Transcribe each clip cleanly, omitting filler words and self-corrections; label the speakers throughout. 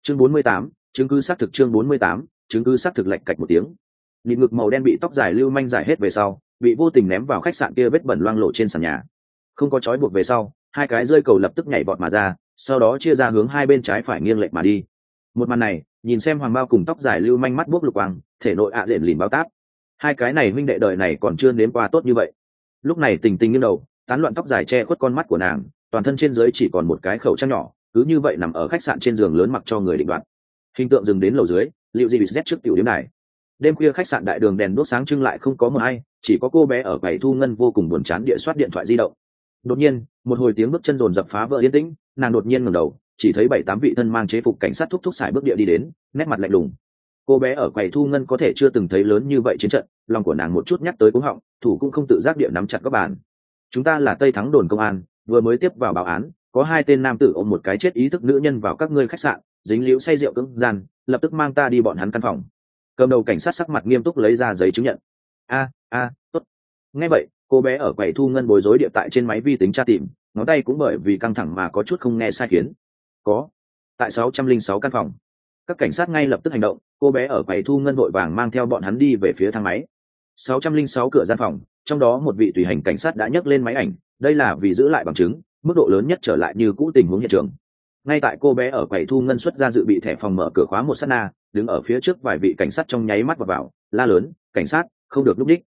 Speaker 1: chương 48, chứng cứ xác thực. chương 48, chứng cứ xác thực. Lạch cạch một tiếng, nhịn ngực màu đen bị tóc dài lưu manh giải hết về sau, bị vô tình ném vào khách sạn kia vết bẩn loang lộ trên sàn nhà. Không có trói buộc về sau, hai cái rơi cầu lập tức nhảy vọt mà ra, sau đó chia ra hướng hai bên trái phải nghiêng lệch mà đi. Một màn này, nhìn xem Hoàng Bao cùng tóc dài lưu manh mắt buốc lục quang, thể nội ạ rện lìn bao táp. Hai cái này huynh đệ đời này còn chưa nếm qua tốt như vậy. Lúc này Tình Tình nghiêng đầu, tán loạn tóc dài che khuất con mắt của nàng, toàn thân trên dưới chỉ còn một cái khẩu trang nhỏ, cứ như vậy nằm ở khách sạn trên giường lớn mặc cho người định đoạt. Hình tượng dừng đến lầu dưới, liệu gì bị Z trước tiểu điểm này. Đêm khuya khách sạn đại đường đèn đuốc sáng trưng lại không có một ai, chỉ có cô bé ở quầy thu ngân vô cùng buồn chán địa soát điện thoại di động. Đột nhiên, một hồi tiếng bước chân rồn rập phá vỡ yên tĩnh, nàng đột nhiên ngẩng đầu, chỉ thấy 7-8 vị thân mang chế phục cảnh sát thúc thúc sải bước địa đi đến, nét mặt lạnh lùng. Cô bé ở quầy thu ngân có thể chưa từng thấy lớn như vậy chiến trận, lòng của nàng một chút nhắc tới cú họng, thủ cũng không tự giác địa nắm chặt các bàn. Chúng ta là Tây Thắng đồn công an, vừa mới tiếp vào báo án, có hai tên nam tử ôm một cái chết ý thức nữ nhân vào các ngươi khách sạn, dính líu say rượu cưỡng gian, lập tức mang ta đi bọn hắn căn phòng. Cầm đầu cảnh sát sắc mặt nghiêm túc lấy ra giấy chứng nhận. Tốt. Nghe vậy, cô bé ở quầy thu ngân bối rối địa tại trên máy vi tính tra tìm, ngón tay cũng bởi vì căng thẳng mà có chút không nghe sai khiến. Có. Tại 606 căn phòng. Các cảnh sát ngay lập tức hành động, cô bé ở quầy thu ngân vội vàng mang theo bọn hắn đi về phía thang máy. 606 cửa gian phòng, trong đó một vị tùy hành cảnh sát đã nhấc lên máy ảnh, đây là vì giữ lại bằng chứng, mức độ lớn nhất trở lại như cũ tình huống hiện trường. Ngay tại cô bé ở quầy thu ngân xuất ra dự bị thẻ phòng mở cửa khóa một sát na, đứng ở phía trước vài vị cảnh sát trong nháy mắt vào, la lớn, cảnh sát, không được lúc đích.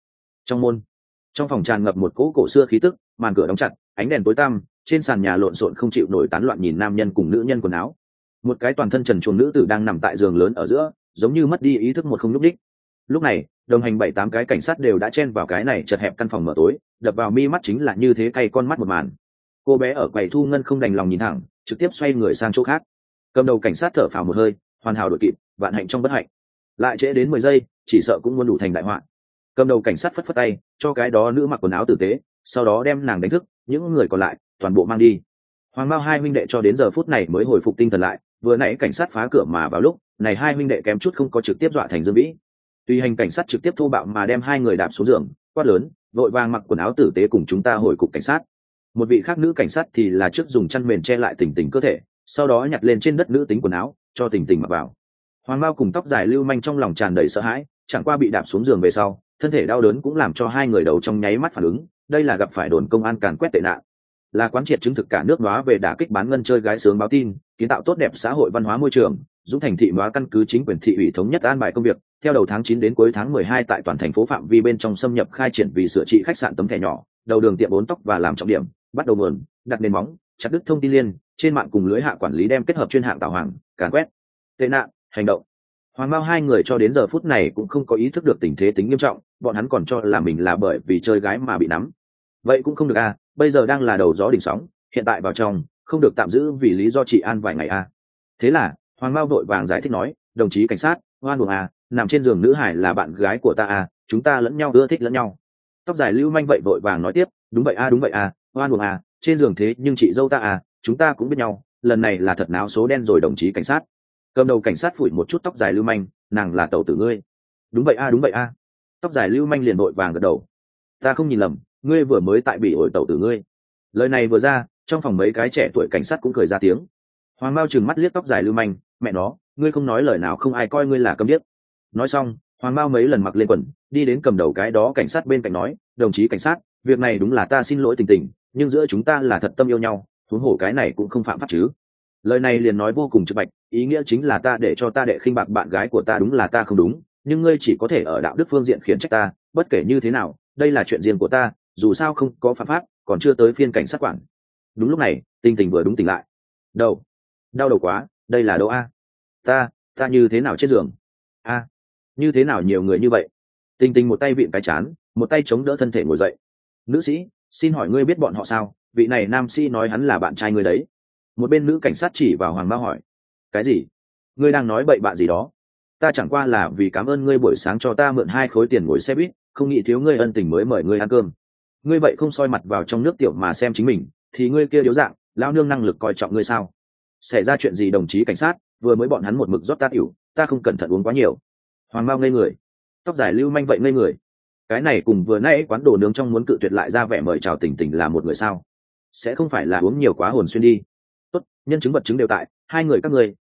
Speaker 1: Trong phòng tràn ngập một cỗ cổ xưa khí tức, màn cửa đóng chặt, ánh đèn tối tăm, trên sàn nhà lộn xộn không chịu nổi tán loạn nhìn nam nhân cùng nữ nhân quần áo. Một cái toàn thân trần truồng nữ tử đang nằm tại giường lớn ở giữa, giống như mất đi ý thức một không lúc đích. Lúc này, đồng hành 7-8 cái cảnh sát đều đã chen vào cái này chật hẹp căn phòng mở tối, đập vào mi mắt chính là như thế cay con mắt một màn. Cô bé ở quầy thu ngân không đành lòng nhìn thẳng, trực tiếp xoay người sang chỗ khác. Cầm đầu cảnh sát thở phào một hơi, hoàn hảo đội kịp, vạn hạnh trong bất hạnh. Lại trễ đến 10 giây, chỉ sợ cũng muốn đủ thành đại họa. Cầm đầu cảnh sát phất phất tay, cho cái đó nữ mặc quần áo tử tế, sau đó đem nàng đánh thức, những người còn lại toàn bộ mang đi. Hoàng Mao hai huynh đệ cho đến giờ phút này mới hồi phục tinh thần lại, vừa nãy cảnh sát phá cửa mà vào lúc này hai huynh đệ kém chút không có trực tiếp dọa thành Dương Vĩ. Tùy hành cảnh sát trực tiếp thô bạo mà đem hai người đạp xuống giường, quát lớn, vội vàng mặc quần áo tử tế cùng chúng ta hồi cục cảnh sát. Một vị khác nữ cảnh sát thì là trước dùng chăn mền che lại Tình Tình cơ thể, sau đó nhặt lên trên đất nữ tính quần áo cho Tình Tình mặc vào. Hoàng Mao cùng tóc dài lưu manh trong lòng tràn đầy sợ hãi, chẳng qua bị đạp xuống giường về sau, thân thể đau đớn cũng làm cho hai người đầu trong nháy mắt phản ứng, đây là gặp phải đồn công an càn quét tệ nạn, là quán triệt chứng thực cả nước nóa về đả kích bán ngân chơi gái sướng báo tin, kiến tạo tốt đẹp xã hội văn hóa môi trường, dũng thành thị nóa căn cứ chính quyền thị ủy thống nhất an bài công việc, theo đầu tháng 9 đến cuối tháng 12 tại toàn thành phố phạm vi bên trong xâm nhập khai triển vì sửa trị khách sạn tấm thẻ nhỏ, đầu đường tiệm bốn tóc và làm trọng điểm, bắt đầu nguồn, đặt nền móng, chặt đứt thông tin liên, trên mạng cùng lưới hạ quản lý đem kết hợp chuyên hạng tạo hàng, càn quét tệ nạn, hành động. Hoàng Mao hai người cho đến giờ phút này cũng không có ý thức được tình thế tính nghiêm trọng, bọn hắn còn cho là mình là bởi vì chơi gái mà bị nắm. Vậy cũng không được a, bây giờ đang là đầu gió đỉnh sóng, hiện tại vào trong, không được tạm giữ vì lý do trị an vài ngày a. Thế là, Hoàng Mao vội vàng giải thích nói, đồng chí cảnh sát, oan uổng a, nằm trên giường nữ hải là bạn gái của ta a, chúng ta lẫn nhau ưa thích lẫn nhau. Tóc dài lưu manh vậy vội vàng nói tiếp, đúng vậy a, oan uổng a, trên giường thế nhưng chị dâu ta a, chúng ta cũng biết nhau, lần này là thật náo số đen rồi đồng chí cảnh sát. Cầm đầu cảnh sát phủi một chút tóc dài lưu manh, nàng là tẩu tử ngươi. Đúng vậy a. Tóc dài lưu manh liền vội vàng gật đầu. Ta không nhìn lầm, ngươi vừa mới tại bị ổi tẩu tử ngươi. Lời này vừa ra, trong phòng mấy cái trẻ tuổi cảnh sát cũng cười ra tiếng. Hoàng Mao trừng mắt liếc tóc dài lưu manh, mẹ nó, ngươi không nói lời nào không ai coi ngươi là câm điếc. Nói xong, Hoàng Mao mấy lần mặc lên quần, đi đến cầm đầu cái đó cảnh sát bên cạnh nói, đồng chí cảnh sát, việc này đúng là ta xin lỗi Tình Tình, nhưng giữa chúng ta là thật tâm yêu nhau, huống hồ cái này cũng không phạm pháp chứ. Lời này liền nói vô cùng trực bạch, ý nghĩa chính là ta để cho ta đệ khinh bạc bạn gái của ta đúng là ta không đúng, nhưng ngươi chỉ có thể ở đạo đức phương diện khiển trách ta, bất kể như thế nào, đây là chuyện riêng của ta, dù sao không có phạm pháp, còn chưa tới phiên cảnh sát quản. Đúng lúc này, Tình Tình vừa đúng tỉnh lại. Đầu, đau đầu quá, đây là đâu a? Ta như thế nào trên giường? A, như thế nào nhiều người như vậy? Tình Tình một tay vịn cái chán, một tay chống đỡ thân thể ngồi dậy. Nữ sĩ, xin hỏi ngươi biết bọn họ sao? Vị này nam sĩ nói hắn là bạn trai ngươi đấy. Một bên nữ cảnh sát chỉ vào Hoàng Mao hỏi, cái gì? Ngươi đang nói bậy bạ gì đó? Ta chẳng qua là vì cảm ơn ngươi buổi sáng cho ta mượn 2 khối tiền ngồi xe buýt, không nghĩ thiếu ngươi ân tình mới mời ngươi ăn cơm. Ngươi vậy không soi mặt vào trong nước tiểu mà xem chính mình, thì ngươi kia điếu dạng, lão nương năng lực coi trọng ngươi sao? Xảy ra chuyện gì đồng chí cảnh sát? Vừa mới bọn hắn một mực rót ta tiểu, ta không cẩn thận uống quá nhiều. Hoàng Mao ngây người, tóc dài lưu manh vậy ngây người. Cái này cùng vừa nãy quán đồ nướng trong muốn cự tuyệt lại ra vẻ mời chào Tình Tình là một người sao? Sẽ không phải là uống nhiều quá hồn xuyên đi? Tốt, nhân chứng vật chứng đều tại, hai người các ngươi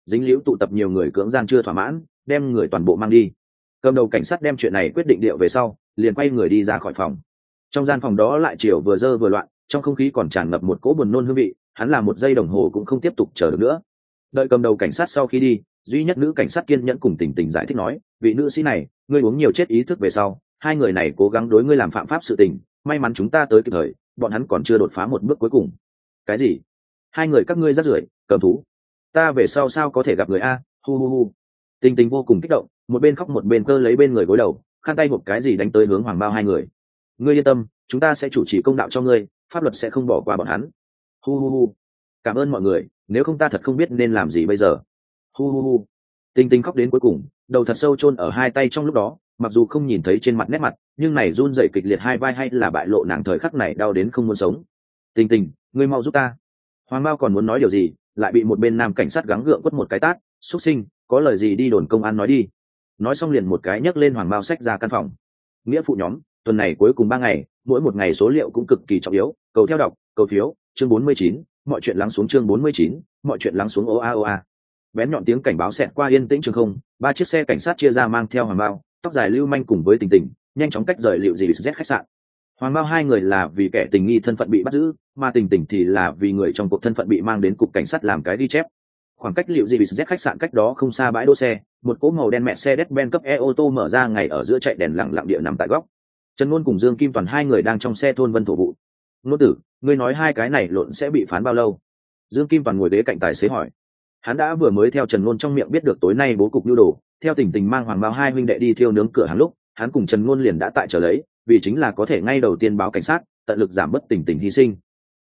Speaker 1: dính liễu tụ tập nhiều người cưỡng gian chưa thỏa mãn, đem người toàn bộ mang đi. Cầm đầu cảnh sát đem chuyện này quyết định điệu về sau, liền quay người đi ra khỏi phòng. Trong gian phòng đó lại chiều vừa dơ vừa loạn, trong không khí còn tràn ngập một cỗ buồn nôn hương vị, hắn làm một giây đồng hồ cũng không tiếp tục chờ được nữa. Đợi cầm đầu cảnh sát sau khi đi, duy nhất nữ cảnh sát kiên nhẫn cùng Tình Tình giải thích nói, vị nữ sĩ này, ngươi uống nhiều chết ý thức về sau, hai người này cố gắng đối ngươi làm phạm pháp sự tình, may mắn chúng ta tới kịp thời, bọn hắn còn chưa đột phá một bước cuối cùng. Cái gì? Hai người các ngươi rác rưởi, cầm thú, ta về sau sao có thể gặp người a? Hu hu hu. Tình Tình vô cùng kích động, một bên khóc một bên cơ lấy bên người gối đầu, khăn tay một cái gì đánh tới hướng Hoàng Bao hai người. Ngươi yên tâm, chúng ta sẽ chủ trì công đạo cho ngươi, pháp luật sẽ không bỏ qua bọn hắn. Hu hu hu. Cảm ơn mọi người, nếu không ta thật không biết nên làm gì bây giờ. Hu hu hu. Tình Tình khóc đến cuối cùng, đầu thật sâu chôn ở hai tay trong lúc đó, mặc dù không nhìn thấy trên mặt nét mặt, nhưng này run rẩy kịch liệt hai vai hay là bại lộ nàng thời khắc này đau đến không muốn sống. Tình Tình, ngươi mau giúp ta. Hoàng Bao còn muốn nói điều gì, lại bị một bên nam cảnh sát gắng gượng quất một cái tát. Xuất sinh, có lời gì đi đồn công an nói đi. Nói xong liền một cái nhấc lên Hoàng Bao xách ra căn phòng. Nghĩa phụ nhóm, tuần này cuối cùng 3 ngày, mỗi một ngày số liệu cũng cực kỳ trọng yếu, cầu theo đọc, cầu phiếu, chương 49, mọi chuyện lắng xuống chương 49, mọi chuyện lắng xuống oa. Bén nhọn tiếng cảnh báo xẹt qua yên tĩnh trường không, 3 chiếc xe cảnh sát chia ra mang theo Hoàng Bao, tóc dài lưu manh cùng với Tình Tình, nhanh chóng cách rời liệu gì Z khách sạn. Hoàng Bao hai người là vì kẻ tình nghi thân phận bị bắt giữ, mà Tình Tình thì là vì người trong cuộc thân phận bị mang đến cục cảnh sát làm cái ghi chép. Khoảng cách liệu gì Z khách sạn cách đó không xa bãi đỗ xe, một cỗ màu đen mẹ xe Mercedes-Benz cấp E ô tô mở ra ngày ở giữa chạy đèn lặng lặng địa nằm tại góc. Trần Nôn cùng Dương Kim Toàn hai người đang trong xe thôn Vân thổ vụ. Nôn tử, ngươi nói hai cái này lộn sẽ bị phán bao lâu? Dương Kim Toàn ngồi ghế cạnh tài xế hỏi. Hắn đã vừa mới theo Trần Nôn trong miệng biết được tối nay bố cục nhu đồ, theo Tình Tình mang Hoàng Bao hai huynh đệ đi thiêu nướng cửa hàng lúc, hắn cùng Trần Nôn liền đã tại chờ lấy, vì chính là có thể ngay đầu tiên báo cảnh sát, tận lực giảm bớt Tình Tình hy sinh.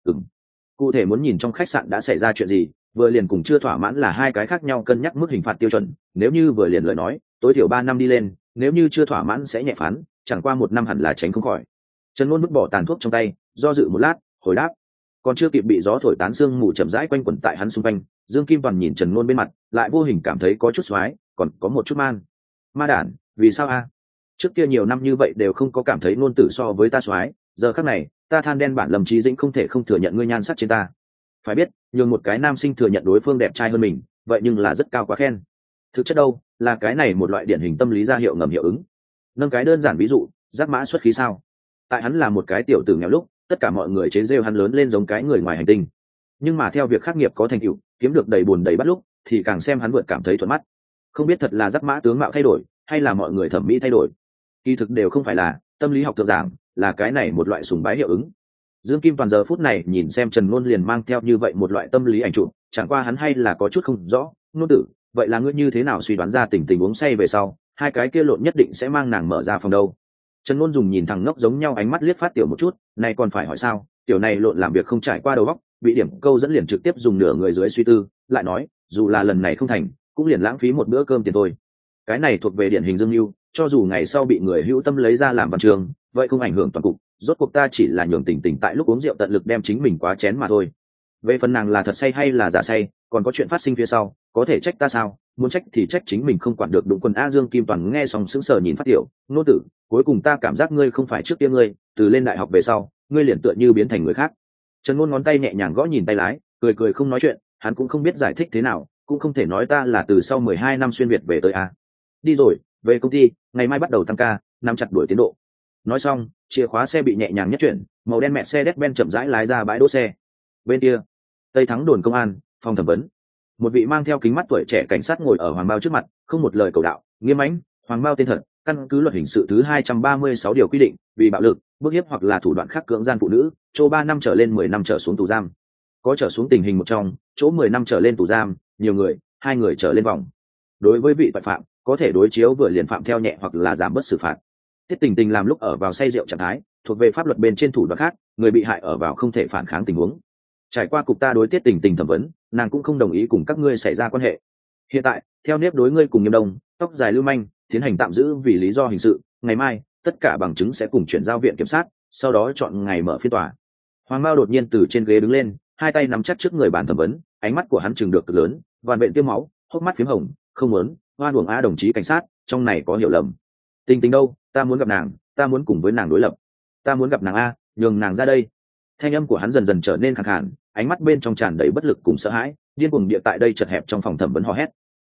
Speaker 1: Cụ thể muốn nhìn trong khách sạn đã xảy ra chuyện gì, vừa liền cùng chưa thỏa mãn là hai cái khác nhau cân nhắc mức hình phạt tiêu chuẩn, nếu như vừa liền lời nói, tối thiểu 3 năm đi lên, nếu như chưa thỏa mãn sẽ nhẹ phán, chẳng qua 1 năm hẳn là tránh không khỏi. Trần Nôn vứt bỏ tàn thuốc trong tay, do dự một lát, hồi đáp. Còn chưa kịp bị gió thổi tán sương mù chậm rãi quanh quẩn tại hắn xung quanh, Dương Kim Toàn nhìn Trần Nôn bên mặt, lại vô hình cảm thấy có chút xoái, còn có một chút man. Ma đản, vì sao a? Trước kia nhiều năm như vậy đều không có cảm thấy Nôn tử so với ta xoái, giờ khắc này, ta than đen bản Lâm Chí Dĩnh không thể không thừa nhận ngươi nhan sắc trên ta. Phải biết, nhường một cái nam sinh thừa nhận đối phương đẹp trai hơn mình, vậy nhưng là rất cao quá khen. Thực chất đâu, là cái này một loại điển hình tâm lý ra hiệu ngầm hiệu ứng. Nâng cái đơn giản ví dụ, giác mã xuất khí sao? Tại hắn là một cái tiểu tử nghèo lúc, tất cả mọi người chế rêu hắn lớn lên giống cái người ngoài hành tinh. Nhưng mà theo việc khắc nghiệp có thành tựu, kiếm được đầy buồn đầy bắt lúc, thì càng xem hắn vượt cảm thấy thuận mắt. Không biết thật là giác mã tướng mạo thay đổi, hay là mọi người thẩm mỹ thay đổi. Kỳ thực đều không phải là, tâm lý học thượng giảng, là cái này một loại sùng bái hiệu ứng. Dương Kim Toàn giờ phút này nhìn xem Trần Nôn liền mang theo như vậy một loại tâm lý ảnh chụp, chẳng qua hắn hay là có chút không rõ. Nôn tử, vậy là ngươi như thế nào suy đoán ra Tình Tình uống say về sau, hai cái kia lộn nhất định sẽ mang nàng mở ra phòng đâu? Trần Nôn dùng nhìn thằng ngốc giống nhau ánh mắt liếc phát tiểu một chút, này còn phải hỏi sao? Tiểu này lộn làm việc không trải qua đầu óc, bị điểm câu dẫn liền trực tiếp dùng nửa người dưới suy tư, lại nói, dù là lần này không thành, cũng liền lãng phí một bữa cơm tiền thôi. Cái này thuộc về điển hình Dương Nưu, cho dù ngày sau bị người hữu tâm lấy ra làm văn trường, vậy không ảnh hưởng toàn cục. Rốt cuộc ta chỉ là nhường Tình Tình tại lúc uống rượu tận lực đem chính mình quá chén mà thôi. Về phần nàng là thật say hay là giả say, còn có chuyện phát sinh phía sau, có thể trách ta sao? Muốn trách thì trách chính mình không quản được đụng quần. A Dương Kim Toàn nghe xong sững sờ nhìn phát tiểu, nô tử, cuối cùng ta cảm giác ngươi không phải trước kia ngươi, từ lên đại học về sau, ngươi liền tựa như biến thành người khác. Trần Nôn ngón tay nhẹ nhàng gõ nhìn tay lái, cười cười không nói chuyện, hắn cũng không biết giải thích thế nào, cũng không thể nói ta là từ sau 12 năm xuyên việt về tới a. Đi rồi, về công ty, ngày mai bắt đầu tăng ca, nắm chặt đuổi tiến độ. Nói xong, chìa khóa xe bị nhẹ nhàng nhất chuyển, màu đen mẹ xe Mercedes-Benz chậm rãi lái ra bãi đỗ xe. Bên kia, Tây Thắng đồn công an, phòng thẩm vấn. Một vị mang theo kính mắt tuổi trẻ cảnh sát ngồi ở Hoàng Bao trước mặt, không một lời cầu đạo, nghiêm mãnh. Hoàng Bao tên thật, căn cứ luật hình sự thứ 236 điều quy định, vì bạo lực, bức hiếp hoặc là thủ đoạn khác cưỡng gian phụ nữ, chỗ 3 năm trở lên 10 năm trở xuống tù giam. Có trở xuống tình hình một trong, chỗ 10 năm trở lên tù giam, nhiều người, 2 người trở lên vòng. Đối với vị tội phạm, có thể đối chiếu vừa liền phạm theo nhẹ hoặc là giảm bớt xử phạt. Tiết Tình Tình làm lúc ở vào say rượu trạng thái, thuộc về pháp luật bên trên thủ đoạn khác, người bị hại ở vào không thể phản kháng tình huống. Trải qua cục ta đối Tiết Tình Tình thẩm vấn, nàng cũng không đồng ý cùng các ngươi xảy ra quan hệ. Hiện tại, theo nếp đối ngươi cùng Nghiêm Đông, tóc dài lưu manh, tiến hành tạm giữ vì lý do hình sự, ngày mai, tất cả bằng chứng sẽ cùng chuyển giao viện kiểm sát, sau đó chọn ngày mở phiên tòa. Hoàng Mao đột nhiên từ trên ghế đứng lên, hai tay nắm chắc trước người bàn thẩm vấn, ánh mắt của hắn trừng được cực lớn, vằn vện tiêm máu, hốc mắt phím hồng, không muốn, oan uổng a đồng chí cảnh sát, trong này có hiểu lầm. Tình Tình đâu, ta muốn gặp nàng, ta muốn cùng với nàng đối lập, ta muốn gặp nàng a, nhường nàng ra đây. Thanh âm của hắn dần dần trở nên khàn khàn, ánh mắt bên trong tràn đầy bất lực cùng sợ hãi, điên cuồng địa tại đây chật hẹp trong phòng thẩm vấn hò hét.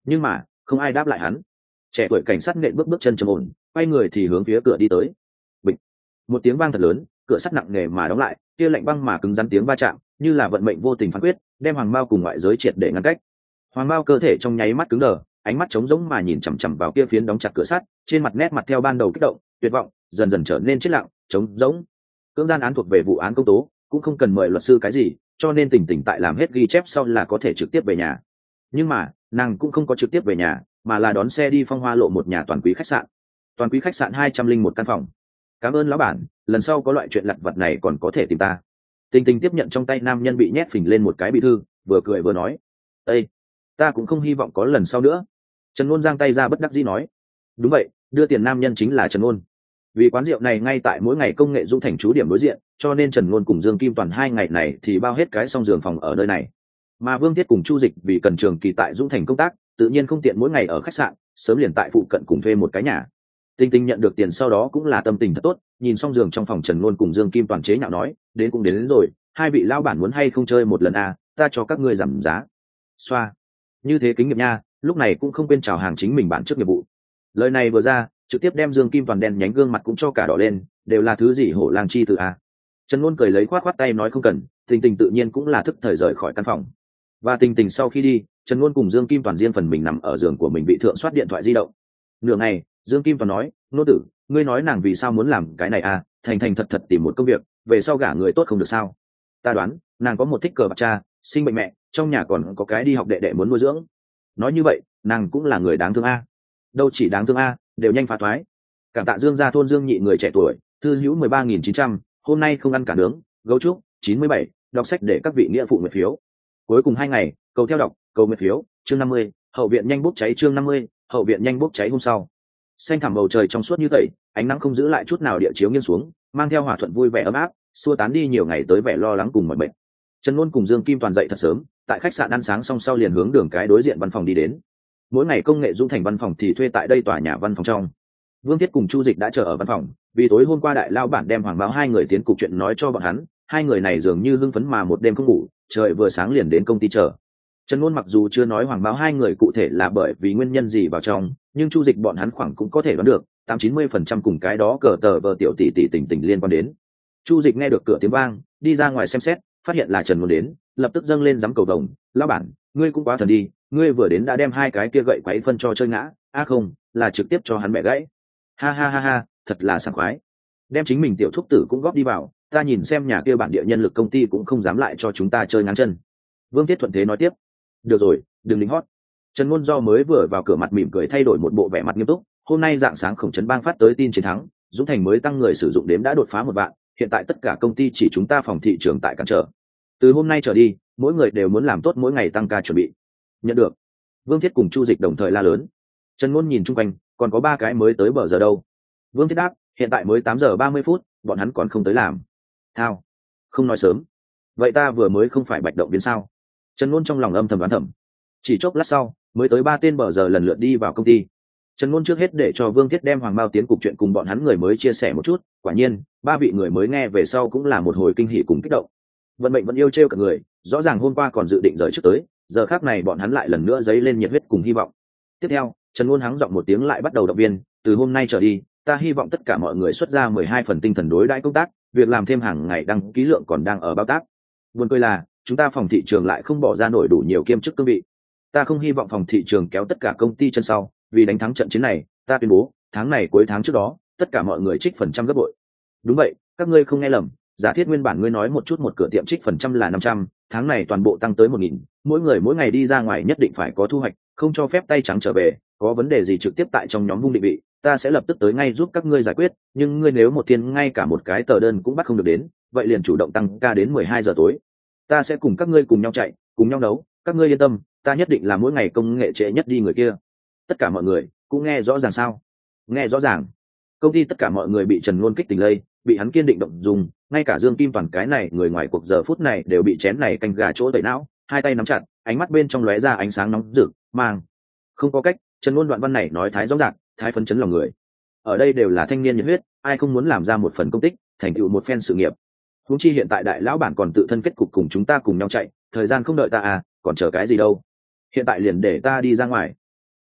Speaker 1: nhưng mà không ai đáp lại hắn. Trẻ tuổi cảnh sát nện bước bước chân trầm ổn, quay người thì hướng phía cửa đi tới. Bịch, một tiếng vang thật lớn, cửa sắt nặng nề mà đóng lại, kia lạnh băng mà cứng rắn tiếng va chạm như là vận mệnh vô tình phán quyết, đem Hoàng Mao cùng ngoại giới triệt để ngăn cách. Hoàng Mao cơ thể trong nháy mắt cứng đờ, ánh mắt trống rỗng mà nhìn chằm chằm vào kia phiến đóng chặt cửa sắt, trên mặt nét mặt theo ban đầu kích động, tuyệt vọng, dần dần trở nên chết lặng, trống rỗng. Cưỡng gian án thuộc về vụ án công tố, cũng không cần mời luật sư cái gì, cho nên Tình Tình tại làm hết ghi chép sau là có thể trực tiếp về nhà. Nhưng mà nàng cũng không có trực tiếp về nhà, mà là đón xe đi Phong Hoa Lộ một nhà toàn quý khách sạn. Toàn quý khách sạn 201 căn phòng. Cảm ơn lão bản, lần sau có loại chuyện lặt vặt này còn có thể tìm ta. Tình Tình tiếp nhận trong tay nam nhân bị nhét phình lên một cái bị thư, vừa cười vừa nói: "Ê, ta cũng không hy vọng có lần sau nữa." Trần Nôn giang tay ra bất đắc dĩ nói: "Đúng vậy." Đưa tiền nam nhân chính là Trần Nôn. Vì quán rượu này ngay tại mỗi ngày công nghệ Dũng Thành trú điểm đối diện, cho nên Trần Nôn cùng Dương Kim Toàn 2 ngày này thì bao hết cái song giường phòng ở nơi này. Mà Vương Thiết cùng Chu Dịch vì cần trường kỳ tại Dũng Thành công tác, tự nhiên không tiện mỗi ngày ở khách sạn, sớm liền tại phụ cận cùng thuê một cái nhà. Tinh Tinh nhận được tiền sau đó cũng là tâm tình thật tốt, nhìn xong giường trong phòng Trần Nôn cùng Dương Kim Toàn chế nhạo nói: "Đến cũng đến rồi, hai vị lão bản muốn hay không chơi một lần à, ta cho các ngươi giảm giá." Xoa. Như thế kính nghiệp nha, lúc này cũng không quên chào hàng chính mình bản trước nghiệp vụ. Lời này vừa ra, trực tiếp đem Dương Kim Toàn đen nhánh gương mặt cũng cho cả đỏ lên, đều là thứ gì hổ lang chi từ a. Trần Nôn cười lấy khoát khoát tay nói không cần, Tình Tình tự nhiên cũng là thức thời rời khỏi căn phòng. Và Tình Tình sau khi đi, Trần Nôn cùng Dương Kim Toàn riêng phần mình nằm ở giường của mình bị thượng soát điện thoại di động. Nửa ngày, Dương Kim Toàn nói: "Nô tử, ngươi nói nàng vì sao muốn làm cái này à, thành thành thật thật tìm một công việc, về sau gả người tốt không được sao? Ta đoán, nàng có một thích cờ bạc cha, sinh bệnh mẹ, trong nhà còn có cái đi học đệ đệ muốn nuôi dưỡng. Nói như vậy, nàng cũng là người đáng thương a." Đâu chỉ đáng thương a, đều nhanh phá thoái. Cảm tạ Dương gia thôn Dương nhị người trẻ tuổi, thư hữu 13.900, hôm nay không ăn cả nướng, gấu trúc 97, đọc sách để các vị nghĩa phụ nguyện phiếu. Cuối cùng 2 ngày, cầu theo đọc, cầu nguyện phiếu, chương 50, hậu viện nhanh bốc cháy chương 50, hậu viện nhanh bốc cháy hôm sau. Xanh thẳm bầu trời trong suốt như tẩy, ánh nắng không giữ lại chút nào địa chiếu nghiêng xuống, mang theo hòa thuận vui vẻ ấm áp, xua tán đi nhiều ngày tới vẻ lo lắng cùng mọi bệnh. Trần Nôn cùng Dương Kim Toàn dậy thật sớm, tại khách sạn ăn sáng xong sau liền hướng đường cái đối diện văn phòng đi đến. Mỗi ngày công nghệ Dũng Thành văn phòng thì thuê tại đây tòa nhà văn phòng trong. Vương Thiết cùng Chu Dịch đã chờ ở văn phòng, vì tối hôm qua đại lao bản đem Hoàng Báo 2 người tiến cục chuyện nói cho bọn hắn, 2 người này dường như hưng phấn mà một đêm không ngủ, trời vừa sáng liền đến công ty chờ. Trần Nôn mặc dù chưa nói Hoàng Báo 2 người cụ thể là bởi vì nguyên nhân gì vào trong, nhưng Chu Dịch bọn hắn khoảng cũng có thể đoán được, 80-90% cùng cái đó cờ tờ vờ tiểu tỷ tỷ tình tình liên quan đến. Chu Dịch nghe được cửa tiếng vang, đi ra ngoài xem xét, phát hiện là Trần Nôn đến, lập tức dâng lên giám cầu vồng: "Lão bản, ngươi cũng quá thần đi, ngươi vừa đến đã đem 2 cái kia gậy quấy phân cho chơi ngã, không, là trực tiếp cho hắn mẹ gãy. Ha ha ha ha, thật là sảng khoái. Đem chính mình tiểu thúc tử cũng góp đi vào, ta nhìn xem nhà kia bản địa nhân lực công ty cũng không dám lại cho chúng ta chơi ngang chân." Vương Thiết thuận thế nói tiếp: "Được rồi, đừng lính hót." Trần Nôn do mới vừa vào cửa mặt mỉm cười thay đổi một bộ vẻ mặt nghiêm túc: "Hôm nay dạng sáng Khổng Trấn Bang phát tới tin chiến thắng, Dũng Thành mới tăng người sử dụng đếm đã đột phá 1 vạn, hiện tại tất cả công ty chỉ chúng ta phòng thị trường tại cản trở. Từ hôm nay trở đi, mỗi người đều muốn làm tốt mỗi ngày tăng ca chuẩn bị." Nhận được. Vương Thiết cùng Chu Dịch đồng thời la lớn. Trần Nôn nhìn chung quanh, còn có 3 cái mới tới bờ giờ đâu. Vương Thiết đáp: "Hiện tại mới 8 giờ 30 phút, bọn hắn còn không tới làm." Thao, không nói sớm. Vậy ta vừa mới không phải bạch động biến sao? Trần Nôn trong lòng âm thầm đoán thầm. Chỉ chốc lát sau, mới tới 3 tên bờ giờ lần lượt đi vào công ty. Trần Nôn trước hết để cho Vương Thiết đem Hoàng Mao tiến cục chuyện cùng bọn hắn người mới chia sẻ một chút, quả nhiên, 3 vị người mới nghe về sau cũng là một hồi kinh hỉ cùng kích động. Vận mệnh vẫn yêu trêu cả người, rõ ràng hôm qua còn dự định rời trước tới, giờ khác này bọn hắn lại lần nữa dấy lên nhiệt huyết cùng hy vọng. Tiếp theo, Trần Nôn hắng giọng một tiếng lại bắt đầu động viên: "Từ hôm nay trở đi, ta hy vọng tất cả mọi người xuất ra 12 phần tinh thần đối đãi công tác, việc làm thêm hàng ngày đăng ký lượng còn đang ở báo tác. Buồn cười là, chúng ta phòng thị trường lại không bỏ ra nổi đủ nhiều kiêm chức cương vị. Ta không hy vọng phòng thị trường kéo tất cả công ty chân sau, vì đánh thắng trận chiến này, ta tuyên bố, tháng này cuối tháng trước đó, tất cả mọi người trích phần trăm gấp bội." Đúng vậy, các ngươi không nghe lầm, giả thiết nguyên bản ngươi nói một chút một cửa tiệm trích phần trăm là 500, tháng này toàn bộ tăng tới 1.000, mỗi người mỗi ngày đi ra ngoài nhất định phải có thu hoạch, không cho phép tay trắng trở về, có vấn đề gì trực tiếp tại trong nhóm vung định vị, ta sẽ lập tức tới ngay giúp các ngươi giải quyết, nhưng ngươi nếu một thiên ngay cả một cái tờ đơn cũng bắt không được đến, vậy liền chủ động tăng ca đến 12 giờ tối. Ta sẽ cùng các ngươi cùng nhau chạy, cùng nhau nấu, các ngươi yên tâm, ta nhất định là mỗi ngày công nghệ trễ nhất đi người kia. Tất cả mọi người cũng nghe rõ ràng sao? Nghe rõ ràng. Công ty tất cả mọi người bị Trần Nôn kích tình lây, bị hắn kiên định động dùng, ngay cả Dương Kim Toàn cái này người ngoài cuộc giờ phút này đều bị chén này canh gà chỗ tẩy não, 2 tay nắm chặt, ánh mắt bên trong lóe ra ánh sáng nóng rực, mang. Không có cách, Trần Nôn đoạn văn này nói thái rõ ràng, thái phấn chấn lòng người. Ở đây đều là thanh niên nhiệt huyết, ai không muốn làm ra một phần công tích, thành tựu một phen sự nghiệp. Huống chi hiện tại đại lão bản còn tự thân kết cục cùng chúng ta cùng nhau chạy, thời gian không đợi ta à, còn chờ cái gì đâu. Hiện tại liền để ta đi ra ngoài.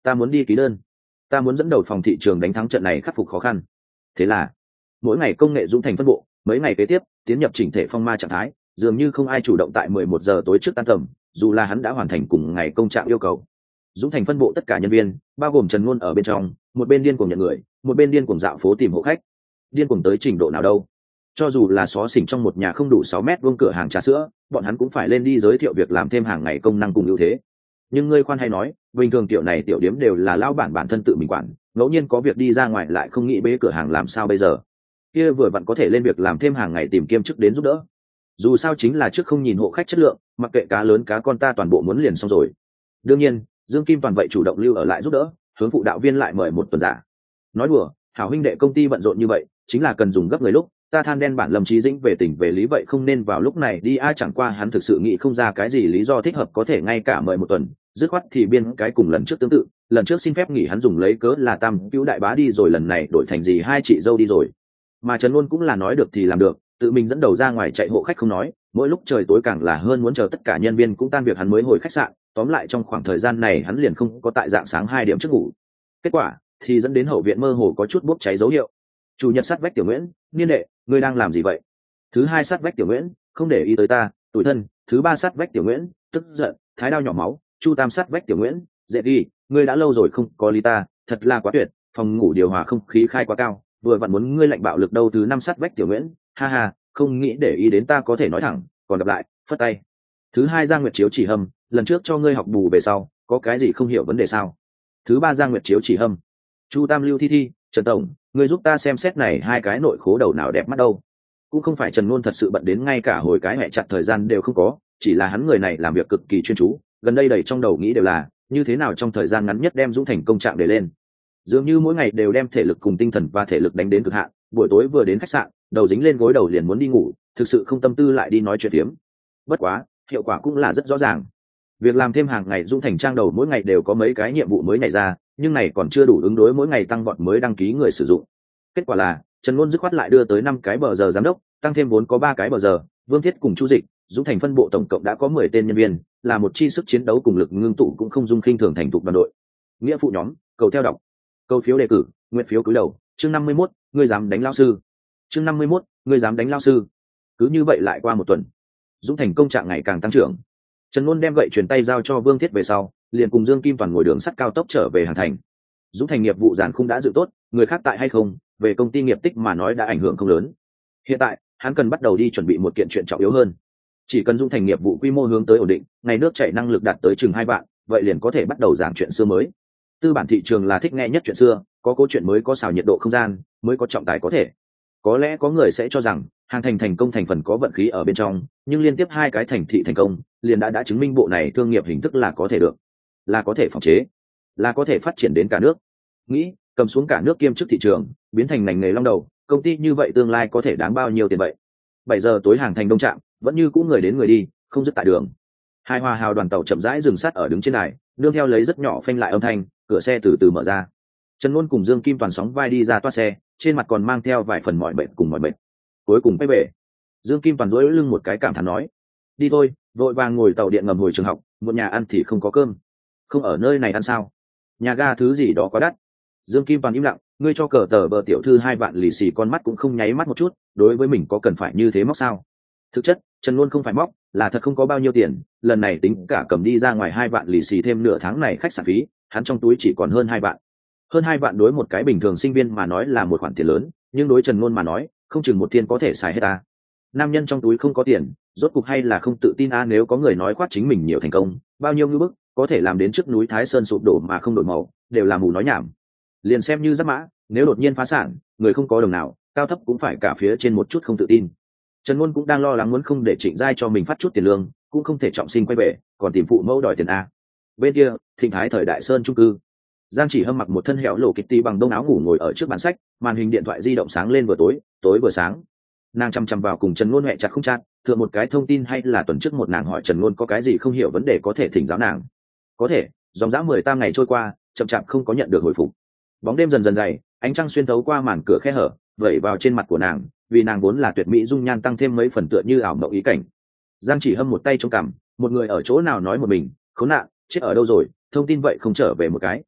Speaker 1: ta muốn đi ký đơn, ta muốn dẫn đầu phòng thị trường đánh thắng trận này, khắc phục khó khăn. Thế là mỗi ngày công nghệ Dũng Thành phân bộ mấy ngày kế tiếp tiến nhập chỉnh thể phong ma trạng thái, dường như không ai chủ động tại 11 giờ tối trước tan tầm, dù là hắn đã hoàn thành cùng ngày công trạng yêu cầu. Dũng Thành phân bộ tất cả nhân viên, bao gồm Trần Ngôn ở bên trong, một bên điên cuồng nhận người, một bên điên cuồng dạo phố tìm hộ khách. Điên cuồng tới trình độ nào đâu? Cho dù là xó xỉnh trong một nhà không đủ 6 mét vuông cửa hàng trà sữa, bọn hắn cũng phải lên đi giới thiệu việc làm thêm hàng ngày công năng cùng ưu thế. Nhưng ngươi khoan hay nói, bình thường tiểu này tiểu điếm đều là lão bản thân tự mình quản, ngẫu nhiên có việc đi ra ngoài lại không nghĩ bế cửa hàng làm sao bây giờ? Kia vừa vặn có thể lên việc làm thêm hàng ngày tìm kiêm chức đến giúp đỡ. Dù sao chính là trước không nhìn hộ khách chất lượng, mặc kệ cá lớn cá con ta toàn bộ muốn liền xong rồi. Đương nhiên, Dương Kim toàn vậy chủ động lưu ở lại giúp đỡ, hướng phụ đạo viên lại mời một tuần giả. Nói đùa, hảo huynh đệ công ty bận rộn như vậy, chính là cần dùng gấp người lúc, ta than đen bản Lâm Chí Dĩnh về tình về lý vậy không nên vào lúc này đi ai, chẳng qua hắn thực sự nghĩ không ra cái gì lý do thích hợp có thể ngay cả mời một tuần, dứt khoát thì biên cái cùng lần trước tương tự, lần trước xin phép nghỉ hắn dùng lấy cớ là Tam Cứu đại bá đi rồi, lần này đổi thành gì hai chị dâu đi rồi. Mà Trần Luân cũng là nói được thì làm được, tự mình dẫn đầu ra ngoài chạy hộ khách không nói, mỗi lúc trời tối càng là hơn muốn chờ tất cả nhân viên cũng tan việc hắn mới hồi khách sạn, tóm lại trong khoảng thời gian này hắn liền không có tại dạng sáng 2 điểm trước ngủ. Kết quả thì dẫn đến hậu viện mơ hồ có chút bốc cháy dấu hiệu. Chủ nhật sát vách Tiểu Nguyễn, niên đệ, ngươi đang làm gì vậy? Thứ hai sát vách Tiểu Nguyễn, không để ý tới ta, tủi thân. Thứ ba sát vách Tiểu Nguyễn, tức giận, thái đao nhỏ máu. Chu tam sát vách Tiểu Nguyễn, dễ đi, ngươi đã lâu rồi không có lý ta, thật là quá tuyệt, phòng ngủ điều hòa không khí khai quá cao, vừa vặn muốn ngươi lạnh bạo lực đâu. Thứ năm sát vách Tiểu Nguyễn, ha ha, không nghĩ để ý đến ta có thể nói thẳng, còn gặp lại, phất tay. Thứ hai Giang Nguyệt Chiếu chỉ hâm, lần trước cho ngươi học bù về sau, có cái gì không hiểu vấn đề sao? Thứ ba Giang Nguyệt Chiếu chỉ hâm. Chu tam Lưu Thi Thi, Trần tổng, ngươi giúp ta xem xét này hai cái nội khố đầu nào đẹp mắt đâu. Cũng không phải Trần Luân thật sự bận đến ngay cả hồi cái mẹ chặt thời gian đều không có, chỉ là hắn người này làm việc cực kỳ chuyên chú, gần đây đầy trong đầu nghĩ đều là như thế nào trong thời gian ngắn nhất đem Dũng Thành công trạng để lên. Dường như mỗi ngày đều đem thể lực cùng tinh thần và thể lực đánh đến cực hạn, buổi tối vừa đến khách sạn, đầu dính lên gối đầu liền muốn đi ngủ, thực sự không tâm tư lại đi nói chuyện tiếm. Bất quá, hiệu quả cũng là rất rõ ràng. Việc làm thêm hàng ngày Dũng Thành trang đầu mỗi ngày đều có mấy cái nhiệm vụ mới nhảy ra, nhưng này còn chưa đủ ứng đối mỗi ngày tăng vọt mới đăng ký người sử dụng. Kết quả là Trần Luân dứt khoát lại đưa tới 5 cái bờ giờ giám đốc, tăng thêm vốn có 3 cái bờ giờ, Vương Thiết cùng Chu Dịch, Dũng Thành phân bộ tổng cộng đã có 10 tên nhân viên, là một chi sức chiến đấu cùng lực ngưng tụ cũng không dung khinh thường thành thục đoàn đội. Nghĩa phụ nhóm, cầu theo đọc, cầu phiếu đề cử, nguyện phiếu cúi đầu. Chương 51, ngươi dám đánh lão sư. Chương 51, ngươi dám đánh lão sư. Cứ như vậy lại qua một tuần, Dũng Thành công trạng ngày càng tăng trưởng. Trần Luân đem gậy truyền tay giao cho Vương Thiết về sau, liền cùng Dương Kim toàn ngồi đường sắt cao tốc trở về Hàng Thành. Dũng Thành nghiệp vụ giàn khung đã dự tốt, người khác tại hay không, về công ty nghiệp tích mà nói đã ảnh hưởng không lớn. Hiện tại, hắn cần bắt đầu đi chuẩn bị một kiện chuyện trọng yếu hơn. Chỉ cần Dũng Thành nghiệp vụ quy mô hướng tới ổn định, ngày nước chảy năng lực đạt tới chừng 2 vạn, vậy liền có thể bắt đầu giảng chuyện xưa mới. Tư bản thị trường là thích nghe nhất chuyện xưa, có câu chuyện mới có xào nhiệt độ không gian, mới có trọng tài có thể. Có lẽ có người sẽ cho rằng Hàng Thành thành công thành phần có vận khí ở bên trong, nhưng liên tiếp 2 cái thành thị thành công, liền đã chứng minh bộ này thương nghiệp hình thức là có thể được, là có thể phòng chế, là có thể phát triển đến cả nước. Nghĩ cầm xuống cả nước kiêm chức thị trường, biến thành ngành nghề long đầu, công ty như vậy tương lai có thể đáng bao nhiêu tiền vậy? 7 giờ tối Hàng Thành đông trạm, vẫn như cũ người đến người đi, không dứt tại đường. Hai Hoa Hào đoàn tàu chậm rãi dừng sát ở đứng trên đài, nương theo lấy rất nhỏ phanh lại âm thanh, cửa xe từ từ mở ra. Trần Luân cùng Dương Kim toàn sóng vai đi ra toa xe, trên mặt còn mang theo vài phần mỏi mệt cùng mỏi mệt. Cuối cùng quay về, Dương Kim toàn duỗi lưng một cái cảm thán nói: "Đi thôi, vội vàng ngồi tàu điện ngầm hồi trường học, một nhà ăn thì không có cơm. Không ở nơi này ăn sao? Nhà ga thứ gì đó quá đắt." Dương Kim toàn im lặng, ngươi cho cờ tờ bờ tiểu thư 2 vạn lì xì, con mắt cũng không nháy mắt một chút, đối với mình có cần phải như thế móc sao? Thực chất, Trần Luân không phải móc, là thật không có bao nhiêu tiền, lần này tính cả cầm đi ra ngoài 2 vạn lì xì thêm nửa tháng này khách sạn phí, hắn trong túi chỉ còn hơn 2 vạn. Hơn 2 vạn đối một cái bình thường sinh viên mà nói là một khoản tiền lớn, nhưng đối Trần Luân mà nói, không chừng một thiên có thể xài hết ta. Nam nhân trong túi không có tiền, rốt cục hay là không tự tin a, nếu có người nói khoác chính mình nhiều thành công, bao nhiêu ngưỡng bức, có thể làm đến trước núi Thái Sơn sụp đổ mà không đổi màu, đều là mù nói nhảm. Liền xem như giáp mã, nếu đột nhiên phá sản, người không có đồng nào, cao thấp cũng phải cả phía trên một chút không tự tin. Trần Luân cũng đang lo lắng muốn không để Trịnh Giai cho mình phát chút tiền lương, cũng không thể trọng sinh quay về, còn tìm phụ mẫu đòi tiền a. Bên kia, Thịnh Thái thời Đại Sơn chung cư, Giang Chỉ Hâm mặc một thân hẻo lộ kitty bằng đông áo ngủ ngồi ở trước bàn sách, màn hình điện thoại di động sáng lên vừa tối, tối vừa sáng. Nàng chăm chăm vào cùng Trần Luân hẹ chặt không chặt, thượng một cái thông tin hay là tuần trước một nàng hỏi Trần Luân có cái gì không hiểu vấn đề có thể thỉnh giáo nàng. Có thể, dòng dã 18 ngày trôi qua, chậm chạp không có nhận được hồi phục. Bóng đêm dần dần dày, ánh trăng xuyên thấu qua màn cửa khe hở, vẩy vào trên mặt của nàng, vì nàng vốn là tuyệt mỹ dung nhan tăng thêm mấy phần tựa như ảo mộng ý cảnh. Giang Chỉ Hâm một tay trong cằm, một người ở chỗ nào nói một mình, khốn nạn, chết ở đâu rồi, thông tin vậy không trở về một cái.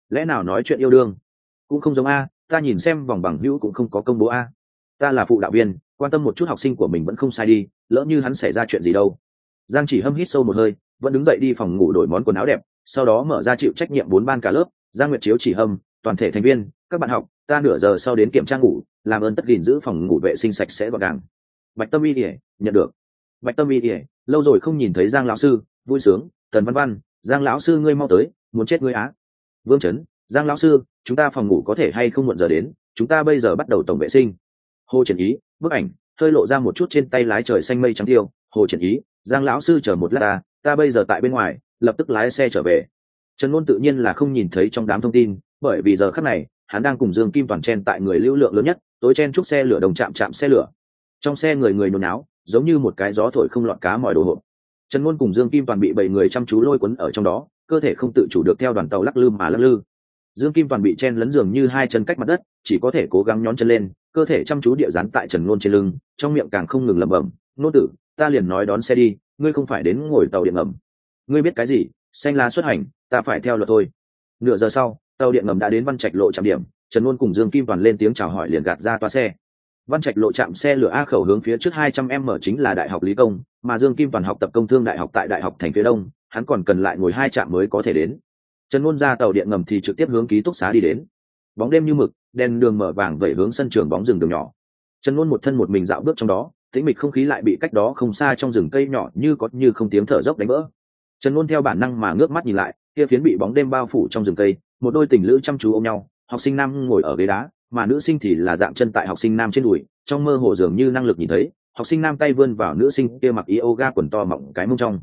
Speaker 1: lẽ nào nói chuyện yêu đương? Cũng không giống a, ta nhìn xem vòng bằng hữu cũng không có công bố a. Ta là phụ đạo viên, quan tâm một chút học sinh của mình vẫn không sai đi, lỡ như hắn xảy ra chuyện gì đâu. Giang Chỉ Hâm hít sâu một hơi, vẫn đứng dậy đi phòng ngủ đổi món quần áo đẹp, sau đó mở ra chịu trách nhiệm 4 ban cả lớp. Giang Nguyệt Chiếu Chỉ Hâm, toàn thể thành viên, các bạn học, ta nửa giờ sau đến kiểm tra ngủ, làm ơn tất gìn giữ phòng ngủ vệ sinh sạch sẽ gọn gàng. Bạch Tâm Y ỉa, nhận được. Bạch Tâm Y ỉa, lâu rồi không nhìn thấy Giang lão sư, vui sướng. Tần Văn Văn, Giang lão sư ngươi mau tới, muốn chết ngươi á. Vương Chấn, Giang lão sư, chúng ta phòng ngủ có thể hay không muộn giờ đến, chúng ta bây giờ bắt đầu tổng vệ sinh. Hồ Triển Ý, bức ảnh hơi lộ ra một chút trên tay lái trời xanh mây trắng tiêu. Hồ Triển Ý, Giang lão sư chờ một lát ta bây giờ tại bên ngoài, lập tức lái xe trở về. Trần Nôn tự nhiên là không nhìn thấy trong đám thông tin, bởi vì giờ khắc này hắn đang cùng Dương Kim Toàn chen tại người lưu lượng lớn nhất, tối chen chúc xe lửa đồng chạm xe lửa. Trong xe người nhốn náo, giống như một cái gió thổi không lọt cá mỏi đồ hộp. Trần Nôn cùng Dương Kim Toàn bị 7 người chăm chú lôi cuốn ở trong đó, cơ thể không tự chủ được theo đoàn tàu lắc lư mà lắc lư. Dương Kim Toàn bị chen lấn giường như hai chân cách mặt đất, chỉ có thể cố gắng nhón chân lên, cơ thể chăm chú địa dán tại Trần Nôn trên lưng, trong miệng càng không ngừng lẩm bẩm, "Nôn tử, ta liền nói đón xe đi, ngươi không phải đến ngồi tàu điện ngầm. Ngươi biết cái gì? Xanh lá xuất hành, ta phải theo luật thôi." Nửa giờ sau, tàu điện ngầm đã đến Văn Trạch lộ trạm điểm, Trần Nôn cùng Dương Kim Toàn lên tiếng chào hỏi liền gạt ra toa xe. Văn Trạch lộ trạm xe lửa A khẩu hướng phía trước 200m chính là Đại học Lý Công, mà Dương Kim Toàn học tập Công Thương Đại học tại Đại học thành phía đông, hắn còn cần lại ngồi 2 trạm mới có thể đến. Trần Nôn ra tàu điện ngầm thì trực tiếp hướng ký túc xá đi đến. Bóng đêm như mực, đèn đường mở vàng vẩy hướng sân trường bóng rừng đường nhỏ. Trần Nôn một thân một mình dạo bước trong đó, tĩnh mịch không khí lại bị cách đó không xa trong rừng cây nhỏ như có như không tiếng thở dốc đánh vỡ. Trần Nôn theo bản năng mà ngước mắt nhìn lại, kia phiến bị bóng đêm bao phủ trong rừng cây, một đôi tình lữ chăm chú ôm nhau, học sinh nam ngồi ở ghế đá, mà nữ sinh thì là dạng chân tại học sinh nam trên đùi, trong mơ hồ dường như năng lực nhìn thấy, học sinh nam tay vươn vào nữ sinh kia mặc yoga quần to mọng cái mông trong.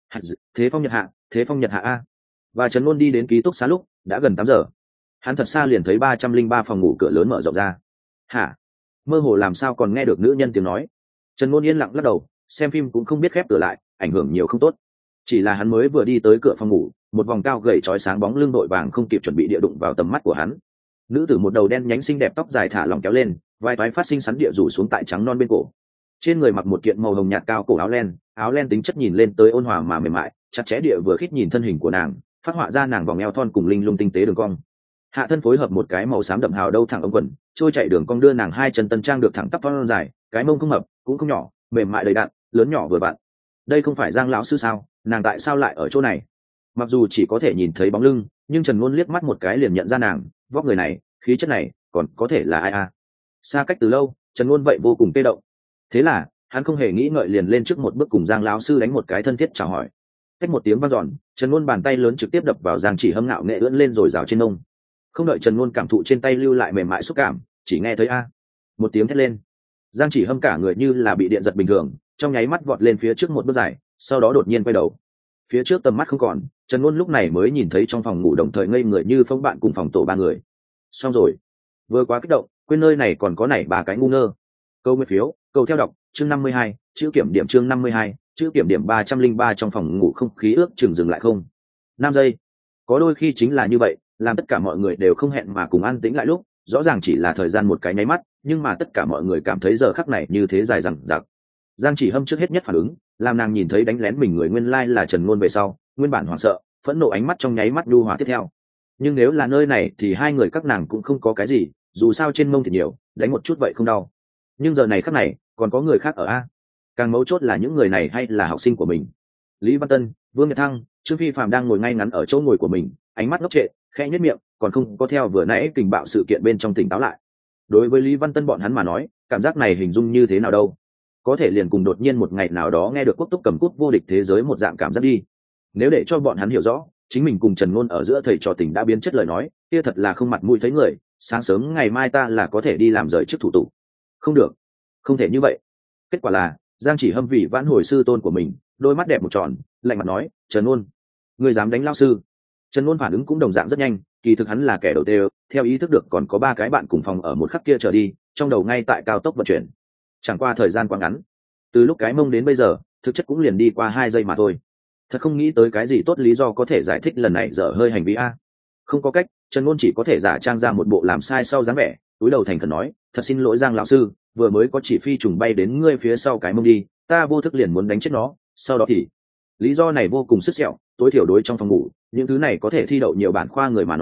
Speaker 1: Thế phong nhật hạ a. Và Trần Nôn đi đến ký túc xá lúc đã gần 8 giờ. Hắn thật xa liền thấy 303 phòng ngủ cửa lớn mở rộng ra. Hả? Mơ hồ làm sao còn nghe được nữ nhân tiếng nói. Trần Nôn yên lặng lắc đầu, xem phim cũng không biết khép cửa lại, ảnh hưởng nhiều không tốt. Chỉ là hắn mới vừa đi tới cửa phòng ngủ, một vòng cao gầy chói sáng bóng lưng đội vàng không kịp chuẩn bị địa đụng vào tầm mắt của hắn. Nữ tử một đầu đen nhánh xinh đẹp tóc dài thả lỏng kéo lên, vai toái phát sinh sắn địa rủ xuống tại trắng non bên cổ. Trên người mặc một kiện màu hồng nhạt cao cổ áo len tính chất nhìn lên tới ôn hòa mà mềm mại, chặt chẽ địa vừa khít nhìn thân hình của nàng, phát họa ra nàng vòng eo thon cùng linh lung tinh tế đường cong. Hạ thân phối hợp một cái màu xám đậm hào đâu thẳng ống quần, trôi chạy đường cong đưa nàng hai chân tân trang được thẳng tắp thon dài, cái mông không mập cũng không nhỏ, mềm mại đầy đặn, lớn nhỏ vừa vặn. Đây không phải Giang lão sư sao? Nàng tại sao lại ở chỗ này? Mặc dù chỉ có thể nhìn thấy bóng lưng, nhưng Trần Nôn liếc mắt một cái liền nhận ra nàng, vóc người này, khí chất này, còn có thể là ai a? Xa cách từ lâu, Trần Nôn vậy vô cùng tê động. Thế là hắn không hề nghĩ ngợi liền lên trước một bước cùng Giang lão sư đánh một cái thân thiết chào hỏi. Cách một tiếng vang dọn, Trần Nôn bàn tay lớn trực tiếp đập vào Giang Chỉ Hâm ngạo nghệ ưỡn lên rồi rào trên nông. Không đợi Trần Nôn cảm thụ trên tay lưu lại mềm mại xúc cảm, chỉ nghe thấy a một tiếng thét lên. Giang Chỉ Hâm cả người như là bị điện giật bình thường, trong nháy mắt vọt lên phía trước một bước dài, sau đó đột nhiên quay đầu. Phía trước tầm mắt không còn, Trần Nôn lúc này mới nhìn thấy trong phòng ngủ đồng thời ngây người như phong bạn cùng phòng tổ 3 người. Xong rồi, vừa quá kích động, quên nơi này còn có nảy 3 cái ngu ngơ. Câu nguyên phiếu, câu theo đọc, chương 52, chữ kiểm điểm chương 52, chữ kiểm điểm 303 trong phòng ngủ không khí ước chừng dừng lại không 5 giây. Có đôi khi chính là như vậy, làm tất cả mọi người đều không hẹn mà cùng an tĩnh lại lúc, rõ ràng chỉ là thời gian một cái nháy mắt, nhưng mà tất cả mọi người cảm thấy giờ khắc này như thế dài dằng dặc. Giang Chỉ Hâm trước hết nhất phản ứng, làm nàng nhìn thấy đánh lén mình người nguyên lai là Trần Nôn về sau, nguyên bản hoảng sợ, phẫn nộ ánh mắt trong nháy mắt nhu hòa tiếp theo. Nhưng nếu là nơi này thì hai người các nàng cũng không có cái gì, dù sao trên mông thì nhiều, đánh một chút vậy không đau. Nhưng giờ này khắc này, còn có người khác ở a. Càng mấu chốt là những người này hay là học sinh của mình. Lý Văn Tân, Vương Nhật Thăng, Trương Phi Phạm đang ngồi ngay ngắn ở chỗ ngồi của mình, ánh mắt ngốc trệ, khẽ nhếch miệng, còn không có theo vừa nãy kình bạo sự kiện bên trong tỉnh táo lại. Đối với Lý Văn Tân bọn hắn mà nói, cảm giác này hình dung như thế nào đâu? Có thể liền cùng đột nhiên một ngày nào đó nghe được quốc túc cầm cút vô địch thế giới một dạng cảm giác đi. Nếu để cho bọn hắn hiểu rõ, chính mình cùng Trần Nôn ở giữa thầy trò tình đã biến chất lời nói, kia thật là không mặt mũi thấy người. Sáng sớm ngày mai ta là có thể đi làm rời chức thủ tục. Không được, không thể như vậy. Kết quả là Giang Chỉ Hâm vì vãn hồi sư tôn của mình, đôi mắt đẹp một tròn, lạnh mặt nói, Trần Nôn, ngươi dám đánh lao sư? Trần Nôn phản ứng cũng đồng dạng rất nhanh, kỳ thực hắn là kẻ đầu tiên, theo ý thức được còn có 3 cái bạn cùng phòng ở một khắc kia trở đi, trong đầu ngay tại cao tốc vận chuyển. Chẳng qua thời gian quá ngắn, từ lúc cái mông đến bây giờ, thực chất cũng liền đi qua 2 giây mà thôi. Thật không nghĩ tới cái gì tốt lý do có thể giải thích lần này dở hơi hành vi a. Không có cách, Trần Nôn chỉ có thể giả trang ra một bộ làm sai sau dáng vẻ, túi đầu thành khẩn nói, thật xin lỗi Giang lão sư, vừa mới có chỉ phi trùng bay đến ngươi phía sau cái mông đi, ta vô thức liền muốn đánh chết nó, sau đó thì lý do này vô cùng sứt sẹo, tối thiểu đối trong phòng ngủ những thứ này có thể thi đậu nhiều bản khoa người mà nói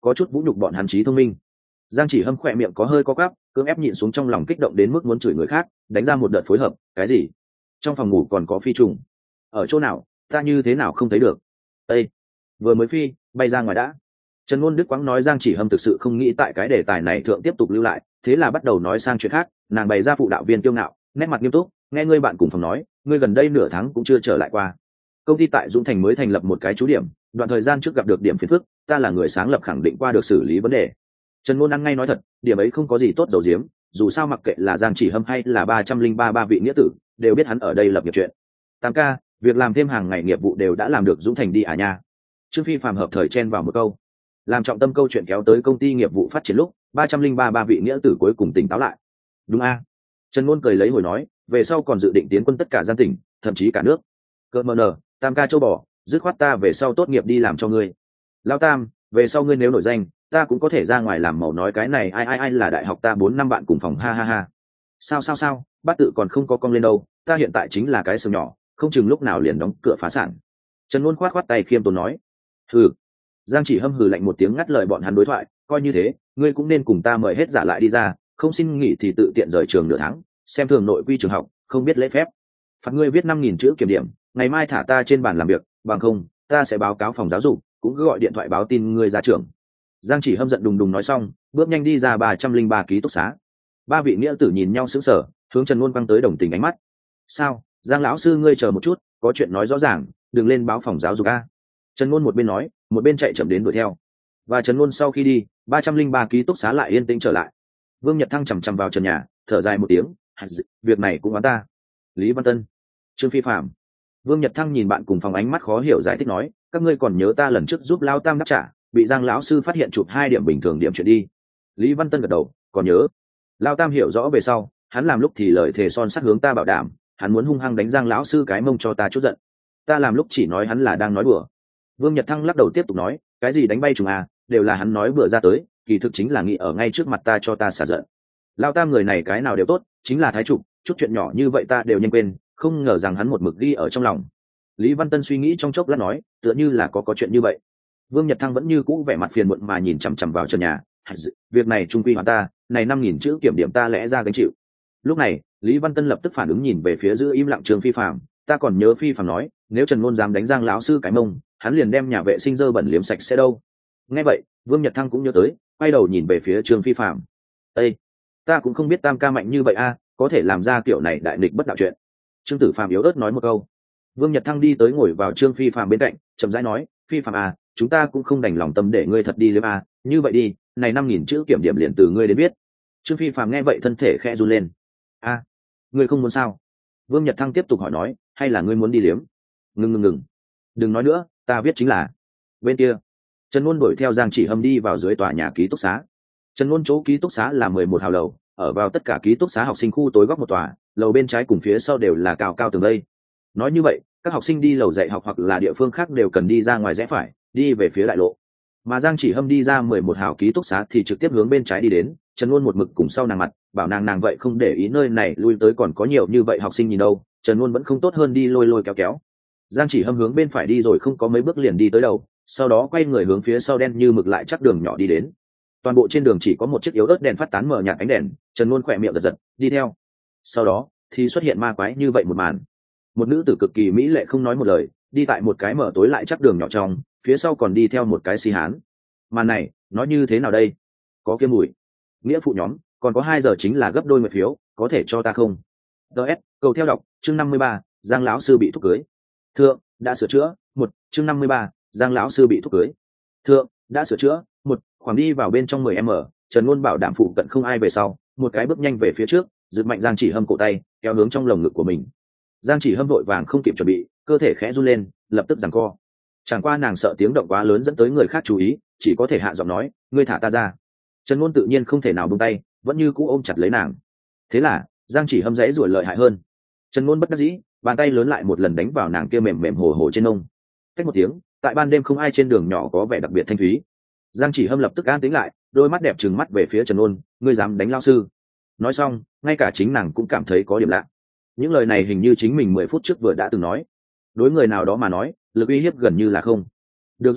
Speaker 1: có chút vũ nhục bọn hắn trí thông minh. Giang Chỉ Hâm khỏe miệng có hơi có quắp, cưỡng ép nhịn xuống trong lòng kích động đến mức muốn chửi người khác, đánh ra một đợt phối hợp. Cái gì? Trong phòng ngủ còn có phi trùng? Ở chỗ nào? Ta như thế nào không thấy được? Ê, vừa mới phi bay ra ngoài đã. Trần Ngôn Đức quãng nói Giang Chỉ Hâm thực sự không nghĩ tại cái đề tài này thượng tiếp tục lưu lại, thế là bắt đầu nói sang chuyện khác. Nàng bày ra phụ đạo viên kiêu ngạo, nét mặt nghiêm túc, nghe ngươi bạn cùng phòng nói, ngươi gần đây nửa tháng cũng chưa trở lại qua. Công ty tại Dũng Thành mới thành lập một cái trú điểm, đoạn thời gian trước gặp được điểm phiền phức, ta là người sáng lập khẳng định qua được xử lý vấn đề. Trần Ngôn ăn ngay nói thật, điểm ấy không có gì tốt giấu giếm, dù sao mặc kệ là Giang Chỉ Hâm hay là 303 vị nghĩa tử, đều biết hắn ở đây lập nghiệp chuyện. Tam ca, việc làm thêm hàng ngày nghiệp vụ đều đã làm được Dũng Thành đi à nha. Trương Phi phàm hợp thời chen vào một câu, làm trọng tâm câu chuyện kéo tới công ty nghiệp vụ phát triển lúc 303 vị nghĩa tử cuối cùng tỉnh táo lại. Đúng a. Trần Ngôn cười lấy hồi nói, về sau còn dự định tiến quân tất cả gian tỉnh, thậm chí cả nước. Cơ mờ nờ, Tam ca châu bò, dứt khoát ta về sau tốt nghiệp đi làm cho ngươi. Lão Tam, về sau ngươi nếu nổi danh, ta cũng có thể ra ngoài làm màu nói cái này ai là đại học ta 4 năm bạn cùng phòng ha ha ha. Sao, bát tự còn không có cong lên đâu, ta hiện tại chính là cái sừng nhỏ, không chừng lúc nào liền đóng cửa phá sản. Trần Ngôn khoát tay khiêm tốn nói. Hừ. Giang Chỉ Hâm hừ lạnh một tiếng ngắt lời bọn hắn đối thoại, coi như thế, ngươi cũng nên cùng ta mời hết giả lại đi ra, không xin nghỉ thì tự tiện rời trường nửa tháng, xem thường nội quy trường học, không biết lễ phép. Phạt ngươi viết 5.000 chữ kiểm điểm, ngày mai thả ta trên bàn làm việc, bằng không, ta sẽ báo cáo phòng giáo dục, cũng cứ gọi điện thoại báo tin ngươi ra trường. Giang Chỉ Hâm giận đùng đùng nói xong, bước nhanh đi ra 303 ký túc xá. Ba vị nghĩa tử nhìn nhau sững sờ, hướng Trần Ngôn quăng tới đồng tình ánh mắt. Sao, Giang lão sư ngươi chờ một chút, có chuyện nói rõ ràng, đừng lên báo phòng giáo dục a. Trần Ngôn một bên nói, một bên chạy chậm đến đuổi theo. Và Trần Ngôn sau khi đi, 303 ký túc xá lại yên tĩnh trở lại. Vương Nhật Thăng chằm chằm vào trần nhà, thở dài một tiếng, việc này cũng oán ta. Lý Văn Tân, Trương Phi Phạm. Vương Nhật Thăng nhìn bạn cùng phòng ánh mắt khó hiểu giải thích nói, các ngươi còn nhớ ta lần trước giúp Lao Tam đáp trả, bị Giang lão sư phát hiện chụp 2 điểm bình thường điểm chuyện đi. Lý Văn Tân gật đầu, còn nhớ. Lao Tam hiểu rõ về sau, hắn làm lúc thì lời thề son sắt hướng ta bảo đảm, hắn muốn hung hăng đánh Giang lão sư cái mông cho ta chút giận. Ta làm lúc chỉ nói hắn là đang nói đùa. Vương Nhật Thăng lắc đầu tiếp tục nói, cái gì đánh bay trùng à, đều là hắn nói bừa ra tới, kỳ thực chính là nghĩ ở ngay trước mặt ta cho ta xả giận. Lao Tam người này cái nào đều tốt, chính là thái trục, chút chuyện nhỏ như vậy ta đều nhanh quên, không ngờ rằng hắn một mực ghi ở trong lòng. Lý Văn Tân suy nghĩ trong chốc lát nói, tựa như là có chuyện như vậy. Vương Nhật Thăng vẫn như cũ vẻ mặt phiền muộn mà nhìn chằm chằm vào trần nhà, việc này trung quy hoàn ta, này 5.000 chữ kiểm điểm ta lẽ ra gánh chịu. Lúc này, Lý Văn Tân lập tức phản ứng nhìn về phía giữ im lặng Trương Phi Phạm, ta còn nhớ Phi Phạm nói, nếu Trần Ngôn dám đánh Giang lão sư cái mông, hắn liền đem nhà vệ sinh dơ bẩn liếm sạch sẽ đâu. Nghe vậy, Vương Nhật Thăng cũng nhớ tới, quay đầu nhìn về phía Trương Phi Phạm. Ê, ta cũng không biết Tam ca mạnh như vậy a, có thể làm ra kiểu này đại nghịch bất đạo chuyện. Trương Tử Phạm yếu ớt nói một câu. Vương Nhật Thăng đi tới ngồi vào Trương Phi Phạm bên cạnh, chậm rãi nói, Phi Phạm à, chúng ta cũng không đành lòng tâm để ngươi thật đi liếm à, như vậy đi, này 5.000 chữ kiểm điểm liền từ ngươi đến biết. Trương Phi Phạm nghe vậy thân thể khẽ run lên. A, ngươi không muốn sao? Vương Nhật Thăng tiếp tục hỏi nói, hay là ngươi muốn đi liếm? Ngừng, đừng nói nữa, ta viết chính là. Bên kia, Trần Ngôn đuổi theo Giang Chỉ Hâm đi vào dưới tòa nhà ký túc xá. Trần Ngôn chỗ ký túc xá là 11 hào lầu, ở vào tất cả ký túc xá học sinh khu tối góc một tòa, lầu bên trái cùng phía sau đều là cao tường đây. Nói như vậy, các học sinh đi lầu dạy học hoặc là địa phương khác đều cần đi ra ngoài rẽ phải, đi về phía đại lộ. Mà Giang Chỉ Hâm đi ra 11 hào ký túc xá thì trực tiếp hướng bên trái đi đến, Trần Ngôn một mực cùng sau nàng mặt, bảo nàng vậy không để ý nơi này lui tới còn có nhiều như vậy học sinh nhìn đâu, Trần Ngôn vẫn không tốt hơn đi lôi kéo. Giang Chỉ Hâm hướng bên phải đi rồi không có mấy bước liền đi tới đầu, sau đó quay người hướng phía sau đen như mực lại chắc đường nhỏ đi đến. Toàn bộ trên đường chỉ có một chiếc yếu ớt đèn phát tán mờ nhạt ánh đèn, Trần Ngôn khỏe miệng giật, đi theo. Sau đó thì xuất hiện ma quái như vậy một màn. Một nữ tử cực kỳ mỹ lệ không nói một lời, đi tại một cái mở tối lại chắc đường nhỏ trong, phía sau còn đi theo một cái xi hán. Màn này, nói như thế nào đây? Có kiếm mùi. Nghĩa phụ nhóm, còn có 2 giờ chính là gấp đôi một phiếu, có thể cho ta không? DS, cầu theo đọc, chương 53, Giang lão sư bị thúc cưới. Thượng, đã sửa chữa, 1, chương 53, Giang lão sư bị thúc cưới. Thượng, đã sửa chữa, 1, khoảng đi vào bên trong 10m, Trần Ngôn bảo đảm phụ cận không ai về sau, một cái bước nhanh về phía trước, giật mạnh Giang Chỉ Hâm cổ tay, kéo hướng trong lồng ngực của mình. Giang Chỉ Hâm vội vàng không kịp chuẩn bị, cơ thể khẽ run lên, lập tức giằng co. Chẳng qua nàng sợ tiếng động quá lớn dẫn tới người khác chú ý, chỉ có thể hạ giọng nói, ngươi thả ta ra. Trần Ngôn tự nhiên không thể nào buông tay, vẫn như cũ ôm chặt lấy nàng. Thế là Giang Chỉ Hâm dãy giụa lợi hại hơn. Trần Ngôn bất đắc dĩ, bàn tay lớn lại một lần đánh vào nàng kia mềm hồ trên nông. Cách một tiếng, tại ban đêm không ai trên đường nhỏ có vẻ đặc biệt thanh thúy. Giang Chỉ Hâm lập tức an tĩnh lại, đôi mắt đẹp trừng mắt về phía Trần Ngôn, ngươi dám đánh lão sư? Nói xong, ngay cả chính nàng cũng cảm thấy có điểm lạ. Những lời này hình như chính mình 10 phút trước vừa đã từng nói. Đối người nào đó mà nói, lực uy hiếp gần như là không. Được rồi,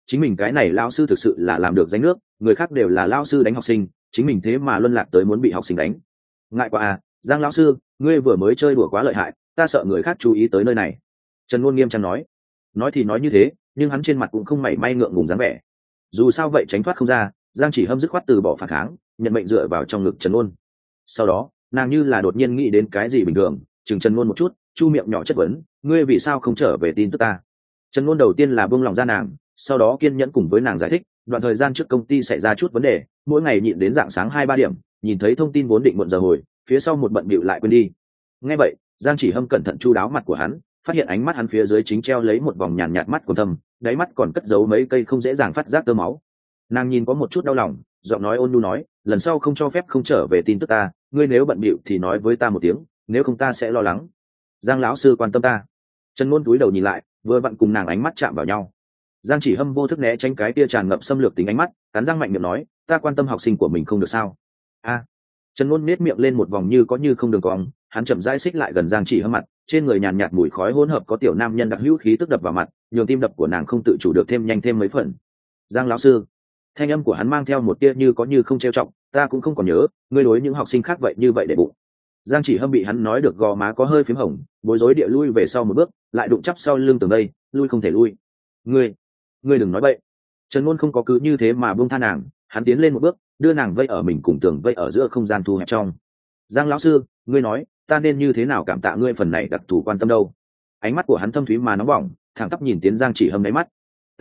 Speaker 1: chính mình cái này lao sư thực sự là làm được danh nước, người khác đều là lao sư đánh học sinh, chính mình thế mà luân lạc tới muốn bị học sinh đánh. Ngại quá à, Giang lão sư, ngươi vừa mới chơi đùa quá lợi hại, ta sợ người khác chú ý tới nơi này. Trần Ngôn nghiêm trang nói thì nói như thế, nhưng hắn trên mặt cũng không mảy may ngượng ngùng dáng vẻ. Dù sao vậy tránh thoát không ra, Giang Chỉ Hâm dứt khoát từ bỏ phản kháng, nhận mệnh dựa vào trong ngực Trần Ngôn. Sau đó, nàng như là đột nhiên nghĩ đến cái gì bình thường, chừng Trần Ngôn một chút, chu miệng nhỏ chất vấn, ngươi vì sao không trở về tin tức ta? Trần Ngôn đầu tiên là buông lòng ra nàng, sau đó kiên nhẫn cùng với nàng giải thích, đoạn thời gian trước công ty xảy ra chút vấn đề, mỗi ngày nhịn đến rạng sáng 2-3 điểm, nhìn thấy thông tin vốn định muộn giờ hồi, phía sau một bận bịu lại quên đi. Nghe vậy, Giang Chỉ Hâm cẩn thận chu đáo mặt của hắn, phát hiện ánh mắt hắn phía dưới chính treo lấy một vòng nhàn nhạt mắt của thâm, đáy mắt còn cất giấu mấy cây không dễ dàng phát giác tơ máu. Nàng nhìn có một chút đau lòng, giọng nói ôn nhu nói, lần sau không cho phép không trở về tin tức ta, ngươi nếu bận bịu thì nói với ta một tiếng, nếu không ta sẽ lo lắng. Giang lão sư quan tâm ta. Trần Ngôn cúi đầu nhìn lại, vừa vặn cùng nàng ánh mắt chạm vào nhau. Giang Chỉ Hâm vô thức né tránh cái tia tràn ngập xâm lược tính ánh mắt, cắn răng mạnh miệng nói, ta quan tâm học sinh của mình không được sao? A. Trần Ngôn nét miệng lên một vòng như có như không đường cong, hắn chậm rãi xích lại gần Giang Chỉ Hâm mặt, trên người nhàn nhạt mùi khói hỗn hợp có tiểu nam nhân đặc hữu khí tức đập vào mặt, nhường tim đập của nàng không tự chủ được thêm nhanh thêm mấy phần. Giang lão sư. Thanh âm của hắn mang theo một tia như có như không trêu trọng, ta cũng không còn nhớ, ngươi đối những học sinh khác vậy như vậy để bụng. Giang Chỉ Hâm bị hắn nói được gò má có hơi phím hồng, bối rối địa lui về sau một bước, lại đụng chắp sau lưng tường đây, lui không thể lui. Ngươi đừng nói bậy. Trần Ngôn không có cứ như thế mà buông tha nàng, hắn tiến lên một bước, đưa nàng vây ở mình cùng tường vây ở giữa không gian thu hẹp trong. Giang lão sư, ngươi nói, ta nên như thế nào cảm tạ ngươi phần này đặc thù quan tâm đâu? Ánh mắt của hắn thâm thúy mà nóng bỏng, thẳng tắp nhìn tiến Giang Chỉ Hâm đáy mắt.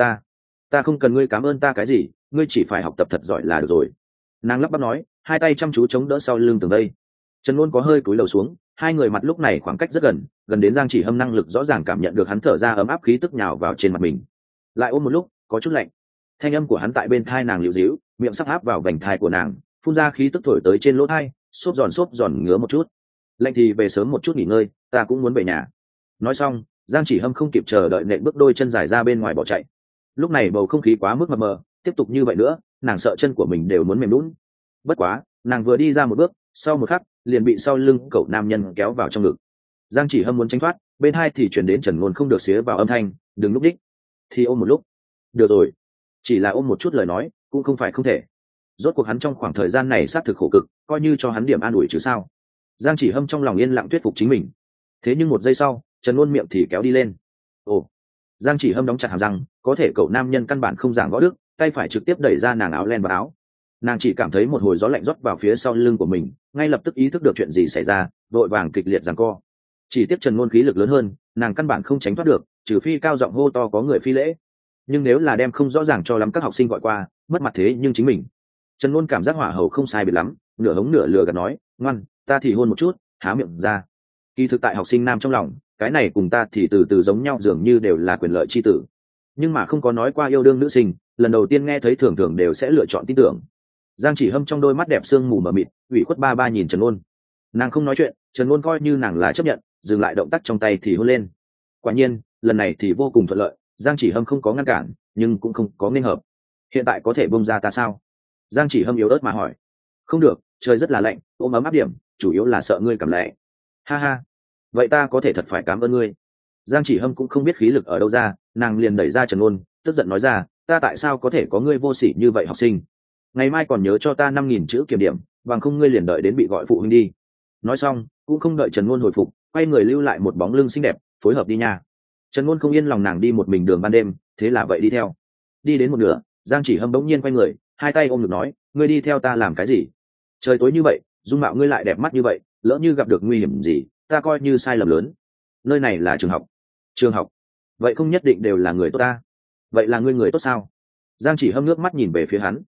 Speaker 1: Ta không cần ngươi cảm ơn ta cái gì, ngươi chỉ phải học tập thật giỏi là được rồi. Nàng lắp bắp nói, hai tay chăm chú chống đỡ sau lưng tường đây. Trần Ngôn có hơi cúi đầu xuống, hai người mặt lúc này khoảng cách rất gần, gần đến Giang Chỉ Hâm năng lực rõ ràng cảm nhận được hắn thở ra ấm áp khí tức nhào vào trên mặt mình. Lại ôm một lúc, có chút lạnh. Thanh âm của hắn tại bên tai nàng liễu díu, miệng sắp áp vào vành tai của nàng, phun ra khí tức thổi tới trên lỗ tai, xốp giòn ngứa một chút. Lạnh thì về sớm một chút nghỉ ngơi, ta cũng muốn về nhà. Nói xong, Giang Chỉ Hâm không kịp chờ đợi nện bước đôi chân dài ra bên ngoài bỏ chạy. Lúc này bầu không khí quá mức mập mờ, tiếp tục như vậy nữa, nàng sợ chân của mình đều muốn mềm nhũn. Bất quá, nàng vừa đi ra một bước, sau một khắc, liền bị sau lưng cậu nam nhân kéo vào trong ngực. Giang Chỉ Hâm muốn tránh thoát, bên hai thì chuyển đến Trần Ngôn không được xía vào âm thanh, đừng lúc đích. Thì ôm một lúc. Được rồi, chỉ là ôm một chút lời nói, cũng không phải không thể. Rốt cuộc hắn trong khoảng thời gian này sát thực khổ cực, coi như cho hắn điểm an ủi chứ sao. Giang Chỉ Hâm trong lòng yên lặng thuyết phục chính mình. Thế nhưng một giây sau, Trần Ngôn miệng thì kéo đi lên. Ồ. Giang Chỉ Hâm đóng chặt hàm răng, có thể cậu nam nhân căn bản không giảng võ đức, tay phải trực tiếp đẩy ra nàng áo len vào áo. Nàng chỉ cảm thấy một hồi gió lạnh rót vào phía sau lưng của mình, ngay lập tức ý thức được chuyện gì xảy ra, vội vàng kịch liệt giằng co. Chỉ tiếp Trần Ngôn khí lực lớn hơn, nàng căn bản không tránh thoát được, trừ phi cao giọng hô to có người phi lễ. Nhưng nếu là đem không rõ ràng cho lắm các học sinh gọi qua, mất mặt thế nhưng chính mình. Trần Ngôn cảm giác hỏa hầu không sai biệt lắm, nửa hống nửa lừa gạt nói, ngoan, ta thì hôn một chút, há miệng ra. Kỳ thực tại học sinh nam trong lòng, cái này cùng ta thì từ từ giống nhau, dường như đều là quyền lợi chi tử. Nhưng mà không có nói qua yêu đương nữ sinh, lần đầu tiên nghe thấy thường thường đều sẽ lựa chọn tin tưởng. Giang Chỉ Hâm trong đôi mắt đẹp sương mù mờ mịt, ủy khuất ba nhìn Trần Ngôn. Nàng không nói chuyện, Trần Ngôn coi như nàng là chấp nhận, dừng lại động tác trong tay thì hôn lên. Quả nhiên, lần này thì vô cùng thuận lợi, Giang Chỉ Hâm không có ngăn cản, nhưng cũng không có nghênh hợp. Hiện tại có thể buông ra ta sao? Giang Chỉ Hâm yếu ớt mà hỏi. Không được, trời rất là lạnh, ôm ấm áp điểm, chủ yếu là sợ ngươi cảm lạnh. Ha ha, vậy ta có thể thật phải cảm ơn ngươi. Giang Chỉ Hâm cũng không biết khí lực ở đâu ra, nàng liền đẩy ra Trần Ngôn, tức giận nói ra, ta tại sao có thể có ngươi vô sỉ như vậy học sinh? Ngày mai còn nhớ cho ta 5.000 chữ kiểm điểm, bằng không ngươi liền đợi đến bị gọi phụ huynh đi. Nói xong, cũng không đợi Trần Ngôn hồi phục, quay người lưu lại một bóng lưng xinh đẹp, phối hợp đi nha. Trần Ngôn không yên lòng nàng đi một mình đường ban đêm, thế là vậy đi theo. Đi đến một nửa, Giang Chỉ Hâm bỗng nhiên quay người, hai tay ôm ngực nói, ngươi đi theo ta làm cái gì? Trời tối như vậy, dung mạo ngươi lại đẹp mắt như vậy, lỡ như gặp được nguy hiểm gì, ta coi như sai lầm lớn. Nơi này là trường học. Trường học? Vậy không nhất định đều là người tốt ta. Vậy là ngươi người tốt sao? Giang Chỉ Hâm nước mắt nhìn về phía hắn.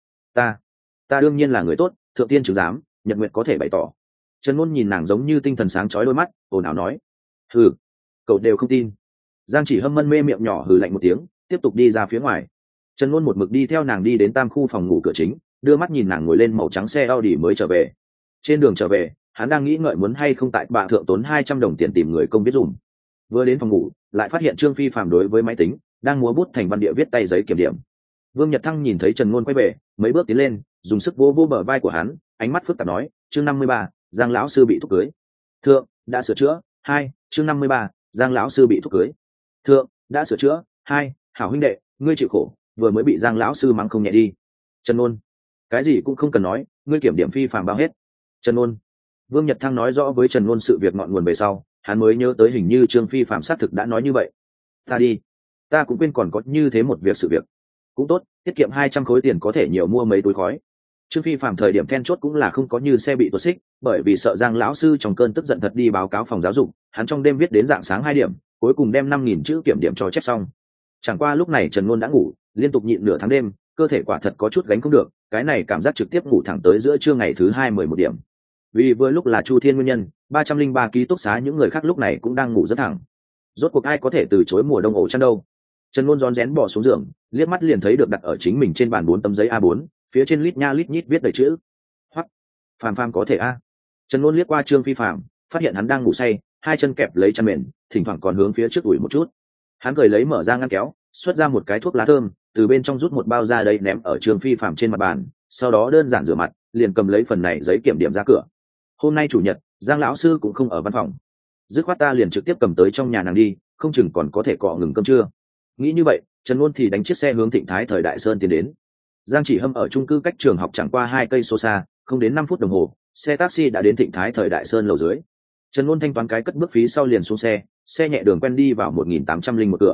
Speaker 1: Ta đương nhiên là người tốt, thượng tiên chứng giám, nhật nguyệt có thể bày tỏ. Trần Ngôn nhìn nàng giống như tinh thần sáng chói đôi mắt, ồn ào nói, hừ, cậu đều không tin. Giang Chỉ Hâm mân mê miệng nhỏ hừ lạnh một tiếng, tiếp tục đi ra phía ngoài. Trần Ngôn một mực đi theo nàng đi đến tam khu phòng ngủ cửa chính, đưa mắt nhìn nàng ngồi lên màu trắng xe Audi mới trở về. Trên đường trở về, hắn đang nghĩ ngợi muốn hay không tại bạ thượng tốn 200 đồng tiền tìm người công viết dùm. Vừa đến phòng ngủ, lại phát hiện Trương Phi Phạm đối với máy tính, đang múa bút thành văn địa viết tay giấy kiểm điểm. Vương Nhật Thăng nhìn thấy Trần Ngôn quay về, mấy bước tiến lên, dùng sức vô bờ vai của hắn, ánh mắt phức tạp nói, chương 53, Giang lão sư bị thúc cưới. Thượng, đã sửa chữa. 2, chương 53, Giang lão sư bị thúc cưới. Thượng, đã sửa chữa. 2, hảo huynh đệ, ngươi chịu khổ, vừa mới bị Giang lão sư mắng không nhẹ đi. Trần Ôn, cái gì cũng không cần nói, ngươi kiểm điểm phi phàm bao hết. Trần Ôn. Vương Nhật Thăng nói rõ với Trần Ôn sự việc ngọn nguồn về sau, hắn mới nhớ tới hình như Trương phi phạm xác thực đã nói như vậy. Ta đi, ta cũng quên còn có như thế một việc sự việc. Cũng tốt, tiết kiệm 200 khối tiền có thể nhiều mua mấy túi khói. Trương phi phạm thời điểm then chốt cũng là không có như xe bị tuột xích, bởi vì sợ Giang lão sư trong cơn tức giận thật đi báo cáo phòng giáo dục, hắn trong đêm viết đến rạng sáng 2 điểm, cuối cùng đem 5.000 chữ kiểm điểm cho chép xong. Chẳng qua lúc này Trần Nôn đã ngủ, liên tục nhịn nửa tháng đêm, cơ thể quả thật có chút gánh không được, cái này cảm giác trực tiếp ngủ thẳng tới giữa trưa ngày thứ 2 11 điểm. Vì vừa lúc là Chu Thiên nguyên nhân, 303 ký túc xá những người khác lúc này cũng đang ngủ rất thẳng. Rốt cuộc ai có thể từ chối mùa đông ổ chăn đâu. Trần Nôn rón rén bỏ xuống giường, liếc mắt liền thấy được đặt ở chính mình trên bàn 4 tấm giấy A4, phía trên lít nha lít nhít viết đầy chữ. Hoặc, phàm phàm có thể a. Trần Nôn liếc qua Trương Phi Phàm, phát hiện hắn đang ngủ say, hai chân kẹp lấy chăn mền, thỉnh thoảng còn hướng phía trước ủi một chút. Hắn cười lấy mở ra ngăn kéo, xuất ra một cái thuốc lá thơm, từ bên trong rút một bao ra đây ném ở Trương Phi Phàm trên mặt bàn, sau đó đơn giản rửa mặt, liền cầm lấy phần này giấy kiểm điểm ra cửa. Hôm nay chủ nhật, Giang lão sư cũng không ở văn phòng, dứt khoát ta liền trực tiếp cầm tới trong nhà nàng đi, không chừng còn có thể cọ ngừng cơm trưa. Nghĩ như vậy, Trần Nôn thì đánh chiếc xe hướng Thịnh Thái thời Đại Sơn tiến đến. Giang Chỉ Hâm ở chung cư cách trường học chẳng qua 2 cây số xa, không đến 5 phút đồng hồ, xe taxi đã đến Thịnh Thái thời Đại Sơn lầu dưới. Trần Nôn thanh toán cái cất bước phí sau liền xuống xe, xe nhẹ đường quen đi vào 1801 cửa.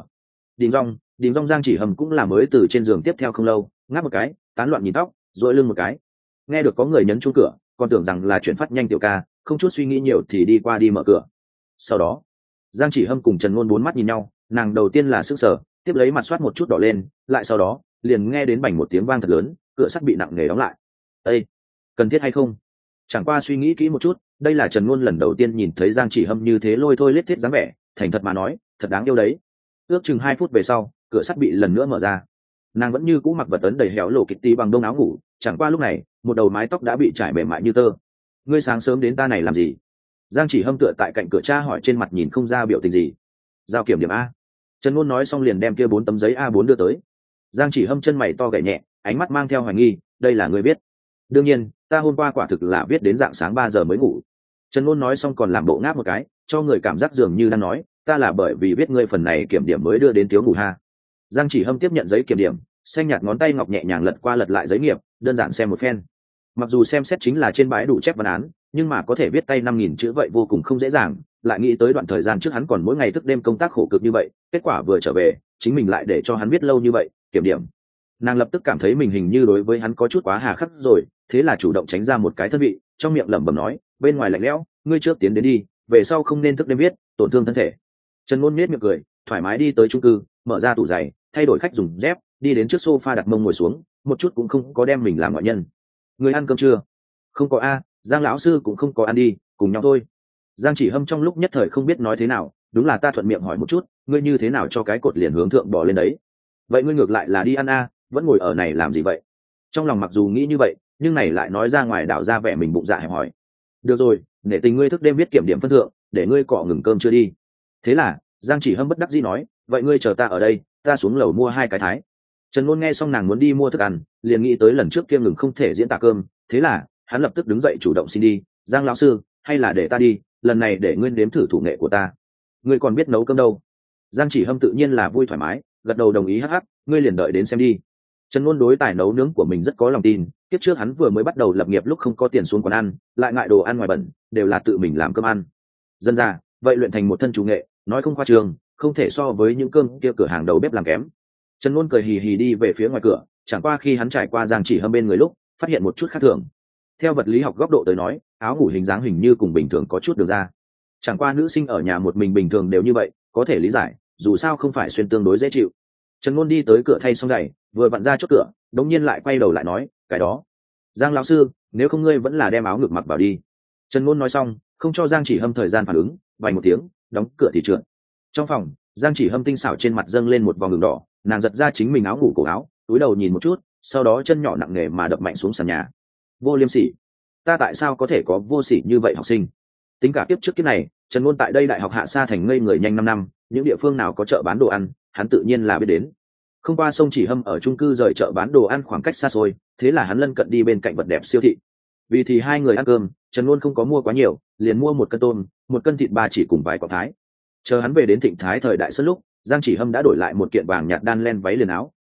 Speaker 1: Đình Rong Giang Chỉ Hâm cũng là mới từ trên giường tiếp theo không lâu, ngáp một cái, tán loạn nhìn tóc, rồi lưng một cái. Nghe được có người nhấn chuông cửa, còn tưởng rằng là chuyển phát nhanh tiểu ca, không chút suy nghĩ nhiều thì đi qua đi mở cửa. Sau đó, Giang Chỉ Hâm cùng Trần Nôn bốn mắt nhìn nhau, nàng đầu tiên là sững sờ, tiếp lấy mặt soát một chút đỏ lên, lại sau đó, liền nghe đến bành một tiếng vang thật lớn, cửa sắt bị nặng nề đóng lại. Ê, cần thiết hay không? Chẳng qua suy nghĩ kỹ một chút, đây là Trần Nôn lần đầu tiên nhìn thấy Giang Chỉ Hâm như thế lôi thôi lết thiết dáng vẻ, thành thật mà nói, thật đáng yêu đấy. Ước chừng 2 phút về sau, cửa sắt bị lần nữa mở ra. Nàng vẫn như cũ mặc vật ấn đầy héo lộ kịch tí bằng đông áo ngủ, chẳng qua lúc này, một đầu mái tóc đã bị trải mềm mại như tơ. Ngươi sáng sớm đến ta này làm gì? Giang Chỉ Hâm tựa tại cạnh cửa tra hỏi, trên mặt nhìn không ra biểu tình gì. Giao kiểm điểm a. Trần Nôn nói xong liền đem kia 4 tấm giấy A4 đưa tới. Giang Chỉ Hâm chân mày to gảy nhẹ, ánh mắt mang theo hoài nghi, đây là ngươi viết? Đương nhiên, ta hôm qua quả thực là viết đến rạng sáng 3 giờ mới ngủ. Trần Nôn nói xong còn làm bộ ngáp một cái, cho người cảm giác dường như đang nói, ta là bởi vì viết ngươi phần này kiểm điểm mới đưa đến thiếu ngủ ha. Giang Chỉ Hâm tiếp nhận giấy kiểm điểm, xanh nhạt ngón tay ngọc nhẹ nhàng lật qua lật lại giấy nghiệp, đơn giản xem một phen. Mặc dù xem xét chính là trên bãi đủ chép văn án, nhưng mà có thể viết tay 5.000 chữ vậy vô cùng không dễ dàng, lại nghĩ tới đoạn thời gian trước hắn còn mỗi ngày thức đêm công tác khổ cực như vậy, kết quả vừa trở về, chính mình lại để cho hắn viết lâu như vậy, kiểm điểm. Nàng lập tức cảm thấy mình hình như đối với hắn có chút quá hà khắc rồi, thế là chủ động tránh ra một cái thân vị, trong miệng lẩm bẩm nói, bên ngoài lạnh lẽo, ngươi trước tiến đến đi, về sau không nên thức đêm viết, tổn thương thân thể. Trần Nôn nhếch miệng cười, thoải mái đi tới chung cư, mở ra tủ giày, thay đổi khách dùng dép, đi đến trước sofa đặt mông ngồi xuống, một chút cũng không có đem mình làm ngoại nhân. Người ăn cơm chưa? Không có a, Giang lão sư cũng không có ăn đi, cùng nhau thôi. Giang Chỉ Hâm trong lúc nhất thời không biết nói thế nào, đúng là ta thuận miệng hỏi một chút, ngươi như thế nào cho cái cột liền hướng thượng bò lên đấy? Vậy ngươi ngược lại là đi ăn a, vẫn ngồi ở này làm gì vậy? Trong lòng mặc dù nghĩ như vậy, nhưng này lại nói ra ngoài đảo ra vẻ mình bụng dạ hẹp hỏi. Được rồi, nể tình ngươi thức đêm viết kiểm điểm phân thượng, để ngươi cọ ngừng cơm chưa đi. Thế là, Giang Chỉ Hâm bất đắc dĩ nói, vậy ngươi chờ ta ở đây, ta xuống lầu mua 2 cái thái. Trần Nôn nghe xong nàng muốn đi mua thức ăn, liền nghĩ tới lần trước kia ngừng không thể diễn tả cơm, thế là hắn lập tức đứng dậy chủ động xin đi. Giang lão sư, hay là để ta đi, lần này để ngươi nếm thử thủ nghệ của ta. Ngươi còn biết nấu cơm đâu? Giang Chỉ Hâm tự nhiên là vui thoải mái, gật đầu đồng ý, hắc hắc, ngươi liền đợi đến xem đi. Trần Nôn đối tài nấu nướng của mình rất có lòng tin, tiếp trước hắn vừa mới bắt đầu lập nghiệp lúc không có tiền xuống quán ăn, lại ngại đồ ăn ngoài bẩn, đều là tự mình làm cơm ăn. Dần ra, vậy luyện thành một thân chủ nghệ, nói không khoa trương, không thể so với những cơm kia cửa hàng đầu bếp làm kém. Trần Nôn cười hì hì đi về phía ngoài cửa, chẳng qua khi hắn trải qua Giang Chỉ Hâm bên người lúc, phát hiện một chút khác thường. Theo vật lý học góc độ tới nói, áo ngủ hình dáng hình như cùng bình thường có chút được ra. Chẳng qua nữ sinh ở nhà một mình bình thường đều như vậy, có thể lý giải, dù sao không phải xuyên tương đối dễ chịu. Trần Nôn đi tới cửa thay xong giày, vừa vặn ra chốt cửa, đống nhiên lại quay đầu lại nói, cái đó. Giang lão sư, nếu không ngươi vẫn là đem áo ngực mặc vào đi. Trần Nôn nói xong, không cho Giang Chỉ Hâm thời gian phản ứng, vài một tiếng, đóng cửa thì trượt. Trong phòng, Giang Chỉ Hâm tinh xảo trên mặt dâng lên một vòng đường đỏ, nàng giật ra chính mình áo ngủ cổ áo, túi đầu nhìn một chút, sau đó chân nhỏ nặng nề mà đập mạnh xuống sàn nhà. Vô liêm sỉ, ta tại sao có thể có vô sỉ như vậy học sinh? Tính cả tiếp trước kiếp này, Trần Nôn tại đây đại học Hạ Sa thành ngây người nhanh 5 năm, những địa phương nào có chợ bán đồ ăn, hắn tự nhiên là biết đến. Không qua sông Chỉ Hâm ở chung cư rời chợ bán đồ ăn khoảng cách xa xôi, thế là hắn lân cận đi bên cạnh vật đẹp siêu thị. Vì thì hai người ăn cơm, Trần Nôn không có mua quá nhiều, liền mua 1 cân tôm, 1 cân thịt ba chỉ cùng vài quả thái. Chờ hắn về đến Thịnh Thái thời Đại Sơn lúc, Giang Chỉ Hâm đã đổi lại một kiện vàng nhạt đan len váy liền áo,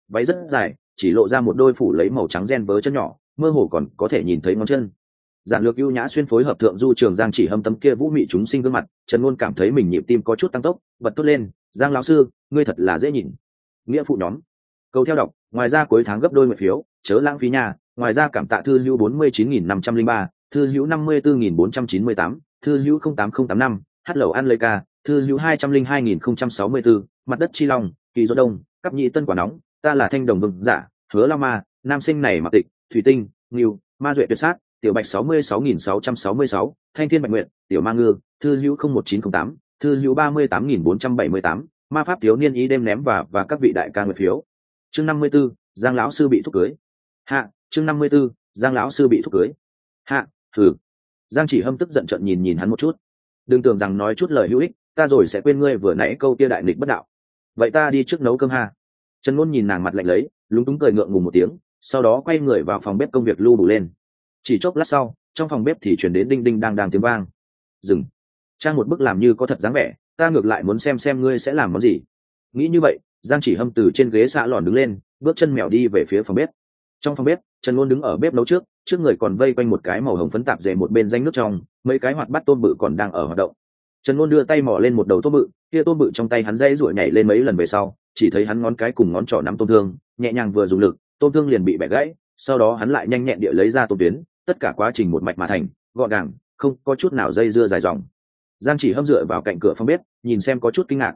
Speaker 1: váy rất dài, chỉ lộ ra một đôi phủ lấy màu trắng ren vớ chân nhỏ, mơ hồ còn có thể nhìn thấy ngón chân. Giản lược ưu nhã xuyên phối hợp thượng du trường Giang Chỉ Hâm tấm kia vũ mị chúng sinh gương mặt, Trần Luân cảm thấy mình nhịp tim có chút tăng tốc, bật tốt lên. Giang lão sư, ngươi thật là dễ nhìn. Nghĩa phụ nhóm, câu theo đọc. Ngoài ra cuối tháng gấp đôi nguyện phiếu, chớ lãng phí nhà. Ngoài ra cảm tạ thư hữu 49.503, thư hữu 54.498, thư hữu 08085, hát lẩu ăn lây ca, thư hữu 202.064, mặt đất chi long, kỳ do đông, cấp nhị tân quả nóng. Ta là thanh đồng vương giả, hứa lao ma, nam sinh này mặc tịch, thủy tinh, nghiêu, ma duệ tuyệt sát, tiểu bạch 66.666, thanh thiên bạch nguyện, tiểu ma ngư, thư hữu 01908, thư hữu 38.478, ma pháp thiếu niên ý đêm ném và các vị đại ca nguyện phiếu. Chương 54, Giang lão sư bị thúc cưới. Hạ, chương 54, Giang lão sư bị thúc cưới. Hạ, thử. Giang Chỉ Hâm tức giận trợn nhìn hắn một chút. Đừng tưởng rằng nói chút lời hữu ích, ta rồi sẽ quên ngươi vừa nãy câu kia đại nghịch bất đạo. Vậy ta đi trước nấu cơm ha. Trần Ngôn nhìn nàng mặt lạnh lấy, lúng túng cười ngượng ngùng một tiếng, sau đó quay người vào phòng bếp công việc lưu đủ lên. Chỉ chốc lát sau, trong phòng bếp thì truyền đến đinh đinh đang tiếng vang. Dừng. Trang một bức làm như có thật dáng vẻ, ta ngược lại muốn xem ngươi sẽ làm món gì. Nghĩ như vậy, Giang Chỉ Hâm từ trên ghế xạ lòn đứng lên, bước chân mèo đi về phía phòng bếp. Trong phòng bếp, Trần Ngôn đứng ở bếp nấu trước người còn vây quanh một cái màu hồng phấn tạp dề một bên danh nước trong, mấy cái hoạt bát tôm bự còn đang ở hoạt động. Trần Ngôn đưa tay mò lên một đầu tôm bự, kia tôm bự trong tay hắn dây duỗi nhảy lên mấy lần về sau, chỉ thấy hắn ngón cái cùng ngón trỏ nắm tôm thương, nhẹ nhàng vừa dùng lực, tôm thương liền bị bẻ gãy, sau đó hắn lại nhanh nhẹn địa lấy ra tôm tuyến, tất cả quá trình một mạch mà thành, gọn gàng, không có chút nào dây dưa dài dòng. Giang Chỉ Hâm dựa vào cạnh cửa phòng bếp, nhìn xem có chút kinh ngạc,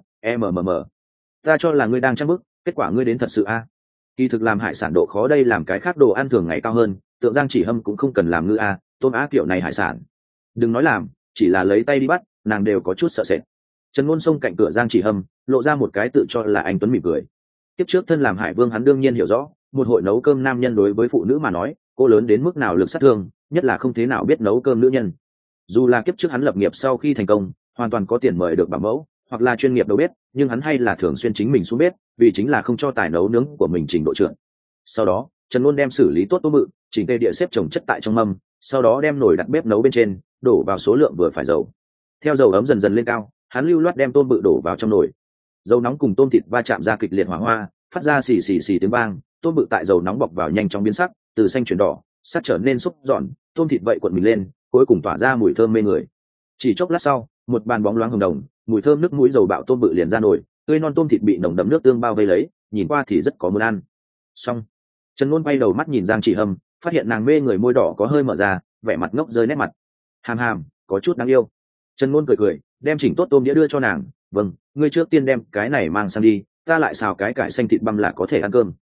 Speaker 1: ta cho là ngươi đang trang bức, kết quả ngươi đến thật sự a. Kỳ thực làm hải sản độ khó đây làm cái khác đồ ăn thường ngày cao hơn, tượng Giang Chỉ Hâm cũng không cần làm ngư a, tôm á kiểu này hải sản. Đừng nói làm, chỉ là lấy tay đi bắt, nàng đều có chút sợ sệt. Trần Ngôn xông cạnh cửa Giang Chỉ Hâm, lộ ra một cái tự cho là anh tuấn mỉm cười. Tiếp trước thân làm hải vương hắn đương nhiên hiểu rõ, một hội nấu cơm nam nhân đối với phụ nữ mà nói, cô lớn đến mức nào lực sát thương, nhất là không thế nào biết nấu cơm nữ nhân. Dù là kiếp trước hắn lập nghiệp sau khi thành công, hoàn toàn có tiền mời được bảo mẫu, hoặc là chuyên nghiệp đầu bếp, nhưng hắn hay là thường xuyên chính mình xuống bếp, vì chính là không cho tài nấu nướng của mình trình độ trưởng. Sau đó, Trần Luân đem xử lý tốt tôm bự, chỉnh tề địa xếp chồng chất tại trong mâm, sau đó đem nồi đặt bếp nấu bên trên, đổ vào số lượng vừa phải dầu. Theo dầu ấm dần dần lên cao, hắn lưu loát đem tôm bự đổ vào trong nồi. Dầu nóng cùng tôm thịt va chạm ra kịch liệt hỏa hoa, phát ra xì xì xì tiếng vang, tôm bự tại dầu nóng bọc vào nhanh chóng biến sắc, từ xanh chuyển đỏ, sắc trở nên xúc giòn, tôm thịt vậy cuộn mình lên, cuối cùng tỏa ra mùi thơm mê người. Chỉ chốc lát sau, một bàn bóng loáng hồng đồng, mùi thơm nước mũi dầu bạo tôm bự liền ra nồi, tươi non tôm thịt bị nồng đậm nước tương bao vây lấy, nhìn qua thì rất có muốn ăn. Xong, Trần Luân quay đầu mắt nhìn Giang Chỉ Hâm, phát hiện nàng mê người môi đỏ có hơi mở ra, vẻ mặt ngốc rơi nét mặt. Hàm, có chút đáng yêu. Trần Luân cười, đem chỉnh tốt tôm đĩa đưa cho nàng. Vâng, ngươi trước tiên đem cái này mang sang đi, ta lại xào cái cải xanh thịt băm là có thể ăn cơm.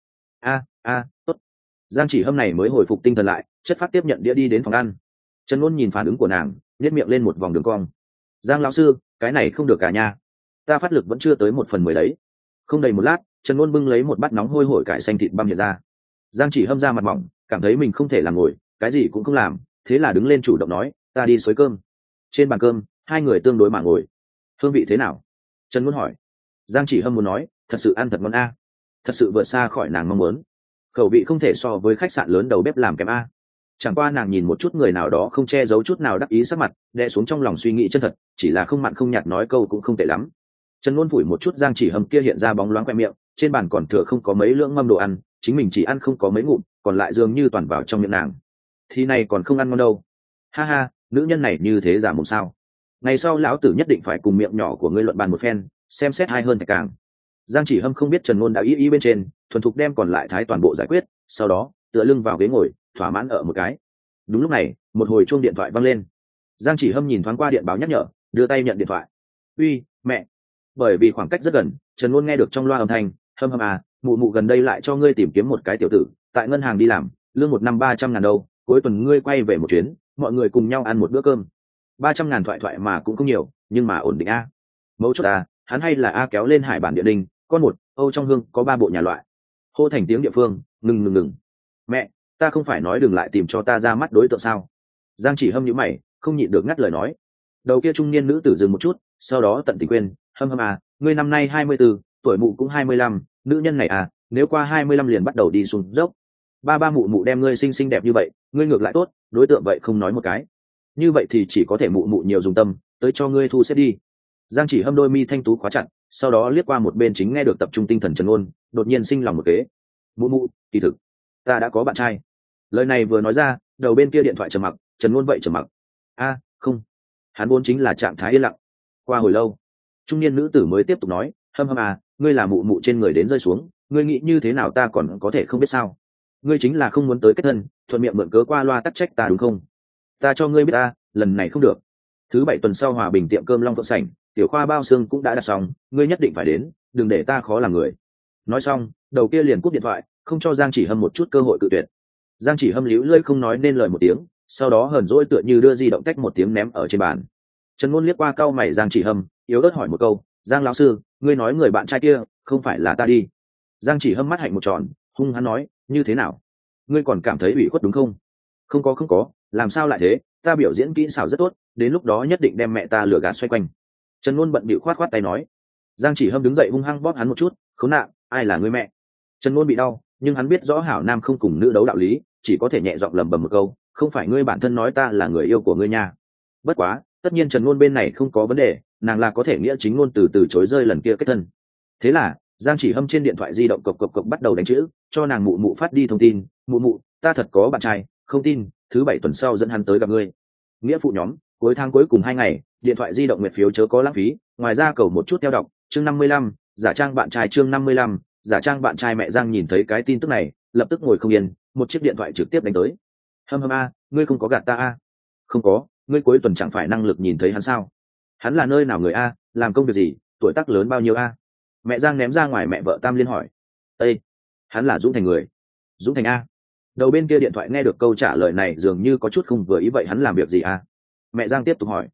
Speaker 1: Tốt. Giang Chỉ Hâm này mới hồi phục tinh thần lại, chất phát tiếp nhận đĩa đi đến phòng ăn. Trần Luân nhìn phản ứng của nàng, nhếch miệng lên một vòng đường cong. Giang lão sư, cái này không được cả nha, ta phát lực vẫn chưa tới 1/10 đấy. Không đầy một lát, Trần Luân bưng lấy một bát nóng hôi hổi cải xanh thịt băm hiện ra. Giang Chỉ Hâm ra mặt mỏng, cảm thấy mình không thể làm ngồi, cái gì cũng không làm, thế là đứng lên chủ động nói, ta đi xới cơm. Trên bàn cơm, hai người tương đối mà ngồi. Hương vị thế nào? Trần Luân hỏi. Giang Chỉ Hâm muốn nói, thật sự ăn thật ngon a, thật sự vượt xa khỏi nàng mong muốn. Khẩu vị không thể so với khách sạn lớn đầu bếp làm kém a. Chẳng qua nàng nhìn một chút người nào đó không che giấu chút nào đắc ý sắc mặt, đè xuống trong lòng suy nghĩ chân thật, chỉ là không mặn không nhạt nói câu cũng không tệ lắm. Trần Luân phủi một chút Giang Chỉ Hâm kia hiện ra bóng loáng khoe miệng, trên bàn còn thừa không có mấy lưỡng mâm đồ ăn, chính mình chỉ ăn không có mấy ngụm, còn lại dường như toàn vào trong miệng nàng. Thì này còn không ăn ngon đâu. Ha, nữ nhân này như thế giả mồm sao? Ngày sau lão tử nhất định phải cùng miệng nhỏ của ngươi luận bàn một phen, xem xét hay hơn thạch càng. Giang Chỉ Hâm không biết Trần Luân đã ý bên trên, thuần thục đem còn lại thái toàn bộ giải quyết, sau đó tựa lưng vào ghế ngồi, thỏa mãn ở một cái. Đúng lúc này, một hồi chuông điện thoại vang lên. Giang Chỉ Hâm nhìn thoáng qua điện báo nhắc nhở, đưa tay nhận điện thoại. Uy, mẹ. Bởi vì khoảng cách rất gần, Trần Luân nghe được trong loa âm thanh, Hâm à, mụ gần đây lại cho ngươi tìm kiếm một cái tiểu tử, tại ngân hàng đi làm, lương một năm 300.000 đâu, cuối tuần ngươi quay về một chuyến, mọi người cùng nhau ăn một bữa cơm. 300.000 thoại mà cũng không nhiều, nhưng mà ổn định a. Mấu chốt a, hắn hay là a kéo lên hải bản địa đình, con một, Âu trong hương có 3 bộ nhà loại. Hô thành tiếng địa phương, ngừng. Mẹ, ta không phải nói đừng lại tìm cho ta ra mắt đối tượng sao? Giang Chỉ Hâm nhíu mày, không nhịn được ngắt lời nói. Đầu kia trung niên nữ tử dừng một chút, sau đó tận tình quên, Hâm à, ngươi năm nay 24, tuổi mụ cũng 25, nữ nhân này à, nếu qua 25 liền bắt đầu đi xuống dốc. Ba mụ đem ngươi xinh đẹp như vậy, ngươi ngược lại tốt, đối tượng vậy không nói một cái. Như vậy thì chỉ có thể mụ nhiều dùng tâm, tới cho ngươi thu xếp đi. Giang Chỉ Hâm đôi mi thanh tú khóa chặt, sau đó liếc qua một bên chính nghe được tập trung tinh thần Trần Luân, đột nhiên sinh lòng một kế. mụ mụ, kỳ thực ta đã có bạn trai. Lời này vừa nói ra, đầu bên kia điện thoại trầm mặc, Trần Luân vậy trầm mặc. A, không, hắn vốn chính là trạng thái yên lặng. Qua hồi lâu, trung niên nữ tử mới tiếp tục nói, hâm hâm à, ngươi là mụ mụ trên người đến rơi xuống, ngươi nghĩ như thế nào ta còn có thể không biết sao? Ngươi chính là không muốn tới kết thân, thuận miệng mượn cớ qua loa tắc trách ta đúng không? Ta cho ngươi biết ta, lần này không được. Thứ bảy tuần sau Hòa Bình tiệm cơm Long Phượng Sảnh, tiểu khoa bao xương cũng đã đặt xong, ngươi nhất định phải đến, đừng để ta khó làm người. Nói xong, đầu kia liền cúp điện thoại, không cho Giang Chỉ Hâm một chút cơ hội cự tuyệt. Giang Chỉ Hâm líu lưỡi không nói nên lời một tiếng, sau đó hờn dỗi tựa như đưa di động tách một tiếng ném ở trên bàn. Trần Ngôn liếc qua cau mày Giang Chỉ Hâm, yếu ớt hỏi một câu, Giang lão sư, ngươi nói người bạn trai kia không phải là ta đi? Giang Chỉ Hâm mắt hạnh một tròn, hung hăng nói, như thế nào? Ngươi còn cảm thấy ủy khuất đúng không? Không có, làm sao lại thế? Ta biểu diễn kỹ xảo rất tốt, đến lúc đó nhất định đem mẹ ta lừa gạt xoay quanh. Trần Ngôn bận bịu khoát tay nói. Giang Chỉ Hâm đứng dậy hung hăng bóp hắn một chút, khốn nạn, ai là ngươi mẹ? Trần Ngôn bị đau, nhưng hắn biết rõ hảo nam không cùng nữ đấu đạo lý, chỉ có thể nhẹ giọng lẩm bẩm một câu, không phải ngươi bản thân nói ta là người yêu của ngươi nha. Bất quá, tất nhiên Trần Ngôn bên này không có vấn đề, nàng là có thể nghĩa chính ngôn từ chối rơi lần kia kết thân. Thế là, Giang Chỉ Hâm trên điện thoại di động cộc cộc cộc bắt đầu đánh chữ, cho nàng mụ mụ phát đi thông tin, mụ mụ, ta thật có bạn trai, không tin, thứ bảy tuần sau dẫn hắn tới gặp ngươi. Nghĩa phụ nhóm, cuối tháng cuối cùng 2 ngày, điện thoại di động nguyệt phiếu chớ có lãng phí, ngoài ra cầu một chút theo đọc, chương 55, giả trang bạn trai chương 55, giả trang bạn trai. Mẹ Giang nhìn thấy cái tin tức này, lập tức ngồi không yên, một chiếc điện thoại trực tiếp đánh tới. Hâm hâm a, ngươi không có gạt ta a? Không có, ngươi cuối tuần chẳng phải năng lực nhìn thấy hắn sao? Hắn là nơi nào người a, làm công việc gì, tuổi tác lớn bao nhiêu a? Mẹ Giang ném ra ngoài mẹ vợ Tam Liên hỏi. Ê, hắn là Dũng Thành người. Dũng Thành a? Đầu bên kia điện thoại nghe được câu trả lời này dường như có chút không vừa ý, vậy hắn làm việc gì a? Mẹ Giang tiếp tục hỏi.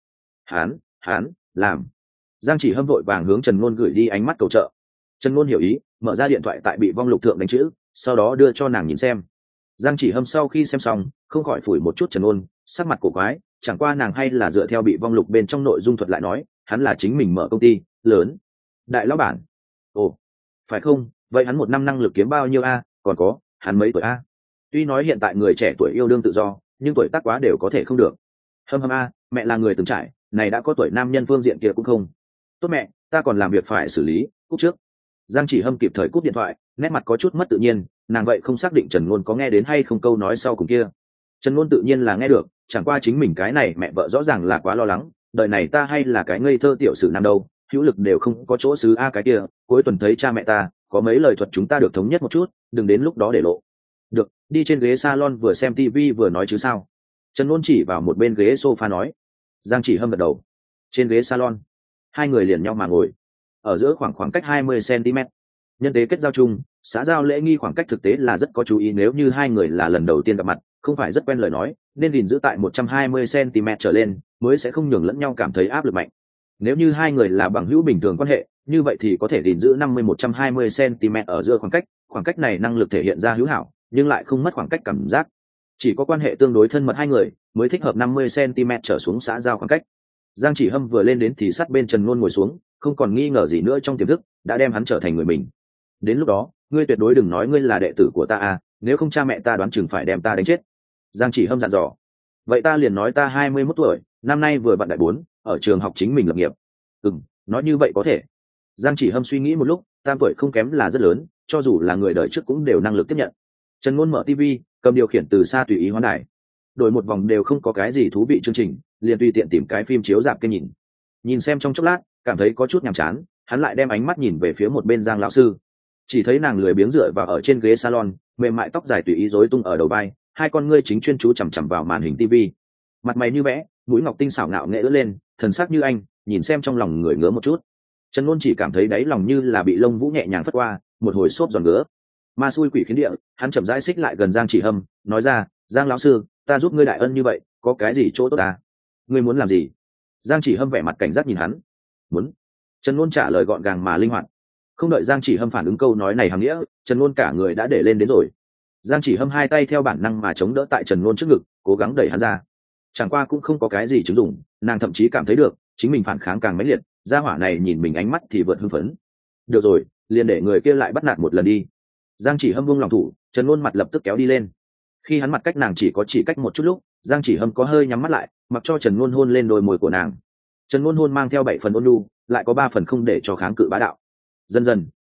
Speaker 1: Hắn làm. Giang Chỉ Hâm vội vàng hướng Trần Ngôn gửi đi ánh mắt cầu trợ. Trần Ngôn hiểu ý, mở ra điện thoại tại bị vong lục thượng đánh chữ, sau đó đưa cho nàng nhìn xem. Giang Chỉ Hâm sau khi xem xong, không khỏi phủi một chút Trần Ngôn, sắc mặt cổ quái, chẳng qua nàng hay là dựa theo bị vong lục bên trong nội dung thuật lại nói, hắn là chính mình mở công ty lớn, đại lão bản. Ồ, phải không? Vậy hắn một năm năng lực kiếm bao nhiêu a? Còn có, hắn mấy tuổi a? Tuy nói hiện tại người trẻ tuổi yêu đương tự do, nhưng tuổi tác quá đều có thể không được. Hâm hâm a, mẹ là người từng trải, này đã có tuổi nam nhân phương diện kia cũng không. Tốt mẹ, ta còn làm việc phải xử lý, cúp trước. Giang Chỉ Hâm kịp thời cúp điện thoại, nét mặt có chút mất tự nhiên, nàng vậy không xác định Trần Ngôn có nghe đến hay không câu nói sau cùng kia. Trần Ngôn tự nhiên là nghe được, chẳng qua chính mình cái này mẹ vợ rõ ràng là quá lo lắng, đời này ta hay là cái ngây thơ tiểu sử nam đâu, hữu lực đều không có chỗ xứ a cái kia, cuối tuần thấy cha mẹ ta, có mấy lời thuật chúng ta được thống nhất một chút, đừng đến lúc đó để lộ. Được, đi trên ghế salon vừa xem tivi vừa nói chứ sao? Trần Ngôn chỉ vào một bên ghế sofa nói. Giang Chỉ Hâm gật đầu. Trên ghế salon, hai người liền nhau mà ngồi, ở giữa khoảng cách 20 cm. Nhân tế kết giao chung, xã giao lễ nghi khoảng cách thực tế là rất có chú ý, nếu như hai người là lần đầu tiên gặp mặt, không phải rất quen lời nói, nên gìn giữ tại 120 cm trở lên, mới sẽ không nhường lẫn nhau cảm thấy áp lực mạnh. Nếu như hai người là bằng hữu bình thường quan hệ, như vậy thì có thể gìn giữ 50-120 cm ở giữa khoảng cách này năng lực thể hiện ra hữu hảo, nhưng lại không mất khoảng cách cảm giác. Chỉ có quan hệ tương đối thân mật hai người mới thích hợp 50 cm trở xuống xã giao khoảng cách. Giang Chỉ Hâm vừa lên đến thì sát bên Trần Ngôn ngồi xuống, không còn nghi ngờ gì nữa trong tiềm thức, đã đem hắn trở thành người mình. Đến lúc đó, ngươi tuyệt đối đừng nói ngươi là đệ tử của ta à, nếu không cha mẹ ta đoán chừng phải đem ta đánh chết. Giang Chỉ Hâm dặn dò. Vậy ta liền nói ta 21 tuổi, năm nay vừa vặn đại 4, ở trường học chính mình lập nghiệp. Nói như vậy có thể. Giang Chỉ Hâm suy nghĩ một lúc, tam tuổi không kém là rất lớn, cho dù là người đời trước cũng đều năng lực tiếp nhận. Trần Ngôn mở TV, cầm điều khiển từ xa tùy ý hoán đài. Đổi một vòng đều không có cái gì thú vị chương trình, liền tùy tiện tìm cái phim chiếu rạp kia nhìn xem trong chốc lát, cảm thấy có chút nhàm chán, hắn lại đem ánh mắt nhìn về phía một bên Giang lão sư. Chỉ thấy nàng lười biếng dựa vào ở trên ghế salon, mềm mại tóc dài tùy ý rối tung ở đầu vai, hai con ngươi chính chuyên chú chằm chằm vào màn hình TV. Mặt mày như vẽ, mũi ngọc tinh xảo ngạo nghệ ưỡn lên, thần sắc như anh, nhìn xem trong lòng người ngứa một chút. Trần Ngôn chỉ cảm thấy đáy lòng như là bị lông vũ nhẹ nhàng phất qua, một hồi xốp giòn ngứa. Ma xui quỷ khiến địa, hắn chậm rãi xích lại gần Giang Chỉ Hâm, nói ra, Giang lão sư, ta giúp ngươi đại ân như vậy, có cái gì chỗ tốt à? Ngươi muốn làm gì? Giang Chỉ Hâm vẻ mặt cảnh giác nhìn hắn. Muốn. Trần Ngôn trả lời gọn gàng mà linh hoạt. Không đợi Giang Chỉ Hâm phản ứng câu nói này hàm nghĩa, Trần Ngôn cả người đã để lên đến rồi. Giang Chỉ Hâm hai tay theo bản năng mà chống đỡ tại Trần Ngôn trước ngực, cố gắng đẩy hắn ra. Chẳng qua cũng không có cái gì chứng dụng, nàng thậm chí cảm thấy được, chính mình phản kháng càng mãnh liệt, gia hỏa này nhìn mình ánh mắt thì vượt hưng phấn. Được rồi, liền để người kia lại bắt nạt một lần đi. Giang Chỉ Hâm buông lòng thủ, Trần Ngôn mặt lập tức kéo đi lên. Khi hắn mặt cách nàng chỉ cách một chút lúc, Giang Chỉ Hâm có hơi nhắm mắt lại, mặc cho Trần Ngôn hôn lên đôi môi của nàng. Trần Ngôn hôn mang theo 7 phần ôn nhu, lại có 3 phần không để cho kháng cự bá đạo. Dần dần,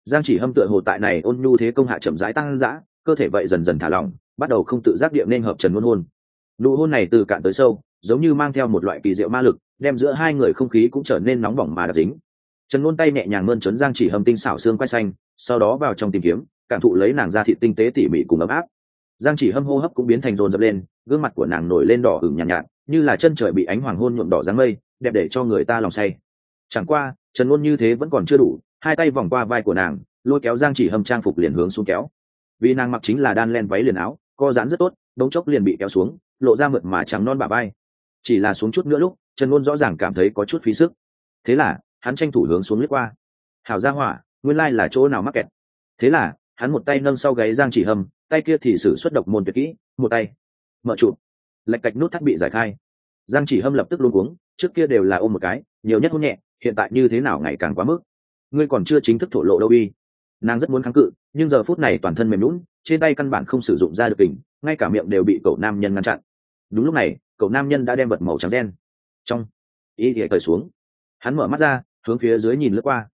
Speaker 1: Giang Chỉ Hâm tựa hồ tại này ôn nhu thế công hạ chậm rãi tăng dã, cơ thể vậy dần dần thả lỏng, bắt đầu không tự giác điệm nên hợp Trần Luân hôn. Nụ hôn này từ cạn tới sâu, giống như mang theo một loại kỳ diệu ma lực, đem giữa hai người không khí cũng trở nên nóng bỏng mà đặc dính. Trần Luân tay nhẹ nhàng mơn trớn Giang Chỉ Hâm tinh xảo xương quai xanh, sau đó vào trong tìm kiếm, cảm thụ lấy nàng da thịt tinh tế tỉ mỉ cùng ấm áp. Giang Chỉ Hâm hô hấp cũng biến thành dồn dập lên, gương mặt của nàng nổi lên đỏ ửng nhàn nhạt, như là chân trời bị ánh hoàng hôn nhuộm đỏ dáng mây, đẹp để cho người ta lòng say. Chẳng qua, Trần Luân như thế vẫn còn chưa đủ, hai tay vòng qua vai của nàng, lôi kéo Giang Chỉ Hâm trang phục liền hướng xuống kéo. Vì nàng mặc chính là đan len váy liền áo, co giãn rất tốt, đống chốc liền bị kéo xuống, lộ ra mượt mà trắng non bả vai. Chỉ là xuống chút nữa lúc, Trần Luân rõ ràng cảm thấy có chút phí sức. Thế là, hắn tranh thủ hướng xuống lướt qua. Hảo gia hỏa, nguyên lai là chỗ nào mắc kẹt. Thế là, hắn một tay nâng sau gáy Giang Chỉ Hâm, tay kia thì sử xuất độc môn tuyệt kỹ, một tay mở trụ, lạch cạch nút thắt bị giải khai. Giang Chỉ Hâm lập tức luống cuống, trước kia đều là ôm một cái, nhiều nhất hôn nhẹ, hiện tại như thế nào ngày càng quá mức. Ngươi còn chưa chính thức thổ lộ đâu đi. Nàng rất muốn kháng cự, nhưng giờ phút này toàn thân mềm nhũn, trên tay căn bản không sử dụng ra được kình, ngay cả miệng đều bị cậu nam nhân ngăn chặn. Đúng lúc này, cậu nam nhân đã đem vật màu trắng đen trong ý ỉa cởi xuống. Hắn mở mắt ra, hướng phía dưới nhìn lướt qua.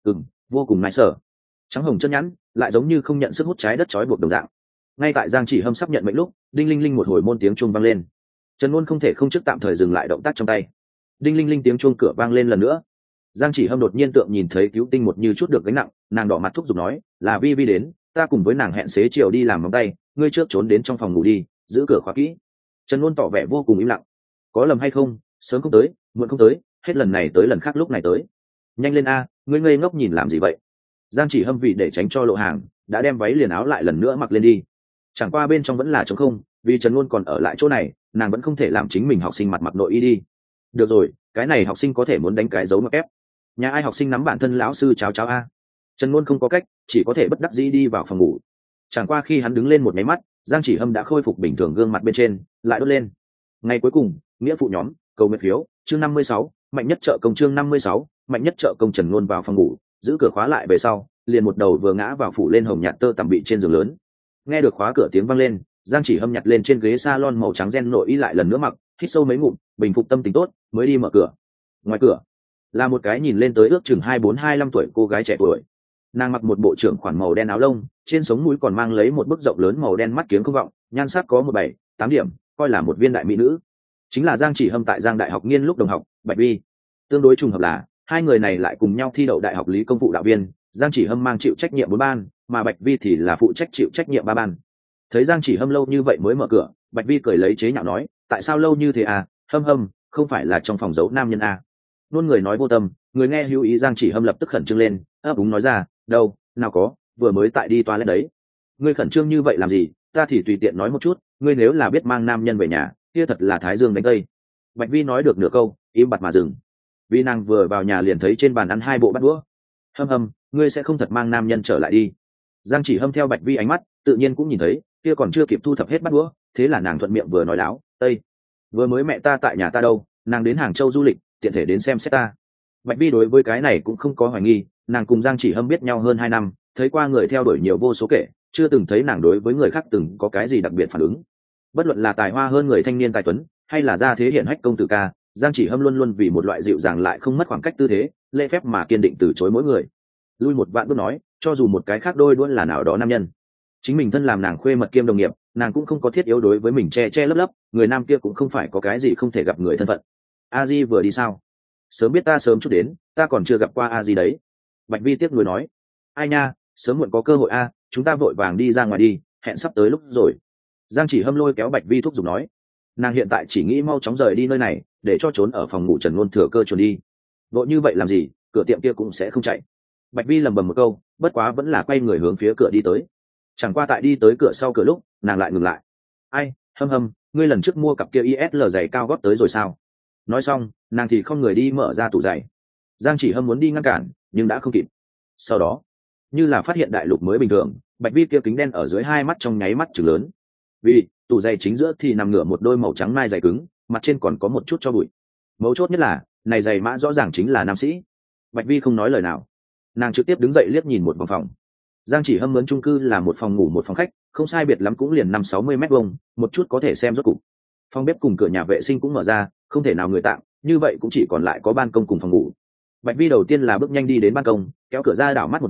Speaker 1: Vô cùng nại sở, trắng hồng chân nhẵn, lại giống như không nhận sức hút trái đất trói buộc đồng dạng. Ngay tại Giang Chỉ Hâm sắp nhận mệnh lúc, đinh linh linh một hồi môn tiếng chuông vang lên. Trần Luân không thể không trước tạm thời dừng lại động tác trong tay. Đinh linh linh tiếng chuông cửa vang lên lần nữa. Giang Chỉ Hâm đột nhiên tượng nhìn thấy cứu tinh một như chút được gánh nặng, nàng đỏ mặt thúc giục nói, là Vi Vi đến, ta cùng với nàng hẹn xế chiều đi làm móng tay, ngươi trước trốn đến trong phòng ngủ đi, giữ cửa khóa kỹ. Trần Luân tỏ vẻ vô cùng im lặng. Có lầm hay không, sớm không tới, muộn không tới, hết lần này tới lần khác lúc này tới. Nhanh lên a, ngươi ngây ngốc nhìn làm gì vậy? Giang Chỉ Hâm vì để tránh cho lộ hàng, đã đem váy liền áo lại lần nữa mặc lên đi. Chẳng qua bên trong vẫn là trống không, vì Trần Luân còn ở lại chỗ này, nàng vẫn không thể làm chính mình học sinh mặt mặc nội y đi. Được rồi, cái này học sinh có thể muốn đánh cái dấu mặc ép. Nhà ai học sinh nắm bản thân lão sư cháo cháo a. Trần Luân không có cách, chỉ có thể bất đắc dĩ đi vào phòng ngủ. Chẳng qua khi hắn đứng lên một máy mắt, Giang Chỉ Hâm đã khôi phục bình thường, gương mặt bên trên lại đốt lên. Ngày cuối cùng, nghĩa phụ nhóm cầu nguyện phiếu chương 56, mạnh nhất trợ công chương 56, mạnh nhất trợ công. Trần Luân vào phòng ngủ, giữ cửa khóa lại về sau, liền một đầu vừa ngã vào phủ lên hồng nhạt tơ tằm bị trên giường lớn. Nghe được khóa cửa tiếng vang lên, Giang Chỉ Hâm nhặt lên trên ghế salon màu trắng ren nội y lại lần nữa mặc, hít sâu mấy ngụm, bình phục tâm tình tốt, mới đi mở cửa. Ngoài cửa là một cái nhìn lên tới ước chừng 24-25 tuổi cô gái trẻ tuổi. Nàng mặc một bộ trưởng khoản màu đen áo lông, trên sống mũi còn mang lấy một bức rộng lớn màu đen, mắt kiếng không vọng, nhan sắc có 17-8 điểm, coi là một viên đại mỹ nữ. Chính là Giang Chỉ Hâm tại Giang Đại học nghiên lúc đồng học, Bạch Vi. Tương đối trùng hợp là hai người này lại cùng nhau thi đậu Đại học Lý Công vụ đạo viên, Giang Chỉ Hâm mang chịu trách nhiệm 4 ban, mà Bạch Vi thì là phụ trách chịu trách nhiệm 3 ban. Thấy Giang Chỉ Hâm lâu như vậy mới mở cửa, Bạch Vi cười lấy chế nhạo nói, tại sao lâu như thế à, Hâm, không phải là trong phòng giấu nam nhân à. Luôn người nói vô tâm, người nghe hữu ý. Giang Chỉ Hâm lập tức khẩn trương lên, ấp úng nói ra, đâu, nào có, vừa mới tại đi toilet đấy. Ngươi khẩn trương như vậy làm gì, ta thì tùy tiện nói một chút, ngươi nếu là biết mang nam nhân về nhà, kia thật là thái dương đánh tây. Bạch Vi nói được nửa câu, im bặt mà dừng. Vì nàng vừa vào nhà liền thấy trên bàn ăn 2 bộ bát đũa. Hâm, ngươi sẽ không thật mang nam nhân trở lại đi. Giang Chỉ Hâm theo Bạch Vi ánh mắt, tự nhiên cũng nhìn thấy, kia còn chưa kịp thu thập hết bát đũa, thế là nàng thuận miệng vừa nói láo, tây, vừa mới mẹ ta tại nhà ta đâu, nàng đến Hàng Châu du lịch, tiện thể đến xem xét ta. Bạch Vi đối với cái này cũng không có hoài nghi, nàng cùng Giang Chỉ Hâm biết nhau hơn 2 năm, thấy qua người theo đuổi nhiều vô số kể, chưa từng thấy nàng đối với người khác từng có cái gì đặc biệt phản ứng. Bất luận là tài hoa hơn người thanh niên tài tuấn, hay là gia thế hiển hách công tử ca, Giang Chỉ Hâm luôn luôn vì một loại dịu dàng lại không mất khoảng cách tư thế, lễ phép mà kiên định từ chối mỗi người. Lui một vạn bước nói, cho dù một cái khác đôi đũa là nào đó nam nhân, chính mình thân làm nàng khuê mật kiêm đồng nghiệp, nàng cũng không có thiết yếu đối với mình che che lấp lấp, người nam kia cũng không phải có cái gì không thể gặp người thân phận. A Di vừa đi sao? Sớm biết ta sớm chút đến, ta còn chưa gặp qua A Di đấy. Bạch Vi tiếc nuối nói, ai nha, sớm muộn có cơ hội a, chúng ta vội vàng đi ra ngoài đi, hẹn sắp tới lúc rồi. Giang Chỉ Hâm lôi kéo Bạch Vi thúc giục nói, nàng hiện tại chỉ nghĩ mau chóng rời đi nơi này, để cho trốn ở phòng ngủ Trần Luân thừa cơ trốn đi. Vội như vậy làm gì, cửa tiệm kia cũng sẽ không chạy. Bạch Vi lầm bầm một câu, bất quá vẫn là quay người hướng phía cửa đi tới. Chẳng qua tại đi tới cửa sau cửa lúc, nàng lại ngừng lại. Ai, Hâm, ngươi lần trước mua cặp kia ISL giày cao gót tới rồi sao? Nói xong, nàng thì không người đi mở ra tủ giày. Giang Chỉ Hâm muốn đi ngăn cản, nhưng đã không kịp. Sau đó, như là phát hiện đại lục mới bình thường, Bạch Vi kia kính đen ở dưới 2 mắt trong nháy mắt trừng lớn. Vì tủ giày chính giữa thì nằm ngửa một đôi màu trắng mai giày cứng, mặt trên còn có một chút cho bụi. Mấu chốt nhất là, này giày mã rõ ràng chính là nam sĩ. Bạch Vi không nói lời nào, nàng trực tiếp đứng dậy liếc nhìn một vòng phòng. Giang Chỉ Hâm mướn chung cư là một phòng ngủ một phòng khách, không sai biệt lắm cũng liền 50-60 mét vuông, một chút có thể xem rốt cục. Phòng bếp cùng cửa nhà vệ sinh cũng mở ra, không thể nào người tạm, như vậy cũng chỉ còn lại có ban công cùng phòng ngủ. Bạch Vi đầu tiên là bước nhanh đi đến ban công, kéo cửa ra đảo mắt một vòng,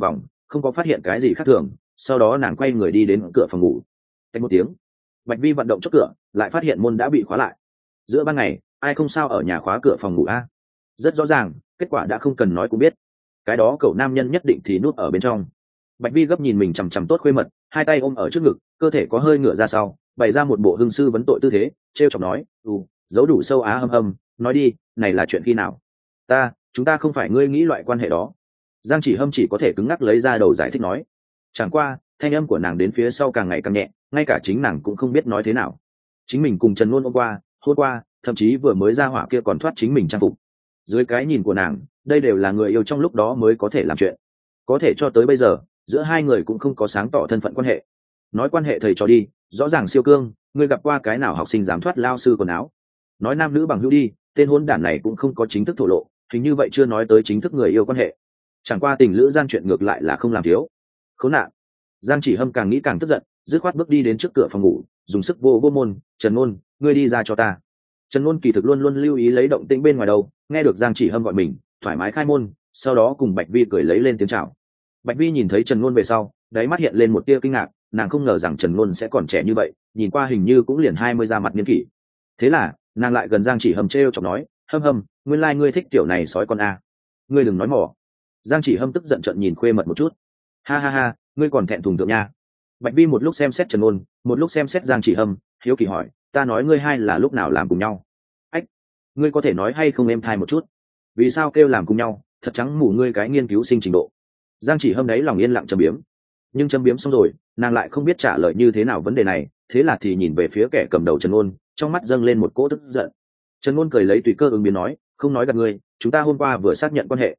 Speaker 1: không có phát hiện cái gì khác thường. Sau đó nàng quay người đi đến cửa phòng ngủ. Cách một tiếng, Bạch Vi vận động chốt cửa, lại phát hiện môn đã bị khóa lại. Giữa ban ngày, ai không sao ở nhà khóa cửa phòng ngủ a? Rất rõ ràng, kết quả đã không cần nói cũng biết. Cái đó cậu nam nhân nhất định thì núp ở bên trong. Bạch Vi gấp nhìn mình chằm chằm tốt khuê mật, hai tay ôm ở trước ngực, cơ thể có hơi ngửa ra sau, bày ra một bộ hương sư vấn tội tư thế, trêu chọc nói: giấu đủ sâu á âm, nói đi, này là chuyện khi nào? Chúng ta không phải ngươi nghĩ loại quan hệ đó. Giang Chỉ Hâm chỉ có thể cứng ngắc lấy ra đầu giải thích nói. Chẳng qua, thanh âm của nàng đến phía sau càng ngày càng nhẹ, ngay cả chính nàng cũng không biết nói thế nào. Chính mình cùng Trần Luân hôm qua, thậm chí vừa mới ra hỏa kia còn thoát chính mình trang phục. Dưới cái nhìn của nàng, đây đều là người yêu trong lúc đó mới có thể làm chuyện. Có thể cho tới bây giờ, giữa hai người cũng không có sáng tỏ thân phận quan hệ. Nói quan hệ thầy trò đi, rõ ràng siêu cương, ngươi gặp qua cái nào học sinh dám thoát lao sư quần áo? Nói nam nữ bằng hữu đi, tên hôn đản này cũng không có chính thức thổ lộ, hình như vậy chưa nói tới chính thức người yêu quan hệ. Chẳng qua tình lữ gian chuyện ngược lại là không làm thiếu. Khốn nạn! Giang Chỉ Hâm càng nghĩ càng tức giận, dứt khoát bước đi đến trước cửa phòng ngủ, dùng sức vô môn. Trần Nôn, ngươi đi ra cho ta. Trần Nôn kỳ thực luôn luôn lưu ý lấy động tĩnh bên ngoài đầu, nghe được Giang Chỉ Hâm gọi mình, thoải mái khai môn, sau đó cùng Bạch Vi cười lấy lên tiếng chào. Bạch Vi nhìn thấy Trần Nôn về sau, đáy mắt hiện lên một tia kinh ngạc, nàng không ngờ rằng Trần Nôn sẽ còn trẻ như vậy, nhìn qua hình như cũng liền 20 ra mặt niên kỷ. Thế là, nàng lại gần Giang Chỉ Hâm trêu chọc nói: Hâm, nguyên lai ngươi thích kiểu này sói con a. Ngươi đừng nói mỏ. Giang Chỉ Hâm tức giận trợn nhìn khuê mật một chút. Ha, ngươi còn thẹn thùng tượng nha. Bạch Vi một lúc xem xét Trần Nôn, một lúc xem xét Giang Chỉ Hâm, hiếu kỳ hỏi: ta nói ngươi hai là lúc nào làm cùng nhau? Ách, ngươi có thể nói hay không êm thai một chút? Vì sao kêu làm cùng nhau? Thật trắng mù ngươi cái nghiên cứu sinh trình độ. Giang Chỉ Hâm đấy lòng yên lặng châm biếm, nhưng châm biếm xong rồi, nàng lại không biết trả lời như thế nào vấn đề này, thế là thì nhìn về phía kẻ cầm đầu Trần Nôn, trong mắt dâng lên một cỗ tức giận. Trần Nôn cười lấy tùy cơ ứng biến nói: không nói gạt ngươi, chúng ta hôm qua vừa xác nhận quan hệ.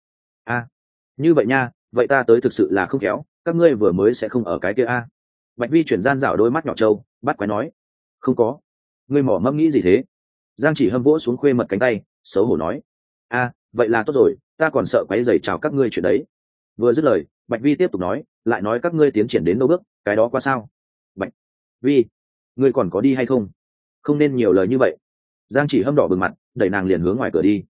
Speaker 1: Như vậy nha, vậy ta tới thực sự là không khéo, các ngươi vừa mới sẽ không ở cái kia a. Bạch Vi chuyển gian dạo đôi mắt nhỏ trâu, bắt quái nói: không có. Ngươi mỏ mẫm nghĩ gì thế? Giang Chỉ Hâm vỗ xuống khuê mật cánh tay, xấu hổ nói: vậy là tốt rồi, ta còn sợ quấy rầy chào các ngươi chuyện đấy. Vừa dứt lời, Bạch Vi tiếp tục nói: lại nói các ngươi tiến triển đến đâu bước, cái đó qua sao? Bạch Vi, ngươi còn có đi hay không? Không nên nhiều lời như vậy. Giang Chỉ Hâm đỏ bừng mặt, đẩy nàng liền hướng ngoài cửa đi.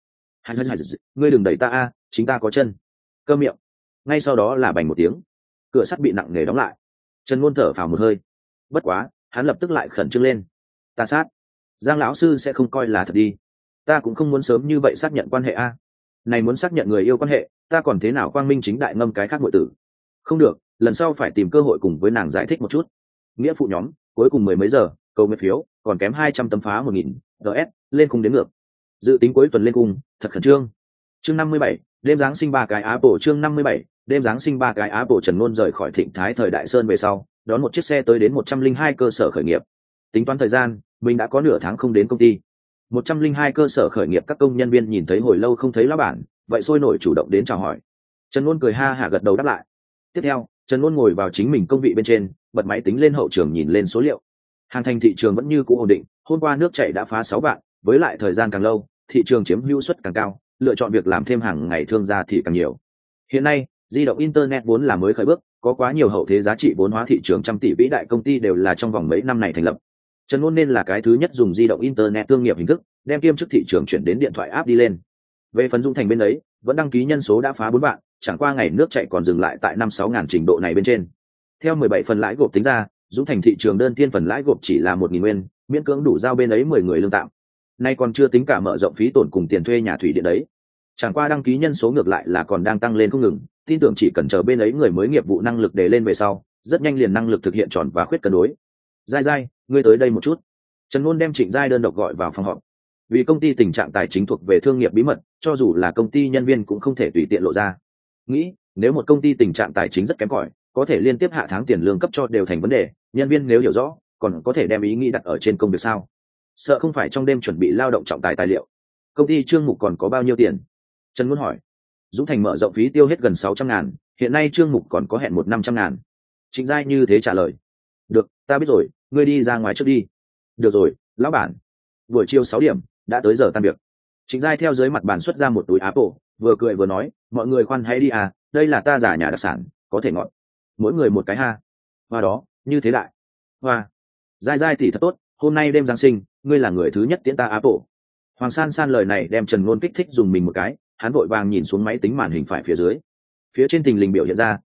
Speaker 1: Ngươi đừng đẩy ta a, chính ta có chân. Câm miệng. Ngay sau đó là bành một tiếng, cửa sắt bị nặng nề đóng lại. Trần Ngôn thở phào một hơi. Bất quá, hắn lập tức lại khẩn trương lên. Ta sát. Giang lão sư sẽ không coi là thật đi. Ta cũng không muốn sớm như vậy xác nhận quan hệ a. Này muốn xác nhận người yêu quan hệ, ta còn thế nào quang minh chính đại ngâm cái khác muội tử. Không được, lần sau phải tìm cơ hội cùng với nàng giải thích một chút. Nghĩa phụ nhóm, cuối cùng 10 mấy giờ, cầu nguyện phiếu, còn kém 200 tấm phá 1000 DS, lên cung đến ngược. Dự tính cuối tuần lên cung, thật khẩn trương. Chương 57, đêm giáng sinh ba cái Apple. Chương 57, đêm giáng sinh ba cái Apple. Trần Ngôn rời khỏi Thịnh Thái thời Đại Sơn về sau, đón một chiếc xe tới đến 102 cơ sở khởi nghiệp. Tính toán thời gian, mình đã có nửa tháng không đến công ty. 102 cơ sở khởi nghiệp các công nhân viên nhìn thấy hồi lâu không thấy lão bản, vậy sôi nổi chủ động đến chào hỏi. Trần Ngôn cười ha hả gật đầu đáp lại. Tiếp theo, Trần Ngôn ngồi vào chính mình công vị bên trên, bật máy tính lên hậu trường nhìn lên số liệu. Hàng thành thị trường vẫn như cũ ổn định, hôm qua nước chảy đã phá 6 vạn, với lại thời gian càng lâu, thị trường chiếm hữu suất càng cao, lựa chọn việc làm thêm hàng ngày thương gia thì càng nhiều. Hiện nay, di động internet vốn là mới khởi bước, có quá nhiều hậu thế giá trị vốn hóa thị trường trăm tỷ vĩ đại công ty đều là trong vòng mấy năm này thành lập. Trần Ngôn nên là cái thứ nhất dùng di động internet thương nghiệp hình thức, đem kiêm chức thị trường chuyển đến điện thoại app đi lên. Về phần Dung Thành bên ấy, vẫn đăng ký nhân số đã phá 4 vạn, chẳng qua ngày nước chảy còn dừng lại tại 5-6 ngàn trình độ này bên trên. Theo 17 phần lãi gộp tính ra, Dung Thành thị trường đơn tiên phần lãi gộp chỉ là 1000 nguyên, miễn cưỡng đủ giao bên ấy 10 người lương tạm. Nay còn chưa tính cả mở rộng phí tổn cùng tiền thuê nhà thủy điện đấy. Chẳng qua đăng ký nhân số ngược lại là còn đang tăng lên không ngừng, tin tưởng chỉ cần chờ bên ấy người mới nghiệp vụ năng lực đề lên về sau, rất nhanh liền năng lực thực hiện tròn và khuyết cân đối. Giai, ngươi tới đây một chút. Trần Ngôn đem Trịnh Giai đơn độc gọi vào phòng họp. Vì công ty tình trạng tài chính thuộc về thương nghiệp bí mật, cho dù là công ty nhân viên cũng không thể tùy tiện lộ ra. Nghĩ, nếu một công ty tình trạng tài chính rất kém cỏi, có thể liên tiếp hạ tháng tiền lương cấp cho đều thành vấn đề, nhân viên nếu hiểu rõ, còn có thể đem ý nghĩ đặt ở trên công việc sao? Sợ không phải trong đêm chuẩn bị lao động trọng tài tài liệu. Công ty Trương Mục còn có bao nhiêu tiền? Trần Ngôn hỏi. Dũng Thành mở rộng phí tiêu hết gần 600 ngàn, hiện nay Trương Mục còn có hẹn 500 ngàn. Trịnh Giai như thế trả lời. Được, ta biết rồi, ngươi đi ra ngoài trước đi. Được rồi, lão bản. Buổi chiều 6 điểm, đã tới giờ tan việc. Trịnh Giai theo dưới mặt bàn xuất ra một túi Apple, vừa cười vừa nói, mọi người khoan hãy đi à, đây là ta giả nhà đặc sản, có thể ngọt. Mỗi người một cái ha. Hoa đó, như thế lại. Hoa. Giai thì thật tốt, hôm nay đêm Giáng sinh, ngươi là người thứ nhất tiễn ta Apple. Hoàng San San lời này đem Trần Ngôn kích thích dùng mình một cái, hắn vội vàng nhìn xuống máy tính màn hình phải phía dưới. Phía trên thình lình biểu hiện ra,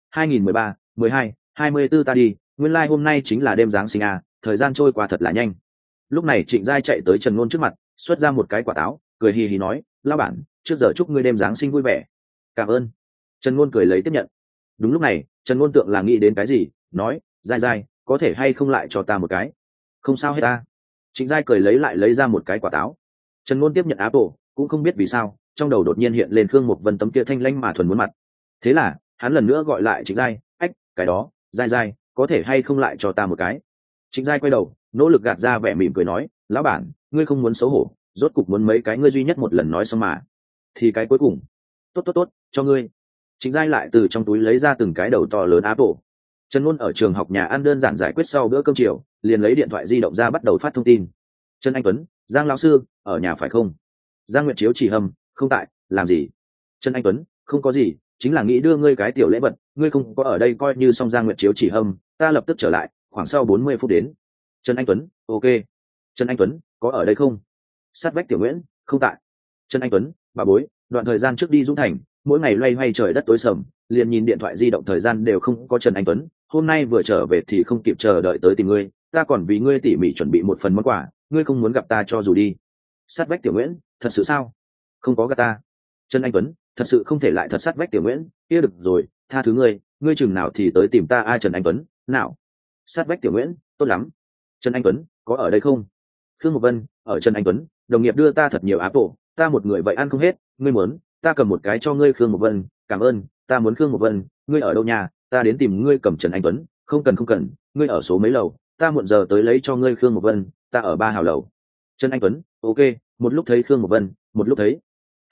Speaker 1: 2013, 12, 24 ta đi, nguyên lai hôm nay chính là đêm giáng sinh à, thời gian trôi qua thật là nhanh. Lúc này Trịnh Giai chạy tới Trần Ngôn trước mặt, xuất ra một cái quả táo, cười hì hì nói, lão bản, trước giờ chúc ngươi đêm giáng sinh vui vẻ. Cảm ơn. Trần Ngôn cười lấy tiếp nhận. Đúng lúc này, Trần Ngôn tượng là nghĩ đến cái gì, nói, Giai Giai, có thể hay không lại cho ta một cái? Không sao hết ta. Trịnh Giai cười lấy lại lấy ra một cái quả táo. Trần Ngôn tiếp nhận Apple, cũng không biết vì sao, trong đầu đột nhiên hiện lên Khương Mục Vân tấm kia thanh lãnh mà thuần muốn mặt. Thế là, hắn lần nữa gọi lại Trịnh Giai, ách, cái đó, Giai Giai, có thể hay không lại cho ta một cái? Trịnh Giai quay đầu, nỗ lực gạt ra vẻ mỉm cười nói, lão bản, ngươi không muốn xấu hổ, rốt cục muốn mấy cái ngươi duy nhất một lần nói xong mà. Thì cái cuối cùng, tốt, cho ngươi. Trịnh Giai lại từ trong túi lấy ra từng cái đầu to lớn Apple. Trần Ngôn ở trường học nhà ăn đơn giản giải quyết sau bữa cơm chiều, liền lấy điện thoại di động ra bắt đầu phát thông tin. Trần Anh Tuấn, Giang lão sư, ở nhà phải không? Giang Nguyệt Chiếu chỉ hầm, không tại, làm gì? Trần Anh Tuấn, không có gì, chính là nghĩ đưa ngươi cái tiểu lễ vật, ngươi không có ở đây coi như xong. Giang Nguyệt Chiếu chỉ hầm, ta lập tức trở lại, khoảng sau 40 phút đến. Trần Anh Tuấn, ok. Trần Anh Tuấn, có ở đây không? Sát vách Tiểu Nguyễn, không tại. Trần Anh Tuấn, bà bối, đoạn thời gian trước đi Dũng Thành, mỗi ngày loay hoay trời đất tối sầm, liền nhìn điện thoại di động thời gian đều không có. Trần Anh Tuấn, hôm nay vừa trở về thì không kịp chờ đợi tới tìm ngươi, ta còn vì ngươi tỉ mỉ chuẩn bị một phần món quà, ngươi không muốn gặp ta cho dù đi. Sát vách Tiểu Nguyễn, thật sự sao? Không có gặp ta. Trần Anh Tuấn, thật sự không thể lại thật. Sát vách Tiểu Nguyễn, kia được rồi, tha thứ ngươi chừng nào thì tới tìm ta. Trần Anh Tuấn, nào. Sát vách Tiểu Nguyễn, tốt lắm. Trần Anh Tuấn, có ở đây không? Khương Mục Vân, ở. Trần Anh Tuấn, đồng nghiệp đưa ta thật nhiều Apple, ta một người vậy ăn không hết, ngươi muốn, ta cầm một cái cho ngươi. Khương Mục Vân, cảm ơn, ta muốn. Khương Mục Vân, ngươi ở đâu nhà, ta đến tìm ngươi. Cầm. Trần Anh Tuấn, không cần, ngươi ở số mấy lầu, ta muộn giờ tới lấy cho ngươi. Khương Mục Vân, ta ở 3 hào lầu. Trần Anh Tuấn, ok, một lúc thấy. Khương Mục Vân, một lúc thấy.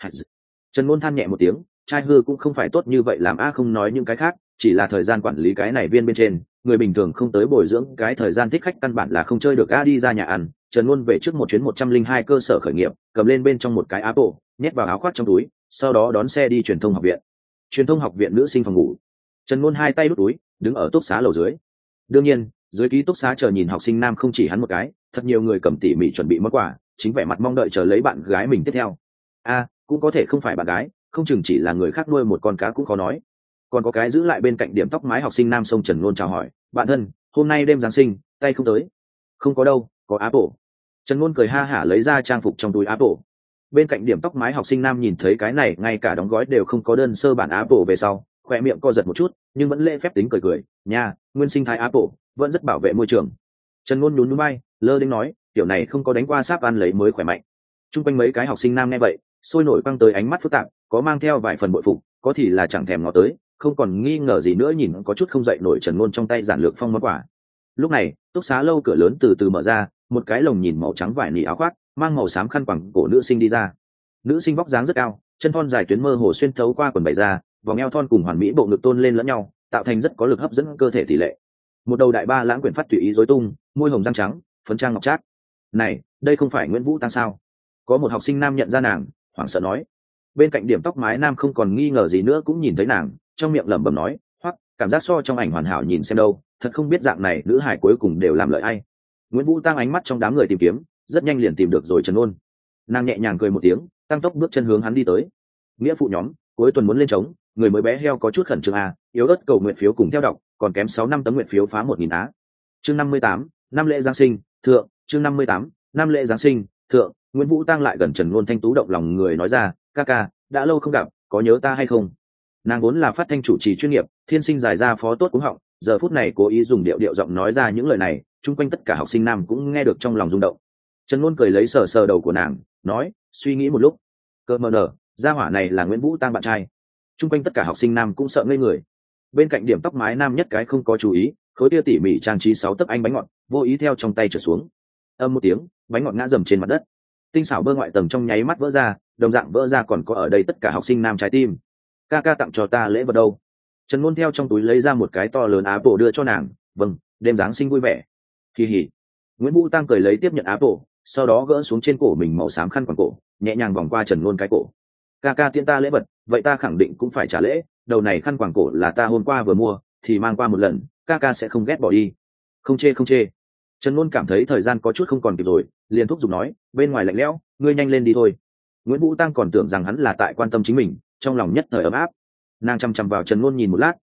Speaker 1: Trần Ngôn than nhẹ một tiếng, trai hư cũng không phải tốt như vậy làm a. Không nói những cái khác, chỉ là thời gian quản lý cái này viên bên trên, người bình thường không tới bồi dưỡng cái thời gian thích khách căn bản là không chơi được a. Đi ra nhà ăn, Trần Ngôn về trước một chuyến 102 cơ sở khởi nghiệp, cầm lên bên trong một cái Apple, nhét vào áo khoác trong túi, sau đó đón xe đi truyền thông học viện. Truyền thông học viện nữ sinh phòng ngủ. Trần Ngôn hai tay đút túi, đứng ở túc xá lầu dưới. Đương nhiên, dưới ký túc xá chờ nhìn học sinh nam không chỉ hắn một cái, thật nhiều người cầm tỉ mỉ chuẩn bị món quà, chính vẻ mặt mong đợi chờ lấy bạn gái mình tiếp theo. Cũng có thể không phải bạn gái, không chừng chỉ là người khác nuôi một con cá cũng khó nói. Còn có cái giữ lại bên cạnh điểm tóc mái học sinh nam xông Trần Ngôn chào hỏi, bạn thân, hôm nay đêm Giáng sinh, tay không tới. Không có đâu, có Apple. Trần Ngôn cười ha hả lấy ra trang phục trong túi Apple. Bên cạnh điểm tóc mái học sinh nam nhìn thấy cái này, ngay cả đóng gói đều không có đơn sơ bản Apple về sau, khỏe miệng co giật một chút, nhưng vẫn lễ phép tính cười, nha, nguyên sinh thái Apple, vẫn rất bảo vệ môi trường. Trần Ngôn nhún nhún vai, lơ đễnh nói, tiểu này không có đánh qua sáp ăn lấy mới khỏe mạnh. Trung quanh mấy cái học sinh nam nghe vậy, sôi nổi quăng tới ánh mắt phức tạp, có mang theo vài phần bội phục, có thì là chẳng thèm ngó tới, không còn nghi ngờ gì nữa nhìn có chút không dậy nổi Trần Ngôn trong tay giản lược phong món quà. Lúc này, túc xá lâu cửa lớn từ từ mở ra, một cái lồng nhìn màu trắng vải nỉ áo khoác, mang màu xám khăn quàng cổ nữ sinh đi ra. Nữ sinh vóc dáng rất cao, chân thon dài tuyến mơ hồ xuyên thấu qua quần bày ra, vòng eo thon cùng hoàn mỹ bộ ngực tôn lên lẫn nhau, tạo thành rất có lực hấp dẫn cơ thể tỷ lệ. Một đầu đại ba lãng quyển phát tùy ý rối tung, môi hồng răng trắng, phấn trang ngọc trác. Này, đây không phải Nguyễn Vũ Tăng sao? Có một học sinh nam nhận ra nàng, hoảng sợ nói. Bên cạnh điểm tóc mái nam không còn nghi ngờ gì nữa cũng nhìn thấy nàng, trong miệng lẩm bẩm nói, hoặc cảm giác so trong ảnh hoàn hảo nhìn xem đâu, thật không biết dạng này nữ hải cuối cùng đều làm lợi ai. Nguyễn Vũ Tăng ánh mắt trong đám người tìm kiếm, rất nhanh liền tìm được rồi Trần Ngôn. Nàng nhẹ nhàng cười một tiếng, tăng tốc bước chân hướng hắn đi tới. Nghĩa phụ nhóm, cuối tuần muốn lên trống, người mới bé heo có chút khẩn trương à, yếu ớt cầu nguyện phiếu cùng theo đọc, còn kém 6 năm tấm nguyện phiếu phá 1000 á. Chương 58, năm lễ Giáng sinh, thượng, chương 58, năm lễ Giáng sinh, thượng. Nguyễn Vũ Tăng lại gần Trần Ngôn thanh tú động lòng người nói ra, ca ca, đã lâu không gặp, có nhớ ta hay không? Nàng vốn là phát thanh chủ trì chuyên nghiệp, thiên sinh dài ra phó tốt cúng họng, giờ phút này cố ý dùng điệu giọng nói ra những lời này, chung quanh tất cả học sinh nam cũng nghe được trong lòng rung động. Trần Ngôn cười lấy sờ sờ đầu của nàng, nói, suy nghĩ một lúc, cơ mờ nở, gia hỏa này là Nguyễn Vũ Tăng bạn trai. Chung quanh tất cả học sinh nam cũng sợ ngây người. Bên cạnh điểm tóc mái nam nhất cái không có chú ý, khối tia tỉ mỉ trang trí 6 tấc anh bánh ngọt, vô ý theo trong tay trượt xuống. Âm một tiếng, bánh ngọt ngã dầm trên mặt đất. Tinh xảo bơ ngoại tầng trong nháy mắt vỡ ra, đồng dạng vỡ ra còn có ở đây tất cả học sinh nam trái tim. Ca ca tặng cho ta lễ vật đâu? Trần Ngôn theo trong túi lấy ra một cái to lớn Apple đưa cho nàng, vâng, đêm Giáng sinh vui vẻ. Kỳ hỉ. Nguyễn Vũ Tăng cười lấy tiếp nhận Apple, sau đó gỡ xuống trên cổ mình màu xám khăn quàng cổ, nhẹ nhàng vòng qua Trần Ngôn cái cổ. Ca ca tiễn ta lễ vật, vậy ta khẳng định cũng phải trả lễ, đầu này khăn quàng cổ là ta hôm qua vừa mua, thì mang qua một lần, ca ca sẽ không ghét bỏ đi. Không chê. Trần Ngôn cảm thấy thời gian có chút không còn kịp rồi, liền thúc giục nói, bên ngoài lạnh lẽo, ngươi nhanh lên đi thôi. Nguyễn Vũ Tăng còn tưởng rằng hắn là tại quan tâm chính mình, trong lòng nhất thời ấm áp. Nàng chăm chăm vào Trần Ngôn nhìn một lát,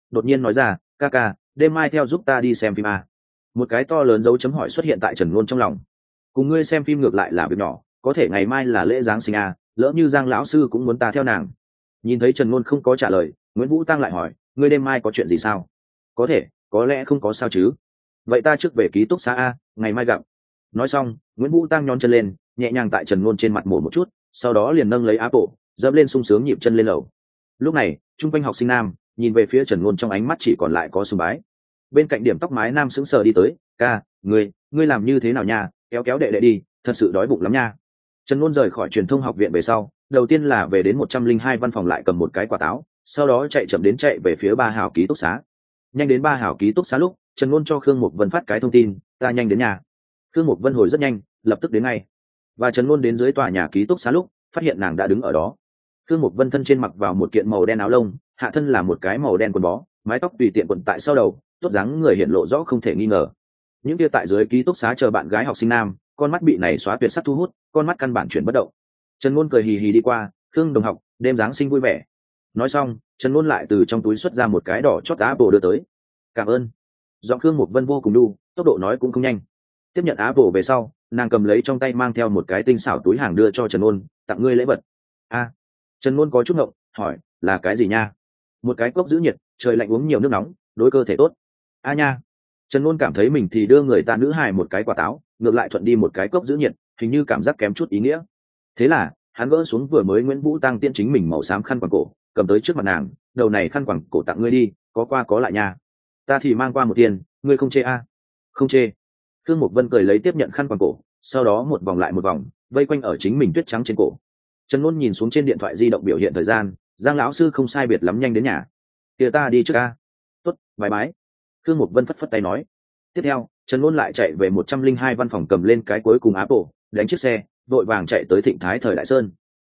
Speaker 1: đột nhiên nói ra, ca ca, đêm mai theo giúp ta đi xem phim a. Một cái to lớn dấu chấm hỏi xuất hiện tại Trần Ngôn trong lòng. Cùng ngươi xem phim ngược lại là việc nhỏ, có thể ngày mai là lễ giáng sinh a, lỡ như Giang lão sư cũng muốn ta theo nàng. Nhìn thấy Trần Ngôn không có trả lời, Nguyễn Vũ Tăng lại hỏi, ngươi đêm mai có chuyện gì sao? Có thể, có lẽ không có sao chứ. Vậy ta trước về ký túc xá a, ngày mai gặp. Nói xong, Nguyễn Vũ Tăng nhón chân lên, nhẹ nhàng tại Trần Ngôn trên mặt mổ một chút, sau đó liền nâng lấy Apple, dẫm lên sung sướng nhịp chân lên lầu. Lúc này, trung quanh học sinh nam nhìn về phía Trần Ngôn trong ánh mắt chỉ còn lại có sùng bái. Bên cạnh điểm tóc mái nam sững sờ đi tới, ca, ngươi làm như thế nào nha, kéo kéo đệ đệ đi, thật sự đói bụng lắm nha. Trần Ngôn rời khỏi truyền thông học viện về sau, đầu tiên là về đến 102 văn phòng lại cầm một cái quả táo, sau đó chạy về phía Ba Hào ký túc xá. Nhanh đến Ba Hào ký túc xá lúc, Trần Ngôn cho Khương Mục Vân phát cái thông tin, ta nhanh đến nhà. Khương Mục Vân hồi rất nhanh, lập tức đến ngay. Và Trần Ngôn đến dưới tòa nhà ký túc xá lúc, phát hiện nàng đã đứng ở đó. Khương Mục Vân thân trên mặc vào một kiện màu đen áo lông, hạ thân là một cái màu đen quần bó, mái tóc tùy tiện quấn tại sau đầu, tốt dáng người hiện lộ rõ không thể nghi ngờ. Những kia tại dưới ký túc xá chờ bạn gái học sinh nam, con mắt bị này xóa tuyệt sắc thu hút, con mắt căn bản chuyển bất động. Trần Ngôn cười hì hì đi qua, Khương đồng học, đêm giáng sinh vui vẻ. Nói xong, Trần Ngôn lại từ trong túi xuất ra một cái đỏ chót Apple đưa tới. Cảm ơn. Giọng Khương Mục Vân vô cùng đu, tốc độ nói cũng không nhanh. Tiếp nhận Apple về sau, nàng cầm lấy trong tay mang theo một cái tinh xảo túi hàng đưa cho Trần Ngôn, tặng ngươi lễ vật. A. Trần Ngôn có chút ngộng, hỏi, là cái gì nha? Một cái cốc giữ nhiệt, trời lạnh uống nhiều nước nóng, đối cơ thể tốt. A nha. Trần Ngôn cảm thấy mình thì đưa người ta nữ hài một cái quả táo, ngược lại thuận đi một cái cốc giữ nhiệt, hình như cảm giác kém chút ý nghĩa. Thế là, hắn gỡ xuống vừa mới Nguyễn Vũ Tăng tiện chính mình màu xám khăn quàng cổ, cầm tới trước mặt nàng, đầu này khăn quàng cổ tặng ngươi đi, có qua có lại nha. Ta thì mang qua một tiền, ngươi không chê a? Không chê. Khương Mục Vân cười lấy tiếp nhận khăn quàng cổ, sau đó một vòng lại một vòng, vây quanh ở chính mình tuyết trắng trên cổ. Trần Ngôn nhìn xuống trên điện thoại di động biểu hiện thời gian, Giang lão sư không sai biệt lắm nhanh đến nhà. Kia ta đi trước a. Tốt, bye bye. Khương Mục Vân phất phất tay nói. Tiếp theo, Trần Ngôn lại chạy về 102 văn phòng cầm lên cái cuối cùng Apple, đánh chiếc xe, vội vàng chạy tới Thịnh Thái Thời Đại Sơn.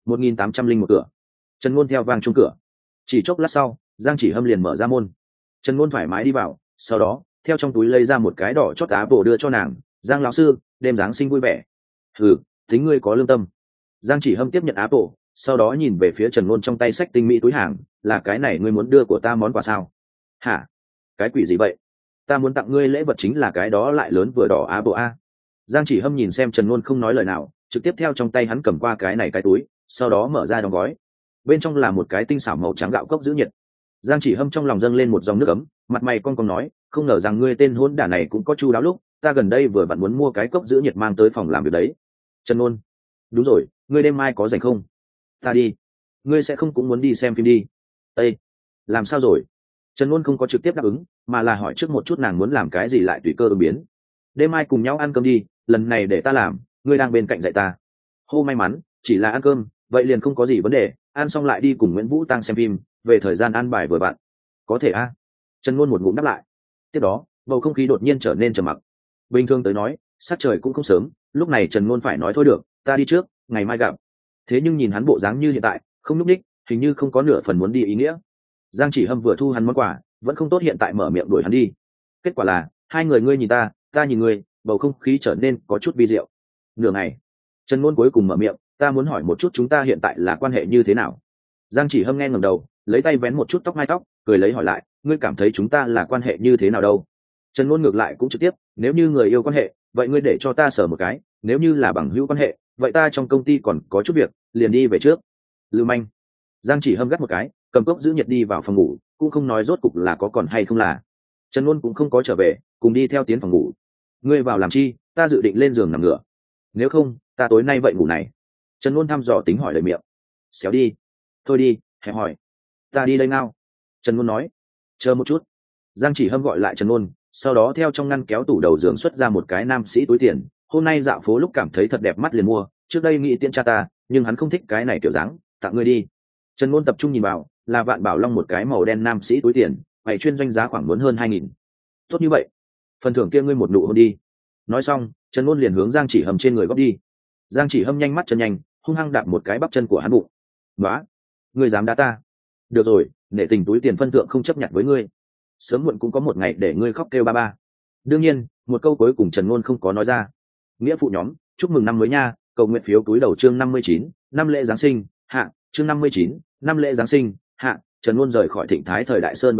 Speaker 1: 1801 cửa. Trần Ngôn theo vang chuông cửa. Chỉ chốc lát sau, Giang Chỉ Hâm liền mở ra môn. Trần Ngôn thoải mái đi vào, sau đó, theo trong túi lấy ra một cái đỏ chót Apple đưa cho nàng, "Giang lão sư, đêm giáng sinh vui vẻ." "Ừ, tính ngươi có lương tâm." Giang Chỉ Hâm tiếp nhận Apple, sau đó nhìn về phía Trần Ngôn trong tay xách tinh mỹ túi hàng, "Là cái này ngươi muốn đưa của ta món quà sao?" "Hả? Cái quỷ gì vậy? Ta muốn tặng ngươi lễ vật chính là cái đó lại lớn vừa đỏ Apple a." Giang Chỉ Hâm nhìn xem Trần Ngôn không nói lời nào, trực tiếp theo trong tay hắn cầm qua cái này cái túi, sau đó mở ra đóng gói. Bên trong là một cái tinh xảo màu trắng gạo cốc giữ nhiệt. Giang Chỉ Hâm trong lòng dâng lên một dòng nước ấm, mặt mày cong cong nói, "Không ngờ rằng ngươi tên hỗn đản này cũng có chu đáo lúc, ta gần đây vừa vặn muốn mua cái cốc giữ nhiệt mang tới phòng làm việc đấy." Trần Ngôn: "Đúng rồi, ngươi đêm mai có rảnh không? Ta đi." "Ngươi sẽ không cũng muốn đi xem phim đi?" "Ê, làm sao rồi?" Trần Ngôn không có trực tiếp đáp ứng, mà là hỏi trước một chút nàng muốn làm cái gì lại tùy cơ ứng biến. "Đêm mai cùng nhau ăn cơm đi, lần này để ta làm, ngươi đang bên cạnh dạy ta." "Hô may mắn, chỉ là ăn cơm, vậy liền không có gì vấn đề, ăn xong lại đi cùng Nguyễn Vũ Tăng xem phim, về thời gian ăn bài vừa bạn." "Có thể a." Trần Ngôn một ngụm đáp lại. Tiếp đó, bầu không khí đột nhiên trở nên trầm mặc. Bình thường tới nói, sát trời cũng không sớm, lúc này Trần Ngôn phải nói thôi được, "Ta đi trước, ngày mai gặp." Thế nhưng nhìn hắn bộ dáng như hiện tại, không lúc đích, hình như không có nửa phần muốn đi ý nghĩa. Giang Chỉ Hâm vừa thu hắn món quà, vẫn không tốt hiện tại mở miệng đuổi hắn đi. Kết quả là, hai người ngươi nhìn ta, ta nhìn ngươi, bầu không khí trở nên có chút vi diệu. Nửa ngày, Trần Ngôn cuối cùng mở miệng, "Ta muốn hỏi một chút chúng ta hiện tại là quan hệ như thế nào?" Giang Chỉ Hâm nghe ngẩng đầu, lấy tay vén một chút tóc mai tóc, cười lấy hỏi lại, "Ngươi cảm thấy chúng ta là quan hệ như thế nào đâu?" Trần Ngôn ngược lại cũng trực tiếp, "Nếu như người yêu quan hệ, vậy ngươi để cho ta sờ một cái, nếu như là bằng hữu quan hệ, vậy ta trong công ty còn có chút việc, liền đi về trước." Lưu manh. Giang Chỉ Hâm gắt một cái, cầm cốc giữ nhiệt đi vào phòng ngủ, cũng không nói rốt cục là có còn hay không là. Trần Ngôn cũng không có trở về, cùng đi theo tiến phòng ngủ. "Ngươi vào làm chi? Ta dự định lên giường nằm ngửa. Nếu không, ta tối nay vậy ngủ này." Trần Ngôn thăm dò tính hỏi lời miệng. "Xéo đi." "Thôi đi, hẹp hỏi." "Ta đi đây nào." Trần Ngôn nói. "Chờ một chút." Giang Chỉ Hâm gọi lại Trần Ngôn, sau đó theo trong ngăn kéo tủ đầu giường xuất ra một cái nam sĩ túi tiền, "Hôm nay dạo phố lúc cảm thấy thật đẹp mắt liền mua, trước đây nghĩ tiễn cha ta, nhưng hắn không thích cái này kiểu dáng, tặng ngươi đi." Trần Ngôn tập trung nhìn vào, là Vạn Bảo Long một cái màu đen nam sĩ túi tiền, bày chuyên doanh giá khoảng muốn hơn 2.000. "Tốt như vậy, phần thưởng kia ngươi một nụ hôn đi." Nói xong, Trần Ngôn liền hướng Giang Chỉ Hâm trên người góp đi. Giang Chỉ Hâm nhanh mắt chân nhanh, hung hăng đạp một cái bắp chân của hắn bụng. "Nóa, ngươi dám đá ta? Được rồi, nể tình túi tiền phân thượng không chấp nhận với ngươi. Sớm muộn cũng có một ngày để ngươi khóc kêu ba ba." Đương nhiên, một câu cuối cùng Trần Ngôn không có nói ra. Nghĩa phụ nhóm, chúc mừng năm mới nha, cầu nguyện phiếu túi đầu chương 59, năm lễ giáng sinh, hạ, chương 59, năm lễ giáng sinh, hạ. Trần Ngôn rời khỏi Thịnh Thái Thời Đại Sơn về sau,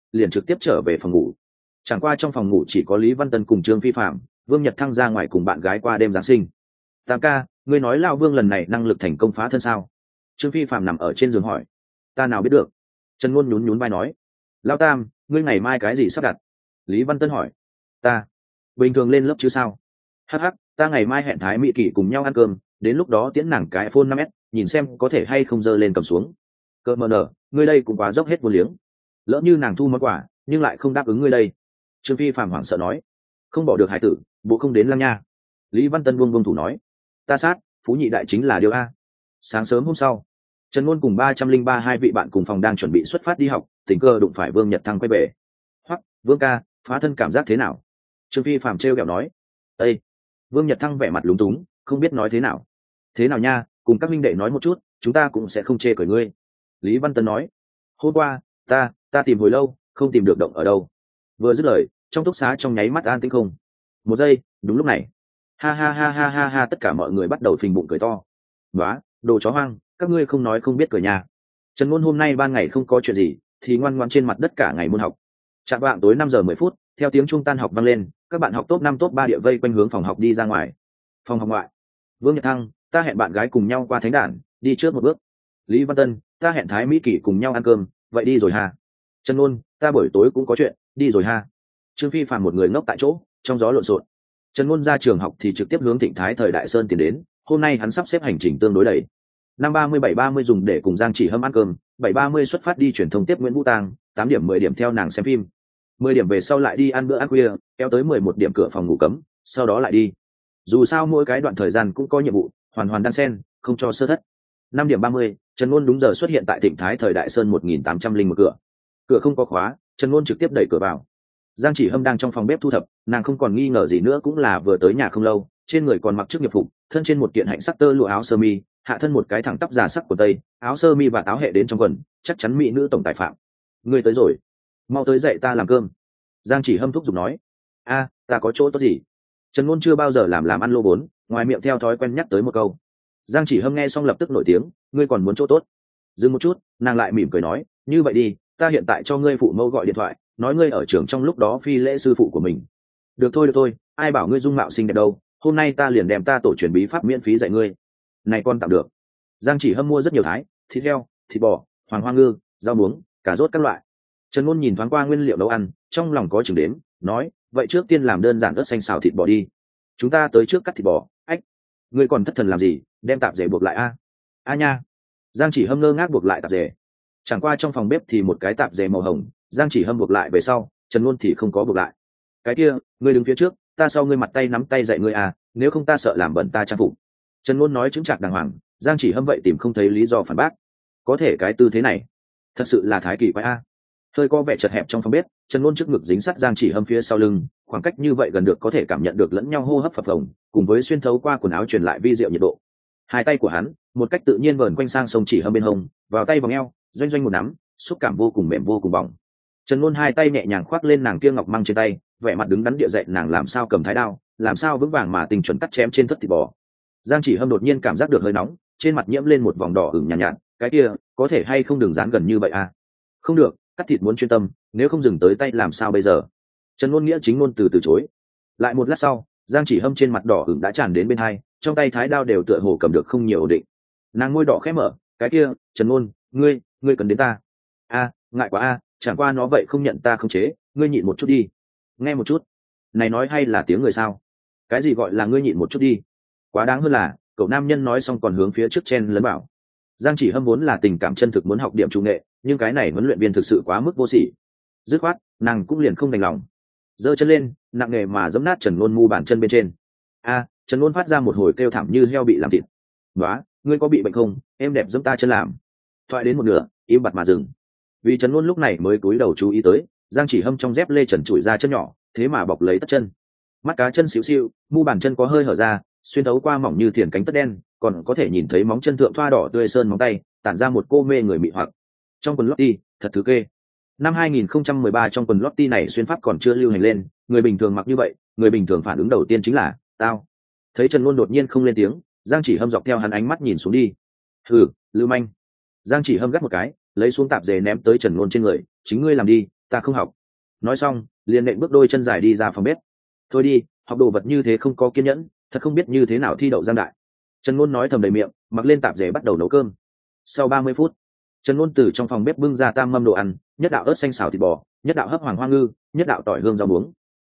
Speaker 1: liền trực tiếp trở về phòng ngủ. Chẳng qua trong phòng ngủ chỉ có Lý Văn Tân cùng Trương Phi Phạm, Vương Nhật Thăng ra ngoài cùng bạn gái qua đêm Giáng sinh. Tam ca, ngươi nói Lão Vương lần này năng lực thành công phá thân sao? Trương Phi Phạm nằm ở trên giường hỏi. Ta nào biết được. Trần Ngôn nhún nhún vai nói. Lão Tam, ngươi ngày mai cái gì sắp đặt? Lý Văn Tân hỏi. Ta bình thường lên lớp chứ sao? Hắc hắc, ta ngày mai hẹn Thái Mỹ Kỷ cùng nhau ăn cơm, đến lúc đó tiễn nàng cái iPhone 5S, nhìn xem có thể hay không giơ lên cầm xuống. Cơ mờ nở, ngươi đây cũng quá dốc hết vô liếng. Lỡ như nàng thu món quà, nhưng lại không đáp ứng ngươi đây. Trương Phi Phạm hoảng sợ nói. Không bỏ được hải tử, bộ không đến lăng nha. Lý Văn Tân buông thủ nói. Ta sát, phú nhị đại chính là điều a. Sáng sớm hôm sau, Trần Ngôn cùng 303 hai vị bạn cùng phòng đang chuẩn bị xuất phát đi học, tình cờ đụng phải Vương Nhật Thăng quay về. Hoắc, Vương ca, phá thân cảm giác thế nào? Trương Phi Phạm trêu ghẹo nói. Ê! Vương Nhật Thăng vẻ mặt lúng túng, không biết nói thế nào. Thế nào nha, cùng các minh đệ nói một chút, chúng ta cũng sẽ không chê cười ngươi. Lý Văn Tân nói. Hôm qua, ta tìm hồi lâu, không tìm được động ở đâu. Vừa dứt lời, trong túc xá trong nháy mắt an tĩnh không. Một giây, đúng lúc này. Ha ha ha ha ha ha, tất cả mọi người bắt đầu phình bụng cười to. Nóa, đồ chó hoang, các ngươi không nói không biết cười nhà. Trần Ngôn hôm nay ban ngày không có chuyện gì, thì ngoan ngoãn trên mặt đất cả ngày môn học. Chạng vạng tối 5 giờ 10 phút, theo tiếng chuông tan học vang lên, các bạn học top 5 top 3 địa vây quanh hướng phòng học đi ra ngoài. Phòng học ngoại. Vương Nhật Thăng, ta hẹn bạn gái cùng nhau qua thánh đản, đi trước một bước. Lý Văn Tân, ta hẹn Thái Mỹ Kỷ cùng nhau ăn cơm, vậy đi rồi ha. Trần Ngôn, ta buổi tối cũng có chuyện, đi rồi ha. Trương Phi Phàm một người ngốc tại chỗ, trong gió lộn xộn. Trần Ngôn ra trường học thì trực tiếp hướng Thịnh Thái Thời Đại Sơn tiến đến, hôm nay hắn sắp xếp hành trình tương đối đầy. 5:30 dùng để cùng Giang Chỉ Hâm ăn cơm, 7:30 xuất phát đi truyền thông tiếp Nguyễn Vũ Tàng, 8 điểm 10 điểm theo nàng xem phim. 10 điểm về sau lại đi ăn bữa ăn khuya, kéo tới 11 điểm cửa phòng ngủ cấm, sau đó lại đi. Dù sao mỗi cái đoạn thời gian cũng có nhiệm vụ, hoàn hoàn đan xen, không cho sơ thất. 5:30, Trần Ngôn đúng giờ xuất hiện tại Thịnh Thái Thời Đại Sơn 1801 cửa. Cửa không có khóa, Trần Ngôn trực tiếp đẩy cửa vào. Giang Chỉ Hâm đang trong phòng bếp thu thập, nàng không còn nghi ngờ gì nữa, cũng là vừa tới nhà không lâu, trên người còn mặc chức nghiệp phục, thân trên một kiện hạnh sắc tơ lụa áo sơ mi, hạ thân một cái thẳng tắp già sắc của tây, áo sơ mi và áo hệ đến trong quần, chắc chắn mỹ nữ tổng tài phạm. Ngươi tới rồi, mau tới dậy ta làm cơm. Giang Chỉ Hâm thúc giục nói. A, ta có chỗ tốt gì? Trần Ngôn chưa bao giờ làm ăn lô vốn, ngoài miệng theo thói quen nhắc tới một câu. Giang Chỉ Hâm nghe xong lập tức nổi tiếng, ngươi còn muốn chỗ tốt? Dừng một chút, nàng lại mỉm cười nói, như vậy đi, ta hiện tại cho ngươi phụ mẫu gọi điện thoại, nói ngươi ở trường trong lúc đó phi lễ sư phụ của mình. Được thôi, ai bảo ngươi dung mạo xinh đẹp đâu, hôm nay ta liền đem ta tổ truyền bí pháp miễn phí dạy ngươi. Này con tạm được. Giang Chỉ Hâm mua rất nhiều thái, thịt heo, thịt bò, hoàng hoa ngư, rau muống, cà rốt các loại. Trần Ngôn nhìn thoáng qua nguyên liệu nấu ăn, trong lòng có chừng đếm, nói, vậy trước tiên làm đơn giản ớt xanh xào thịt bò đi. Chúng ta tới trước cắt thịt bò. Ách, ngươi còn thất thần làm gì, đem tạp dề buộc lại a. A nha. Giang Chỉ Hâm ngơ ngác buộc lại tạp dề. Chẳng qua trong phòng bếp thì một cái tạp dề màu hồng, Giang Chỉ Hâm buộc lại về sau, Trần Ngôn thì không có buộc lại. Cái kia, ngươi đứng phía trước, ta sau ngươi mặt tay nắm tay dạy ngươi à, nếu không ta sợ làm bẩn ta trang phục. Trần Ngôn nói chứng trạc đàng hoàng, Giang Chỉ Hâm vậy tìm không thấy lý do phản bác. Có thể cái tư thế này, thật sự là thái kỳ quái a. Hơi có vẻ chật hẹp trong phòng bếp, Trần Ngôn trước ngực dính sát Giang Chỉ Hâm phía sau lưng, khoảng cách như vậy gần được có thể cảm nhận được lẫn nhau hô hấp phập phồng, cùng với xuyên thấu qua quần áo truyền lại vi diệu nhiệt độ. Hai tay của hắn, một cách tự nhiên vờn quanh sang sông Chỉ Hâm bên hông, vào tay vòng eo, doanh doanh một nắm, xúc cảm vô cùng mềm vô cùng bỏng. Trần Ngôn hai tay nhẹ nhàng khoác lên nàng kia ngọc măng trên tay, vẻ mặt đứng đắn địa dạy nàng làm sao cầm thái đao, làm sao vững vàng mà tình chuẩn cắt chém trên thất thịt bò. Giang Chỉ Hâm đột nhiên cảm giác được hơi nóng, trên mặt nhiễm lên một vòng đỏ ửng nhàn nhạt, cái kia, có thể hay không đừng dán gần như vậy à? Không được, cắt thịt muốn chuyên tâm, nếu không dừng tới tay làm sao bây giờ? Trần Ngôn nghĩa chính ngôn từ chối. Lại một lát sau, Giang Chỉ Hâm trên mặt đỏ ửng đã tràn đến bên hai, trong tay thái đao đều tựa hồ cầm được không nhiều ổn định. Nàng môi đỏ khẽ mở, cái kia, Trần Ngôn, ngươi cần đến ta? A, ngại quá a, chẳng qua nó vậy không nhận ta không chế, ngươi nhịn một chút đi. Nghe một chút, này nói hay là tiếng người sao? Cái gì gọi là ngươi nhịn một chút đi? Quá đáng hơn là, cậu nam nhân nói xong còn hướng phía trước chen lấn bảo. Giang Chỉ Hâm vốn là tình cảm chân thực muốn học điểm trung nghệ, nhưng cái này huấn luyện viên thực sự quá mức vô sỉ. Dứt khoát, nàng cũng liền không đành lòng, giơ chân lên, nặng nề mà giẫm nát Trần Ngôn mu bàn chân bên trên. A, Trần Ngôn phát ra một hồi kêu thảm như heo bị làm thịt. "Nóa, ngươi có bị bệnh không? Em đẹp giẫm ta chân làm." Thoại đến một nửa, im bặt mà dừng. Vì Trần Ngôn lúc này mới cúi đầu chú ý tới, Giang Chỉ Hâm trong dép lê trần trụi ra chân nhỏ, thế mà bọc lấy tất chân. Mắt cá chân xíu xiu, mu bàn chân có hơi hở ra, xuyên thấu qua mỏng như thiền cánh tất đen, còn có thể nhìn thấy móng chân thượng thoa đỏ tươi sơn móng tay, tản ra một cô mê người mị hoặc. Trong quần lót ti, thật thứ kê. Năm 2013 trong quần lót ti này xuyên pháp còn chưa lưu hành lên, người bình thường mặc như vậy, người bình thường phản ứng đầu tiên chính là, tao. Thấy Trần Ngôn đột nhiên không lên tiếng, Giang Chỉ Hâm dọc theo hắn ánh mắt nhìn xuống đi. Hừ, lưu manh. Giang Chỉ Hâm gắt một cái, lấy xuống tạp dề ném tới Trần Ngôn trên người, chính ngươi làm đi, ta không học. Nói xong liền nện bước đôi chân dài đi ra phòng bếp. Thôi đi, học đồ vật như thế không có kiên nhẫn, thật không biết như thế nào thi đậu Giang đại. Trần Ngôn nói thầm đầy miệng, mặc lên tạp dề bắt đầu nấu cơm. Sau 30 phút, Trần Ngôn từ trong phòng bếp bưng ra tam mâm đồ ăn, nhất đạo ớt xanh xào thịt bò, nhất đạo hấp hoàng hoa ngư, nhất đạo tỏi hương rau muống.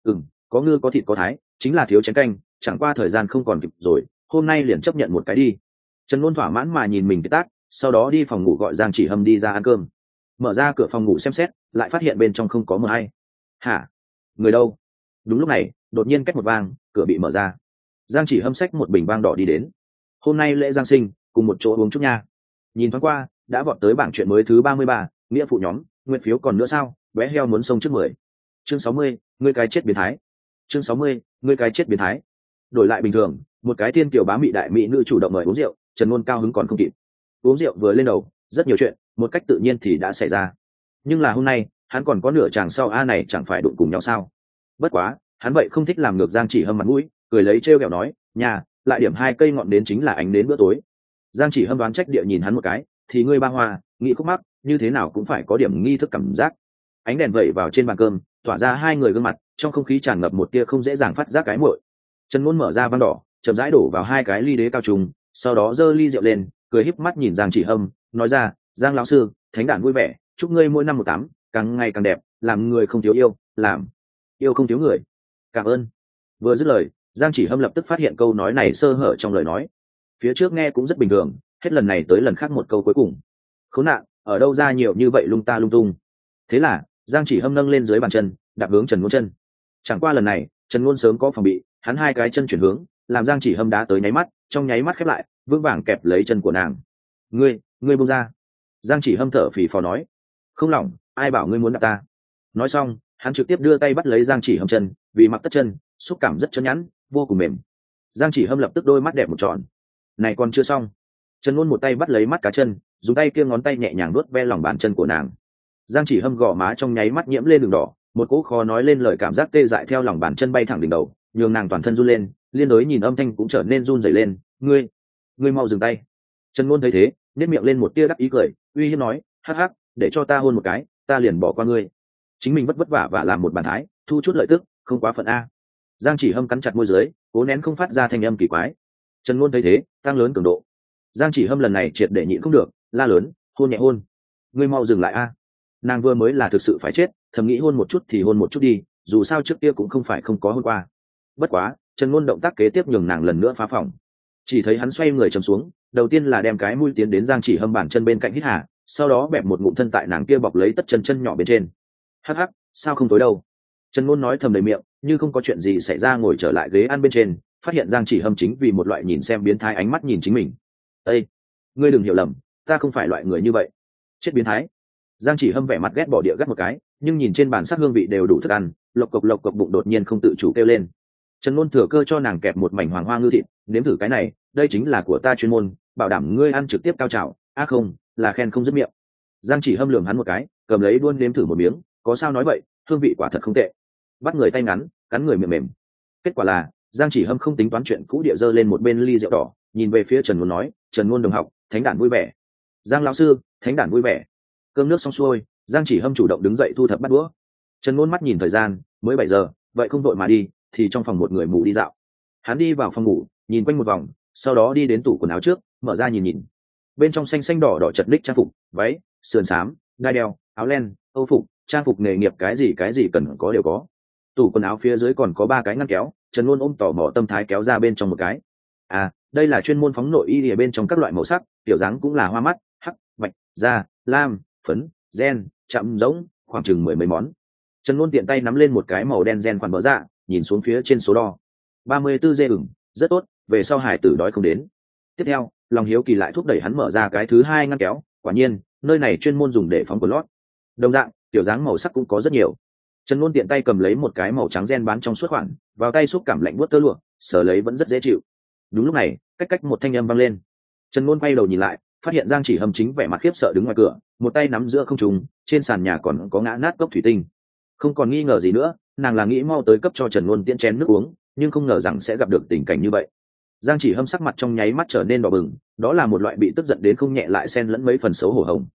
Speaker 1: Có ngư có thịt có thái, chính là thiếu chén canh, chẳng qua thời gian không còn kịp rồi, hôm nay liền chấp nhận một cái đi. Trần Ngôn thỏa mãn mà nhìn mình cái tác, sau đó đi phòng ngủ gọi Giang Chỉ Hâm đi ra ăn cơm. Mở ra cửa phòng ngủ xem xét, lại phát hiện bên trong không có mờ hay. Hả? Người đâu? Đúng lúc này, đột nhiên cách một vang, cửa bị mở ra. Giang Chỉ Hâm xách một bình vang đỏ đi đến. Hôm nay lễ Giang sinh, cùng một chỗ uống chút nha. Nhìn thoáng qua, đã vọt tới bảng chuyện mới thứ 33, nghĩa phụ nhóm, nguyện phiếu còn nữa sao? Bé heo muốn sông trước 10. Chương 60, ngươi cái chết biến thái. Chương 60, ngươi cái chết biến thái. Đổi lại bình thường, một cái thiên kiều bá mị đại mỹ nữ chủ động mời uống rượu, Trần Ngôn cao hứng còn không kịp. Uống rượu vừa lên đầu, rất nhiều chuyện, một cách tự nhiên thì đã xảy ra. Nhưng là hôm nay, hắn còn có nửa chàng sau a này chẳng phải đụng cùng nhau sao? Bất quá, hắn vậy không thích làm ngược Giang Chỉ Hâm mặt mũi, cười lấy trêu ghẹo nói, nhà, lại điểm 2 cây ngọn đến chính là ánh đến bữa tối. Giang Chỉ Hâm đoán trách địa nhìn hắn một cái, thì ngươi ba hoa, nghĩ khúc mắc, như thế nào cũng phải có điểm nghi thức cảm giác. Ánh đèn vẩy vào trên bàn cơm, tỏa ra hai người gương mặt, trong không khí tràn ngập một tia không dễ dàng phát giác cái muội. Trần Ngôn mở ra vang đỏ, chậm rãi đổ vào 2 cái ly đế cao trùng, sau đó giơ ly rượu lên, cười híp mắt nhìn Giang Chỉ Hâm, nói ra, Giang lão sư, thánh đản vui vẻ, chúc ngươi mỗi năm một tám, càng ngày càng đẹp, làm người không thiếu yêu, làm yêu không thiếu người. Cảm ơn. Vừa dứt lời, Giang Chỉ Hâm lập tức phát hiện câu nói này sơ hở trong lời nói. Phía trước nghe cũng rất bình thường, hết lần này tới lần khác một câu cuối cùng. Khốn nạn, ở đâu ra nhiều như vậy lung ta lung tung. Thế là, Giang Chỉ Hâm nâng lên dưới bàn chân, đạp hướng Trần Ngôn chân. Chẳng qua lần này, Trần Ngôn sớm có phòng bị, hắn 2 cái chân chuyển hướng, làm Giang Chỉ Hâm đá tới nháy mắt, trong nháy mắt khép lại, vững vàng kẹp lấy chân của nàng. Ngươi buông ra. Giang Chỉ Hâm thở phì phò nói. Không lỏng, ai bảo ngươi muốn đạp ta. Nói xong, hắn trực tiếp đưa tay bắt lấy Giang Chỉ Hâm chân, vì mặc tất chân, xúc cảm rất chân nhẵn, vô cùng mềm. Giang Chỉ Hâm lập tức đôi mắt đẹp một tròn. Này còn chưa xong. Trần Ngôn một tay bắt lấy mắt cá chân, dùng tay kia ngón tay nhẹ nhàng vuốt ve lòng bàn chân của nàng. Giang Chỉ Hâm gò má trong nháy mắt nhiễm lên đường đỏ, một cỗ khó nói lên lời cảm giác tê dại theo lòng bàn chân bay thẳng đỉnh đầu, nhường nàng toàn thân run lên, liên đối nhìn âm thanh cũng trở nên run rẩy lên. Ngươi mau dừng tay. Trần Ngôn thấy thế, nhếch miệng lên một tia đắc ý cười, uy hiếp nói, hắc hắc, để cho ta hôn một cái, ta liền bỏ qua ngươi. Chính mình vất vả và làm một bàn thái, thu chút lợi tức, không quá phận a. Giang Chỉ Hâm cắn chặt môi dưới, cố nén không phát ra thanh âm kỳ quái. Trần Ngôn thấy thế, tăng lớn cường độ. Giang Chỉ Hâm lần này triệt để nhịn không được, la lớn, hôn nhẹ hôn. Ngươi mau dừng lại a. Nàng vừa mới là thực sự phải chết, thầm nghĩ hôn một chút thì hôn một chút đi, dù sao trước kia cũng không phải không có hôn qua. Bất quá, Trần Ngôn động tác kế tiếp nhường nàng lần nữa phá phòng. Chỉ thấy hắn xoay người trầm xuống, đầu tiên là đem cái mũi tiến đến Giang Chỉ Hâm bàn chân bên cạnh hít hà, sau đó bẹp một ngụm thân tại nàng kia bọc lấy tất chân chân nhỏ bên trên. Hắc hắc, sao không tối đâu. Trần Ngôn nói thầm đầy miệng, như không có chuyện gì xảy ra ngồi trở lại ghế ăn bên trên, phát hiện Giang Chỉ Hâm chính vì một loại nhìn xem biến thái ánh mắt nhìn chính mình. Ê, ngươi đừng hiểu lầm, ta không phải loại người như vậy. Chết biến thái. Giang Chỉ Hâm vẻ mặt ghét bỏ địa gắt một cái, nhưng nhìn trên bàn sắc hương vị đều đủ thức ăn, lộc cộc bụng đột nhiên không tự chủ kêu lên. Trần Ngôn thừa cơ cho nàng kẹp một mảnh hoàng hoa ngư thịt, nếm thử cái này, đây chính là của ta chuyên môn, bảo đảm ngươi ăn trực tiếp cao trào, không, là khen không dứt miệng. Giang Chỉ Hâm lườm hắn một cái, cầm lấy luôn nếm thử một miếng, có sao nói vậy, hương vị quả thật không tệ. Bắt người tay ngắn, cắn người miệng mềm. Kết quả là, Giang Chỉ Hâm không tính toán chuyện cũ địa dơ lên một bên ly rượu đỏ, nhìn về phía Trần Ngôn nói, Trần Ngôn đồng học, thánh đản vui vẻ. Giang lão sư, thánh đản vui vẻ. Cơm nước xong xuôi, Giang Chỉ Hâm chủ động đứng dậy thu thập bát đũa. Trần Ngôn mắt nhìn thời gian, mới 7 giờ, vậy không vội mà đi, thì trong phòng một người mù đi dạo. Hắn đi vào phòng ngủ, nhìn quanh một vòng, sau đó đi đến tủ quần áo trước, mở ra nhìn. Bên trong xanh xanh đỏ đỏ chật ních trang phục, váy, sườn xám, đai đeo, áo len, âu phục, trang phục nghề nghiệp cái gì cần có đều có. Tủ quần áo phía dưới còn có 3 cái ngăn kéo, Trần Ngôn ôm tò mò tâm thái kéo ra bên trong một cái. Đây là chuyên môn phóng nội y ở bên trong các loại màu sắc, tiểu dáng cũng là hoa mắt, hắc, bạch, da, lam, phấn, gen, chạm rỗng, khoảng chừng 10 mấy món. Trần Ngôn tiện tay nắm lên một cái màu đen gen khoản bỡ dạ, nhìn xuống phía trên số đo. 34 dê ửng, rất tốt, về sau hải tử đói không đến. Tiếp theo, lòng hiếu kỳ lại thúc đẩy hắn mở ra cái thứ 2 ngăn kéo, quả nhiên, nơi này chuyên môn dùng để phóng quần lót. Đồng dạng, tiểu dáng màu sắc cũng có rất nhiều. Trần Ngôn tiện tay cầm lấy một cái màu trắng gen bán trong suốt khoản, vào tay xúc cảm lạnh buốt tơ lụa, sờ lấy vẫn rất dễ chịu. Đúng lúc này, cách một thanh âm vang lên. Trần Ngôn quay đầu nhìn lại, phát hiện Giang Chỉ Hâm chính vẻ mặt khiếp sợ đứng ngoài cửa, một tay nắm giữa không trung, trên sàn nhà còn có ngã nát cốc thủy tinh. Không còn nghi ngờ gì nữa, nàng là nghĩ mau tới cấp cho Trần Ngôn tiễn chén nước uống, nhưng không ngờ rằng sẽ gặp được tình cảnh như vậy. Giang Chỉ Hâm sắc mặt trong nháy mắt trở nên đỏ bừng, đó là một loại bị tức giận đến không nhẹ lại xen lẫn mấy phần xấu hổ hồng.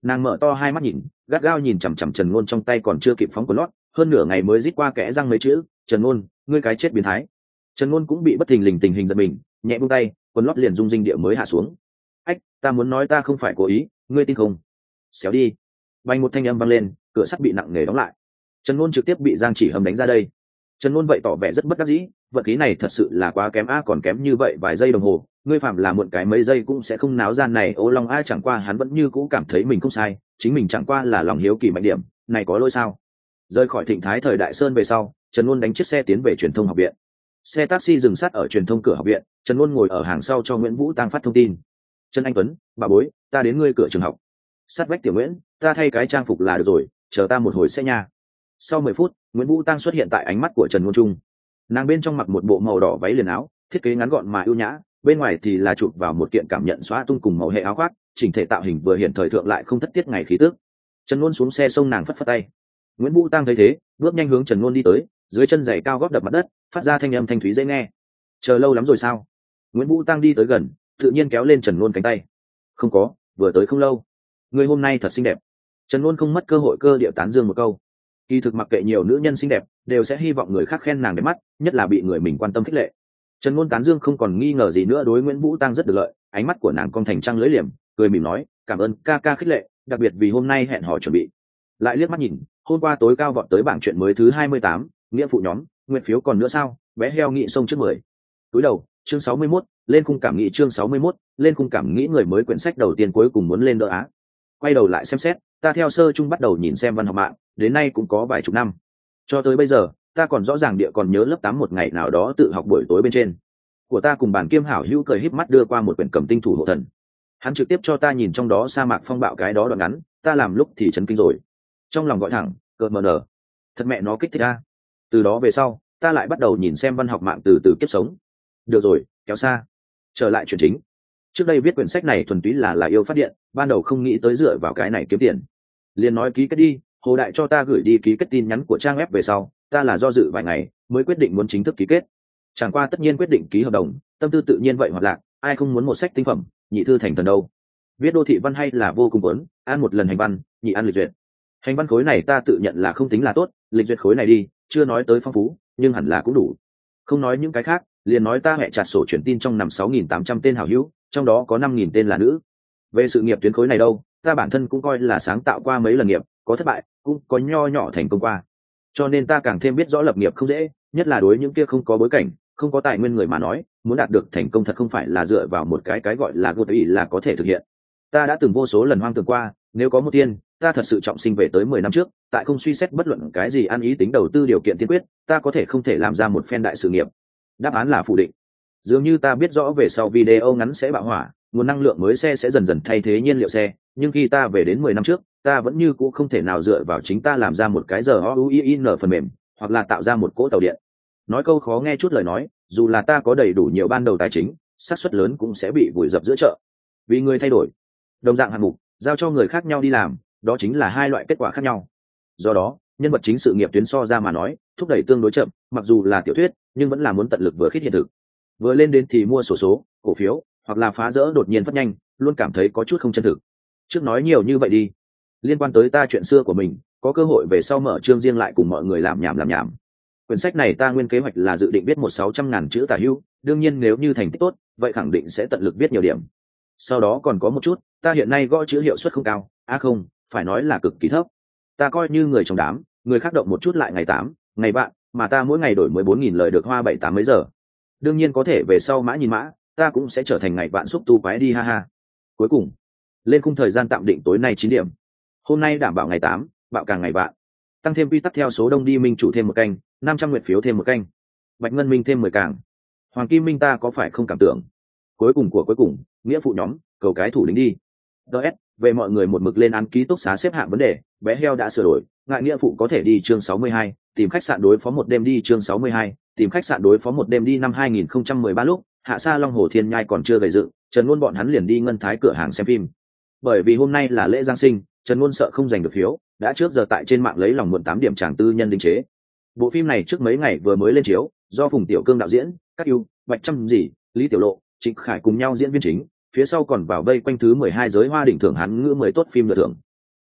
Speaker 1: Nàng mở to hai mắt nhìn, gắt gao nhìn chằm chằm Trần Ngôn trong tay còn chưa kịp phóng quần lót, hơn nửa ngày mới rít qua kẽ răng mấy chữ: "Trần Ngôn, ngươi cái chết biến thái." Trần Ngôn cũng bị bất thình lình tình hình giật mình, nhẹ buông tay, quần lót liền rung rinh địa mới hạ xuống. "Ách, ta muốn nói ta không phải cố ý, ngươi tin không?" "Xéo đi." Vang một thanh âm vang lên, cửa sắt bị nặng nề đóng lại. Trần Ngôn trực tiếp bị Giang Chỉ Hâm đánh ra đây. Trần Ngôn vậy tỏ vẻ rất bất đắc dĩ, vận khí này thật sự là quá kém a, còn kém như vậy vài giây đồng hồ, ngươi phạm là muộn cái mấy giây cũng sẽ không náo gian này. Ô Long a, chẳng qua hắn vẫn như cũ cảm thấy mình không sai, chính mình chẳng qua là lòng hiếu kỳ mạnh điểm, này có lỗi sao? Rời khỏi Thịnh Thái thời Đại Sơn về sau, Trần Ngôn đánh chiếc xe tiến về truyền thông học viện. Xe taxi dừng sát ở truyền thông cửa học viện, Trần Ngôn ngồi ở hàng sau cho Nguyễn Vũ Tăng phát thông tin. "Trần Anh Tuấn, bà bối, ta đến ngươi cửa trường học." "Sát vách Tiểu Nguyễn, ta thay cái trang phục là được rồi, chờ ta một hồi sẽ nha." Sau 10 phút, Nguyễn Vũ Tăng xuất hiện tại ánh mắt của Trần Ngôn Trung. Nàng bên trong mặc một bộ màu đỏ váy liền áo, thiết kế ngắn gọn mà ưu nhã, bên ngoài thì là chụp vào một kiện cảm nhận xóa tung cùng màu hệ áo khoác, chỉnh thể tạo hình vừa hiện thời thượng lại không thất tiết ngày khí tức. Trần Ngôn xuống xe xông nàng phất phất tay. Nguyễn Vũ Tăng thấy thế, bước nhanh hướng Trần Ngôn đi tới, dưới chân giày cao gót đập mặt đất, phát ra thanh âm thanh thúy dễ nghe. "Chờ lâu lắm rồi sao?" Nguyễn Vũ Tăng đi tới gần, tự nhiên kéo lên Trần Ngôn cánh tay. "Không có, vừa tới không lâu. Người hôm nay thật xinh đẹp." Trần Ngôn không mất cơ hội cơ điệu tán dương một câu. Kỳ thực mặc kệ nhiều nữ nhân xinh đẹp, đều sẽ hy vọng người khác khen nàng đẹp mắt, nhất là bị người mình quan tâm khích lệ. Trần Ngôn tán dương không còn nghi ngờ gì nữa, đối Nguyễn Vũ Tăng rất được lợi, ánh mắt của nàng cong thành trăng lưỡi liềm, cười mỉm nói: "Cảm ơn ca ca khích lệ, đặc biệt vì hôm nay hẹn hò chuẩn bị." Lại liếc mắt nhìn, hôm qua tối cao vọt tới bảng chuyện mới thứ 28, nghĩa phụ nhóm, nguyện phiếu còn nữa sao? Bé heo nghị sông trước 10. Túi đầu, chương 61, lên khung cảm nghĩ, chương 61, lên khung cảm nghĩ, người mới quyển sách đầu tiên cuối cùng muốn lên đỡ á. Quay đầu lại xem xét, ta theo sơ trung bắt đầu nhìn xem văn học mạng, đến nay cũng có vài chục năm. Cho tới bây giờ, ta còn rõ ràng địa còn nhớ lớp 8 một ngày nào đó tự học buổi tối bên trên. Của ta cùng bàn kiêm hảo hữu cười híp mắt đưa qua một quyển Cầm Tinh Thủ Hộ Thần. Hắn trực tiếp cho ta nhìn trong đó sa mạc phong bạo cái đó đoạn ngắn, ta làm lúc thì chấn kinh rồi. Trong lòng gọi thẳng, cợt mờ nở. Thật mẹ nó kích thích a. Từ đó về sau, ta lại bắt đầu nhìn xem văn học mạng từ từ kiếp sống. Được rồi, kéo xa. Trở lại chuyện chính. Trước đây viết quyển sách này thuần túy là yêu phát điện, ban đầu không nghĩ tới dựa vào cái này kiếm tiền. Liền nói ký kết đi, Hồ Đại cho ta gửi đi ký kết tin nhắn của trang web về sau, ta là do dự vài ngày mới quyết định muốn chính thức ký kết. Chẳng qua tất nhiên quyết định ký hợp đồng, tâm tư tự nhiên vậy hoạt lạc, ai không muốn một sách tinh phẩm, nhị thư thành thần đâu. Viết đô thị văn hay là vô cùng muốn, ăn một lần hành văn, nhị ăn lịch duyệt. Hành văn khối này ta tự nhận là không tính là tốt, lịch duyệt khối này đi, chưa nói tới phong phú, nhưng hẳn là cũng đủ. Không nói những cái khác, liền nói ta hẹ chặt sổ chuyển tin trong nằm 6.800 tên hảo hữu, trong đó có 5.000 tên là nữ. Về sự nghiệp tuyến khối này đâu, ta bản thân cũng coi là sáng tạo qua mấy lần nghiệp, có thất bại, cũng có nho nhỏ thành công qua. Cho nên ta càng thêm biết rõ lập nghiệp không dễ, nhất là đối những kia không có bối cảnh, không có tài nguyên người mà nói, muốn đạt được thành công thật không phải là dựa vào một cái gọi là gột ý là có thể thực hiện. Ta đã từng vô số lần hoang tưởng qua, nếu có một tiên, ta thật sự trọng sinh về tới 10 năm trước, tại không suy xét bất luận cái gì ăn ý tính đầu tư điều kiện tiên quyết, ta có thể không thể làm ra một phen đại sự nghiệp. Đáp án là phủ định. Dường như ta biết rõ về sau video ngắn sẽ bạo hỏa, nguồn năng lượng mới xe sẽ dần dần thay thế nhiên liệu xe, nhưng khi ta về đến 10 năm trước, ta vẫn như cũ không thể nào dựa vào chính ta làm ra một cái giờ OUIN phần mềm, hoặc là tạo ra một cỗ tàu điện. Nói câu khó nghe chút lời nói, dù là ta có đầy đủ nhiều ban đầu tài chính, xác suất lớn cũng sẽ bị vùi dập giữa chợ. Vì người thay đổi, đồng dạng hạng mục, giao cho người khác nhau đi làm, đó chính là hai loại kết quả khác nhau. Do đó, nhân vật chính sự nghiệp tuyến so ra mà nói, thúc đẩy tương đối chậm, mặc dù là tiểu thuyết, nhưng vẫn là muốn tận lực vừa khít hiện thực. Vừa lên đến thì mua sổ số, cổ phiếu, hoặc là phá rỡ đột nhiên phát nhanh, luôn cảm thấy có chút không chân thực. Trước nói nhiều như vậy đi. Liên quan tới ta chuyện xưa của mình, có cơ hội về sau mở chương riêng lại cùng mọi người làm nhảm. Quyển sách này ta nguyên kế hoạch là dự định viết 600.000 chữ tả hữu, đương nhiên nếu như thành tích tốt, vậy khẳng định sẽ tận lực viết nhiều điểm. Sau đó còn có một chút, ta hiện nay gõ chữ hiệu suất không cao, không, phải nói là cực kỳ thấp. Ta coi như người trong đám, người khác động một chút lại ngày 8, ngày bạn, mà ta mỗi ngày đổi 14.000 lời được hoa 7-8 mấy giờ. Đương nhiên có thể về sau mã nhìn mã, ta cũng sẽ trở thành ngày bạn xúc tu quái đi ha ha. Cuối cùng, lên khung thời gian tạm định tối nay 9 điểm. Hôm nay đảm bảo ngày 8, bạo càng ngày bạn. Tăng thêm quy tắc theo số đông đi minh chủ thêm một canh, 500 nguyện phiếu thêm một canh. Bạch Ngân Minh thêm 10 càng. Hoàng Kim Minh ta có phải không cảm tưởng. Cuối cùng của cuối cùng, nghĩa phụ nhóm, cầu cái thủ lĩnh đi. DS, về mọi người một mực lên án ký túc xá xếp hạng vấn đề, bé heo đã sửa đổi, ngại nghĩa phụ có thể đi chương 62, tìm khách sạn đối phó một đêm đi chương 62, tìm khách sạn đối phó một đêm đi năm 2013 lúc, hạ sa Long Hồ Thiên Nhai còn chưa gầy dựng, Trần Ngôn bọn hắn liền đi Ngân Thái cửa hàng xem phim. Bởi vì hôm nay là lễ Giáng sinh, Trần Ngôn sợ không giành được phiếu, đã trước giờ tại trên mạng lấy lòng muộn 8 điểm tràng tư nhân đính chế. Bộ phim này trước mấy ngày vừa mới lên chiếu, do Phùng Tiểu Cương đạo diễn, các ưu, Bạch Trâm Dĩ, Lý Tiểu Lộ, Trịnh Khải cùng nhau diễn viên chính, phía sau còn vào vây quanh thứ 12 giới hoa đỉnh thưởng Hán ngữ 10 tốt phim lựa thưởng.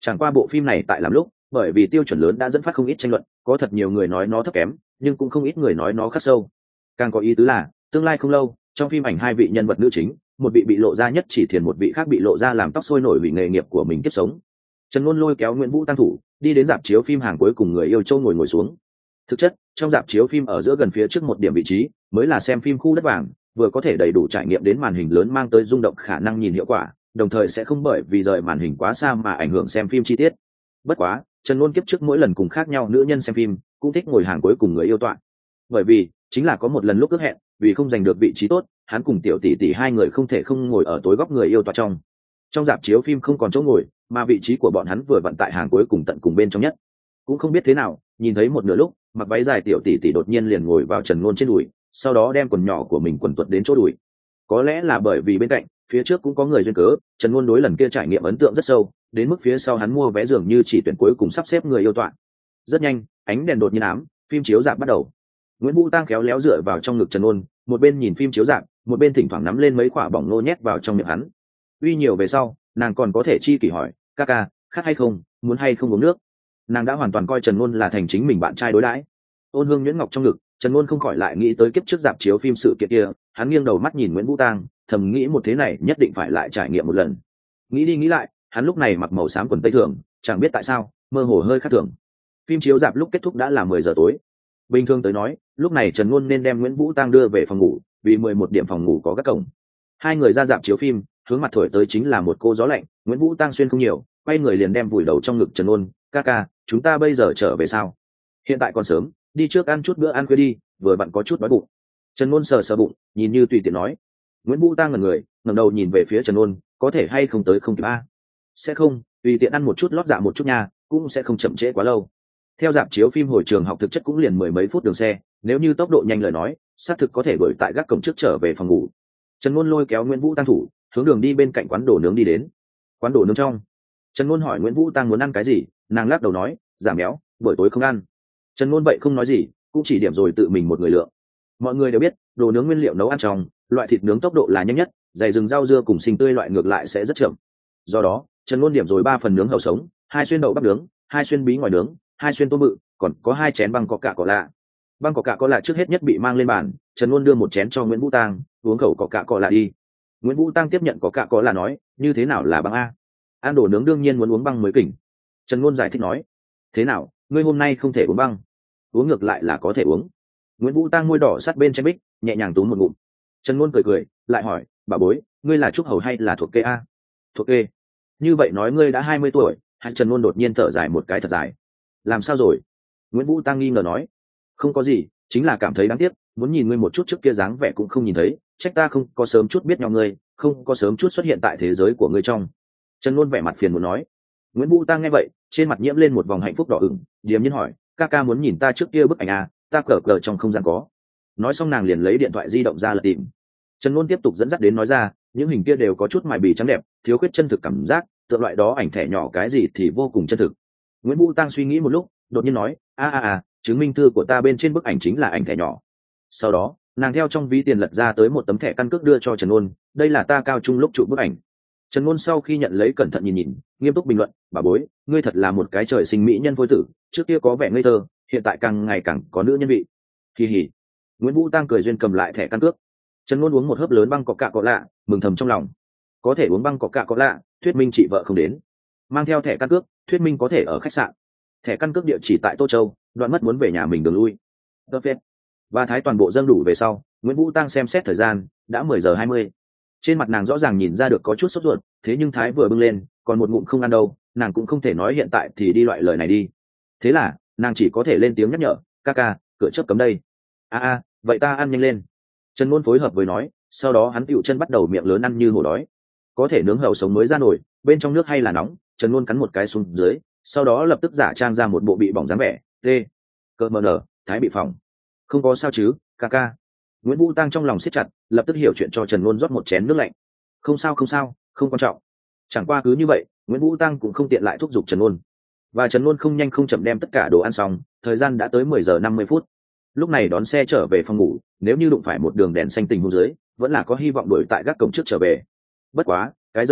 Speaker 1: Chẳng qua bộ phim này tại làm lúc, bởi vì tiêu chuẩn lớn đã dẫn phát không ít tranh luận, có thật nhiều người nói nó thấp kém, nhưng cũng không ít người nói nó khắc sâu. Càng có ý tứ là, tương lai không lâu, trong phim ảnh hai vị nhân vật nữ chính, một vị bị lộ ra nhất chỉ thiền, một vị khác bị lộ ra làm tóc sôi nổi vì nghề nghiệp của mình kiếp sống. Trần Luân lôi kéo Nguyễn Vũ tăng thủ, đi đến rạp chiếu phim hàng cuối cùng người yêu Châu ngồi xuống. Thực chất, trong rạp chiếu phim ở giữa gần phía trước một điểm vị trí, mới là xem phim khu đất vàng, vừa có thể đầy đủ trải nghiệm đến màn hình lớn mang tới rung động khả năng nhìn hiệu quả, đồng thời sẽ không bởi vì rời màn hình quá xa mà ảnh hưởng xem phim chi tiết. Bất quá, Trần Luân kiếp trước mỗi lần cùng khác nhau nữ nhân xem phim, cũng thích ngồi hàng cuối cùng người yêu tọa. Bởi vì, chính là có một lần lúc ước hẹn, vì không giành được vị trí tốt, hắn cùng tiểu tỷ tỷ hai người không thể không ngồi ở tối góc người yêu tọa trong. Trong rạp chiếu phim không còn chỗ ngồi, mà vị trí của bọn hắn vừa vặn tại hàng cuối cùng tận cùng bên trong nhất. Cũng không biết thế nào, nhìn thấy một nửa lúc, mặc váy dài tiểu tỷ tỷ đột nhiên liền ngồi vào Trần Luân trên đùi, sau đó đem quần nhỏ của mình quần tuột đến chỗ đùi. Có lẽ là bởi vì bên cạnh, phía trước cũng có người duyên cớ, Trần Luân đối lần kia trải nghiệm ấn tượng rất sâu, đến mức phía sau hắn mua vé dường như chỉ tuyển cuối cùng sắp xếp người yêu tọa. Rất nhanh, ánh đèn đột nhiên ám, phim chiếu rạp bắt đầu. Nguyễn Vũ Tăng khéo léo dựa vào trong ngực Trần Luân, một bên nhìn phim chiếu rạp, một bên thỉnh thoảng nắm lên mấy quả bỏng nô nhét vào trong miệng hắn. Uy nhiều về sau, nàng còn có thể chi kỷ hỏi, ca ca, khát hay không, muốn hay không uống nước. Nàng đã hoàn toàn coi Trần Luân là thành chính mình bạn trai đối đãi. Ôn hương nhuyễn ngọc trong ngực, Trần Luân không khỏi lại nghĩ tới kiếp trước rạp chiếu phim sự kiện kia, hắn nghiêng đầu mắt nhìn Nguyễn Vũ Tăng, thầm nghĩ một thế này nhất định phải lại trải nghiệm một lần. Nghĩ đi nghĩ lại, hắn lúc này mặc màu xám quần tây thường, chẳng biết tại sao, mơ hồ hơi khác thường. Phim chiếu rạp lúc kết thúc đã là 10 giờ tối. Bình thường tới nói, lúc này Trần Luân nên đem Nguyễn Vũ Tăng đưa về phòng ngủ, vì 11 điểm phòng ngủ có các cổng. Hai người ra rạp chiếu phim, hướng mặt thổi tới chính là một cô gió lạnh. Nguyễn Vũ Tăng xuyên không nhiều, quay người liền đem vùi đầu trong ngực Trần Luân, ca ca, chúng ta bây giờ trở về sao? Hiện tại còn sớm, đi trước ăn chút bữa ăn khuya đi, vừa vặn có chút đói bụng. Trần Luân sờ sờ bụng, nhìn như tùy tiện nói. Nguyễn Vũ Tăng ngẩn người, ngẩng đầu nhìn về phía Trần Luân, có thể hay không tới không kịp a? Sẽ không, tùy tiện ăn một chút lót dạ một chút nha, cũng sẽ không chậm trễ quá lâu. Theo rạp chiếu phim hồi trường học thực chất cũng liền 10 mấy phút đường xe, nếu như tốc độ nhanh lời nói, xác thực có thể đuổi tại gác cổng trước trở về phòng ngủ. Trần Luân lôi kéo Nguyễn Vũ Tăng thủ, hướng đường đi bên cạnh quán đồ nướng đi đến. Quán đồ nướng trong, Trần Luân hỏi Nguyễn Vũ Tăng muốn ăn cái gì, nàng lắc đầu nói, giảm béo, buổi tối không ăn. Trần Luân vậy không nói gì, cũng chỉ điểm rồi tự mình một người lượng. Mọi người đều biết, đồ nướng nguyên liệu nấu ăn trong, loại thịt nướng tốc độ là nhanh nhất, dày rừng rau dưa cùng sinh tươi loại ngược lại sẽ rất chậm. Do đó, Trần Luân điểm rồi 3 phần nướng hàu sống, 2 xuyên đậu bắp nướng, 2 xuyên bí ngòi nướng, 2 xuyên tôm bự, còn có 2 chén băng coca cola. Băng coca cola trước hết nhất bị mang lên bàn, Trần Luân đưa một chén cho Nguyễn Vũ Tăng, uống khẩu coca cola đi. Nguyễn Vũ Tăng tiếp nhận coca cola nói, như thế nào là băng a? Ăn đồ nướng đương nhiên muốn uống băng mới kỉnh. Trần Luân giải thích nói, thế nào, ngươi hôm nay không thể uống băng, uống ngược lại là có thể uống. Nguyễn Vũ Tăng môi đỏ sát bên trên bích, nhẹ nhàng túm một ngụm. Trần Luân cười cười, lại hỏi, bà bối, ngươi là trúc hầu hay là thuộc kê a? Thuộc kê. Như vậy nói ngươi đã 20 tuổi. Hay Trần Luân đột nhiên thở dài một cái thật dài. Làm sao rồi? Nguyễn Vũ Tăng nghi ngờ nói, không có gì, chính là cảm thấy đáng tiếc, muốn nhìn ngươi một chút trước kia dáng vẻ cũng không nhìn thấy, trách ta không có sớm chút biết nhau ngươi, không có sớm chút xuất hiện tại thế giới của ngươi trong. Trần Luân vẻ mặt phiền muốn nói. Nguyễn Vũ Tăng nghe vậy, trên mặt nhiễm lên một vòng hạnh phúc đỏ ửng, điềm nhiên hỏi, ca ca muốn nhìn ta trước kia bức ảnh à, ta cờ cờ trong không gian có. Nói xong nàng liền lấy điện thoại di động ra lật tìm. Trần Luân tiếp tục dẫn dắt đến nói ra, những hình kia đều có chút mài bì trắng đẹp, thiếu khuyết chân thực cảm giác, tượng loại đó ảnh thẻ nhỏ cái gì thì vô cùng chân thực. Nguyễn Vũ Tăng suy nghĩ một lúc, đột nhiên nói, chứng minh thư của ta bên trên bức ảnh chính là ảnh thẻ nhỏ. Sau đó, nàng theo trong ví tiền lật ra tới một tấm thẻ căn cước đưa cho Trần Luân, đây là ta cao trung lúc chụp bức ảnh. Trần Luân sau khi nhận lấy cẩn thận nhìn nhìn, nghiêm túc bình luận, bà bối, ngươi thật là một cái trời sinh mỹ nhân vô tử, trước kia có vẻ ngây thơ, hiện tại càng ngày càng có nữ nhân vị. Kỳ hỉ. Nguyễn Vũ Tăng cười duyên cầm lại thẻ căn cước. Trần Luân uống một hớp lớn băng coca cola, mừng thầm trong lòng. Có thể uống băng coca cola, thuyết minh chị vợ không đến. Mang theo thẻ căn cước, thuyết minh có thể ở khách sạn. Thẻ căn cước địa chỉ tại Tô Châu, đoạn mất muốn về nhà mình đường lui. Và thái toàn bộ dâng đủ về sau, Nguyễn Vũ Tăng xem xét thời gian, đã 10 giờ 20. Trên mặt nàng rõ ràng nhìn ra được có chút sốt ruột, thế nhưng thái vừa bưng lên, còn một ngụm không ăn đâu, nàng cũng không thể nói hiện tại thì đi loại lời này đi. Thế là, nàng chỉ có thể lên tiếng nhắc nhở, ca ca, cửa chớp cấm đây. Vậy ta ăn nhanh lên. Trần Luân phối hợp với nói, sau đó hắn tựu chân bắt đầu miệng lớn ăn như hổ đói. Có thể nướng hàu sống mới ra nổi, bên trong nước hay là nóng, Trần Luân cắn một cái xuống dưới, sau đó lập tức giả trang ra một bộ bị bỏng dáng vẻ, cợt mờ nở, thái bị phỏng. Không có sao chứ, ca ca. Nguyễn Vũ Tăng trong lòng siết chặt, lập tức hiểu chuyện cho Trần Luân rót một chén nước lạnh. Không sao, không quan trọng. Chẳng qua cứ như vậy, Nguyễn Vũ Tăng cũng không tiện lại thúc giục Trần Luân. Và Trần Luân không nhanh không chậm đem tất cả đồ ăn xong, thời gian đã tới 10 giờ 50 phút. Lúc này đón xe trở về phòng ngủ, nếu như đụng phải một đường đèn xanh tình huống dưới, vẫn là có hy vọng đuổi tại gác cổng trước trở về. Bất quá, cái giờ này,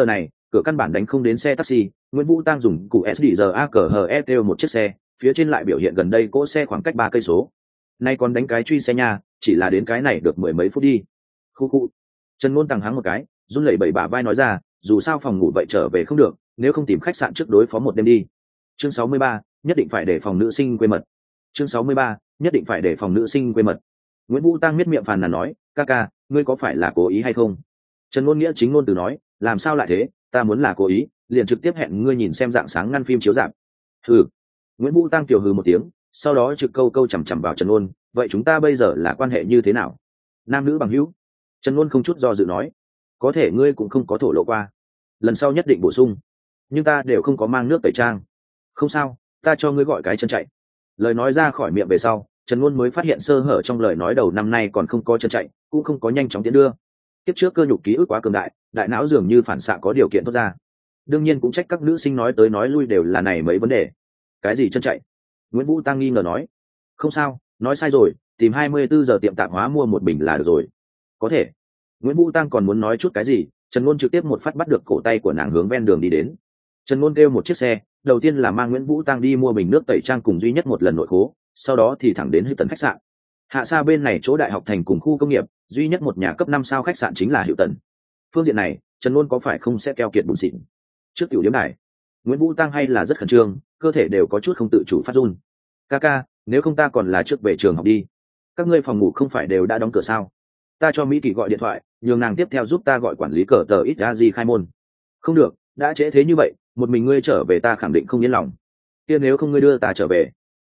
Speaker 1: cửa căn bản đánh không đến xe taxi. Nguyễn Vũ Tăng dùng cụ SDRACHE kêu một chiếc xe, phía trên lại biểu hiện gần đây cỗ xe khoảng cách 3 cây số. Nay còn đánh cái truy xe nha, chỉ là đến cái này được 10 mấy phút đi. Khu khu. Trần Ngôn tăng hắng một cái, run lẩy bẩy bả vai nói ra, dù sao phòng ngủ vậy trở về không được, nếu không tìm khách sạn trước đối phó một đêm đi. Chương 63, nhất định phải để phòng nữ sinh quê mật. Chương 63, nhất định phải để phòng nữ sinh quê mật. Nguyễn Vũ Tăng miết miệng phàn nàn nói, ca ca, ngươi có phải là cố ý hay không? Trần Ngôn nghĩa chính ngôn từ nói, làm sao lại thế, ta muốn là cố ý, liền trực tiếp hẹn ngươi nhìn xem dạng sáng ngăn phim chiếu rạp. Hừ. Nguyễn Vũ Tăng tiểu hừ một tiếng, sau đó trực câu chằm chằm vào Trần Ngôn, vậy chúng ta bây giờ là quan hệ như thế nào? Nam nữ bằng hữu? Trần Ngôn không chút do dự nói, có thể ngươi cũng không có thổ lộ qua, lần sau nhất định bổ sung, nhưng ta đều không có mang nước tẩy trang. Không sao, ta cho ngươi gọi cái chân chạy. Lời nói ra khỏi miệng về sau, Trần Ngôn mới phát hiện sơ hở trong lời nói đầu năm nay còn không có chân chạy, cũng không có nhanh chóng tiến đưa. Tiếp trước cơ nhục ký ức quá cường đại, đại não dường như phản xạ có điều kiện tốt ra. Đương nhiên cũng trách các nữ sinh nói tới nói lui đều là này mấy vấn đề. Cái gì chân chạy? Nguyễn Vũ Tăng nghi ngờ nói. Không sao, nói sai rồi, tìm 24 giờ tiệm tạp hóa mua một bình là được rồi. Có thể. Nguyễn Vũ Tăng còn muốn nói chút cái gì, Trần Ngôn trực tiếp một phát bắt được cổ tay của nàng hướng ven đường đi đến. Trần Ngôn kêu một chiếc xe, đầu tiên là mang Nguyễn Vũ Tăng đi mua bình nước tẩy trang cùng duy nhất một lần nội khố, sau đó thì thẳng đến Hilton khách sạn. Hạ xa bên này chỗ đại học thành cùng khu công nghiệp, duy nhất một nhà cấp 5 sao khách sạn chính là Hilton. Phương diện này, Trần Ngôn có phải không sẽ keo kiệt bùn xịn. Trước tiểu điểm này, Nguyễn Vũ Tăng hay là rất khẩn trương, cơ thể đều có chút không tự chủ phát run. Ca, nếu không ta còn là trước về trường học đi. Các ngươi phòng ngủ không phải đều đã đóng cửa sao? Ta cho Mỹ Kỳ gọi điện thoại, nhường nàng tiếp theo giúp ta gọi quản lý cờ tờ ít ra gì khai môn. Không được, đã trễ thế như vậy, một mình ngươi trở về ta khẳng định không yên lòng. Kia nếu không ngươi đưa ta trở về,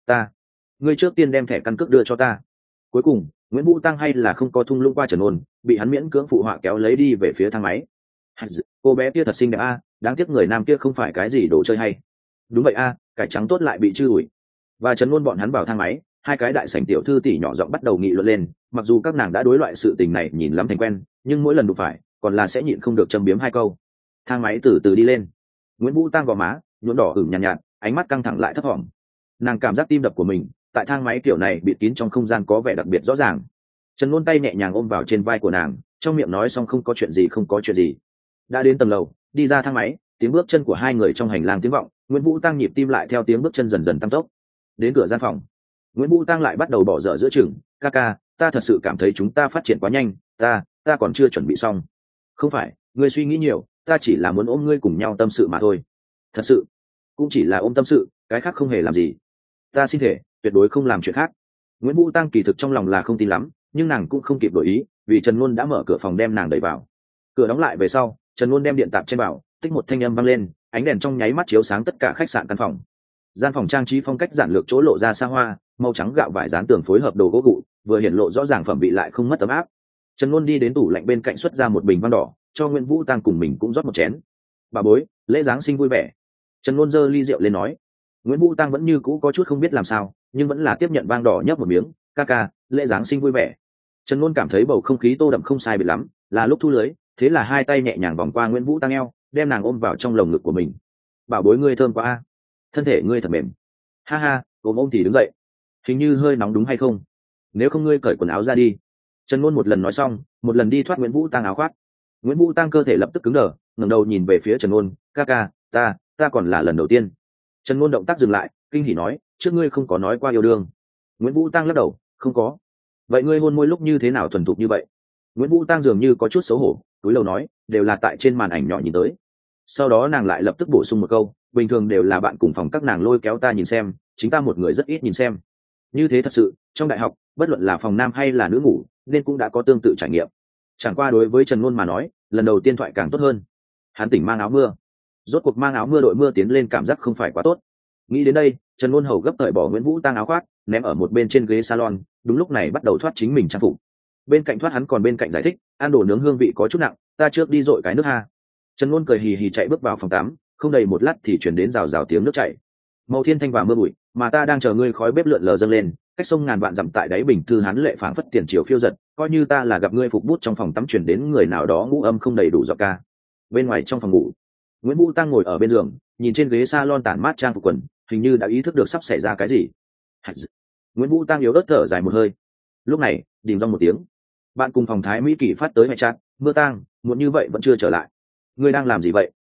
Speaker 1: ngươi trước tiên đem thẻ căn cước đưa cho ta. Cuối cùng, Nguyễn Vũ Tăng hay là không có thung lũng qua Trần Ngôn, bị hắn miễn cưỡng phụ họa kéo lấy đi về phía thang máy. Cô bé kia thật xinh đẹp a, đáng tiếc người nam kia không phải cái gì đồ chơi hay. Đúng vậy a, cải trắng tốt lại bị chư ủi. Và Trần Ngôn bọn hắn vào thang máy, hai cái đại sảnh tiểu thư tỷ nhỏ giọng bắt đầu nghị luận lên, mặc dù các nàng đã đối loại sự tình này nhìn lắm thành quen, nhưng mỗi lần đụng phải, còn là sẽ nhịn không được châm biếm hai câu. Thang máy từ từ đi lên. Nguyễn Vũ Tăng gò má nhuộm đỏ ửng nhàn nhạt, ánh mắt căng thẳng lại thấp thỏm. Nàng cảm giác tim đập của mình tại thang máy kiểu này bịt kín trong không gian có vẻ đặc biệt rõ ràng. Trần Ngôn tay nhẹ nhàng ôm vào trên vai của nàng, trong miệng nói xong không có chuyện gì. Đã đến tầng lầu, đi ra thang máy, tiếng bước chân của hai người trong hành lang tiếng vọng, Nguyễn Vũ Tăng nhịp tim lại theo tiếng bước chân dần dần tăng tốc. Đến cửa gian phòng, Nguyễn Vũ Tăng lại bắt đầu bỏ dở giữa chừng, ca, ta thật sự cảm thấy chúng ta phát triển quá nhanh, ta còn chưa chuẩn bị xong. Không phải, ngươi suy nghĩ nhiều, ta chỉ là muốn ôm ngươi cùng nhau tâm sự mà thôi. Thật sự, cũng chỉ là ôm tâm sự, cái khác không hề làm gì. Ta xin thể, tuyệt đối không làm chuyện khác. Nguyễn Vũ Tăng kỳ thực trong lòng là không tin lắm, nhưng nàng cũng không kịp đổi ý, vì Trần Ngôn đã mở cửa phòng đem nàng đẩy vào. Cửa đóng lại về sau, Trần Ngôn đem điện tạp trên vào, tích một thanh âm vang lên, ánh đèn trong nháy mắt chiếu sáng tất cả khách sạn căn phòng. Gian phòng trang trí phong cách giản lược, chỗ lộ ra xa hoa, màu trắng gạo vải dán tường phối hợp đồ gỗ gụ, vừa hiển lộ rõ ràng phẩm vị lại không mất ấm áp. Trần Ngôn đi đến tủ lạnh bên cạnh xuất ra một bình vang đỏ, cho Nguyễn Vũ Tăng cùng mình cũng rót một chén. Bà bối, lễ giáng sinh vui vẻ. Trần Ngôn giơ ly rượu lên nói. Nguyễn Vũ Tăng vẫn như cũ có chút không biết làm sao, nhưng vẫn là tiếp nhận vang đỏ nhấp một miếng. Ca, lễ giáng sinh vui vẻ. Trần Ngôn cảm thấy bầu không khí tô đậm không sai biệt lắm, là lúc thu lưới, thế là hai tay nhẹ nhàng vòng qua Nguyễn Vũ Tăng eo, đem nàng ôm vào trong lồng ngực của mình. Bảo bối ngươi thơm quá a, thân thể ngươi thật mềm. Ha, ôm thì đứng dậy. Hình như hơi nóng đúng hay không? Nếu không ngươi cởi quần áo ra đi. Trần Ngôn một lần nói xong, một lần đi thoát Nguyễn Vũ Tăng áo khoác. Nguyễn Vũ Tăng cơ thể lập tức cứng đờ, ngẩng đầu nhìn về phía Trần Ngôn, ca, ta còn là lần đầu tiên. Trần Ngôn động tác dừng lại, kinh hỉ nói, trước ngươi không có nói qua yêu đương. Nguyễn Vũ Tăng lắc đầu, không có. Vậy ngươi hôn môi lúc như thế nào thuần thục như vậy? Nguyễn Vũ Tăng dường như có chút xấu hổ, túi lầu nói, đều là tại trên màn ảnh nhỏ nhìn tới. Sau đó nàng lại lập tức bổ sung một câu, bình thường đều là bạn cùng phòng các nàng lôi kéo ta nhìn xem, chính ta một người rất ít nhìn xem. Như thế thật sự, trong đại học, bất luận là phòng nam hay là nữ ngủ, nên cũng đã có tương tự trải nghiệm. Chẳng qua đối với Trần Ngôn mà nói, lần đầu tiên thoại càng tốt hơn. Hắn tỉnh mang áo mưa, rốt cuộc mang áo mưa đội mưa tiến lên cảm giác không phải quá tốt. Nghĩ đến đây, Trần Ngôn hầu gấp cởi bỏ Nguyễn Vũ Tăng áo khoác, ném ở một bên trên ghế salon, đúng lúc này bắt đầu thoát chính mình trang phục. Bên cạnh thoát hắn còn bên cạnh giải thích, ăn đồ nướng hương vị có chút nặng, ta trước đi dội cái nước ha. Trần Ngôn cười hì hì chạy bước vào phòng tắm, không đầy một lát thì chuyển đến rào rào tiếng nước chảy. Màu thiên thanh và mưa bụi, mà ta đang chờ ngươi, khói bếp lượn lờ dâng lên, cách sông ngàn vạn dặm tại đáy bình thư hắn lệ phảng phất tiền chiều phiêu giật, coi như ta là gặp ngươi phục bút trong phòng tắm chuyển đến người nào đó ngũ âm không đầy đủ giọng ca. Bên ngoài trong phòng ngủ, Nguyễn Vũ Tăng ngồi ở bên giường, nhìn trên ghế salon tản mát trang phục quần, hình như đã ý thức được sắp xảy ra cái gì. Nguyễn Vũ Tăng yếu ớt thở dài một hơi. Lúc này, đình rong một tiếng, bạn cùng phòng Thái Mỹ Kỳ phát tới mẹ chat, mưa tang, muộn như vậy vẫn chưa trở lại, ngươi đang làm gì vậy?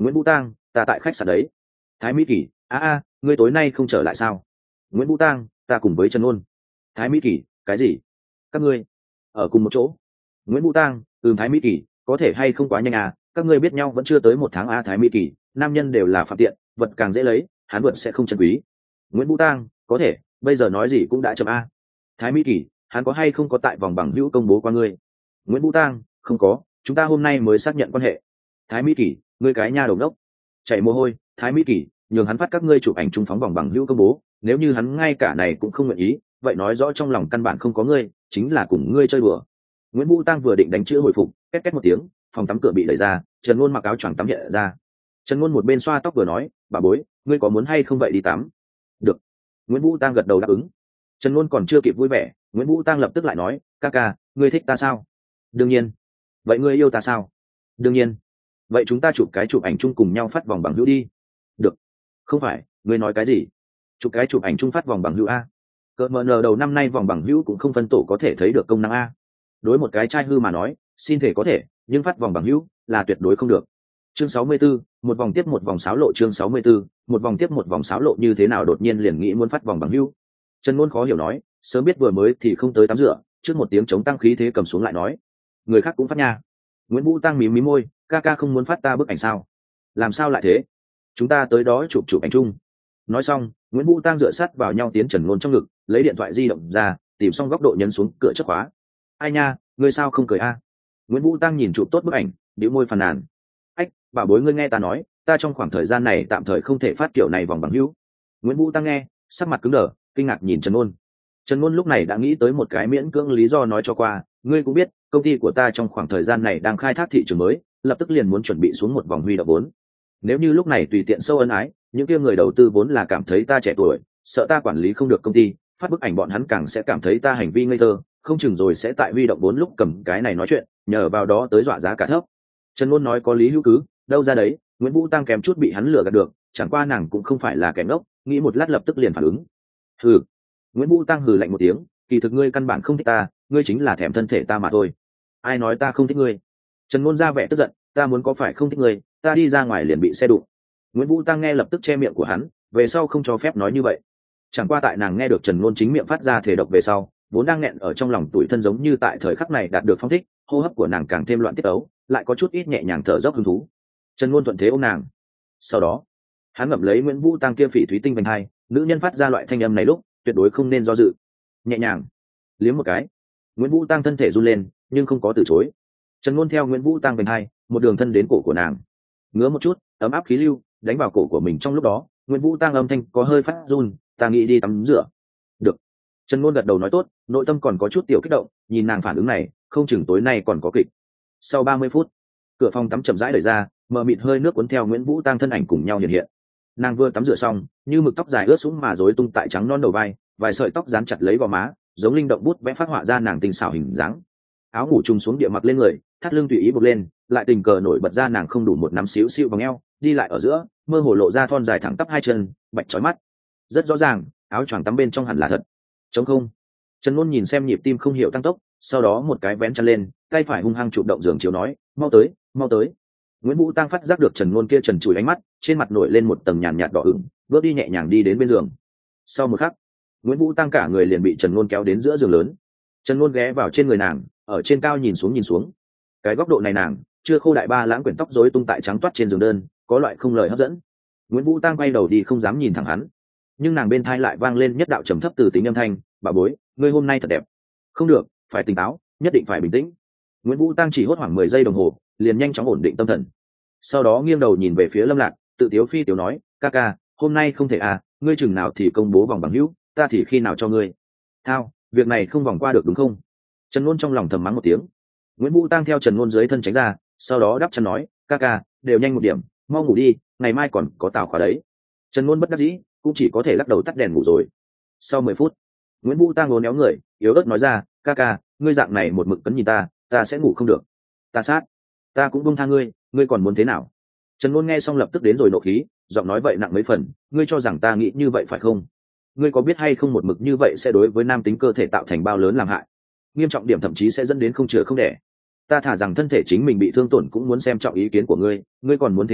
Speaker 1: Nguyễn Vũ Tăng, ta tại khách sạn đấy. Thái Mỹ Kỳ, ngươi tối nay không trở lại sao? Nguyễn Vũ Tăng, ta cùng với Trần Ôn. Thái Mỹ Kỳ, cái gì? Các ngươi ở cùng một chỗ? Nguyễn Vũ Tăng, Thái Mỹ Kỳ, có thể hay không quá nhanh à? Các ngươi biết nhau vẫn chưa tới 1 tháng à? Thái Mỹ Kỳ, nam nhân đều là phạm tiện, vật càng dễ lấy, hắn vượt sẽ không chân quý. Nguyễn Vũ Tăng, có thể, bây giờ nói gì cũng đã chậm a. Thái Mỹ Kỳ, hắn có hay không có tại vòng bằng hữu công bố qua ngươi? Nguyễn Vũ Tăng, không có, chúng ta hôm nay mới xác nhận quan hệ. Thái Mỹ Kỳ, ngươi cái nha đầu đốc. Chảy mồ hôi. Thái Mỹ Kỳ, nhường hắn phát các ngươi chụp ảnh chung phóng vòng bằng hữu công bố, nếu như hắn ngay cả này cũng không nguyện ý, vậy nói rõ trong lòng căn bản không có ngươi, chính là cùng ngươi chơi đùa. Nguyễn Vũ Tăng vừa định đánh chữ hồi phục, két két một tiếng, phòng tắm cửa bị đẩy ra, Trần Ngôn mặc áo choàng tắm hiện ra. Trần Ngôn một bên xoa tóc vừa nói, bà bối, ngươi có muốn hay không vậy đi tắm? Được. Nguyễn Vũ Tăng gật đầu đáp ứng. Trần Ngôn còn chưa kịp vui vẻ, Nguyễn Vũ Tăng lập tức lại nói, ca ca, ngươi thích ta sao? Đương nhiên. Vậy ngươi yêu ta sao? Đương nhiên. Vậy chúng ta chụp ảnh chung cùng nhau phát vòng bằng hữu đi. Được. Không phải, ngươi nói cái gì? Chụp ảnh chung phát vòng bằng hữu a? Cỡ mờ nờ đầu năm nay vòng bằng hữu cũng không phân tổ có thể thấy được công năng a. Đối một cái trai hư mà nói, xin thể có thể, nhưng phát vòng bằng hữu là tuyệt đối không được. Chương 64, một vòng tiếp một vòng xáo lộ. Chương 64, một vòng tiếp một vòng xáo lộ. Như thế nào đột nhiên liền nghĩ muốn phát vòng bằng hữu? Trần Ngôn khó hiểu nói, sớm biết vừa mới thì không tới tắm rửa, trước một tiếng chống tăng khí thế cầm xuống lại nói, người khác cũng phát nha. Nguyễn Vũ Tăng mím mím môi, ca ca không muốn phát ta bức ảnh sao? Làm sao lại thế? Chúng ta tới đó chụp ảnh chung. Nói xong, Nguyễn Vũ Tăng dựa sát vào nhau tiến Trần Ngôn trong ngực, lấy điện thoại di động ra, tìm xong góc độ nhấn xuống cửa chớp khóa. Ai nha, ngươi sao không cười a? Nguyễn Vũ Tăng nhìn chụp tốt bức ảnh, bĩu môi phàn nàn. Ách, bảo bối ngươi nghe ta nói, ta trong khoảng thời gian này tạm thời không thể phát kiểu này vòng bằng hữu. Nguyễn Vũ Tăng nghe, sắc mặt cứng đờ, kinh ngạc nhìn Trần Ngôn. Trần Ngôn lúc này đã nghĩ tới một cái miễn cưỡng lý do nói cho qua, ngươi cũng biết, công ty của ta trong khoảng thời gian này đang khai thác thị trường mới, lập tức liền muốn chuẩn bị xuống một vòng huy động vốn. Nếu như lúc này tùy tiện sâu ân ái, những kia người đầu tư vốn là cảm thấy ta trẻ tuổi, sợ ta quản lý không được công ty, phát bức ảnh bọn hắn càng sẽ cảm thấy ta hành vi ngây thơ, không chừng rồi sẽ tại huy động vốn lúc cầm cái này nói chuyện, nhờ vào đó tới dọa giá cả thấp. Trần Ngôn nói có lý hữu cứ, đâu ra đấy, Nguyễn Vũ Tăng kém chút bị hắn lừa gạt được, chẳng qua nàng cũng không phải là kẻ ngốc, nghĩ một lát lập tức liền phản ứng. Hừ. Nguyễn Vũ Tăng hừ lạnh một tiếng, kỳ thực ngươi căn bản không thích ta, ngươi chính là thèm thân thể ta mà thôi. Ai nói ta không thích ngươi? Trần Ngôn ra vẻ tức giận, ta muốn có phải không thích ngươi, ta đi ra ngoài liền bị xe đụng. Nguyễn Vũ Tăng nghe lập tức che miệng của hắn, về sau không cho phép nói như vậy. Chẳng qua tại nàng nghe được Trần Ngôn chính miệng phát ra thể độc về sau, vốn đang nghẹn ở trong lòng tủi thân giống như tại thời khắc này đạt được phong thích, hô hấp của nàng càng thêm loạn tiết ấu, lại có chút ít nhẹ nhàng thở dốc hứng thú. Trần Ngôn thuận thế ôm nàng. Sau đó, hắn ngậm lấy Nguyễn Vũ Tăng kia phỉ thúy tinh vành hai, nữ nhân phát ra loại thanh âm này lúc, tuyệt đối không nên do dự. Nhẹ nhàng liếm một cái. Nguyễn Vũ Tăng thân thể run lên, nhưng không có từ chối. Trần Ngôn theo Nguyễn Vũ Tăng vành hai, một đường thân đến cổ của nàng. Ngứa một chút, ấm áp khí lưu đánh vào cổ của mình trong lúc đó, Nguyễn Vũ Tăng âm thanh có hơi phát run, ta nghĩ đi tắm rửa. Được. Trần Ngôn gật đầu nói tốt, nội tâm còn có chút tiểu kích động, nhìn nàng phản ứng này, không chừng tối nay còn có kịch. Sau 30 phút, cửa phòng tắm chậm rãi đẩy ra, mờ mịt hơi nước cuốn theo Nguyễn Vũ Tăng thân ảnh cùng nhau hiện hiện. Nàng vừa tắm rửa xong, như mực tóc dài ướt sũng mà rối tung tại trắng non đầu vai, vài sợi tóc dán chặt lấy gò má, giống linh động bút vẽ phát họa ra nàng tinh xảo hình dáng. Áo ngủ trùng xuống địa mặc lên người, thắt lưng tùy ý buộc lên, lại tình cờ nổi bật ra nàng không đủ một nắm xíu xíu vòng eo, đi lại ở giữa, mơ hồ lộ ra thon dài thẳng tắp hai chân, bạch chói mắt. Rất rõ ràng, áo choàng tắm bên trong hẳn là thật. Trống không. Trần Ngôn nhìn xem nhịp tim không hiểu tăng tốc, sau đó một cái vén chăn lên, tay phải hung hăng chụp động giường chiếu nói, mau tới, mau tới. Nguyễn Vũ Tăng phát giác được Trần Ngôn kia trần trụi ánh mắt, trên mặt nổi lên một tầng nhàn nhạt đỏ ửng, bước đi nhẹ nhàng đi đến bên giường. Sau một khắc, Nguyễn Vũ Tăng cả người liền bị Trần Ngôn kéo đến giữa giường lớn. Trần Ngôn ghé vào trên người nàng, ở trên cao nhìn xuống. Cái góc độ này nàng, chưa khô đại ba lãng quyển tóc rối tung tại trắng toát trên giường đơn, có loại không lời hấp dẫn. Nguyễn Vũ Tăng quay đầu đi không dám nhìn thẳng hắn, nhưng nàng bên tai lại vang lên nhất đạo trầm thấp từ tính âm thanh, bà bối, ngươi hôm nay thật đẹp. Không được, phải tỉnh táo, nhất định phải bình tĩnh. Nguyễn Vũ Tăng chỉ hốt khoảng 10 giây đồng hồ, liền nhanh chóng ổn định tâm thần. Sau đó nghiêng đầu nhìn về phía Lâm Lạc, tự tiếu phi tiếu nói, ca ca, hôm nay không thể à, ngươi chừng nào thì công bố vòng bằng hữu, ta thì khi nào cho ngươi. Thao, việc này không vòng qua được đúng không? Trần Ngôn trong lòng thầm mắng một tiếng. Nguyễn Vũ Tăng theo Trần Ngôn dưới thân tránh ra, sau đó đắp chân nói, ca ca, đều nhanh một điểm, mau ngủ đi, ngày mai còn có tào khóa đấy. Trần Ngôn bất đắc dĩ, cũng chỉ có thể lắc đầu tắt đèn ngủ rồi. Sau 10 phút, Nguyễn Vũ Tăng uốn éo người, yếu ớt nói ra, ca ca, ngươi dạng này một mực cấn nhìn ta sẽ ngủ không được. Ta sát, ta cũng buông tha ngươi, ngươi còn muốn thế nào? Trần Ngôn nghe xong lập tức đến rồi nộ khí, giọng nói vậy nặng mấy phần, ngươi cho rằng ta nghĩ như vậy phải không? Ngươi có biết hay không một mực như vậy sẽ đối với nam tính cơ thể tạo thành bao lớn làm hại, nghiêm trọng điểm thậm chí sẽ dẫn đến không chữa không đẻ. Ta thả rằng thân thể chính mình bị thương tổn cũng muốn xem trọng ý kiến của ngươi, ngươi còn muốn thế nào?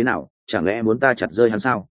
Speaker 1: chẳng lẽ muốn ta chặt rơi hắn sao?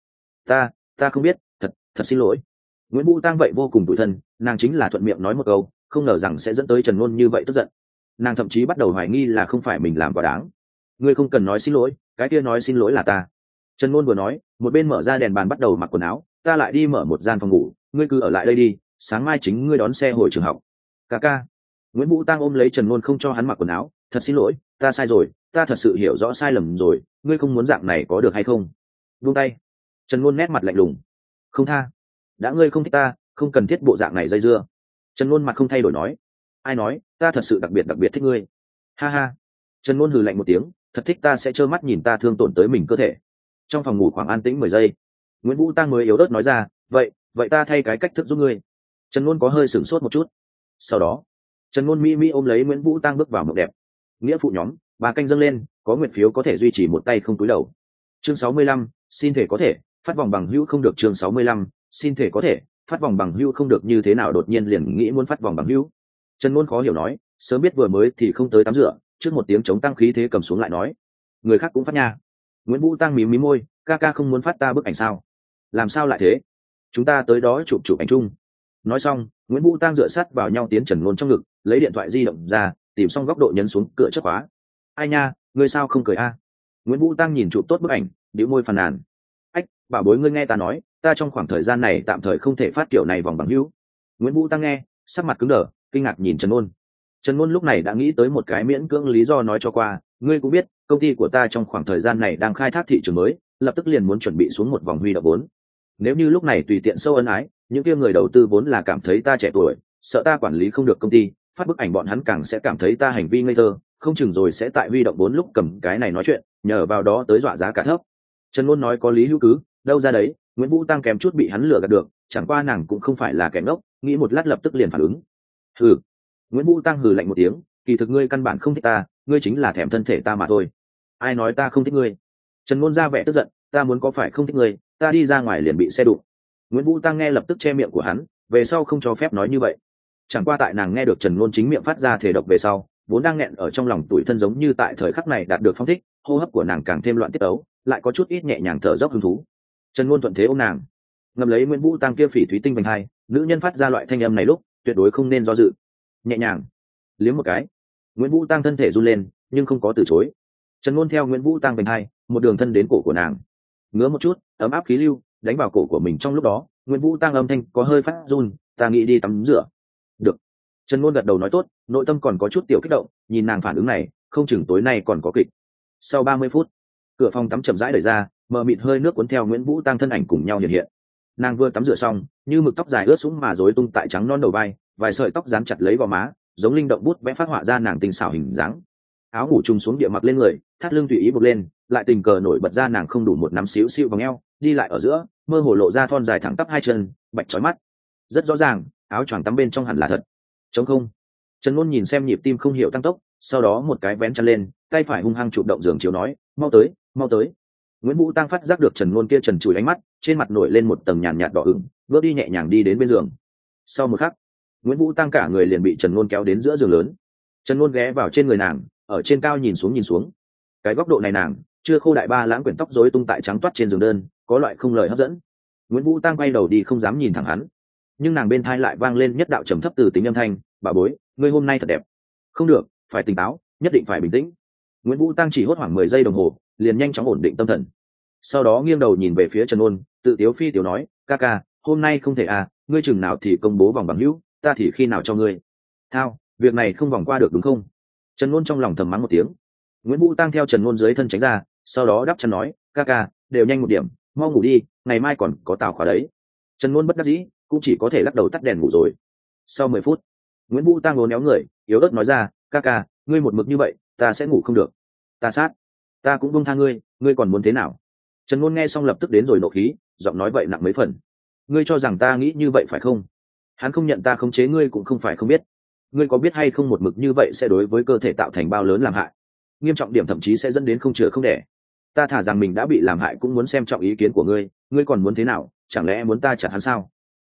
Speaker 1: Ta không biết, thật xin lỗi. Nguyễn Vũ Tăng vậy vô cùng tủi thân, nàng chính là thuận miệng nói một câu, không ngờ rằng sẽ dẫn tới Trần Ngôn như vậy tức giận. Nàng thậm chí bắt đầu hoài nghi là không phải mình làm quá đáng. Ngươi không cần nói xin lỗi, cái kia nói xin lỗi là ta. Trần Ngôn vừa nói, một bên mở ra đèn bàn bắt đầu mặc quần áo, ta lại đi mở một gian phòng ngủ, ngươi cứ ở lại đây đi, sáng mai chính ngươi đón xe hồi trường học. Ca. Nguyễn Vũ Tăng ôm lấy Trần Ngôn không cho hắn mặc quần áo, thật xin lỗi, ta sai rồi, ta thật sự hiểu rõ sai lầm rồi, ngươi không muốn dạng này có được hay không? Buông tay. Trần Ngôn nét mặt lạnh lùng. Không tha. Đã ngươi không thích ta, không cần thiết bộ dạng này dây dưa. Trần Ngôn mặt không thay đổi nói. Ai nói, ta thật sự đặc biệt thích ngươi. Ha ha. Trần Ngôn hừ lạnh một tiếng, thật thích ta sẽ trơ mắt nhìn ta thương tổn tới mình cơ thể. Trong phòng ngủ khoảng an tĩnh 10 giây, Nguyễn Vũ Tăng mới yếu ớt nói ra, vậy ta thay cái cách thức giúp ngươi. Trần Ngôn có hơi sửng sốt một chút. Sau đó, Trần Ngôn mỹ ôm lấy Nguyễn Vũ Tăng bước vào mộng đẹp. Nghĩa phụ nhóm, 3 canh dâng lên, có nguyện phiếu có thể duy trì một tay không túi đầu. Chương 65, xin thể có thể, phát vòng bằng hữu không được. Chương 65, xin thể có thể, phát vòng bằng hữu không được. Như thế nào đột nhiên liền nghĩ muốn phát vòng bằng hữu? Trần Ngôn khó hiểu nói, sớm biết vừa mới thì không tới tắm rửa, trước một tiếng chống tăng khí thế cầm xuống lại nói, người khác cũng phát nha. Nguyễn Vũ Tăng mím môi, ca không muốn phát ta bức ảnh sao? Làm sao lại thế? Chúng ta tới đó chụp ảnh chung. Nói xong, Nguyễn Vũ Tăng dựa sát vào nhau tiến Trần Ngôn trong ngực, lấy điện thoại di động ra, tìm xong góc độ nhấn xuống cửa chớp khóa. Ai nha, ngươi sao không cười a? Nguyễn Vũ Tăng nhìn chụp tốt bức ảnh, bĩu môi phàn nàn. Ách, bảo bối ngươi nghe ta nói, ta trong khoảng thời gian này tạm thời không thể phát kiểu này vòng bằng hữu. Nguyễn Vũ Tăng nghe, sắc mặt cứng đờ, kinh ngạc nhìn Trần Ngôn. Trần Ngôn lúc này đã nghĩ tới một cái miễn cưỡng lý do nói cho qua, ngươi cũng biết, công ty của ta trong khoảng thời gian này đang khai thác thị trường mới, lập tức liền muốn chuẩn bị xuống một vòng huy động vốn. Nếu như lúc này tùy tiện sâu ân ái, những kia người đầu tư vốn là cảm thấy ta trẻ tuổi, sợ ta quản lý không được công ty, phát bức ảnh bọn hắn càng sẽ cảm thấy ta hành vi ngây thơ, không chừng rồi sẽ tại huy động vốn lúc cầm cái này nói chuyện, nhờ vào đó tới dọa giá cả thấp. Trần Ngôn nói có lý hữu cứ, đâu ra đấy, Nguyễn Vũ Tăng kèm chút bị hắn lừa gạt được, chẳng qua nàng cũng không phải là kẻ ngốc, nghĩ một lát lập tức liền phản ứng. Hừ. Nguyễn Vũ Tăng hừ lạnh một tiếng, kỳ thực ngươi căn bản không thích ta, ngươi chính là thèm thân thể ta mà thôi. Ai nói ta không thích ngươi? Trần Ngôn ra vẻ tức giận, ta muốn có phải không thích ngươi, ta đi ra ngoài liền bị xe đụng. Nguyễn Vũ Tăng nghe lập tức che miệng của hắn, về sau không cho phép nói như vậy. Chẳng qua tại nàng nghe được Trần Ngôn chính miệng phát ra thể độc về sau, vốn đang nghẹn ở trong lòng tủi thân giống như tại thời khắc này đạt được phong thích, hô hấp của nàng càng thêm loạn tiết ấu, lại có chút ít nhẹ nhàng thở dốc hứng thú. Trần Ngôn thuận thế ôm nàng, ngậm lấy Nguyễn Vũ Tăng kia phỉ thúy tinh vành hai, nữ nhân phát ra loại thanh âm này lúc, tuyệt đối không nên do dự. Nhẹ nhàng liếm một cái. Nguyễn Vũ Tăng thân thể run lên, nhưng không có từ chối. Trần Ngôn theo Nguyễn Vũ Tăng vành hai, một đường thân đến cổ của nàng, ngứa một chút, ấm áp khí lưu đánh vào cổ của mình. Trong lúc đó, Nguyễn Vũ Tăng âm thanh có hơi phát run, ta nghĩ đi tắm rửa. Được. Trần Ngôn gật đầu nói tốt, nội tâm còn có chút tiểu kích động, nhìn nàng phản ứng này, không chừng tối nay còn có kịch. Sau 30 phút, cửa phòng tắm chậm rãi đẩy ra, mờ mịt hơi nước cuốn theo Nguyễn Vũ Tăng thân ảnh cùng nhau hiện hiện. Nàng vừa tắm rửa xong, như mực tóc dài ướt sũng mà rối tung tại trắng non đầu vai, vài sợi tóc dán chặt lấy gò má, giống linh động bút vẽ phát họa ra nàng tinh xảo hình dáng. Áo ngủ trùng xuống địa mặc lên người, thắt lưng tùy ý buộc lên, lại tình cờ nổi bật ra nàng không đủ một nắm xíu xíu vòng eo, đi lại ở giữa, mơ hồ lộ ra thon dài thẳng tắp hai chân, bạch chói mắt. Rất rõ ràng, áo choàng tắm bên trong hẳn là thật. Trống không. Trần Ngôn nhìn xem nhịp tim không hiểu tăng tốc, sau đó một cái vén chăn lên, tay phải hung hăng chụp động giường chiếu nói, mau tới, mau tới. Nguyễn Vũ Tăng phát giác được Trần Ngôn kia trần trụi ánh mắt, trên mặt nổi lên một tầng nhàn nhạt đỏ ửng, bước đi nhẹ nhàng đi đến bên giường. Sau một khắc, Nguyễn Vũ Tăng cả người liền bị Trần Ngôn kéo đến giữa giường lớn. Trần Ngôn ghé vào trên người nàng, ở trên cao nhìn xuống. Cái góc độ này nàng, chưa khô đại ba lãng quyển tóc rối tung tại trắng toát trên giường đơn, có loại không lời hấp dẫn. Nguyễn Vũ Tăng quay đầu đi không dám nhìn thẳng hắn, nhưng nàng bên tai lại vang lên nhất đạo trầm thấp từ tính âm thanh, bà bối, ngươi hôm nay thật đẹp. Không được, phải tỉnh táo, nhất định phải bình tĩnh. Nguyễn Vũ Tăng chỉ hốt khoảng 10 giây đồng hồ, liền nhanh chóng ổn định tâm thần. Sau đó nghiêng đầu nhìn về phía Trần Ngôn, tự tiếu phi tiếu nói, ca, hôm nay không thể à, ngươi chừng nào thì công bố vòng bằng hữu, ta thì khi nào cho ngươi. Thao, việc này không vòng qua được đúng không? Trần Ngôn trong lòng thầm mắng một tiếng. Nguyễn Vũ Tăng theo Trần Ngôn dưới thân tránh ra, sau đó đắp chăn nói, ca, đều nhanh một điểm, mau ngủ đi, ngày mai còn có tào khóa đấy. Trần Ngôn bất đắc dĩ, cũng chỉ có thể lắc đầu tắt đèn ngủ rồi. Sau 10 phút, Nguyễn Vũ Tăng ngồi néo người, yếu ớt nói ra, ca, ngươi một mực như vậy, ta sẽ ngủ không được. Ta sát, ta cũng buông tha ngươi, ngươi còn muốn thế nào? Trần Ngôn nghe xong lập tức đến rồi nộ khí, giọng nói vậy nặng mấy phần. Ngươi cho rằng ta nghĩ như vậy phải không? Hắn không nhận ta khống chế ngươi cũng không phải không biết. Ngươi có biết hay không một mực như vậy sẽ đối với cơ thể tạo thành bao lớn làm hại, nghiêm trọng điểm thậm chí sẽ dẫn đến không chữa không đẻ. Ta thả rằng mình đã bị làm hại cũng muốn xem trọng ý kiến của ngươi, ngươi còn muốn thế nào? Chẳng lẽ muốn ta chặt hắn sao?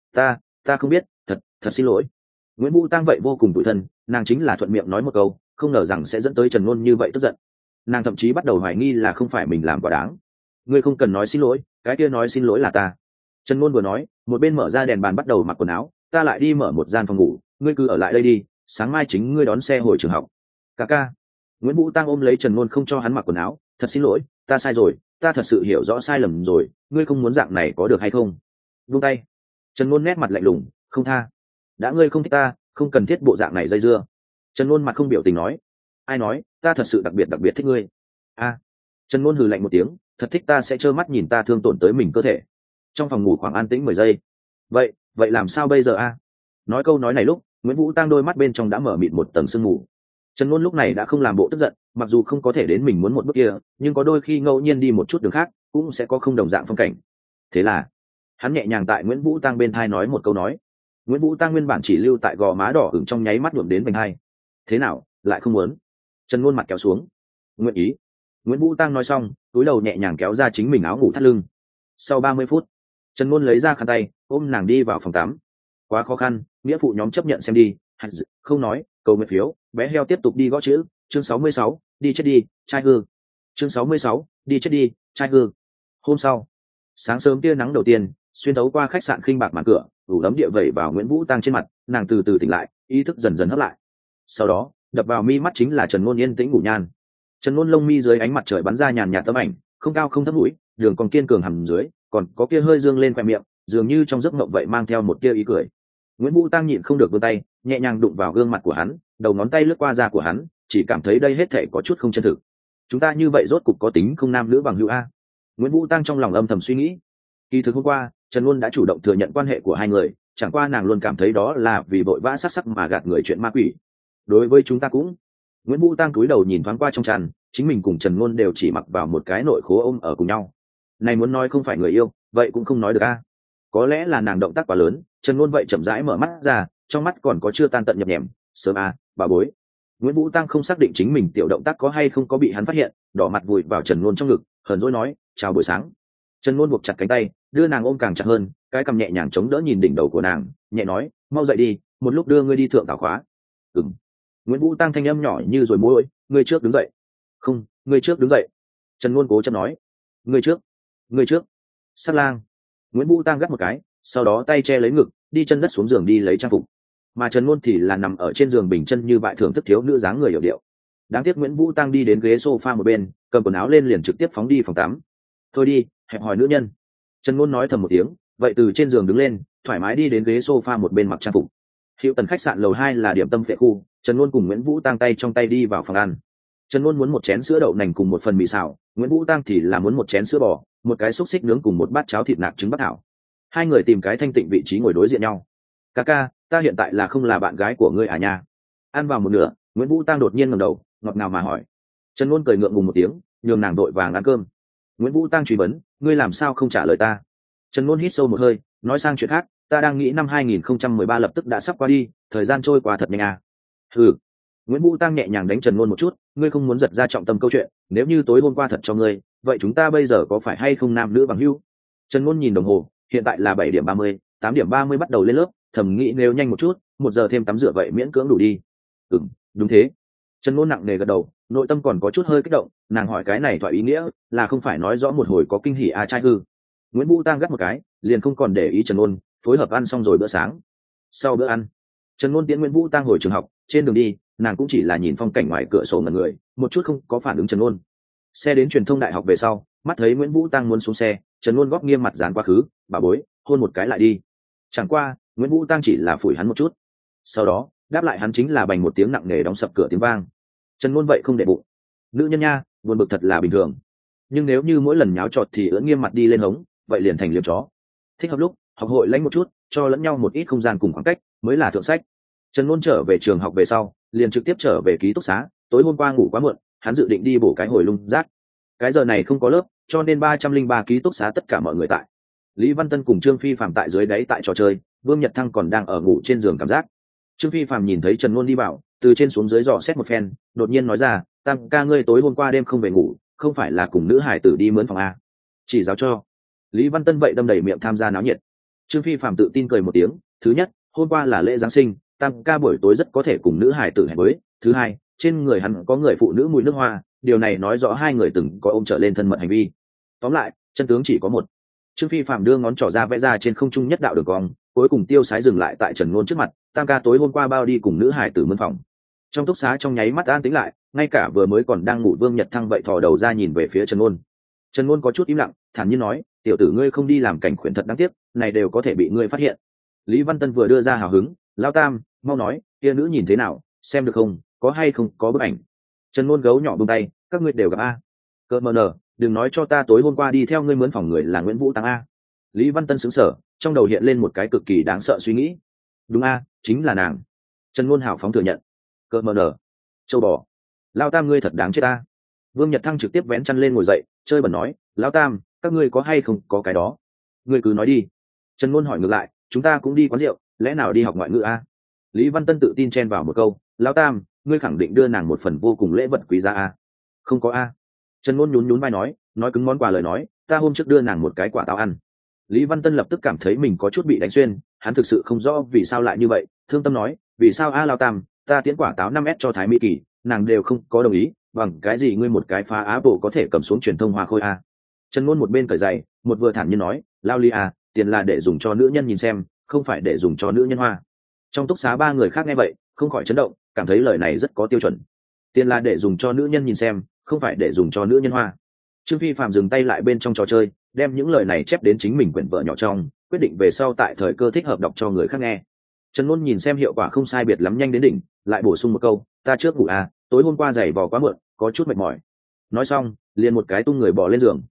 Speaker 1: Ta không biết, thật xin lỗi. Nguyễn Vũ Tăng vậy vô cùng tủi thân, nàng chính là thuận miệng nói một câu, không ngờ rằng sẽ dẫn tới Trần Ngôn như vậy tức giận. Nàng thậm chí bắt đầu hoài nghi là không phải mình làm quá đáng. ngươi không cần nói xin lỗi, cái kia nói xin lỗi là ta. Trần Ngôn vừa nói một bên mở ra đèn bàn bắt đầu mặc quần áo. Ta lại đi mở một gian phòng ngủ, ngươi cứ ở lại đây đi, sáng mai chính ngươi đón xe hồi trường học. Ca ca. Nguyễn Vũ Tăng ôm lấy Trần Ngôn không cho hắn mặc quần áo. Thật xin lỗi, ta sai rồi, ta thật sự hiểu rõ sai lầm rồi, ngươi không muốn dạng này có được hay không? Buông tay. Trần Ngôn nét mặt lạnh lùng, không tha. Đã ngươi không thích ta, không cần thiết bộ dạng này dây dưa. Trần Ngôn mặt không biểu tình nói. Ai nói, ta thật sự đặc biệt thích ngươi. A. Trần Ngôn hừ lạnh một tiếng, thật thích ta sẽ trơ mắt nhìn ta thương tổn tới mình cơ thể. Trong phòng ngủ khoảng an tĩnh 10 giây. Vậy làm sao bây giờ a? Nói câu nói này lúc Nguyễn Vũ Tăng đôi mắt bên trong đã mở mịt một tầng sương mù. Trần Ngôn lúc này đã không làm bộ tức giận, mặc dù không có thể đến mình muốn một bước kia, nhưng có đôi khi ngẫu nhiên đi một chút đường khác cũng sẽ có không đồng dạng phong cảnh. Thế là hắn nhẹ nhàng tại Nguyễn Vũ Tăng bên thai nói một câu nói. Nguyễn Vũ Tăng nguyên bản chỉ lưu tại gò má đỏ ửng trong nháy mắt nhuộm đến bên hai. Thế nào, lại không muốn? Trần Ngôn mặt kéo xuống. Nguyện ý. Nguyễn Vũ Tăng nói xong túi đầu nhẹ nhàng kéo ra chính mình áo ngủ thắt lưng. Sau 30 phút Trần Ngôn lấy ra khăn tay ôm nàng đi vào phòng tắm. Quá khó khăn, nghĩa phụ nhóm chấp nhận xem đi. Không nói, cầu nguyện phiếu. Bé heo tiếp tục đi gõ chữ. Chương 66, đi chết đi, trai hư. Chương 66, đi chết đi, trai hư. Hôm sau sáng sớm tia nắng đầu tiên xuyên thấu qua khách sạn khinh bạc màn cửa đủ ấm địa vẩy vào Nguyễn Vũ Tăng trên mặt, nàng từ từ tỉnh lại, ý thức dần dần hấp lại. Sau đó đập vào mi mắt chính là Trần Ngôn yên tĩnh ngủ nhan. Trần Ngôn lông mi dưới ánh mặt trời bắn ra nhàn nhạt tấm ảnh, không cao không thấp mũi, đường còn kiên cường hầm dưới, còn có kia hơi dương lên khoe miệng, dường như trong giấc mộng vậy mang theo một tia ý cười. Nguyễn Vũ Tăng nhịn không được vươn tay nhẹ nhàng đụng vào gương mặt của hắn, đầu ngón tay lướt qua da của hắn, chỉ cảm thấy đây hết thảy có chút không chân thực. Chúng ta như vậy rốt cục có tính không nam nữ bằng hữu a? Nguyễn Vũ Tăng trong lòng âm thầm suy nghĩ. Kỳ thực hôm qua Trần Ngôn đã chủ động thừa nhận quan hệ của hai người, chẳng qua nàng luôn cảm thấy đó là vì vội vã sắc mà gạt người chuyện ma quỷ. Đối với chúng ta cũng. Nguyễn Vũ Tăng cúi đầu nhìn thoáng qua trong tràn, chính mình cùng Trần Ngôn đều chỉ mặc vào một cái nội khố ôm ở cùng nhau. Này muốn nói không phải người yêu, vậy cũng không nói được a. Có lẽ là nàng động tác quá lớn, Trần Ngôn vậy chậm rãi mở mắt ra, trong mắt còn có chưa tan tận nhập nhèm. Sớm a, bà bối. Nguyễn Vũ Tăng không xác định chính mình tiểu động tác có hay không có bị hắn phát hiện, đỏ mặt vùi vào Trần Ngôn trong ngực, hờn dỗi nói, chào buổi sáng. Trần Ngôn buộc chặt cánh tay, đưa nàng ôm càng chặt hơn, cái cằm nhẹ nhàng chống đỡ nhìn đỉnh đầu của nàng, nhẹ nói, mau dậy đi, một lúc đưa ngươi đi thượng tảo khóa. Ừm. Nguyễn Vũ Tăng thanh âm nhỏ như rồi môi, ngươi trước đứng dậy. Không, ngươi trước đứng dậy. Trần Ngôn cố chấp nói, ngươi trước. Sát lang. Nguyễn Vũ Tăng gắt một cái, sau đó tay che lấy ngực, đi chân đất xuống giường đi lấy trang phục. Mà Trần Ngôn thì là nằm ở trên giường bình chân như bại thưởng thức thiếu nữ dáng người hiểu điệu. Đáng tiếc Nguyễn Vũ Tăng đi đến ghế sofa một bên, cầm quần áo lên liền trực tiếp phóng đi phòng tắm. Thôi đi, hẹp hòi nữ nhân. Trần Ngôn nói thầm một tiếng, vậy từ trên giường đứng lên, thoải mái đi đến ghế sofa một bên mặc trang phục. Hiệu Tần khách sạn lầu 2 là điểm tâm phệ khu, Trần Ngôn cùng Nguyễn Vũ Tăng tay trong tay đi vào phòng ăn. Trần Ngôn muốn một chén sữa đậu nành cùng một phần mì xào, Nguyễn Vũ Tăng thì là muốn một chén sữa bò, một cái xúc xích nướng cùng một bát cháo thịt nạc trứng bắc thảo. Hai người tìm cái thanh tịnh vị trí ngồi đối diện nhau. Ca, ta hiện tại là không là bạn gái của ngươi à nha? Ăn vào một nửa, Nguyễn Vũ Tăng đột nhiên ngẩng đầu, ngọt ngào mà hỏi. Trần Ngôn cười ngượng ngùng một tiếng, nhường nàng đội vàng ăn cơm. Nguyễn Vũ Tăng truy vấn, ngươi làm sao không trả lời ta? Trần Ngôn hít sâu một hơi, nói sang chuyện khác, ta đang nghĩ năm 2013 lập tức đã sắp qua đi, thời gian trôi qua thật nhanh à. Ừ. Nguyễn Vũ Tăng nhẹ nhàng đánh Trần Ngôn một chút, ngươi không muốn giật ra trọng tâm câu chuyện, nếu như tối hôm qua thật cho ngươi, vậy chúng ta bây giờ có phải hay không nam nữ bằng hữu? Trần Ngôn nhìn đồng hồ, hiện tại là 7:30, 8:30 bắt đầu lên lớp, thầm nghĩ nếu nhanh một chút, 1 giờ thêm tắm rửa vậy miễn cưỡng đủ đi. Đúng thế. Trần Ngôn nặng nề gật đầu, nội tâm còn có chút hơi kích động, nàng hỏi cái này thoại ý nghĩa là không phải nói rõ một hồi có kinh hỉ a trai hư. Nguyễn Vũ Tăng gắt một cái, liền không còn để ý Trần Ngôn, phối hợp ăn xong rồi bữa sáng. Sau bữa ăn, Trần Ngôn tiễn Nguyễn Vũ Tăng hồi trường học, trên đường đi, nàng cũng chỉ là nhìn phong cảnh ngoài cửa sổ ngẩn người, một chút không có phản ứng Trần Ngôn. Xe đến truyền thông đại học về sau, mắt thấy Nguyễn Vũ Tăng muốn xuống xe, Trần Ngôn góp nghiêm mặt dán quá khứ, bà bối, hôn một cái lại đi. Chẳng qua, Nguyễn Vũ Tăng chỉ là phủi hắn một chút. Sau đó, đáp lại hắn chính là bành một tiếng nặng nề đóng sập cửa tiếng vang. Trần Ngôn vậy không để bụng. Nữ nhân nha, buồn bực thật là bình thường. Nhưng nếu như mỗi lần nháo trọt thì ưỡn nghiêm mặt đi lên hống, vậy liền thành liếm chó. Thích hợp lúc, học hội lãnh một chút, cho lẫn nhau một ít không gian cùng khoảng cách, mới là thượng sách. Trần Ngôn trở về trường học về sau, liền trực tiếp trở về ký túc xá, tối hôm qua ngủ quá muộn, hắn dự định đi bổ cái hồi lung rác. Cái giờ này không có lớp, cho nên 303 ký túc xá tất cả mọi người tại. Lý Văn Tân cùng Trương Phi Phạm tại dưới đáy tại trò chơi, Vương Nhật Thăng còn đang ở ngủ trên giường cảm giác. Trương Phi Phạm nhìn thấy Trần Ngôn đi vào, từ trên xuống dưới dò xét một phen, đột nhiên nói ra, Tam ca ngươi tối hôm qua đêm không về ngủ, không phải là cùng nữ hải tử đi mướn phòng a? Chỉ giáo cho. Lý Văn Tân vậy đâm đầy miệng tham gia náo nhiệt. Trương Phi Phạm tự tin cười một tiếng, thứ nhất, hôm qua là lễ Giáng sinh, Tam ca buổi tối rất có thể cùng nữ hải tử hẹn với. Thứ hai, trên người hắn có người phụ nữ mùi nước hoa, điều này nói rõ hai người từng có ôm trở lên thân mật hành vi. tóm lại chân tướng chỉ có một. Trương Phi Phạm đưa ngón trỏ ra vẽ ra trên không trung nhất đạo đường cong, cuối cùng tiêu sái dừng lại tại Trần Ngôn trước mặt. Tam ca tối hôm qua bao đi cùng nữ hải tử mân phòng. Trong túc xá trong nháy mắt an tĩnh lại, ngay cả vừa mới còn đang ngủ Vương Nhật Thăng vậy thò đầu ra nhìn về phía Trần Ngôn. Trần Ngôn có chút im lặng, thản nhiên nói, tiểu tử ngươi không đi làm cảnh khuyển thật đáng tiếc, này đều có thể bị ngươi phát hiện. Lý Văn Tân vừa đưa ra hào hứng, lão Tam, mau nói, kia nữ nhìn thế nào, xem được không, có hay không có bức ảnh. Trần Ngôn gấu nhỏ buông tay, các ngươi đều gặp a. Cơ mờ nở, đừng nói cho ta tối hôm qua đi theo ngươi mướn phòng người là Nguyễn Vũ Tăng a. Lý Văn Tân sững sờ, trong đầu hiện lên một cái cực kỳ đáng sợ suy nghĩ. Đúng a, chính là nàng. Trần Ngôn hào phóng thừa nhận. Cơ mờ nở, châu bò, lão Tam ngươi thật đáng chết a. Vương Nhật Thăng trực tiếp vén chăn lên ngồi dậy, chơi bẩn nói, lão Tam, các ngươi có hay không có cái đó. Ngươi cứ nói đi. Trần Ngôn hỏi ngược lại, chúng ta cũng đi quán rượu, lẽ nào đi học ngoại ngữ a? Lý Văn Tân tự tin chen vào một câu, lão Tam, ngươi khẳng định đưa nàng một phần vô cùng lễ vật quý giá a? Không có a. Trần Ngôn nhún vai nói cứng món quà lời nói, ta hôm trước đưa nàng một cái quả táo ăn. Lý Văn Tân lập tức cảm thấy mình có chút bị đánh xuyên, hắn thực sự không rõ vì sao lại như vậy, thương tâm nói, vì sao a lão Tam, ta tiễn quả táo 5S cho Thái Mỹ Kỳ, nàng đều không có đồng ý, bằng cái gì ngươi một cái phá Apple có thể cầm xuống truyền thông hoa khôi a? Trần Ngôn một bên cởi giày, một vừa thản nhiên nói, lao Lý a, tiền là để dùng cho nữ nhân nhìn xem, không phải để dùng cho nữ nhân hoa. Trong túc xá ba người khác nghe vậy, không khỏi chấn động, cảm thấy lời này rất có tiêu chuẩn. Tiền là để dùng cho nữ nhân nhìn xem, không phải để dùng cho nữ nhân hoa. Trương Phi Phạm dừng tay lại bên trong trò chơi, đem những lời này chép đến chính mình quyển vở nhỏ trong, quyết định về sau tại thời cơ thích hợp đọc cho người khác nghe. Trần Ngôn nhìn xem hiệu quả không sai biệt lắm nhanh đến đỉnh, lại bổ sung một câu, ta trước ngủ à, tối hôm qua giày vò quá muộn, có chút mệt mỏi. Nói xong, liền một cái tung người bỏ lên giường.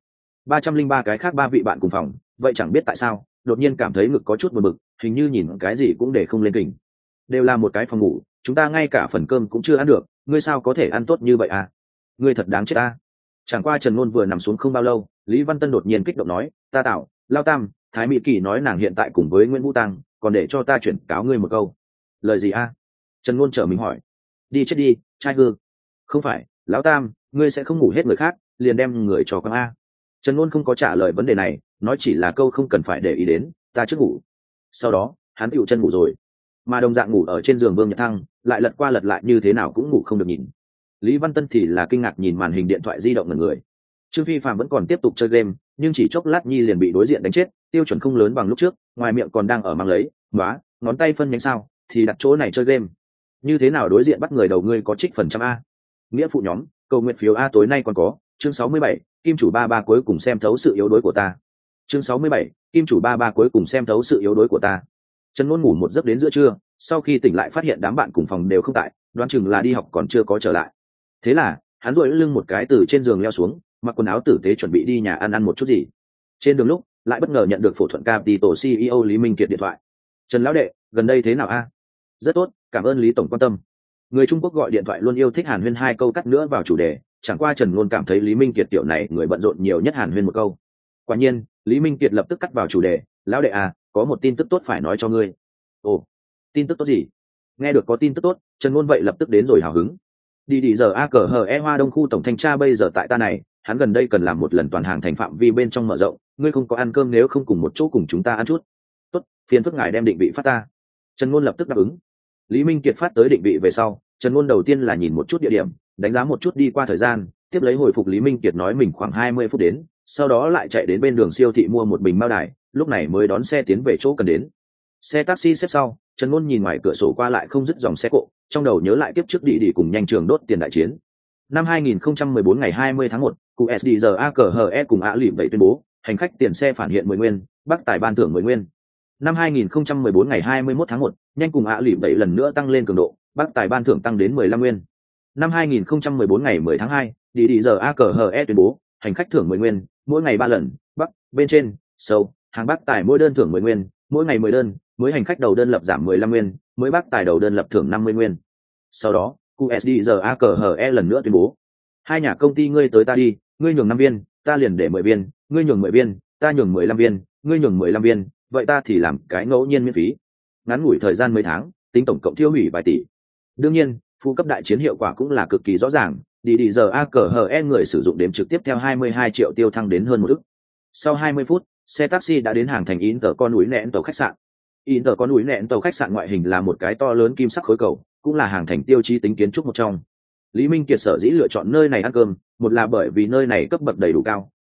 Speaker 1: 303 cái khác ba vị bạn cùng phòng, vậy chẳng biết tại sao, đột nhiên cảm thấy ngực có chút buồn bực, hình như nhìn cái gì cũng để không lên kình. Đều là một cái phòng ngủ, chúng ta ngay cả phần cơm cũng chưa ăn được, ngươi sao có thể ăn tốt như vậy à? Ngươi thật đáng chết à? Chẳng qua Trần Ngôn vừa nằm xuống không bao lâu, Lý Văn Tân đột nhiên kích động nói, ta tạo, lao Tam, Thái Mỹ Kỳ nói nàng hiện tại cùng với Nguyễn Vũ Tăng, còn để cho ta chuyển cáo ngươi một câu. Lời gì a? Trần Ngôn trở mình hỏi. Đi chết đi, trai hư. Không phải, lão Tam, ngươi sẽ không ngủ hết người khác, liền đem người cho con a. Trần Ngôn không có trả lời vấn đề này, nói chỉ là câu không cần phải để ý đến, ta trước ngủ. Sau đó, hắn tựu chân ngủ rồi. Mà đồng dạng ngủ ở trên giường Vương Nhật Thăng, lại lật qua lật lại như thế nào cũng ngủ không được nhìn. Lý Văn Tân thì là kinh ngạc nhìn màn hình điện thoại di động ngẩn người. Trương Phi Phạm vẫn còn tiếp tục chơi game, nhưng chỉ chốc lát nhi liền bị đối diện đánh chết, tiêu chuẩn không lớn bằng lúc trước, ngoài miệng còn đang ở mang lấy, nóa, ngón tay phân nhánh sao, thì đặt chỗ này chơi game. Như thế nào đối diện bắt người đầu ngươi có trích phần trăm a? Nghĩa phụ nhóm, cầu nguyện phiếu a tối nay còn có, chương 67, Kim chủ 33 cuối cùng xem thấu sự yếu đuối của ta. Chương 67, Kim chủ 33 cuối cùng xem thấu sự yếu đuối của ta. Trần Ngôn ngủ một giấc đến giữa trưa, sau khi tỉnh lại phát hiện đám bạn cùng phòng đều không tại, đoán chừng là đi học còn chưa có trở lại. Thế là, hắn duỗi lưng một cái từ trên giường leo xuống, mặc quần áo tử tế chuẩn bị đi nhà ăn một chút gì. Trên đường lúc, lại bất ngờ nhận được Phổ Thuận Capital CEO Lý Minh Kiệt điện thoại. Trần lão đệ, gần đây thế nào a? Rất tốt, cảm ơn Lý tổng quan tâm. Người Trung Quốc gọi điện thoại luôn yêu thích hàn huyên hai câu cắt nữa vào chủ đề, chẳng qua Trần Ngôn cảm thấy Lý Minh Kiệt tiểu này người bận rộn nhiều nhất hàn huyên một câu. Quả nhiên, Lý Minh Kiệt lập tức cắt vào chủ đề, lão đệ à, có một tin tức tốt phải nói cho ngươi. Ồ, tin tức tốt gì? Nghe được có tin tức tốt, Trần Ngôn vậy lập tức đến rồi hào hứng. Đi giờ a cờ hờ e Hoa Đông khu tổng thanh tra bây giờ tại ta này, hắn gần đây cần làm một lần toàn hàng thành phạm vi bên trong mở rộng, ngươi không có ăn cơm nếu không cùng một chỗ cùng chúng ta ăn chút. Tốt, phiền phức ngài đem định vị phát ta. Trần Ngôn lập tức đáp ứng. Lý Minh Kiệt phát tới định vị về sau, Trần Ngôn đầu tiên là nhìn một chút địa điểm, đánh giá một chút đi qua thời gian, tiếp lấy hồi phục Lý Minh Kiệt nói mình khoảng 20 phút đến, sau đó lại chạy đến bên đường siêu thị mua một bình mao đài, lúc này mới đón xe tiến về chỗ cần đến. Xe taxi xếp sau, Trần Ngôn nhìn ngoài cửa sổ qua lại không dứt dòng xe cộ, trong đầu nhớ lại kiếp trước đi cùng nhanh trường đốt tiền đại chiến. Năm 2014 ngày 20 tháng 1, QSDR AKHE cùng ạ lỉm vậy tuyên bố, hành khách tiền xe phản hiện 10 nguyên, Bắc Tài ban thưởng 10 nguyên. Năm 2014 ngày 21 tháng 1, nhanh cùng ạ lỉm vậy lần nữa tăng lên cường độ, Bắc Tài ban thưởng tăng đến 15 nguyên. Năm 2014 ngày 10 tháng 2, đi giờ AKHE tuyên bố, hành khách thưởng 10 nguyên, mỗi ngày 3 lần, Bắc, bên trên, sâu, hàng Bắc Tài mỗi đơn thưởng 10 nguyên, mỗi ngày 10 đơn, mới hành khách đầu đơn lập giảm 15 nguyên, mới Bắc Tài đầu đơn lập thưởng 50 nguyên. Sau đó, QSDR AKHE lần nữa tuyên bố, hai nhà công ty ngươi tới ta đi, ngươi nhường 5 viên, ta liền để 10 viên, ngươi nhường 10 viên, ta nhường 15 viên, ngươi nhường 15 viên, vậy ta thì làm cái ngẫu nhiên miễn phí. Ngắn ngủi thời gian mấy tháng, tính tổng cộng tiêu hủy vài tỷ. Đương nhiên, phụ cấp đại chiến hiệu quả cũng là cực kỳ rõ ràng, đi giờ AKHE người sử dụng đếm trực tiếp theo 22 triệu tiêu thăng đến hơn 1 ức. Sau 20 phút, xe taxi đã đến hàng thành Intercon núi nẹn tàu khách sạn. Intercon núi nẹn tàu khách sạn ngoại hình là một cái to lớn kim sắc khối cầu, cũng là hàng thành tiêu chí tính kiến trúc một trong. Lý Minh Kiệt sở dĩ lựa chọn nơi này ăn cơm, một là bởi vì nơi này cấp bậc đầy đủ cao,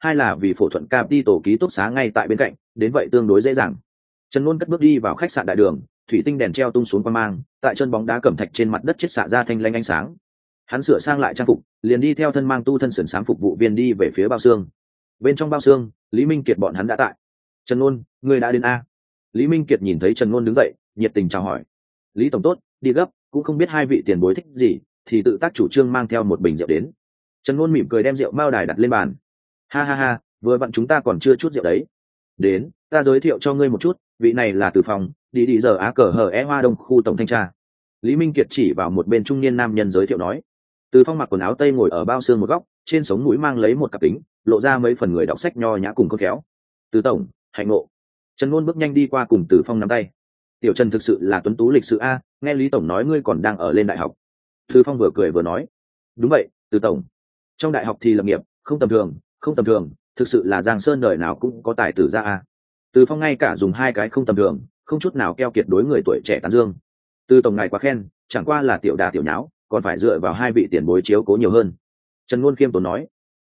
Speaker 1: hai là vì phổ thuận Capital ký túc xá ngay tại bên cạnh, đến vậy tương đối dễ dàng. Trần Luân cất bước đi vào khách sạn đại đường, thủy tinh đèn treo tung xuống quang mang, tại chân bóng đá cẩm thạch trên mặt đất chiết xạ ra thanh lanh ánh sáng. Hắn sửa sang lại trang phục, liền đi theo thân mang tu thân sườn sáng phục vụ viên đi về phía bao xương. Bên trong bao xương, Lý Minh Kiệt bọn hắn đã tại. Trần Luân, người đã đến a? Lý Minh Kiệt nhìn thấy Trần Luân đứng dậy, nhiệt tình chào hỏi. Lý tổng tốt, đi gấp, cũng không biết hai vị tiền bối thích gì, thì tự tác chủ trương mang theo một bình rượu đến. Trần Luân mỉm cười đem rượu mao đài đặt lên bàn. Ha ha ha, vừa vặn chúng ta còn chưa chút rượu đấy. Đến, ta giới thiệu cho ngươi một chút, vị này là Từ Phong, đi giờ Á Cờ Hờ E Hoa Đông khu tổng thanh tra. Lý Minh Kiệt chỉ vào một bên trung niên nam nhân giới thiệu nói. Từ Phong mặc quần áo tây ngồi ở bao xương một góc, trên sống mũi mang lấy một cặp kính, lộ ra mấy phần người đọc sách nho nhã cùng khôn khéo. Từ tổng, hạnh ngộ. Trần Luân bước nhanh đi qua cùng Từ Phong nắm tay. Tiểu Trần thực sự là tuấn tú lịch sự a, nghe Lý tổng nói ngươi còn đang ở lên đại học. Từ Phong vừa cười vừa nói. Đúng vậy, Từ tổng. Trong đại học thì lập nghiệp, không tầm thường, không tầm thường, thực sự là Giang Sơn đời nào cũng có tài tử ra a. Từ Phong ngay cả dùng hai cái không tầm thường, không chút nào keo kiệt đối người tuổi trẻ tán dương. Từ tổng ngài quá khen, chẳng qua là tiểu đà tiểu nháo, còn phải dựa vào hai vị tiền bối chiếu cố nhiều hơn. Trần Luân khiêm tốn nói.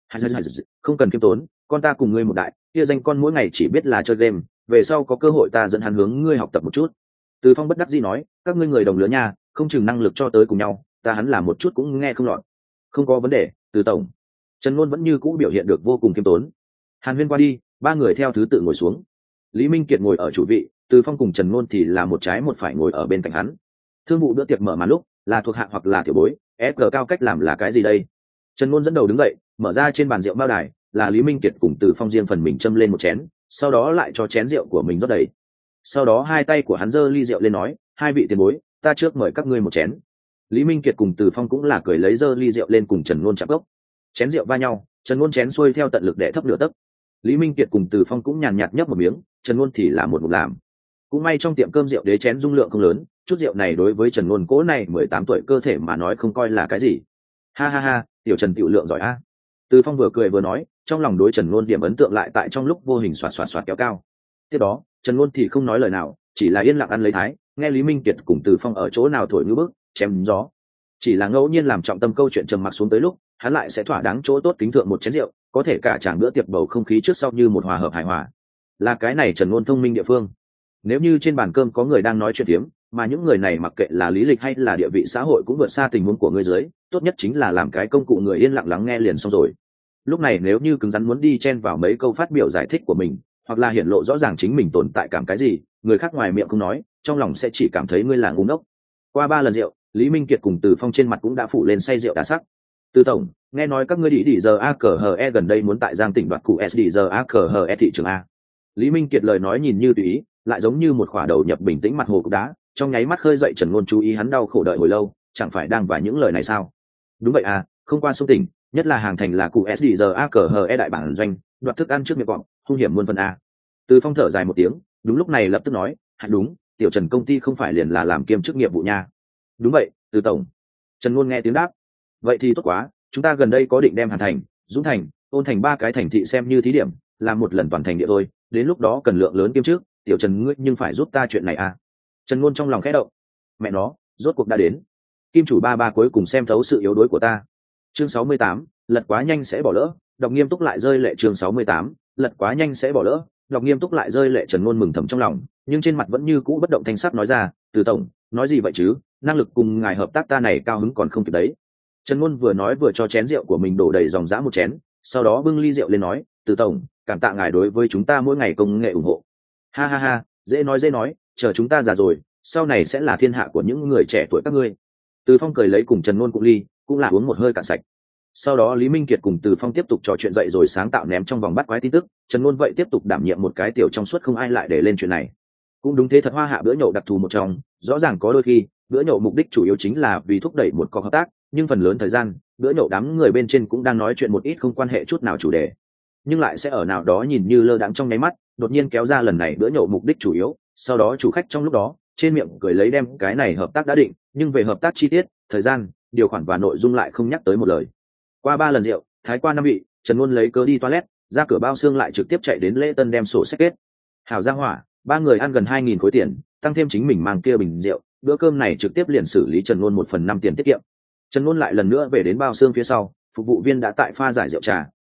Speaker 1: Không cần khiêm tốn, con ta cùng ngươi một đại, kia danh con mỗi ngày chỉ biết là chơi game, về sau có cơ hội ta dẫn hắn hướng ngươi học tập một chút. Từ Phong bất đắc dĩ nói, các ngươi người đồng lứa nha, không chừng năng lực cho tới cùng nhau, ta hắn làm một chút cũng nghe không lọt. Không có vấn đề, Từ tổng. Trần Luân vẫn như cũ biểu hiện được vô cùng khiêm tốn. Hàn huyên qua đi, ba người theo thứ tự ngồi xuống. Lý Minh Kiệt ngồi ở chủ vị, Từ Phong cùng Trần Luân thì là một trái một phải ngồi ở bên cạnh hắn. Thương vụ bữa tiệc mở màn lúc, là thuộc hạ hoặc là tiểu bối, FG cao cách làm là cái gì đây? Trần Luân dẫn đầu đứng dậy, mở ra trên bàn rượu bao đài, là Lý Minh Kiệt cùng Từ Phong riêng phần mình châm lên một chén, sau đó lại cho chén rượu của mình rót đầy. Sau đó hai tay của hắn giơ ly rượu lên nói, hai vị tiền bối, ta trước mời các ngươi một chén. Lý Minh Kiệt cùng Từ Phong cũng là cười lấy giơ ly rượu lên cùng Trần Luân chạm cốc. Chén rượu va nhau, Trần Luân chén xuôi theo tận lực để thấp nửa tấc. Lý Minh Kiệt cùng Từ Phong cũng nhàn nhạt nhấp một miếng, Trần Luân thì là một ngụm làm. Cũng may trong tiệm cơm rượu đế chén dung lượng không lớn, chút rượu này đối với Trần Luân cố này 18 tuổi cơ thể mà nói không coi là cái gì. Ha ha ha, tiểu Trần tiểu lượng giỏi a. Từ Phong vừa cười vừa nói, trong lòng đối Trần Luân điểm ấn tượng lại tại trong lúc vô hình xoạt kéo cao. Tiếp đó, Trần Luân thì không nói lời nào, chỉ là yên lặng ăn lấy thái, nghe Lý Minh Kiệt cùng Từ Phong ở chỗ nào thổi như bức, chém gió. Chỉ là ngẫu nhiên làm trọng tâm câu chuyện trầm mặc xuống tới lúc, hắn lại sẽ thỏa đáng chỗ tốt kính thượng một chén rượu, có thể cả chàng bữa tiệc bầu không khí trước sau như một hòa hợp hài hòa. Là cái này Trần Luân thông minh địa phương. Nếu như trên bàn cơm có người đang nói chuyện phiếm, mà những người này mặc kệ là lý lịch hay là địa vị xã hội cũng vượt xa tình huống của người dưới, tốt nhất chính là làm cái công cụ người yên lặng lắng nghe liền xong rồi. Lúc này nếu như cứng rắn muốn đi chen vào mấy câu phát biểu giải thích của mình, hoặc là hiển lộ rõ ràng chính mình tồn tại cảm cái gì, người khác ngoài miệng không nói, trong lòng sẽ chỉ cảm thấy ngươi là ngu ngốc. Qua 3 lần rượu, Lý Minh Kiệt cùng Từ Phong trên mặt cũng đã phủ lên say rượu đá sắc. Từ tổng, nghe nói các ngươi đi giờ A cờ hờ e gần đây muốn tại Giang tỉnh đoạt cụ SD giờ A cờ hờ e thị trường A. Lý Minh Kiệt lời nói nhìn như tùy ý, lại giống như một khỏa đầu nhập bình tĩnh mặt hồ cục đá, trong nháy mắt khơi dậy Trần Luân chú ý hắn đau khổ đợi hồi lâu, chẳng phải đang vài những lời này sao? Đúng vậy à, không qua sông tỉnh, nhất là hàng thành là cụ SD giờ A cờ hờ e đại bản doanh, đoạt thức ăn trước miệng bọn, hung hiểm muôn phần A. Từ Phong thở dài một tiếng, đúng lúc này lập tức nói, hẳn đúng, tiểu Trần công ty không phải liền là làm kiêm chức nghiệp vụ nha. Đúng vậy, Từ tổng. Trần Luân nghe tiếng đáp. Vậy thì tốt quá, chúng ta gần đây có định đem Hàn Thành, Dũng Thành, Ôn Thành 3 cái thành thị xem như thí điểm, làm một lần toàn thành địa thôi, đến lúc đó cần lượng lớn kiêm chức, tiểu Trần ngươi nhưng phải giúp ta chuyện này à. Trần Luân trong lòng khẽ động. Mẹ nó, rốt cuộc đã đến. Kim chủ ba cuối cùng xem thấu sự yếu đuối của ta. Chương 68, lật quá nhanh sẽ bỏ lỡ, đọc nghiêm túc lại rơi lệ. Chương 68, lật quá nhanh sẽ bỏ lỡ, đọc nghiêm túc lại rơi lệ. Trần Luân mừng thầm trong lòng, nhưng trên mặt vẫn như cũ bất động thanh sắc nói ra, Từ tổng, nói gì vậy chứ, năng lực cùng ngài hợp tác ta này cao hứng còn không kịp đấy. Trần Luân vừa nói vừa cho chén rượu của mình đổ đầy dòng dã một chén, sau đó bưng ly rượu lên nói, Từ tổng, cảm tạ ngài đối với chúng ta mỗi ngày công nghệ ủng hộ. Ha ha ha, dễ nói, chờ chúng ta già rồi, sau này sẽ là thiên hạ của những người trẻ tuổi các ngươi. Từ Phong cười lấy cùng Trần Luân cùng ly, cũng là uống một hơi cạn sạch. Sau đó Lý Minh Kiệt cùng Từ Phong tiếp tục trò chuyện dậy rồi sáng tạo ném trong vòng bắt quái tin tức, Trần Luân vậy tiếp tục đảm nhiệm một cái tiểu trong suốt không ai lại để lên chuyện này. Cũng đúng thế thật, hoa hạ bữa nhậu đặc thù một trong, rõ ràng có đôi khi bữa nhậu mục đích chủ yếu chính là vì thúc đẩy một cuộc hợp tác, nhưng phần lớn thời gian bữa nhậu đám người bên trên cũng đang nói chuyện một ít không quan hệ chút nào chủ đề, nhưng lại sẽ ở nào đó nhìn như lơ đãng trong nháy mắt đột nhiên kéo ra lần này bữa nhậu mục đích chủ yếu, sau đó chủ khách trong lúc đó trên miệng cười lấy đem cái này hợp tác đã định, nhưng về hợp tác chi tiết, thời gian, điều khoản và nội dung lại không nhắc tới một lời. Qua 3 lần rượu, thái qua 5 vị, Trần Luân lấy cớ đi toilet, ra cửa bao xương lại trực tiếp chạy đến lễ tân đem sổ sách kết. Hảo gia hỏa, 3 người ăn gần 2.000 khối tiền, tăng thêm chính mình mang kia bình rượu, bữa cơm này trực tiếp liền xử lý Trần Luân 1/5 tiền tiết kiệm. Trần Luân lại lần nữa về đến bao xương phía sau, phục vụ viên đã tại pha giải rượu trà,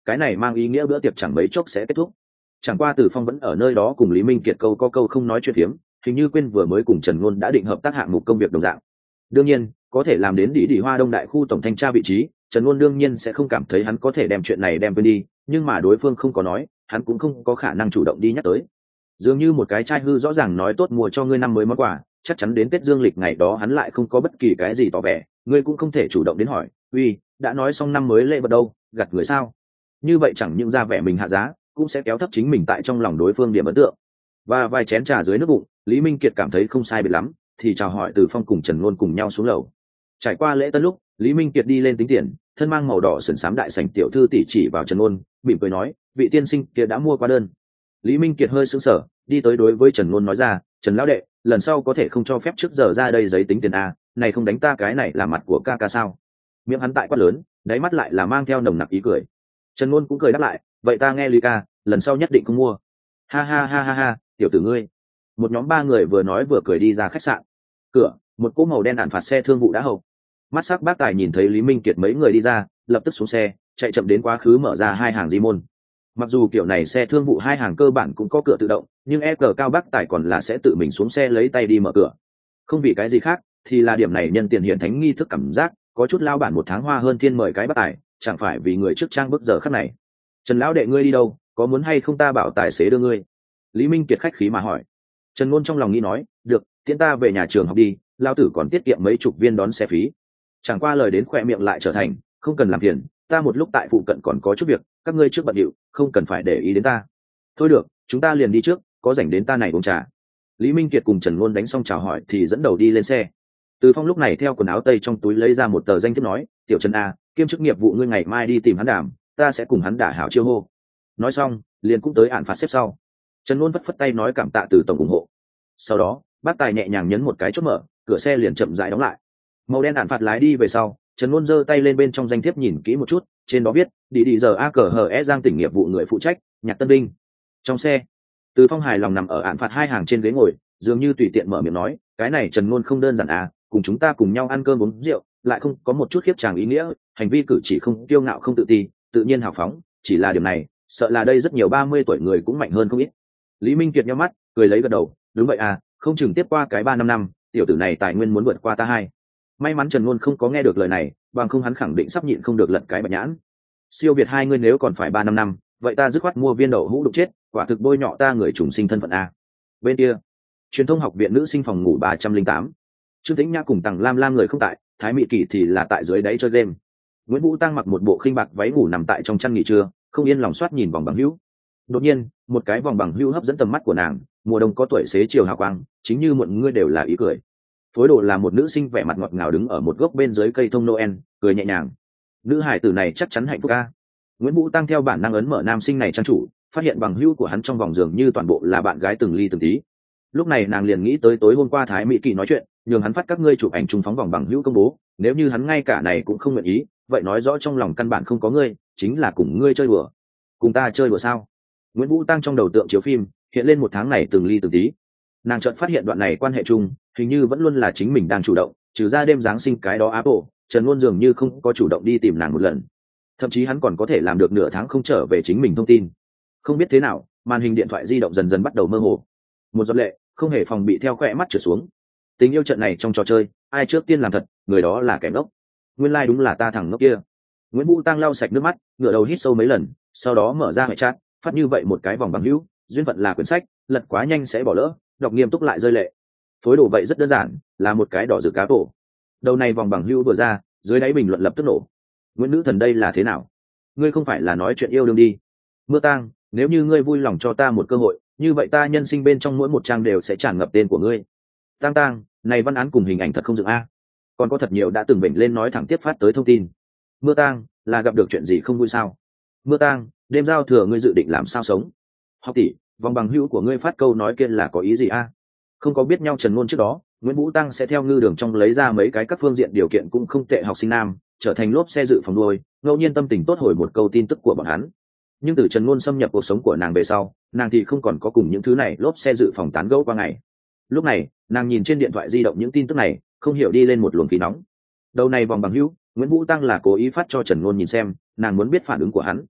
Speaker 1: cái này mang ý nghĩa bữa tiệc chẳng mấy chốc sẽ kết thúc. Chẳng qua Từ Phong vẫn ở nơi đó cùng Lý Minh Kiệt câu có câu không nói chuyện phiếm, hình như quên vừa mới cùng Trần Ngôn đã định hợp tác hạng mục công việc đồng dạng. Đương nhiên, có thể làm đến Đĩ Hoa Đông đại khu tổng thanh tra vị trí, Trần Ngôn đương nhiên sẽ không cảm thấy hắn có thể đem chuyện này đem quên đi, nhưng mà đối phương không có nói, hắn cũng không có khả năng chủ động đi nhắc tới. Dường như một cái trai hư rõ ràng nói tốt mua cho ngươi năm mới món quà, chắc chắn đến Tết Dương lịch ngày đó hắn lại không có bất kỳ cái gì tỏ vẻ, ngươi cũng không thể chủ động đến hỏi, "Uy, đã nói xong năm mới lễ vật đâu, gạt người sao?" Như vậy chẳng những ra vẻ mình hạ giá, cũng sẽ kéo thấp chính mình tại trong lòng đối phương điểm ấn tượng. Và vài chén trà dưới nước bụng, Lý Minh Kiệt cảm thấy không sai biệt lắm, thì chào hỏi Từ Phong cùng Trần Ngôn cùng nhau xuống lầu. Trải qua lễ tân lúc, Lý Minh Kiệt đi lên tính tiền, thân mang màu đỏ sườn xám đại sảnh tiểu thư tỷ chỉ vào Trần Ngôn, mỉm cười nói, "Vị tiên sinh kia đã mua qua đơn." Lý Minh Kiệt hơi sững sờ, đi tới đối với Trần Ngôn nói ra, "Trần lão đệ, lần sau có thể không cho phép trước giờ ra đây giấy tính tiền a, này không đánh ta cái này là mặt của ca ca sao?" Miệng hắn tại quát lớn, đáy mắt lại là mang theo nồng nặc ý cười. Trần Ngôn cũng cười đáp lại, "Vậy ta nghe Lý ca, lần sau nhất định không mua." Ha ha ha ha ha, tiểu tử ngươi. Một nhóm ba người vừa nói vừa cười đi ra khách sạn. Cửa, một cỗ màu đen đạn phạt xe thương vụ đã hậu. Mắt sắc bác tài nhìn thấy Lý Minh Kiệt mấy người đi ra, lập tức xuống xe, chạy chậm đến quá khứ mở ra hai hàng di môn. Mặc dù kiểu này xe thương vụ hai hàng cơ bản cũng có cửa tự động, nhưng e cờ cao bác tài còn là sẽ tự mình xuống xe lấy tay đi mở cửa. Không vì cái gì khác, thì là điểm này nhân tiền hiện thánh nghi thức cảm giác, có chút lao bản một tháng hoa hơn thiên mời cái bác tài, chẳng phải vì người trước trang bức giờ khắc này. Trần lão đệ ngươi đi đâu, có muốn hay không ta bảo tài xế đưa ngươi? Lý Minh Kiệt khách khí mà hỏi. Trần Ngôn trong lòng nghĩ nói, được, tiễn ta về nhà trường học đi, lao tử còn tiết kiệm mấy chục viên đón xe phí. Chẳng qua lời đến khỏe miệng lại trở thành, không cần làm phiền, ta một lúc tại phụ cận còn có chút việc, các ngươi trước bận điệu, không cần phải để ý đến ta. Thôi được, chúng ta liền đi trước, có rảnh đến ta này uống trà. Lý Minh Kiệt cùng Trần Ngôn đánh xong chào hỏi thì dẫn đầu đi lên xe. Từ Phong lúc này theo quần áo tây trong túi lấy ra một tờ danh thiếp nói, tiểu Trần a, kiêm chức nghiệp vụ ngươi ngày mai đi tìm hắn đàm, ta sẽ cùng hắn đả hảo chiêu hô. Nói xong, liền cũng tới án phạt xếp sau. Trần Ngôn phất tay nói cảm tạ Từ tổng ủng hộ. Sau đó, bác tài nhẹ nhàng nhấn một cái chốt mở, cửa xe liền chậm rãi đóng lại. Màu đen án phạt lái đi về sau, Trần Ngôn giơ tay lên bên trong danh thiếp nhìn kỹ một chút, trên đó viết, đi giờ a cờ hờ e giang tỉnh nghiệp vụ người phụ trách, Nhạc Tân Vinh. Trong xe, Từ Phong hài lòng nằm ở án phạt hai hàng trên ghế ngồi, dường như tùy tiện mở miệng nói, cái này Trần Ngôn không đơn giản à, cùng chúng ta cùng nhau ăn cơm uống rượu, lại không có một chút khiếp chàng ý nghĩa, hành vi cử chỉ không kiêu ngạo không tự ti, tự nhiên hào phóng, chỉ là điểm này, sợ là đây rất nhiều 30 tuổi người cũng mạnh hơn không ít. Lý Minh Kiệt nhíu mắt, cười lấy gật đầu, đúng vậy à, không chừng tiếp qua cái 3-5 năm, tiểu tử này tài nguyên muốn vượt qua ta hai. May mắn Trần Ngôn không có nghe được lời này, bằng không hắn khẳng định sắp nhịn không được lật cái bạch nhãn. Siêu việt hai ngươi nếu còn phải 3-5 năm, vậy ta dứt khoát mua viên đậu hũ đục chết, quả thực bôi nhọ ta người trùng sinh thân phận a. Bên kia, truyền thông học viện nữ sinh phòng ngủ 308. Trương Tĩnh Nhã cùng Tằng Lam Lam người không tại, Thái Mị Kỳ thì là tại dưới đáy chơi game. Nguyễn Vũ Tăng mặc một bộ khinh bạc váy ngủ nằm tại trong chăn nghỉ trưa, không yên lòng soát nhìn vòng bằng hữu. Đột nhiên, một cái vòng bằng hữu hấp dẫn tầm mắt của nàng, mùa đông có tuổi xế chiều hào quang, chính như muộn ngươi đều là ý cười. Phối đồ là một nữ sinh vẻ mặt ngọt ngào đứng ở một gốc bên dưới cây thông Noel, cười nhẹ nhàng. Nữ hải tử này chắc chắn hạnh phúc a. Nguyễn Vũ Tăng theo bản năng ấn mở nam sinh này trang chủ, phát hiện bằng hữu của hắn trong vòng giường như toàn bộ là bạn gái từng ly từng tí. Lúc này nàng liền nghĩ tới tối hôm qua Thái Mỹ Kỳ nói chuyện, nhường hắn phát các ngươi chụp ảnh chung phóng vòng bằng hữu công bố, nếu như hắn ngay cả này cũng không nguyện ý, vậy nói rõ trong lòng căn bản không có ngươi, chính là cùng ngươi chơi đùa. Cùng ta chơi đùa sao? Nguyễn Vũ Tăng trong đầu tượng chiếu phim hiện lên một tháng này từng ly từng tí. Nàng chợt phát hiện đoạn này quan hệ chung hình như vẫn luôn là chính mình đang chủ động, trừ ra đêm giáng sinh cái đó Apple, Trần Luân dường như không có chủ động đi tìm nàng một lần. Thậm chí hắn còn có thể làm được nửa tháng không trở về chính mình thông tin. Không biết thế nào, màn hình điện thoại di động dần dần bắt đầu mơ hồ. Một giọt lệ không hề phòng bị theo khỏe mắt trượt xuống. Tình yêu trận này trong trò chơi, ai trước tiên làm thật, người đó là kẻ ngốc. Nguyên lai đúng là ta thằng ngốc kia. Nguyễn Vũ Tăng lau sạch nước mắt, ngửa đầu hít sâu mấy lần, sau đó mở ra hệ chat, phát như vậy một cái vòng bằng hữu, duyên phận là quyển sách, lật quá nhanh sẽ bỏ lỡ, đọc nghiêm túc lại rơi lệ. Phối đồ vậy rất đơn giản, là một cái đỏ rực cá tổ. Đầu này vòng bằng hữu vừa ra, dưới đáy bình luận lập tức nổ. Nguyễn nữ thần đây là thế nào? Ngươi không phải là nói chuyện yêu đương đi? Mưa Tang, nếu như ngươi vui lòng cho ta một cơ hội, như vậy ta nhân sinh bên trong mỗi một trang đều sẽ tràn ngập tên của ngươi. Tang Tang, này văn án cùng hình ảnh thật không dựng a. Còn có thật nhiều đã từng bệnh lên nói thẳng tiếp phát tới thông tin. Mưa Tang, là gặp được chuyện gì không vui sao? Mưa Tang, đêm giao thừa ngươi dự định làm sao sống? Học tỷ, vòng bằng hữu của ngươi phát câu nói kia là có ý gì a? Không có biết nhau Trần Ngôn trước đó, Nguyễn Vũ Tăng sẽ theo ngư đường trong lấy ra mấy cái các phương diện điều kiện cũng không tệ học sinh nam, trở thành lốp xe dự phòng nuôi, ngẫu nhiên tâm tình tốt hồi một câu tin tức của bọn hắn. Nhưng từ Trần Ngôn xâm nhập cuộc sống của nàng về sau, nàng thì không còn có cùng những thứ này lốp xe dự phòng tán gẫu qua ngày. Lúc này, nàng nhìn trên điện thoại di động những tin tức này, không hiểu đi lên một luồng khí nóng. Đầu này vòng bằng hữu, Nguyễn Vũ Tăng là cố ý phát cho Trần Ngôn nhìn xem, nàng muốn biết phản ứng của hắn.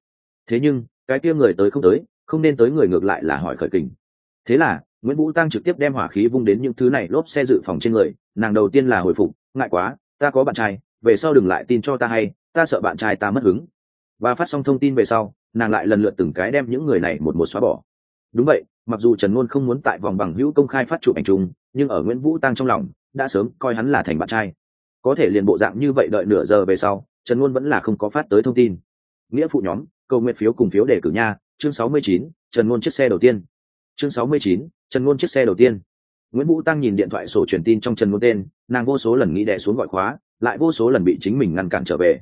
Speaker 1: thế nhưng cái kia người tới không tới, không nên tới người ngược lại là hỏi khởi kình. Thế là Nguyễn Vũ Tăng trực tiếp đem hỏa khí vung đến những thứ này lốp xe dự phòng trên người. Nàng đầu tiên là hồi phục, ngại quá, ta có bạn trai, về sau đừng lại tin cho ta hay, ta sợ bạn trai ta mất hứng. Và phát xong thông tin về sau, nàng lại lần lượt từng cái đem những người này một một xóa bỏ. Đúng vậy, mặc dù Trần Ngôn không muốn tại vòng bằng hữu công khai phát chụp ảnh chung, nhưng ở Nguyễn Vũ Tăng trong lòng đã sớm coi hắn là thành bạn trai. Có thể liền bộ dạng như vậy đợi nửa giờ về sau, Trần Ngôn vẫn là không có phát tới thông tin. Nghĩa phụ nhóm, cầu nguyện phiếu cùng phiếu đề cử nha. Chương 69, Trần Ngôn chiếc xe đầu tiên. Chương 69, Trần Ngôn chiếc xe đầu tiên. Nguyễn Vũ Tăng nhìn điện thoại sổ truyền tin trong Trần Ngôn tên, nàng vô số lần nghĩ đè xuống gọi khóa, lại vô số lần bị chính mình ngăn cản trở về.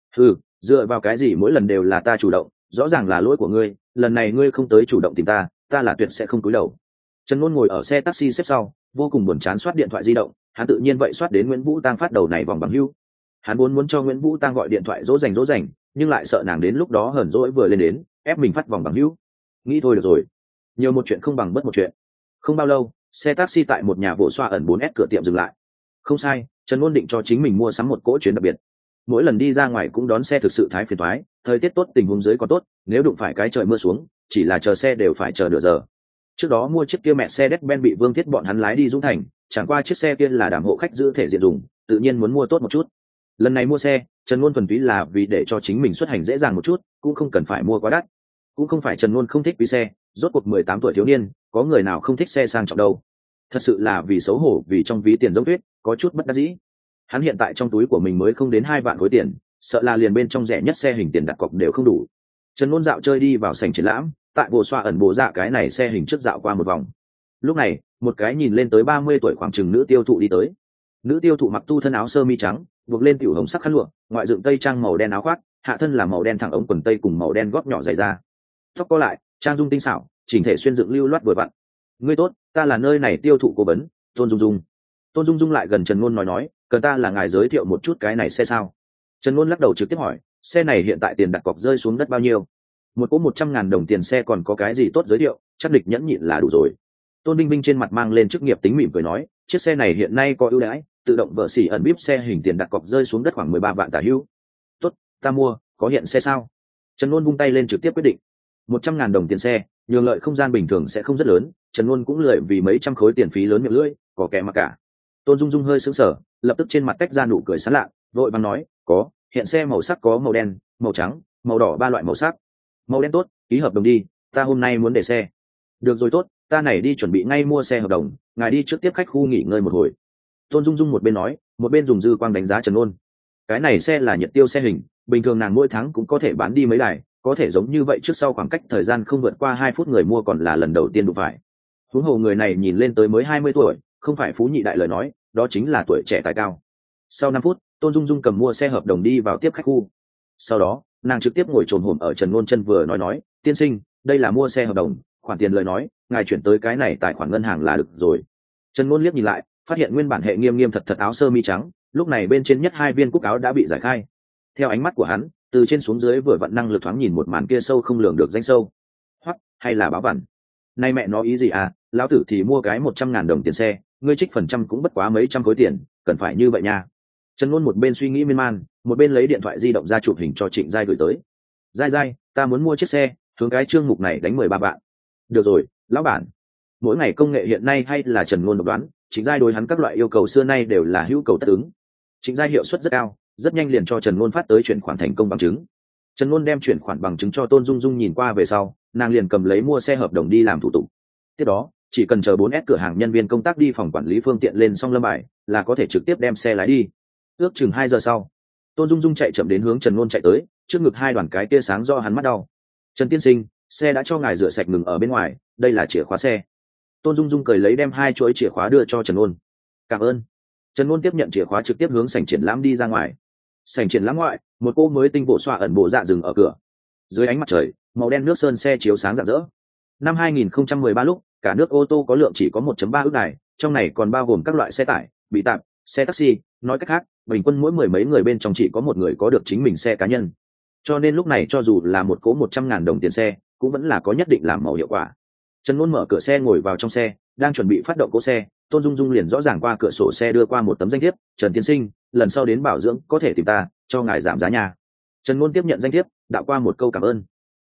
Speaker 1: Dựa vào cái gì mỗi lần đều là ta chủ động, rõ ràng là lỗi của ngươi, lần này ngươi không tới chủ động tìm ta, ta là tuyệt sẽ không cúi đầu. Trần Ngôn ngồi ở xe taxi xếp sau, vô cùng buồn chán soát điện thoại di động, hắn tự nhiên vậy soát đến Nguyễn Vũ Tăng phát đầu này vòng bằng hữu. Hắn muốn cho Nguyễn Vũ Tăng gọi điện thoại dỗ dành, nhưng lại sợ nàng đến lúc đó hờn dỗi vừa lên đến, ép mình phát vòng bằng hữu. Nghĩ thôi được rồi, nhiều một chuyện không bằng bất một chuyện. Không bao lâu, xe taxi tại một nhà vỗ xoa ẩn 4S cửa tiệm dừng lại. Không sai, Trần Ngôn định cho chính mình mua sắm một cỗ chuyến đặc biệt. Mỗi lần đi ra ngoài cũng đón xe thực sự thái phiền toái, thời tiết tốt tình huống dưới còn tốt, nếu đụng phải cái trời mưa xuống, chỉ là chờ xe đều phải chờ nửa giờ. Trước đó mua chiếc kia mẹ xe Mercedes-Benz bị Vương Thiết bọn hắn lái đi Dũng Thành, chẳng qua chiếc xe kia là đảm hộ khách giữ thể diện dùng, tự nhiên muốn mua tốt một chút. Lần này mua xe, Trần Ngôn thuần túy là vì để cho chính mình xuất hành dễ dàng một chút, cũng không cần phải mua quá đắt. Cũng không phải Trần Ngôn không thích quý xe, rốt cuộc 18 tuổi thiếu niên, có người nào không thích xe sang trọng đâu. Thật sự là vì xấu hổ, vì trong ví tiền giống tuyết, có chút bất đắc dĩ. Hắn hiện tại trong túi của mình mới không đến 2 vạn khối tiền, sợ là liền bên trong rẻ nhất xe hình tiền đặt cọc đều không đủ. Trần Ngôn dạo chơi đi vào sảnh triển lãm, tại bộ xoa ẩn bộ dạ cái này xe hình trước dạo qua một vòng. Lúc này, một cái nhìn lên tới 30 tuổi khoảng chừng nữ tiêu thụ đi tới. Nữ tiêu thụ mặc tu thân áo sơ mi trắng, buộc lên tiểu hồng sắc khăn lụa, ngoại dựng tây trang màu đen áo khoác, hạ thân là màu đen thẳng ống quần tây cùng màu đen gót nhỏ dày da. Tóc co lại, trang dung tinh xảo, chỉnh thể xuyên dựng lưu loát vừa vặn. Ngươi tốt, ta là nơi này tiêu thụ cố vấn, Tôn Dung Dung. Tôn Dung Dung lại gần Trần Ngôn nói, cần ta là ngài giới thiệu một chút cái này xe sao? Trần Ngôn lắc đầu trực tiếp hỏi, xe này hiện tại tiền đặt cọc rơi xuống đất bao nhiêu? Một cỗ 100.000 đồng tiền xe còn có cái gì tốt giới thiệu, chắc địch nhẫn nhịn là đủ rồi. Tôn Binh Binh trên mặt mang lên chức nghiệp tính mỉm cười nói, chiếc xe này hiện nay có ưu đãi, tự động vợ xỉ ẩn bíp xe hình tiền đặt cọc rơi xuống đất khoảng 13 vạn tả hữu. Tốt, ta mua, có hiện xe sao? Trần Ngôn vung tay lên trực tiếp quyết định. 100.000 đồng tiền xe, nhường lợi không gian bình thường sẽ không rất lớn, Trần Ngôn cũng lười vì mấy trăm khối tiền phí lớn miệng lưỡi, có kẻ mà cả. Tôn Dung Dung hơi sững sờ, lập tức trên mặt tách ra nụ cười sán lạ, vội vàng nói, có, hiện xe màu sắc có màu đen, màu trắng, màu đỏ, 3 loại màu sắc. Màu đen tốt, ký hợp đồng đi, ta hôm nay muốn để xe. Được rồi tốt, ta này đi chuẩn bị ngay mua xe hợp đồng, ngài đi trước tiếp khách khu nghỉ ngơi một hồi. Tôn Dung Dung một bên nói, một bên dùng dư quang đánh giá Trần Ngôn. Cái này xe là nhiệt tiêu xe hình, bình thường nàng mỗi tháng cũng có thể bán đi mấy đài, có thể giống như vậy trước sau khoảng cách thời gian không vượt qua 2 phút người mua còn là lần đầu tiên đụng phải. Huống hồ người này nhìn lên tới mới 20 tuổi, không phải phú nhị đại lời nói, đó chính là tuổi trẻ tài cao. Sau 5 phút, Tôn Dung Dung cầm mua xe hợp đồng đi vào tiếp khách khu. Sau đó, nàng trực tiếp ngồi chồm hổm ở Trần Ngôn chân vừa nói, tiên sinh, đây là mua xe hợp đồng, khoản tiền lời nói, ngài chuyển tới cái này tài khoản ngân hàng là được rồi. Trần Ngôn liếc nhìn lại, phát hiện nguyên bản hệ nghiêm nghiêm thật thật áo sơ mi trắng, lúc này bên trên nhất 2 viên cúc áo đã bị giải khai. Theo ánh mắt của hắn, từ trên xuống dưới vừa vặn năng lực thoáng nhìn một màn kia sâu không lường được danh sâu. Hoặc hay là báo vằn. Nay mẹ nó ý gì à, lão tử thì mua cái 100.000 đồng tiền xe, ngươi trích phần trăm cũng bất quá mấy trăm khối tiền, cần phải như vậy nha. Trần Ngôn một bên suy nghĩ miên man, một bên lấy điện thoại di động ra chụp hình cho Trịnh Giai gửi tới. Giai, ta muốn mua chiếc xe, hướng cái chương mục này đánh 13 vạn. Được rồi, lão bản. Mỗi ngày công nghệ hiện nay hay là Trần Ngôn độc đoán, Trịnh Giai đối hắn các loại yêu cầu xưa nay đều là hữu cầu tất ứng. Trịnh Giai hiệu suất rất cao, rất nhanh liền cho Trần Ngôn phát tới chuyển khoản thành công bằng chứng. Trần Ngôn đem chuyển khoản bằng chứng cho Tôn Dung Dung nhìn qua về sau, nàng liền cầm lấy mua xe hợp đồng đi làm thủ tục. Tiếp đó, chỉ cần chờ 4S cửa hàng nhân viên công tác đi phòng quản lý phương tiện lên xong lâm bài, là có thể trực tiếp đem xe lái đi. Ước chừng 2 giờ sau, Tôn Dung Dung chạy chậm đến hướng Trần Ngôn chạy tới, trước ngực 2 đoàn cái tia sáng do hắn mắt đau. Trần tiên sinh, xe đã cho ngài rửa sạch ngừng ở bên ngoài, đây là chìa khóa xe. Tôn Dung Dung cười lấy đem 2 chuỗi chìa khóa đưa cho Trần Ngôn. Cảm ơn. Trần Ngôn tiếp nhận chìa khóa trực tiếp hướng sảnh triển lãm đi ra ngoài. Sảnh triển lãm ngoại, một cô mới tinh bộ xoa ẩn bộ dạ dừng ở cửa. Dưới ánh mặt trời, màu đen nước sơn xe chiếu sáng rạng rỡ. Năm 2013 lúc, cả nước ô tô có lượng chỉ có 1.3 ức đài, trong này còn bao gồm các loại xe tải, bị tạp, xe taxi, nói cách khác, bình quân mỗi 10 mấy người bên trong chỉ có một người có được chính mình xe cá nhân. Cho nên lúc này cho dù là một cỗ 100.000 đồng tiền xe, cũng vẫn là có nhất định làm màu hiệu quả. Trần Ngôn mở cửa xe ngồi vào trong xe, đang chuẩn bị phát động cỗ xe, Tôn Dung Dung liền rõ ràng qua cửa sổ xe đưa qua một tấm danh thiếp, "Trần tiên sinh, lần sau đến bảo dưỡng có thể tìm ta, cho ngài giảm giá nha." Trần Ngôn tiếp nhận danh thiếp, đạo qua một câu cảm ơn.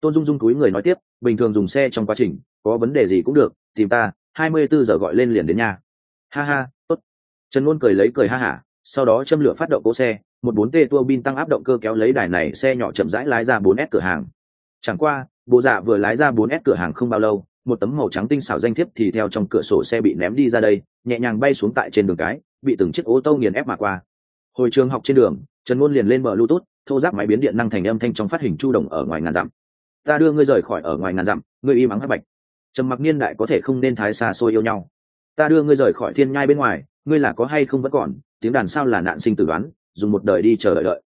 Speaker 1: Tôn Dung Dung túi người nói tiếp, bình thường dùng xe trong quá trình có vấn đề gì cũng được tìm ta, 24 giờ gọi lên liền đến nhà. Ha ha, tốt. Trần Ngôn cười lấy cười ha hả, sau đó châm lửa phát động cỗ xe, một 4T tua bin tăng áp động cơ kéo lấy đài này xe nhỏ chậm rãi lái ra 4S cửa hàng. Chẳng qua, Bộ Dạ vừa lái ra 4S cửa hàng không bao lâu, một tấm màu trắng tinh xảo danh thiếp thì theo trong cửa sổ xe bị ném đi ra đây, nhẹ nhàng bay xuống tại trên đường cái, bị từng chiếc ô tô nghiền ép mà qua. Hồi trường học trên đường, Trần Ngôn liền lên Bluetooth, thô ráp máy biến điện năng thành âm thanh trong phát hình chu động ở ngoài ngàn dặm. Ta đưa ngươi rời khỏi ở ngoài ngàn dặm, ngươi im ắng hắc bạch. Trầm mặc niên đại có thể không nên thái xa xôi yêu nhau. Ta đưa ngươi rời khỏi thiên nhai bên ngoài, ngươi là có hay không vẫn còn, tiếng đàn sao là nạn sinh tử đoán, dùng một đời đi chờ đợi.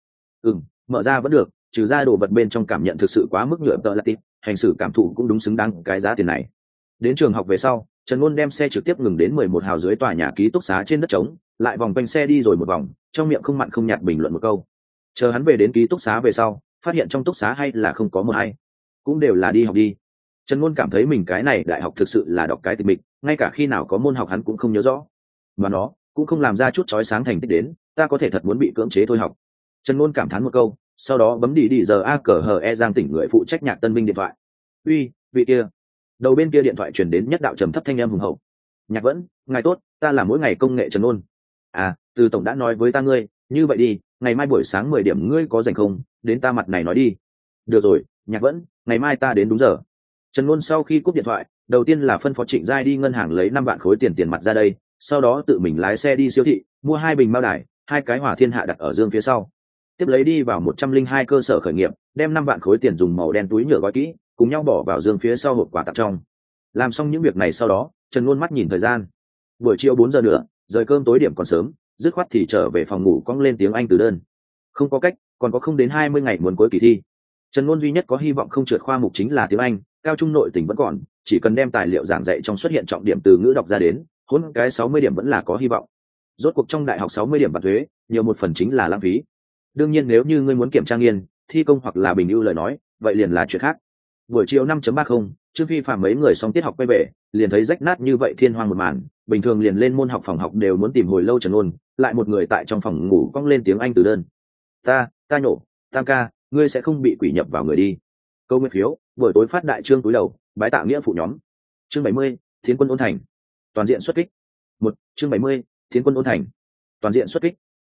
Speaker 1: Mở ra vẫn được, trừ ra đồ vật bên trong cảm nhận thực sự quá mức nhựa tợ là tít, hành xử cảm thụ cũng đúng xứng đáng cái giá tiền này. Đến trường học về sau, Trần Ngôn đem xe trực tiếp ngừng đến 11 hào dưới tòa nhà ký túc xá trên đất trống, lại vòng quanh xe đi rồi một vòng, trong miệng không mặn không nhạt bình luận một câu. Chờ hắn về đến ký túc xá về sau, phát hiện trong túc xá hay là không có một ai, cũng đều là đi học đi. Trần Ngôn cảm thấy mình cái này đại học thực sự là đọc cái tịch mịch, ngay cả khi nào có môn học hắn cũng không nhớ rõ, mà nó cũng không làm ra chút chói sáng thành tích đến, ta có thể thật muốn bị cưỡng chế thôi học. Trần Ngôn cảm thán một câu, sau đó bấm đi giờ a cờ hờ e giang tỉnh người phụ trách nhạc tân binh điện thoại. Uy, vị kia. Đầu bên kia điện thoại truyền đến nhất đạo trầm thấp thanh âm hùng hậu. Nhạc Vẫn, ngài tốt, ta là mỗi ngày công nghệ Trần Ngôn. À, Từ tổng đã nói với ta ngươi, như vậy đi, ngày mai buổi sáng 10 điểm ngươi có rảnh không, đến ta mặt này nói đi. Được rồi, Nhạc Vẫn, ngày mai ta đến đúng giờ. Trần Ngôn sau khi cúp điện thoại, đầu tiên là phân phó Trịnh Giai đi ngân hàng lấy 5 vạn khối tiền mặt ra đây, sau đó tự mình lái xe đi siêu thị, mua 2 bình mao đài, 2 cái hỏa thiên hạ đặt ở dương phía sau. Tiếp lấy đi vào 102 cơ sở khởi nghiệp, đem 5 vạn khối tiền dùng màu đen túi nhựa gói kỹ, cùng nhau bỏ vào dương phía sau hộp quà tặng trong. Làm xong những việc này sau đó, Trần Ngôn mắt nhìn thời gian. Buổi chiều 4 giờ nữa, rời cơm tối điểm còn sớm, dứt khoát thì trở về phòng ngủ cong lên tiếng Anh từ đơn. Không có cách, còn có không đến 20 ngày muốn cuối kỳ thi. Trần Ngôn duy nhất có hy vọng không trượt khoa mục chính là tiếng Anh, cao trung nội tình vẫn còn, chỉ cần đem tài liệu giảng dạy trong xuất hiện trọng điểm từ ngữ đọc ra đến, hỗn cái 60 điểm vẫn là có hy vọng. Rốt cuộc trong đại học 60 điểm bạc thuế, nhiều một phần chính là lãng phí. Đương nhiên nếu như ngươi muốn kiểm tra nghiên, thi công hoặc là bình ưu lời nói, vậy liền là chuyện khác. Buổi chiều 5.30, Trương Phi Phạm mấy người xong tiết học quay về, liền thấy rách nát như vậy thiên hoang một màn, bình thường liền lên môn học phòng học đều muốn tìm hồi lâu Trần Ngôn, lại một người tại trong phòng ngủ cong lên tiếng Anh từ đơn. Ta nhổ, Tam ca, ngươi sẽ không bị quỷ nhập vào người đi. Câu nguyên phiếu, buổi tối phát đại trương túi đầu, bái tạ nghĩa phụ nhóm. Chương 70, Thiến quân ôn thành. Toàn diện xuất kích. Chương 70, Thiến quân ôn thành. Toàn diện xuất kích.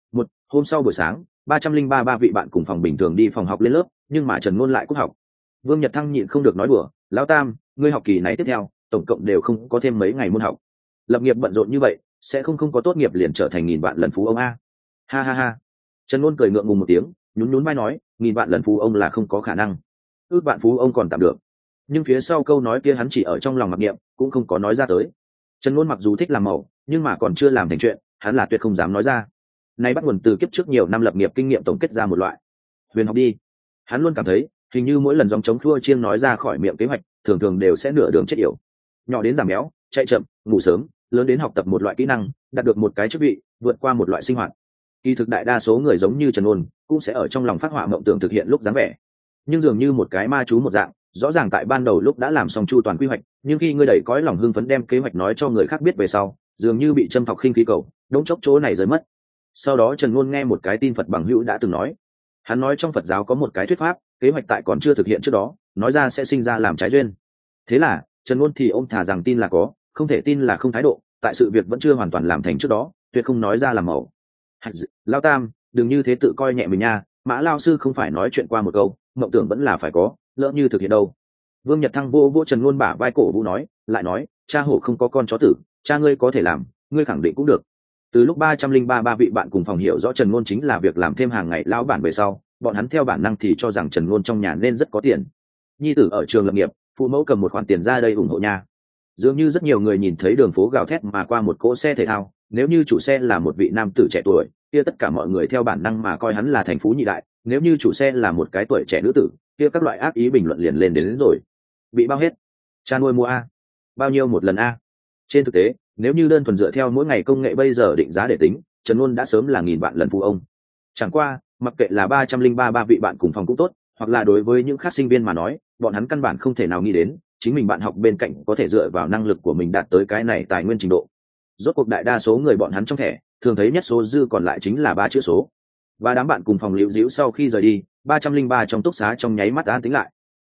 Speaker 1: Hôm sau buổi sáng, 303 vị bạn cùng phòng bình thường đi phòng học lên lớp, nhưng mà Trần Ngôn lại cúp học. Vương Nhật Thăng nhịn không được nói đùa, lão Tam, ngươi học kỳ này tiếp theo, tổng cộng đều không có thêm mấy ngày môn học. Lập nghiệp bận rộn như vậy, sẽ không có tốt nghiệp liền trở thành nghìn vạn lần phú ông a. Ha ha ha. Trần Ngôn cười ngượng ngùng một tiếng, nhún vai nói, nghìn vạn lần phú ông là không có khả năng. Ước vạn phú ông còn tạm được. Nhưng phía sau câu nói kia hắn chỉ ở trong lòng mặc niệm, cũng không có nói ra tới. Trần Ngôn mặc dù thích làm màu, nhưng mà còn chưa làm thành chuyện, hắn là tuyệt không dám nói ra. Nay bắt nguồn từ kiếp trước nhiều năm lập nghiệp kinh nghiệm tổng kết ra một loại huyền học đi. Hắn luôn cảm thấy hình như mỗi lần dòng chống thua chiêng nói ra khỏi miệng kế hoạch thường thường đều sẽ nửa đường chết yểu. Nhỏ đến giảm béo, chạy chậm, ngủ sớm, lớn đến học tập một loại kỹ năng, đạt được một cái chức vị, vượt qua một loại sinh hoạt. Kỳ thực đại đa số người giống như Trần Ngôn cũng sẽ ở trong lòng phát họa mộng tưởng thực hiện lúc dáng vẻ, nhưng dường như một cái ma chú một dạng, rõ ràng tại ban đầu lúc đã làm xong chu toàn quy hoạch, nhưng khi ngươi đẩy cõi lòng hưng phấn đem kế hoạch nói cho người khác biết về sau, dường như bị châm thọc khinh khí cầu, đống chốc chỗ này rơi mất. Sau đó Trần Ngôn nghe một cái tin Phật bằng hữu đã từng nói, hắn nói trong Phật giáo có một cái thuyết pháp, kế hoạch tại còn chưa thực hiện trước đó, nói ra sẽ sinh ra làm trái duyên. Thế là Trần Ngôn thì ông thà rằng tin là có, không thể tin là không thái độ, tại sự việc vẫn chưa hoàn toàn làm thành trước đó, tuyệt không nói ra làm mẫu. Lão Tam, đừng như thế tự coi nhẹ mình nha, Mã lão sư không phải nói chuyện qua một câu, mộng tưởng vẫn là phải có, lỡ như thực hiện đâu. Vương Nhật Thăng vô Trần Ngôn bả vai cổ vũ nói, lại nói, cha hổ không có con chó tử, cha ngươi có thể làm, ngươi khẳng định cũng được. Từ lúc 303 vị bạn cùng phòng hiểu rõ Trần Ngôn chính là việc làm thêm hàng ngày lão bản về sau, bọn hắn theo bản năng thì cho rằng Trần Ngôn trong nhà nên rất có tiền. Nhi tử ở trường lập nghiệp, phụ mẫu cầm một khoản tiền ra đây ủng hộ nhà. Dường như rất nhiều người nhìn thấy đường phố gào thét mà qua một cỗ xe thể thao, nếu như chủ xe là một vị nam tử trẻ tuổi, kia tất cả mọi người theo bản năng mà coi hắn là thành phú nhị đại, nếu như chủ xe là một cái tuổi trẻ nữ tử, kia các loại ác ý bình luận liền lên đến rồi. Bị bao hết. Cha nuôi mua a. Bao nhiêu một lần a? Trên thực tế, nếu như đơn thuần dựa theo mỗi ngày công nghệ bây giờ định giá để tính, Trần Ngôn đã sớm là nghìn vạn lần phú ông. Chẳng qua, mặc kệ là 303 vị bạn cùng phòng cũng tốt, hoặc là đối với những khác sinh viên mà nói, bọn hắn căn bản không thể nào nghĩ đến, chính mình bạn học bên cạnh có thể dựa vào năng lực của mình đạt tới cái này tài nguyên trình độ. Rốt cuộc đại đa số người bọn hắn trong thẻ, thường thấy nhất số dư còn lại chính là 3 chữ số. Và đám bạn cùng phòng liễu díu sau khi rời đi, 303 trong túc xá trong nháy mắt an tĩnh lại.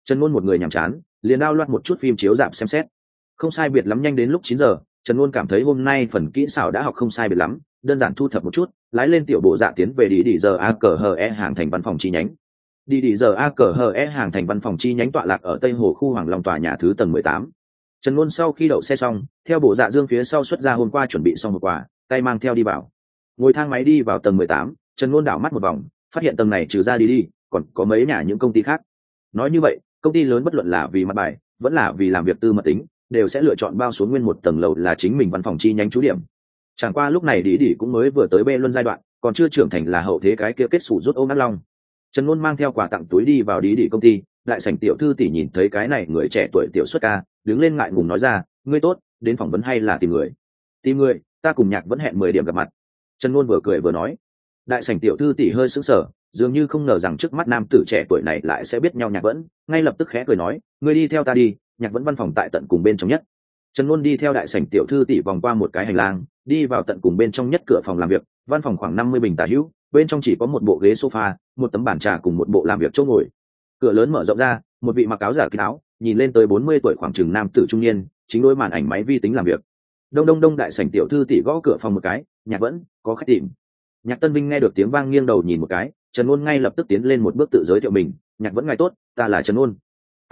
Speaker 1: Trần Ngôn một người nhàm chán, liền đao loạt một chút phim chiếu rạp xem xét. Không sai biệt lắm nhanh đến lúc 9 giờ, Trần Ngôn cảm thấy hôm nay phần kỹ xảo đã học không sai biệt lắm, đơn giản thu thập một chút, lái lên tiểu bộ dạ tiến về đi giờ ACHE hàng thành văn phòng chi nhánh. Đi giờ ACHE hàng thành văn phòng chi nhánh tọa lạc ở Tây Hồ khu Hoàng Long tòa nhà thứ tầng 18. Trần Ngôn sau khi đậu xe xong, theo bộ dạ Dương phía sau xuất ra hôm qua chuẩn bị xong một quà, tay mang theo đi vào. Ngồi thang máy đi vào tầng 18, Trần Ngôn đảo mắt một vòng, phát hiện tầng này trừ ra đi, còn có mấy nhà những công ty khác. Nói như vậy, công ty lớn bất luận là vì mặt bài, vẫn là vì làm việc tư mật tính, đều sẽ lựa chọn bao xuống nguyên một tầng lầu là chính mình văn phòng chi nhánh trú điểm. Chẳng qua lúc này đi cũng mới vừa tới bê luân giai đoạn, còn chưa trưởng thành là hậu thế cái kia kết sủ rút ôm ác long. Trần Ngôn mang theo quà tặng túi đi vào đi công ty, đại sảnh tiểu thư tỷ nhìn thấy cái này người trẻ tuổi tiểu xuất ca, đứng lên ngại ngùng nói ra, ngươi tốt, đến phỏng vấn hay là tìm người? Tìm người, ta cùng Nhạc vẫn hẹn 10 điểm gặp mặt. Trần Ngôn vừa cười vừa nói. Đại sảnh tiểu thư tỷ hơi sững sờ, dường như không ngờ rằng trước mắt nam tử trẻ tuổi này lại sẽ biết nhau Nhạc vẫn, ngay lập tức khẽ cười nói, ngươi đi theo ta đi, Nhạc vẫn văn phòng tại tận cùng bên trong nhất. Trần Ngôn đi theo đại sảnh tiểu thư tỷ vòng qua một cái hành lang, đi vào tận cùng bên trong nhất cửa phòng làm việc, văn phòng khoảng 50 bình tả hữu, bên trong chỉ có một bộ ghế sofa, một tấm bàn trà cùng một bộ làm việc chỗ ngồi. Cửa lớn mở rộng ra, một vị mặc áo giả kín áo, nhìn lên tới 40 tuổi khoảng chừng nam tử trung niên, chính đối màn ảnh máy vi tính làm việc. Đông đại sảnh tiểu thư tỷ gõ cửa phòng một cái, Nhạc vẫn có khách tìm. Nhạc Tân Vinh nghe được tiếng vang nghiêng đầu nhìn một cái, Trần Ngôn ngay lập tức tiến lên một bước tự giới thiệu mình, Nhạc vẫn ngài tốt, ta là Trần Ngôn.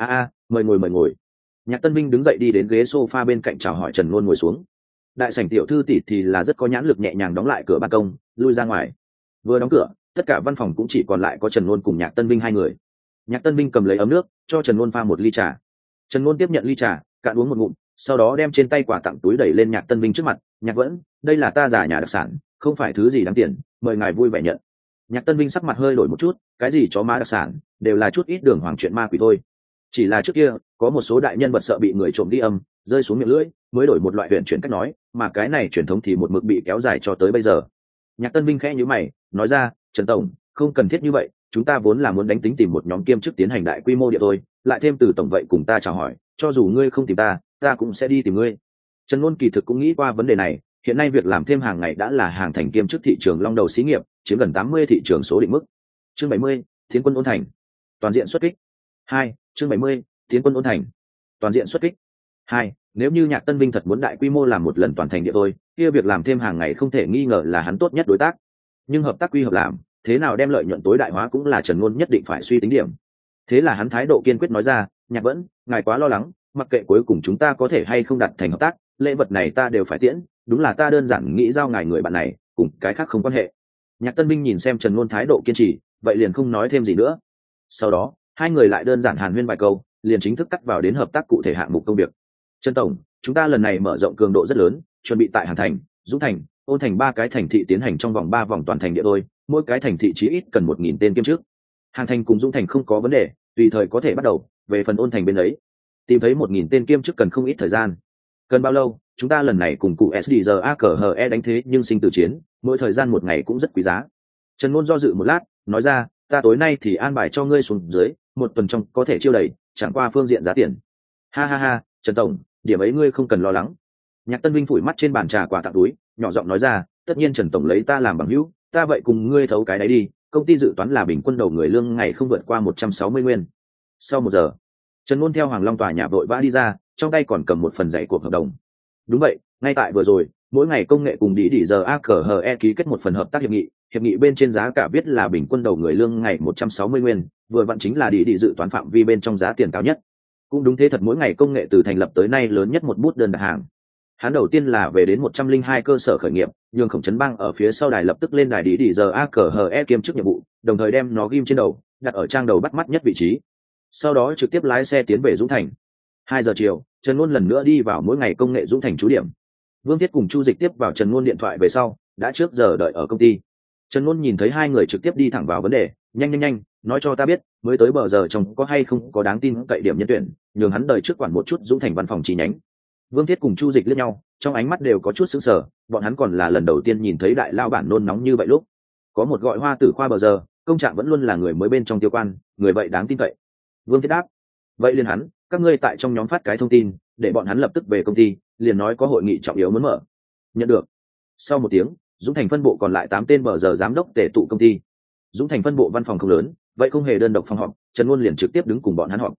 Speaker 1: Mời ngồi. Nhạc Tân Vinh đứng dậy đi đến ghế sofa bên cạnh chào hỏi Trần Ngôn ngồi xuống. Đại sảnh tiểu thư tỷ thì là rất có nhãn lực nhẹ nhàng đóng lại cửa ban công, lui ra ngoài. Vừa đóng cửa, tất cả văn phòng cũng chỉ còn lại có Trần Ngôn cùng Nhạc Tân Vinh hai người. Nhạc Tân Vinh cầm lấy ấm nước, cho Trần Ngôn pha một ly trà. Trần Ngôn tiếp nhận ly trà, cạn uống một ngụm, sau đó đem trên tay quà tặng túi đẩy lên Nhạc Tân Vinh trước mặt, "Nhạc vẫn, đây là ta già nhà đặc sản, không phải thứ gì đáng tiền, mời ngài vui vẻ nhận." Nhạc Tân Vinh sắc mặt hơi đổi một chút, cái gì chó má đặc sản, đều là chút ít đường hoàng chuyện ma quỷ thôi. Chỉ là trước kia, có một số đại nhân vật sợ bị người trộm đi âm, rơi xuống miệng lưỡi, mới đổi một loại huyền chuyển cách nói, mà cái này truyền thống thì một mực bị kéo dài cho tới bây giờ. Nhạc Tân Vinh khẽ nhíu mày, nói ra, "Trần tổng, không cần thiết như vậy, chúng ta vốn là muốn đánh tính tìm một nhóm kiêm chức tiến hành đại quy mô địa thôi, lại thêm từ tổng vậy cùng ta chào hỏi, cho dù ngươi không tìm ta, ta cũng sẽ đi tìm ngươi." Trần Ngôn kỳ thực cũng nghĩ qua vấn đề này, hiện nay việc làm thêm hàng ngày đã là hàng thành kiêm chức thị trường long đầu xí nghiệp, chiếm gần 80 thị trường số định mức. Chương 70, Tiến quân ôn thành. Toàn diện xuất kích. 2, chương 70, Tiến quân ôn thành. Toàn diện xuất kích. 2, nếu như Nhạc Tân Vinh thật muốn đại quy mô làm một lần toàn thành địa thôi, kia việc làm thêm hàng ngày không thể nghi ngờ là hắn tốt nhất đối tác. Nhưng hợp tác quy hợp làm, thế nào đem lợi nhuận tối đại hóa cũng là Trần Ngôn nhất định phải suy tính điểm. Thế là hắn thái độ kiên quyết nói ra, "Nhạc vẫn, ngài quá lo lắng, mặc kệ cuối cùng chúng ta có thể hay không đạt thành hợp tác, lễ vật này ta đều phải tiễn, đúng là ta đơn giản nghĩ giao ngài người bạn này, cùng cái khác không quan hệ." Nhạc Tân Vinh nhìn xem Trần Ngôn thái độ kiên trì, vậy liền không nói thêm gì nữa. Sau đó, hai người lại đơn giản hàn huyên vài câu, liền chính thức cắt vào đến hợp tác cụ thể hạng mục công việc. "Trần tổng, chúng ta lần này mở rộng cường độ rất lớn, chuẩn bị tại Hàn Thành, Dũng Thành, Ôn Thành ba cái thành thị tiến hành trong vòng 3 vòng toàn thành địa đôi, mỗi cái thành thị chí ít cần 1000 tên kiêm chức. Hàn Thành cùng Dũng Thành không có vấn đề, tùy thời có thể bắt đầu, về phần Ôn Thành bên ấy, tìm thấy 1000 tên kiêm chức cần không ít thời gian. Cần bao lâu? Chúng ta lần này cùng cụ SDGACHE đánh thế nhưng sinh tử chiến, mỗi thời gian 1 ngày cũng rất quý giá." Trần Ngôn do dự một lát, nói ra, "Ta tối nay thì an bài cho ngươi xuống dưới, 1 tuần trong có thể chiêu đầy, chẳng qua phương diện giá tiền." Ha, Trần tổng, điểm ấy ngươi không cần lo lắng. Nhạc Tân Vinh phủi mắt trên bàn trà quà tặng túi, nhỏ giọng nói ra, "Tất nhiên Trần tổng lấy ta làm bằng hữu, ta vậy cùng ngươi thấu cái đấy đi, công ty dự toán là bình quân đầu người lương ngày không vượt qua 160 nguyên." Sau 1 giờ, Trần Ngôn theo Hoàng Long tòa nhà vội vã đi ra, trong tay còn cầm một phần giấy của hợp đồng. Đúng vậy, ngay tại vừa rồi, mỗi ngày công nghệ cùng đi giờ ACHE ký kết một phần hợp tác hiệp nghị bên trên giá cả viết là bình quân đầu người lương ngày 160 nguyên, vừa vặn chính là đi dự toán phạm vi bên trong giá tiền cao nhất. Cũng đúng thế thật, mỗi ngày công nghệ từ thành lập tới nay lớn nhất một bút đơn đặt hàng. Hắn đầu tiên là về đến 102 cơ sở khởi nghiệp, nhường Khổng Trấn Bang ở phía sau đài lập tức lên đài đi giờ ACHE kiêm chức nhiệm vụ, đồng thời đem nó ghim trên đầu, đặt ở trang đầu bắt mắt nhất vị trí. Sau đó trực tiếp lái xe tiến về Dũng Thành. 2 giờ chiều, Trần Ngôn lần nữa đi vào mỗi ngày công nghệ Dũng Thành trú điểm. Vương Thiết cùng Chu Dịch tiếp vào Trần Ngôn điện thoại về sau, đã trước giờ đợi ở công ty. Trần Ngôn nhìn thấy hai người trực tiếp đi thẳng vào vấn đề, nhanh, nói cho ta biết, mới tới bờ giờ trong có hay không có đáng tin cậy điểm nhân tuyển, nhường hắn đợi trước quản một chút Dũng Thành văn phòng chi nhánh. Vương Thiết cùng Chu Dịch liếc nhau, trong ánh mắt đều có chút sững sờ, bọn hắn còn là lần đầu tiên nhìn thấy đại lao bản nôn nóng như vậy lúc. Có một gọi Hoa Tử Khoa bờ giờ, công trạng vẫn luôn là người mới bên trong tiêu quan, người vậy đáng tin cậy. Vương Thiết đáp, vậy liền hắn, các ngươi tại trong nhóm phát cái thông tin, để bọn hắn lập tức về công ty, liền nói có hội nghị trọng yếu muốn mở. Nhận được. Sau 1 tiếng, Dũng Thành phân bộ còn lại 8 tên bờ giờ giám đốc tề tụ công ty. Dũng Thành phân bộ văn phòng không lớn, vậy không hề đơn độc phòng họp, Trần Ngôn liền trực tiếp đứng cùng bọn hắn họp.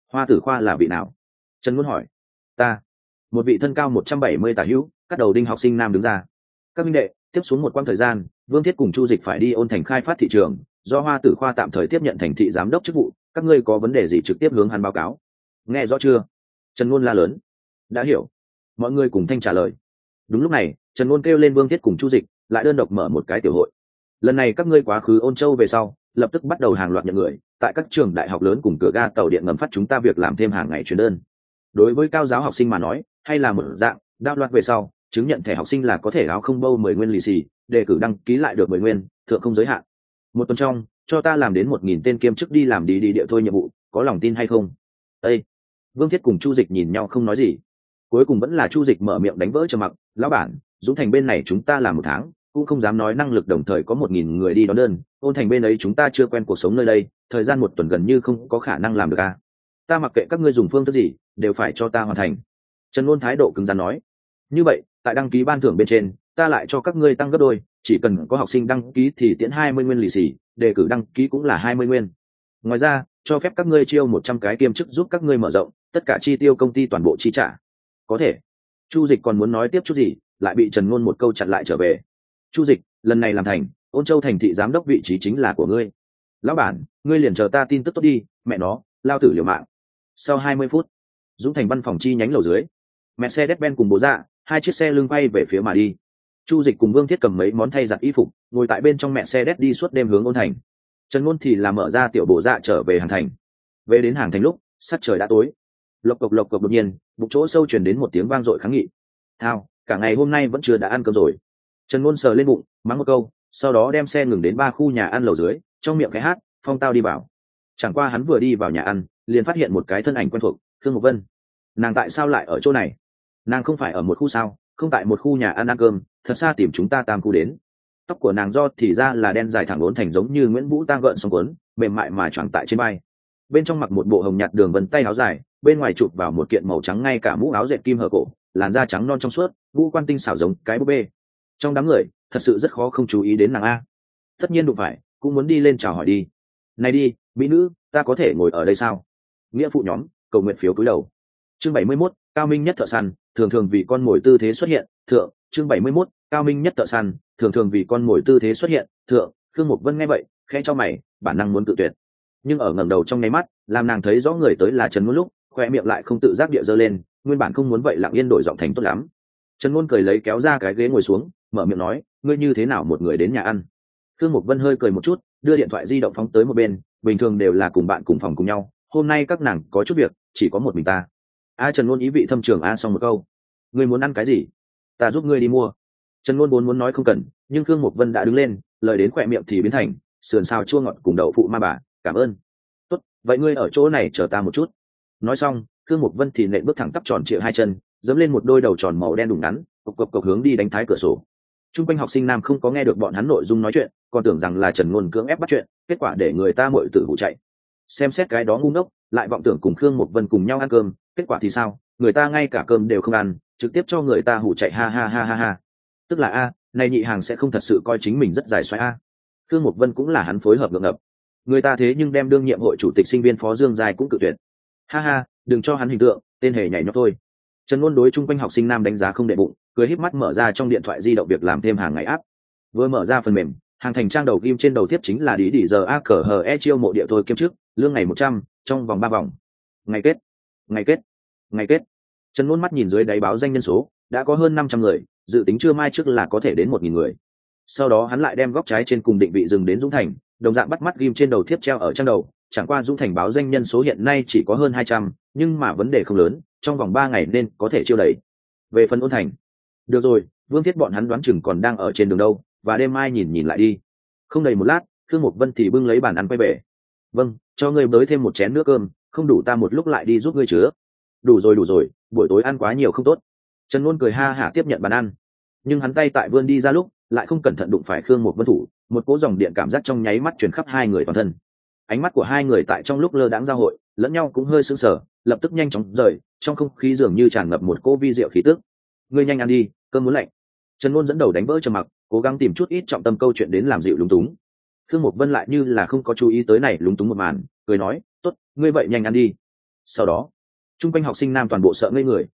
Speaker 1: Hoa tử khoa là vị nào? Trần Ngôn hỏi. Ta. Một vị thân cao 170 tả hữu, cắt đầu đinh học sinh nam đứng ra. Các minh đệ, tiếp xuống một quãng thời gian, Vương Thiết cùng Chu Dịch phải đi Ôn Thành khai phát thị trường, do Hoa tử khoa tạm thời tiếp nhận thành thị giám đốc chức vụ, các ngươi có vấn đề gì trực tiếp hướng hắn báo cáo. Nghe rõ chưa? Trần Ngôn la lớn. Đã hiểu. Mọi người cùng thanh trả lời. Đúng lúc này, Trần Ngôn kêu lên Vương Thiết cùng Chu Dịch, lại đơn độc mở một cái tiểu hội. Lần này các ngươi quá khứ Ôn Châu về sau, lập tức bắt đầu hàng loạt nhận người, tại các trường đại học lớn cùng cửa ga tàu điện ngầm phát chúng ta việc làm thêm hàng ngày truyền đơn. Đối với cao giáo học sinh mà nói, hay là một dạng, đạo loạt về sau, chứng nhận thẻ học sinh là có thể áo không bâu 10 nguyên lì xì, đề cử đăng ký lại được 10 nguyên, thượng không giới hạn. Một tuần trong, cho ta làm đến 1000 tên kiêm chức đi làm đi địa thôi nhiệm vụ, có lòng tin hay không? Ê! Vương Thiết cùng Chu Dịch nhìn nhau không nói gì. Cuối cùng vẫn là Chu Dịch mở miệng đánh vỡ trầm mặc, lão bản, Dũng Thành bên này chúng ta làm 1 tháng, cũng không dám nói năng lực đồng thời có 1000 người đi đón đơn, Ôn Thành bên ấy chúng ta chưa quen cuộc sống nơi đây, thời gian 1 tuần gần như không có khả năng làm được à? Ta mặc kệ các ngươi dùng phương thức gì, đều phải cho ta hoàn thành. Trần Ngôn thái độ cứng rắn nói. Như vậy, tại đăng ký ban thưởng bên trên, ta lại cho các ngươi tăng gấp đôi, chỉ cần có học sinh đăng ký thì tiễn 20 nguyên lì xì, đề cử đăng ký cũng là 20 nguyên. Ngoài ra, cho phép các ngươi chiêu 100 cái kiêm chức giúp các ngươi mở rộng, tất cả chi tiêu công ty toàn bộ chi trả. Có thể. Chu Dịch còn muốn nói tiếp chút gì, lại bị Trần Ngôn một câu chặn lại trở về. Chu Dịch, lần này làm thành, Ôn Châu thành thị giám đốc vị trí chính là của ngươi. Lão bản, ngươi liền chờ ta tin tức tốt đi, mẹ nó, lao tử liều mạng. Sau 20 phút, Dũng Thành văn phòng chi nhánh lầu dưới, Mercedes-Benz cùng bố dạ, 2 chiếc xe lưng quay về phía mà đi. Chu Dịch cùng Vương Thiết cầm mấy món thay giặt y phục, ngồi tại bên trong Mercedes đi suốt đêm hướng Ôn Thành. Trần Ngôn thì là mở ra tiểu bố dạ trở về hàng thành. Về đến hàng thành lúc, sắc trời đã tối. Lộc cộc đột nhiên, bụng chỗ sâu truyền đến một tiếng vang dội kháng nghị. Thao, cả ngày hôm nay vẫn chưa đã ăn cơm rồi. Trần Ngôn sờ lên bụng, mắng một câu, sau đó đem xe ngừng đến 3 khu nhà ăn lầu dưới, trong miệng cái hát, phong tao đi vào. Chẳng qua hắn vừa đi vào nhà ăn, liền phát hiện một cái thân ảnh quen thuộc, Khương Mộc Vân. Nàng tại sao lại ở chỗ này? Nàng không phải ở một khu sao? Không tại một khu nhà ăn cơm, thật xa tìm chúng ta tam khu đến. Tóc của nàng do thì ra là đen dài thẳng uốn thành giống như Nguyễn Vũ tang gợn sóng cuốn, mềm mại mà choàng tại trên vai. Bên trong mặc một bộ hồng nhạt đường vân tay áo dài, bên ngoài chụp vào một kiện màu trắng ngay cả mũ áo dệt kim hở cổ, làn da trắng non trong suốt, ngũ quan tinh xảo giống cái búp bê. Trong đám người, thật sự rất khó không chú ý đến nàng a. Tất nhiên đụng phải, cũng muốn đi lên chào hỏi đi. Này đi, mỹ nữ, ta có thể ngồi ở đây sao? Nghĩa phụ nhóm, cầu nguyện phiếu cúi đầu. Chương 71, cao minh nhất thợ săn, thường thường vì con mồi tư thế xuất hiện, thượng. Chương 71, cao minh nhất thợ săn, thường thường vì con mồi tư thế xuất hiện, thượng. Khương Mục Vân nghe vậy, khẽ cho mày, bản năng muốn tự tuyệt. Nhưng ở ngẩng đầu trong nháy mắt, làm nàng thấy rõ người tới là Trần Ngôn lúc, khoe miệng lại không tự giác địa giơ lên, nguyên bản không muốn vậy lặng yên đổi giọng thành tốt lắm. Trần Ngôn cười lấy kéo ra cái ghế ngồi xuống, mở miệng nói, ngươi như thế nào một người đến nhà ăn? Khương Mục Vân hơi cười một chút, đưa điện thoại di động phóng tới một bên, bình thường đều là cùng bạn cùng phòng cùng nhau, hôm nay các nàng có chút việc, chỉ có một mình ta. Trần Ngôn ý vị thâm trường xong một câu, ngươi muốn ăn cái gì? Ta giúp ngươi đi mua. Trần Ngôn vốn muốn nói không cần, nhưng Khương Mục Vân đã đứng lên, lời đến khỏe miệng thì biến thành sườn xào chua ngọt cùng đậu phụ ma bà, cảm ơn. Tốt, vậy ngươi ở chỗ này chờ ta một chút. Nói xong, Khương Mục Vân thì nện bước thẳng tắp tròn trịa hai chân, giẫm lên một đôi đầu tròn màu đen đùng ngắn, cộc hướng đi đánh thái cửa sổ. Trung quanh học sinh nam không có nghe được bọn hắn nội dung nói chuyện, còn tưởng rằng là Trần Ngôn cưỡng ép bắt chuyện, kết quả để người ta muội tử hụ chạy. Xem xét cái đó ngu ngốc, lại vọng tưởng cùng Khương Mục Vân cùng nhau ăn cơm, kết quả thì sao? Người ta ngay cả cơm đều không ăn, trực tiếp cho người ta hụ chạy ha ha ha ha ha. Tức là này nhị hàng sẽ không thật sự coi chính mình rất dài xoay Khương Mục Vân cũng là hắn phối hợp ngượng ngập. Người ta thế nhưng đem đương nhiệm hội chủ tịch sinh viên Phó Dương Giai cũng cự tuyệt. Ha ha, đừng cho hắn hình tượng, tên hề nhảy nhót thôi. Trần Ngôn đối chung quanh học sinh nam đánh giá không để bụng, cười híp mắt mở ra trong điện thoại di động việc làm thêm hàng ngày áp. Vừa mở ra phần mềm, hàng thành trang đầu ghim trên đầu tiếp chính là đi giờ chiêu mộ địa thôi kiêm chức, lương ngày 100, trong vòng 3 vòng. Ngày kết. Trần Ngôn mắt nhìn dưới đáy báo danh nhân số, đã có hơn 500 người, dự tính trưa mai trước là có thể đến 1000 người. Sau đó hắn lại đem góc trái trên cùng định vị dừng đến Dũng Thành, đồng dạng bắt mắt ghim trên đầu tiếp treo ở trang đầu, chẳng qua Dũng Thành báo danh nhân số hiện nay chỉ có hơn 200, nhưng mà vấn đề không lớn, trong vòng 3 ngày nên có thể chiêu đầy. Về phần Ôn Thành, được rồi, Vương Thiết bọn hắn đoán chừng còn đang ở trên đường đâu, và đêm mai nhìn lại đi. Không đầy một lát, Khương Mục Vân thì bưng lấy bàn ăn quay về. Vâng, cho ngươi bới thêm một chén nước cơm, không đủ ta một lúc lại đi giúp ngươi chứa. Đủ rồi, buổi tối ăn quá nhiều không tốt. Trần Ngôn cười ha hả tiếp nhận bàn ăn, nhưng hắn tay tại vươn đi ra lúc, lại không cẩn thận đụng phải Khương Mục Vân thủ, một cỗ dòng điện cảm giác trong nháy mắt truyền khắp hai người toàn thân. Ánh mắt của hai người tại trong lúc lơ đãng giao hội, lẫn nhau cũng hơi sững sờ, lập tức nhanh chóng rời, trong không khí dường như tràn ngập một cỗ vi diệu khí tức. Ngươi nhanh ăn đi, cơm muốn lạnh. Trần Ngôn dẫn đầu đánh vỡ trầm mặc, cố gắng tìm chút ít trọng tâm câu chuyện đến làm dịu lúng túng. Khương Mục Vân lại như là không có chú ý tới này lúng túng một màn, cười nói, tốt, ngươi vậy nhanh ăn đi. sau đó chung quanh học sinh nam toàn bộ sợ ngây người.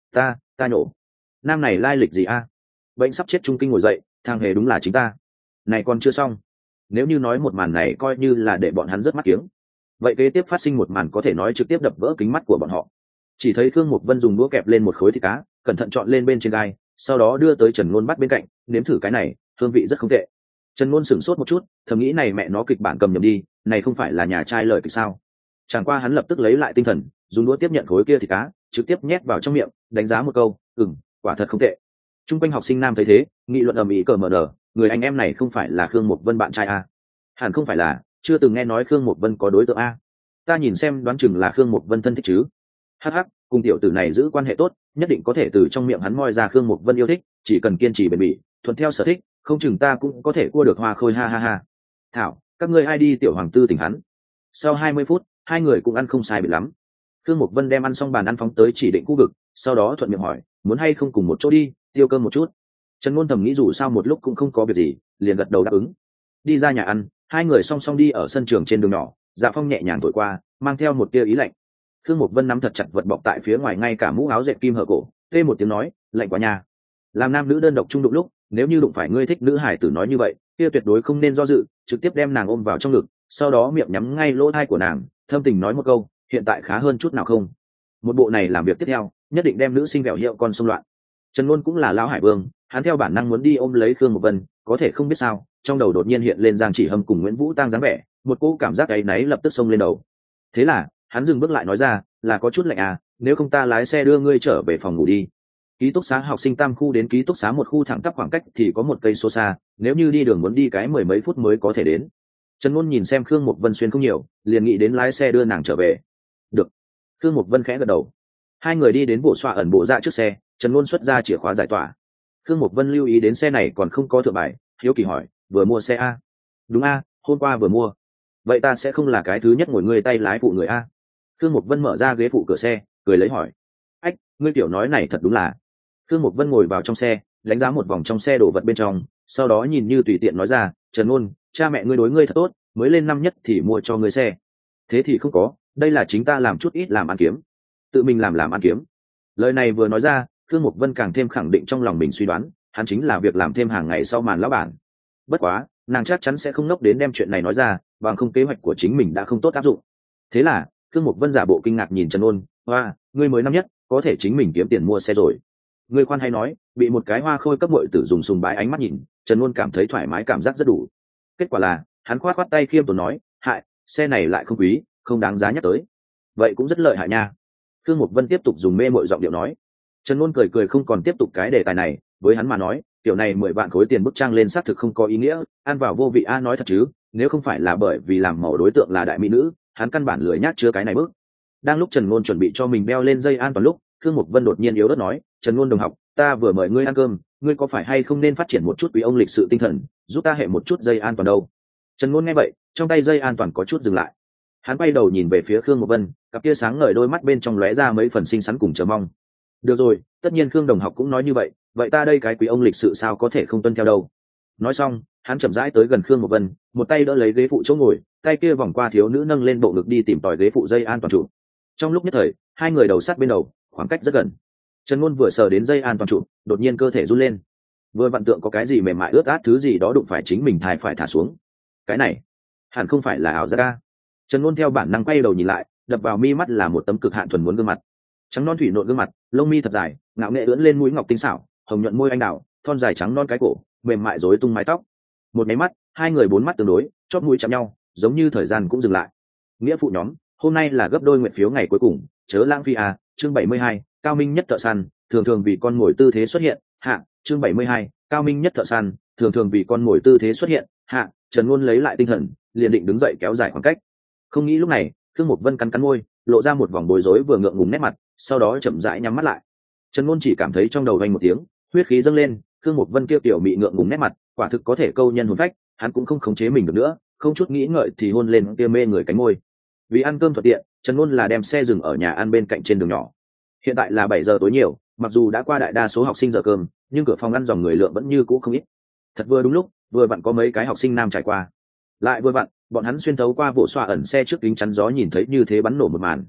Speaker 1: Ta nhổ, nam này lai lịch gì a? Bệnh sắp chết trung kinh ngồi dậy, thằng hề đúng là chính ta. Này còn chưa xong, nếu như nói một màn này coi như là để bọn hắn rớt mắt kiếng, vậy kế tiếp phát sinh một màn có thể nói trực tiếp đập vỡ kính mắt của bọn họ. Chỉ thấy Khương Mục Vân dùng đũa kẹp lên một khối thịt cá, cẩn thận chọn lên bên trên gai, sau đó đưa tới Trần Ngôn bắt bên cạnh, nếm thử cái này, hương vị rất không tệ. Trần Ngôn sửng sốt một chút, thầm nghĩ này mẹ nó kịch bản cầm nhầm đi, này không phải là nhà trai lời kịch sao? Chẳng qua hắn lập tức lấy lại tinh thần, dùng đũa tiếp nhận khối kia thịt cá, trực tiếp nhét vào trong miệng, đánh giá một câu, quả thật không tệ. Trung quanh học sinh nam thấy thế, nghị luận ầm ĩ cờ mờ nở, người anh em này không phải là Khương Mục Vân bạn trai a? Hẳn không phải là, chưa từng nghe nói Khương Mục Vân có đối tượng a. Ta nhìn xem đoán chừng là Khương Mục Vân thân thích chứ. Hắc hắc, cùng tiểu tử này giữ quan hệ tốt, nhất định có thể từ trong miệng hắn moi ra Khương Mục Vân yêu thích, chỉ cần kiên trì bền bỉ, thuận theo sở thích, không chừng ta cũng có thể cua được hoa khôi ha ha ha. Thảo, các ngươi ai đi tiểu hoàng tư tỉnh hắn. Sau 20 phút, hai người cũng ăn không sai biệt lắm. Khương Mục Vân đem ăn xong bàn ăn phóng tới chỉ định khu vực, sau đó thuận miệng hỏi, muốn hay không cùng một chỗ đi, tiêu cơm một chút. Trần Ngôn thầm nghĩ dù sao một lúc cũng không có việc gì, liền gật đầu đáp ứng. Đi ra nhà ăn, hai người song song đi ở sân trường trên đường nhỏ, dạ phong nhẹ nhàng thổi qua, mang theo một tia ý lạnh. Khương Mục Vân nắm thật chặt vật bọc tại phía ngoài, ngay cả mũ áo dệt kim hở cổ, tê một tiếng nói, lạnh quá nha. Làm nam nữ đơn độc chung đụng lúc, nếu như đụng phải ngươi thích nữ hải tử nói như vậy, kia tuyệt đối không nên do dự, trực tiếp đem nàng ôm vào trong ngực, sau đó miệng nhắm ngay lỗ tai của nàng, thâm tình nói một câu, hiện tại khá hơn chút nào không? Một bộ này làm việc tiếp theo, nhất định đem nữ sinh vẹo hiệu con xung loạn. Trần Luân cũng là lão hải vương, hắn theo bản năng muốn đi ôm lấy Khương Mục Vân, có thể không biết sao, trong đầu đột nhiên hiện lên Giang Chỉ Hâm cùng Nguyễn Vũ Tăng dáng vẻ, một cỗ cảm giác áy náy lập tức xông lên đầu. Thế là, hắn dừng bước lại nói ra, là có chút lạnh à, nếu không ta lái xe đưa ngươi trở về phòng ngủ đi. Ký túc xá học sinh tam khu đến ký túc xá một khu thẳng tắp khoảng cách thì có 1 cây số xa, nếu như đi đường muốn đi cái 10 mấy phút mới có thể đến. Trần Luân nhìn xem Khương Mục Vân xuyên không nhiều, liền nghĩ đến lái xe đưa nàng trở về. Được. Khương Mục Vân khẽ gật đầu. Hai người đi đến bộ xoa ẩn bộ ra trước xe, Trần Luân xuất ra chìa khóa giải tỏa. Khương Mục Vân lưu ý đến xe này còn không có thượng bài, hiếu kỳ hỏi, vừa mua xe a? Đúng a, hôm qua vừa mua. Vậy ta sẽ không là cái thứ nhất ngồi ngươi tay lái phụ người a? Khương Mục Vân mở ra ghế phụ cửa xe, cười lấy hỏi. Ách, ngươi tiểu nói này thật đúng là. Khương Mục Vân ngồi vào trong xe, đánh giá một vòng trong xe đồ vật bên trong, sau đó nhìn như tùy tiện nói ra, Trần Luân, cha mẹ ngươi đối ngươi thật tốt, mới lên năm nhất thì mua cho ngươi xe. Thế thì không có, đây là chính ta làm chút ít làm ăn kiếm. Tự mình làm ăn kiếm. Lời này vừa nói ra, Khương Mục Vân càng thêm khẳng định trong lòng mình suy đoán, hắn chính là việc làm thêm hàng ngày sau màn lão bản. Bất quá, nàng chắc chắn sẽ không nốc đến đem chuyện này nói ra, bằng không kế hoạch của chính mình đã không tốt áp dụng. Thế là, Khương Mục Vân giả bộ kinh ngạc nhìn Trần Ôn, "Hoa, ngươi mới năm nhất, có thể chính mình kiếm tiền mua xe rồi." Ngươi khoan hay nói, bị một cái hoa khôi cấp bội tử dùng sùng bái ánh mắt nhìn, Trần Ôn cảm thấy thoải mái cảm giác rất đủ. Kết quả là, hắn khoát khoát tay khiêm tốn nói, "Hại, xe này lại không quý, không đáng giá nhắc tới." Vậy cũng rất lợi hại nha. Khương Mục Vân tiếp tục dùng mê mội giọng điệu nói. Trần Ôn cười cười không còn tiếp tục cái đề tài này, với hắn mà nói, tiểu này 10 vạn khối tiền bức trang lên xác thực không có ý nghĩa, ăn vào vô vị a, nói thật chứ, nếu không phải là bởi vì làm mẫu đối tượng là đại mỹ nữ, hắn căn bản lười nhác chứa cái này bức. Đang lúc Trần Ôn chuẩn bị cho mình đeo lên dây an toàn lúc, Khương Mục Vân đột nhiên yếu ớt nói, "Trần Ôn đồng học, ta vừa mời ngươi ăn cơm, ngươi có phải hay không nên phát triển một chút quý ông lịch sự tinh thần, giúp ta hệ một chút dây an toàn đâu?" Trần Ôn nghe vậy, trong tay dây an toàn có chút dừng lại. Hắn quay đầu nhìn về phía Khương Mục Vân, cặp kia sáng ngời đôi mắt bên trong lóe ra mấy phần xinh xắn cùng chờ mong. "Được rồi, tất nhiên Khương đồng học cũng nói như vậy, vậy ta đây cái quý ông lịch sự sao có thể không tuân theo đâu." Nói xong, hắn chậm rãi tới gần Khương Mục Vân, một tay đỡ lấy ghế phụ chỗ ngồi, tay kia vòng qua thiếu nữ nâng lên bộ ngực đi tìm tòi ghế phụ dây an toàn trụ. Trong lúc nhất thời, hai người đầu sát bên đầu, khoảng cách rất gần. Trần Ngôn vừa sờ đến dây an toàn trụ, đột nhiên cơ thể run lên. Vừa vặn tượng có cái gì mềm mại ướt át thứ gì đó đụng phải chính mình, thai phải thả xuống. Cái này, hẳn không phải là ảo giác a. Trần Ngôn theo bản năng quay đầu nhìn lại, đập vào mi mắt là một tấm cực hạn thuần muốn gương mặt. Trắng non thủy nộn gương mặt, lông mi thật dài, ngạo nghệ ưỡn lên mũi ngọc tinh xảo, hồng nhuận môi anh đào, thon dài trắng non cái cổ, mềm mại rối tung mái tóc. Một máy mắt, hai người bốn mắt tương đối, chóp mũi chạm nhau, giống như thời gian cũng dừng lại. Nghĩa phụ nhóm, hôm nay là gấp đôi nguyện phiếu ngày cuối cùng, chớ lãng phí à, chương 72, cao minh nhất thợ săn, thường thường vì con ngồi tư thế xuất hiện, hạ, chương 72, cao minh nhất thợ săn, thường thường vì con ngồi tư thế xuất hiện, hạ. Trần Ngôn lấy lại tinh thần, liền định đứng dậy kéo dài khoảng cách. Không nghĩ lúc này, Khương Mục Vân cắn cắn môi, lộ ra một vòng bối rối vừa ngượng ngùng nét mặt, sau đó chậm rãi nhắm mắt lại. Trần Ngôn chỉ cảm thấy trong đầu vang một tiếng, huyết khí dâng lên, Khương Mục Vân kia tiểu mị ngượng ngùng nét mặt, quả thực có thể câu nhân hồn phách, hắn cũng không khống chế mình được nữa, không chút nghĩ ngợi thì hôn lên kia mê người cánh môi. Vì ăn cơm thuận tiện, Trần Ngôn là đem xe dừng ở nhà ăn bên cạnh trên đường nhỏ. Hiện tại là 7 giờ tối nhiều, mặc dù đã qua đại đa số học sinh giờ cơm, nhưng cửa phòng ăn dòng người lượng vẫn như cũ không ít. Thật vừa đúng lúc, vừa vặn có mấy cái học sinh nam trải qua. Lại vừa vặn, bọn hắn xuyên thấu qua bộ xoa ẩn xe trước kính chắn gió nhìn thấy như thế bắn nổ một màn.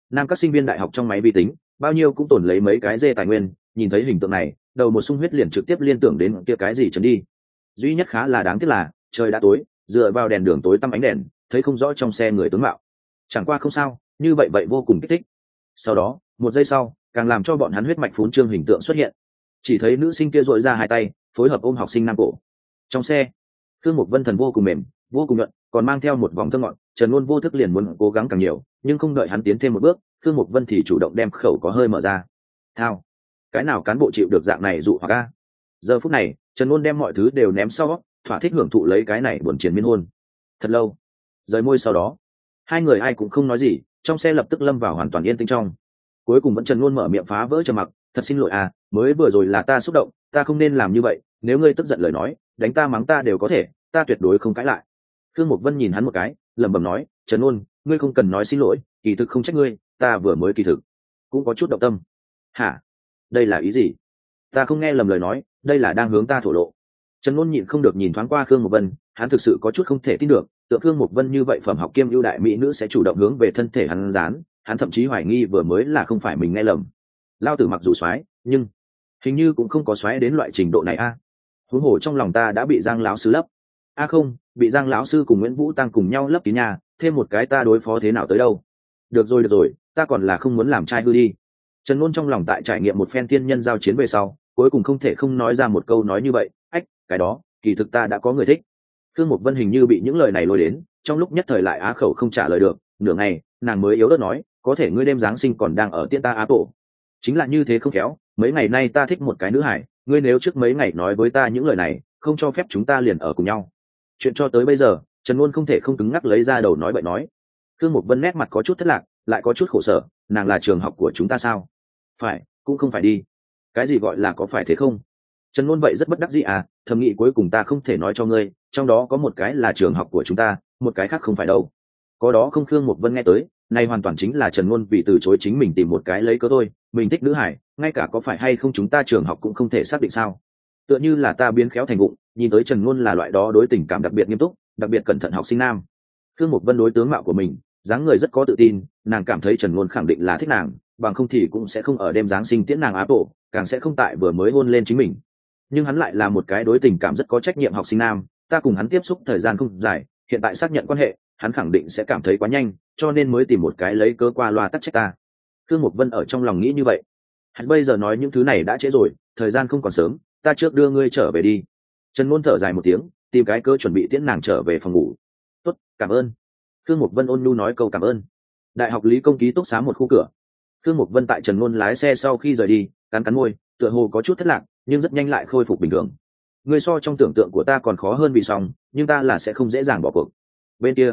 Speaker 1: nam các sinh viên đại học trong máy vi tính bao nhiêu cũng tồn lấy mấy cái dê tài nguyên, nhìn thấy hình tượng này đầu một sung huyết liền trực tiếp liên tưởng đến kia cái gì chấn đi. Duy nhất khá là đáng tiếc là trời đã tối, dựa vào đèn đường tối tăm ánh đèn thấy không rõ trong xe người tướng mạo. Chẳng qua không sao, như vậy vậy vô cùng kích thích. Sau đó một giây sau càng làm cho bọn hắn huyết mạch phún trương hình tượng xuất hiện, chỉ thấy nữ sinh kia dội ra hai tay phối hợp ôm học sinh nam cổ. Trong xe Khương Mục Vân thần vô cùng mềm, vô cùng nhuận, còn mang theo một vòng thơm ngọt. Trần Luân vô thức liền muốn cố gắng càng nhiều, nhưng không đợi hắn tiến thêm một bước, Khương Mục Vân thì chủ động đem khẩu có hơi mở ra. Thao, cái nào cán bộ chịu được dạng này dụ hoặc a? Giờ phút này Trần Luân đem mọi thứ đều ném sau, thỏa thích hưởng thụ lấy cái này buồn triền miên hôn. Thật lâu rời môi sau đó, hai người ai cũng không nói gì, trong xe lập tức lâm vào hoàn toàn yên tĩnh trong. Cuối cùng vẫn Trần Luân mở miệng phá vỡ trầm mặc, thật xin lỗi à, mới vừa rồi là ta xúc động, ta không nên làm như vậy, nếu ngươi tức giận lời nói, đánh ta mắng ta đều có thể, ta tuyệt đối không cãi lại. Khương Mục Vân nhìn hắn một cái, lẩm bẩm nói, Trần Luân, ngươi không cần nói xin lỗi, kỳ thực không trách ngươi, ta vừa mới kỳ thực cũng có chút động tâm. Hả? Đây là ý gì? Ta không nghe lầm lời nói, đây là đang hướng ta thổ lộ. Trần Luân nhịn không được nhìn thoáng qua Khương Mục Vân, hắn thực sự có chút không thể tin được, tượng Khương Mục Vân như vậy phẩm học kiêm ưu đại mỹ nữ sẽ chủ động hướng về thân thể hắn dán, hắn thậm chí hoài nghi vừa mới là không phải mình nghe lầm. Lao tử mặc dù xoái, nhưng hình như cũng không có xoái đến loại trình độ này a. Huống hồ trong lòng ta đã bị Giang lão sư lấp. A không, bị Giang lão sư cùng Nguyễn Vũ Tăng cùng nhau lấp kín nhà, thêm một cái ta đối phó thế nào tới đâu. Được rồi, ta còn là không muốn làm trai hư đi. Trần Luân trong lòng tại trải nghiệm một phen thiên nhân giao chiến về sau, cuối cùng không thể không nói ra một câu nói như vậy, ách, cái đó, kỳ thực ta đã có người thích. Khương Mục Vân hình như bị những lời này lôi đến, trong lúc nhất thời lại á khẩu không trả lời được, nửa ngày, nàng mới yếu ớt nói, có thể ngươi đêm giáng sinh còn đang ở tiễn ta á tổ. Chính là như thế không khéo, mấy ngày nay ta thích một cái nữ hải, ngươi nếu trước mấy ngày nói với ta những lời này, không cho phép chúng ta liền ở cùng nhau. Chuyện cho tới bây giờ, Trần Luân không thể không cứng ngắc lấy ra đầu nói bậy nói. Khương Mục Vân nét mặt có chút thất lạc, lại có chút khổ sở, nàng là trường học của chúng ta sao? Phải, cũng không phải đi. Cái gì gọi là có phải thế không? Trần Luân vậy rất bất đắc dĩ à, thầm nghĩ cuối cùng ta không thể nói cho ngươi, trong đó có một cái là trường học của chúng ta, một cái khác không phải đâu. Có đó không? Khương Mục Vân nghe tới, này hoàn toàn chính là Trần Luân vì từ chối chính mình tìm một cái lấy cớ thôi, mình thích nữ hải, ngay cả có phải hay không chúng ta trường học cũng không thể xác định sao? Tựa như là ta biến khéo thành vụng, nhìn tới Trần Luân là loại đó đối tình cảm đặc biệt nghiêm túc, đặc biệt cẩn thận học sinh nam. Khương Mục Vân đối tướng mạo của mình, dáng người rất có tự tin, nàng cảm thấy Trần Luân khẳng định là thích nàng, bằng không thì cũng sẽ không ở đêm giáng sinh tiễn nàng á tổ, càng sẽ không tại vừa mới hôn lên chính mình. Nhưng hắn lại là một cái đối tình cảm rất có trách nhiệm học sinh nam, ta cùng hắn tiếp xúc thời gian không dài, hiện tại xác nhận quan hệ, hắn khẳng định sẽ cảm thấy quá nhanh, cho nên mới tìm một cái lấy cớ qua loa tắc trách ta. Khương Mục Vân ở trong lòng nghĩ như vậy. Hắn bây giờ nói những thứ này đã trễ rồi, thời gian không còn sớm, ta trước đưa ngươi trở về đi. Trần Luân thở dài một tiếng, tìm cái cớ chuẩn bị tiễn nàng trở về phòng ngủ. Tốt, cảm ơn. Khương Mục Vân ôn nhu nói câu cảm ơn. Đại học Lý Công ký túc xá một khu cửa. Khương Mục Vân tại Trần Luân lái xe sau khi rời đi, cắn môi, tựa hồ có chút thất lạc, nhưng rất nhanh lại khôi phục bình thường. Ngươi so trong tưởng tượng của ta còn khó hơn vì xong, nhưng ta là sẽ không dễ dàng bỏ cuộc. Bên kia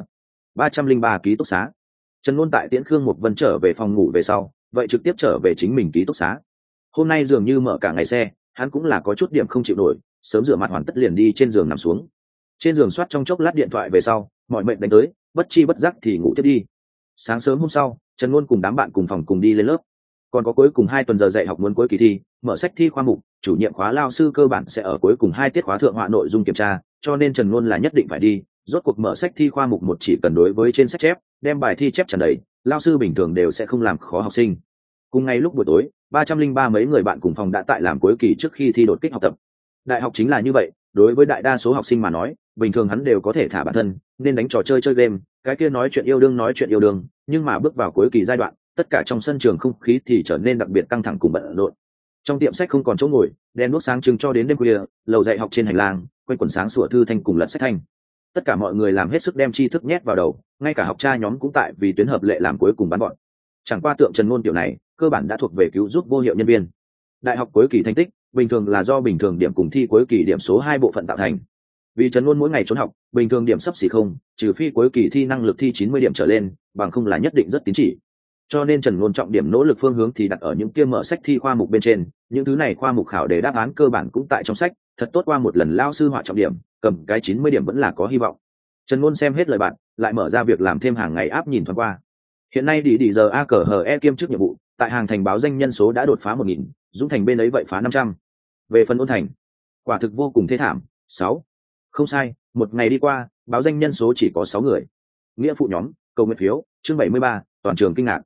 Speaker 1: 303 ký túc xá. Trần Luân tại tiễn Khương Mục Vân trở về phòng ngủ về sau, vậy trực tiếp trở về chính mình ký túc xá. Hôm nay dường như mở cả ngày xe, hắn cũng là có chút điểm không chịu nổi, sớm rửa mặt hoàn tất liền đi trên giường nằm xuống. Trên giường soát trong chốc lát điện thoại về sau, mọi mệnh đánh tới, bất chi bất giác thì ngủ tiếp đi. Sáng sớm hôm sau, Trần Luân cùng đám bạn cùng phòng cùng đi lên lớp. Còn có cuối cùng 2 tuần giờ dạy học muốn cuối kỳ thi, mở sách thi khoa mục, chủ nhiệm khóa lao sư cơ bản sẽ ở cuối cùng 2 tiết khóa thượng họa nội dung kiểm tra, cho nên Trần Luân là nhất định phải đi. Rốt cuộc mở sách thi khoa mục một chỉ cần đối với trên sách chép, đem bài thi chép tràn đầy, lao sư bình thường đều sẽ không làm khó học sinh. Cùng ngày lúc buổi tối, 303 mấy người bạn cùng phòng đã tại làm cuối kỳ trước khi thi đột kích học tập. Đại học chính là như vậy, đối với đại đa số học sinh mà nói, bình thường hắn đều có thể thả bản thân, nên đánh trò chơi chơi game, cái kia nói chuyện yêu đương, nhưng mà bước vào cuối kỳ giai đoạn, tất cả trong sân trường không khí thì trở nên đặc biệt căng thẳng cùng bận rộn. Trong tiệm sách không còn chỗ ngồi, đèn đuốc sáng trưng cho đến đêm khuya, lầu dạy học trên hành lang, quanh quần sáng sủa thư thanh cùng lật sách thanh. Tất cả mọi người làm hết sức đem tri thức nhét vào đầu, ngay cả học tra nhóm cũng tại vì tuyến hợp lệ làm cuối cùng bắn bọn. Chẳng qua tượng Trần Ngôn tiểu này, cơ bản đã thuộc về cứu giúp vô hiệu nhân viên. Đại học cuối kỳ thành tích, bình thường là do bình thường điểm cùng thi cuối kỳ điểm số 2 bộ phận tạo thành. Vì Trần Ngôn mỗi ngày trốn học, bình thường điểm sắp xỉ không, trừ phi cuối kỳ thi năng lực thi 90 điểm trở lên, bằng không là nhất định rất tín chỉ. Cho nên Trần Ngôn trọng điểm nỗ lực phương hướng thì đặt ở những kia mở sách thi khoa mục bên trên, những thứ này khoa mục khảo đề đáp án cơ bản cũng tại trong sách, thật tốt qua một lần lao sư họa trọng điểm, cầm cái 90 điểm vẫn là có hy vọng. Trần Ngôn xem hết lời bạn, lại mở ra việc làm thêm hàng ngày áp nhìn thoáng qua. Hiện nay đi giờ a cờ hờ e kiêm chức nhiệm vụ, tại hàng thành báo danh nhân số đã đột phá 1000, Dũng Thành bên ấy vậy phá 500. Về phần Ôn Thành, quả thực vô cùng thê thảm, 6. Không sai, một ngày đi qua, báo danh nhân số chỉ có 6 người. Nghĩa phụ nhóm, cầu nguyện phiếu, chương 73, toàn trường kinh ngạc.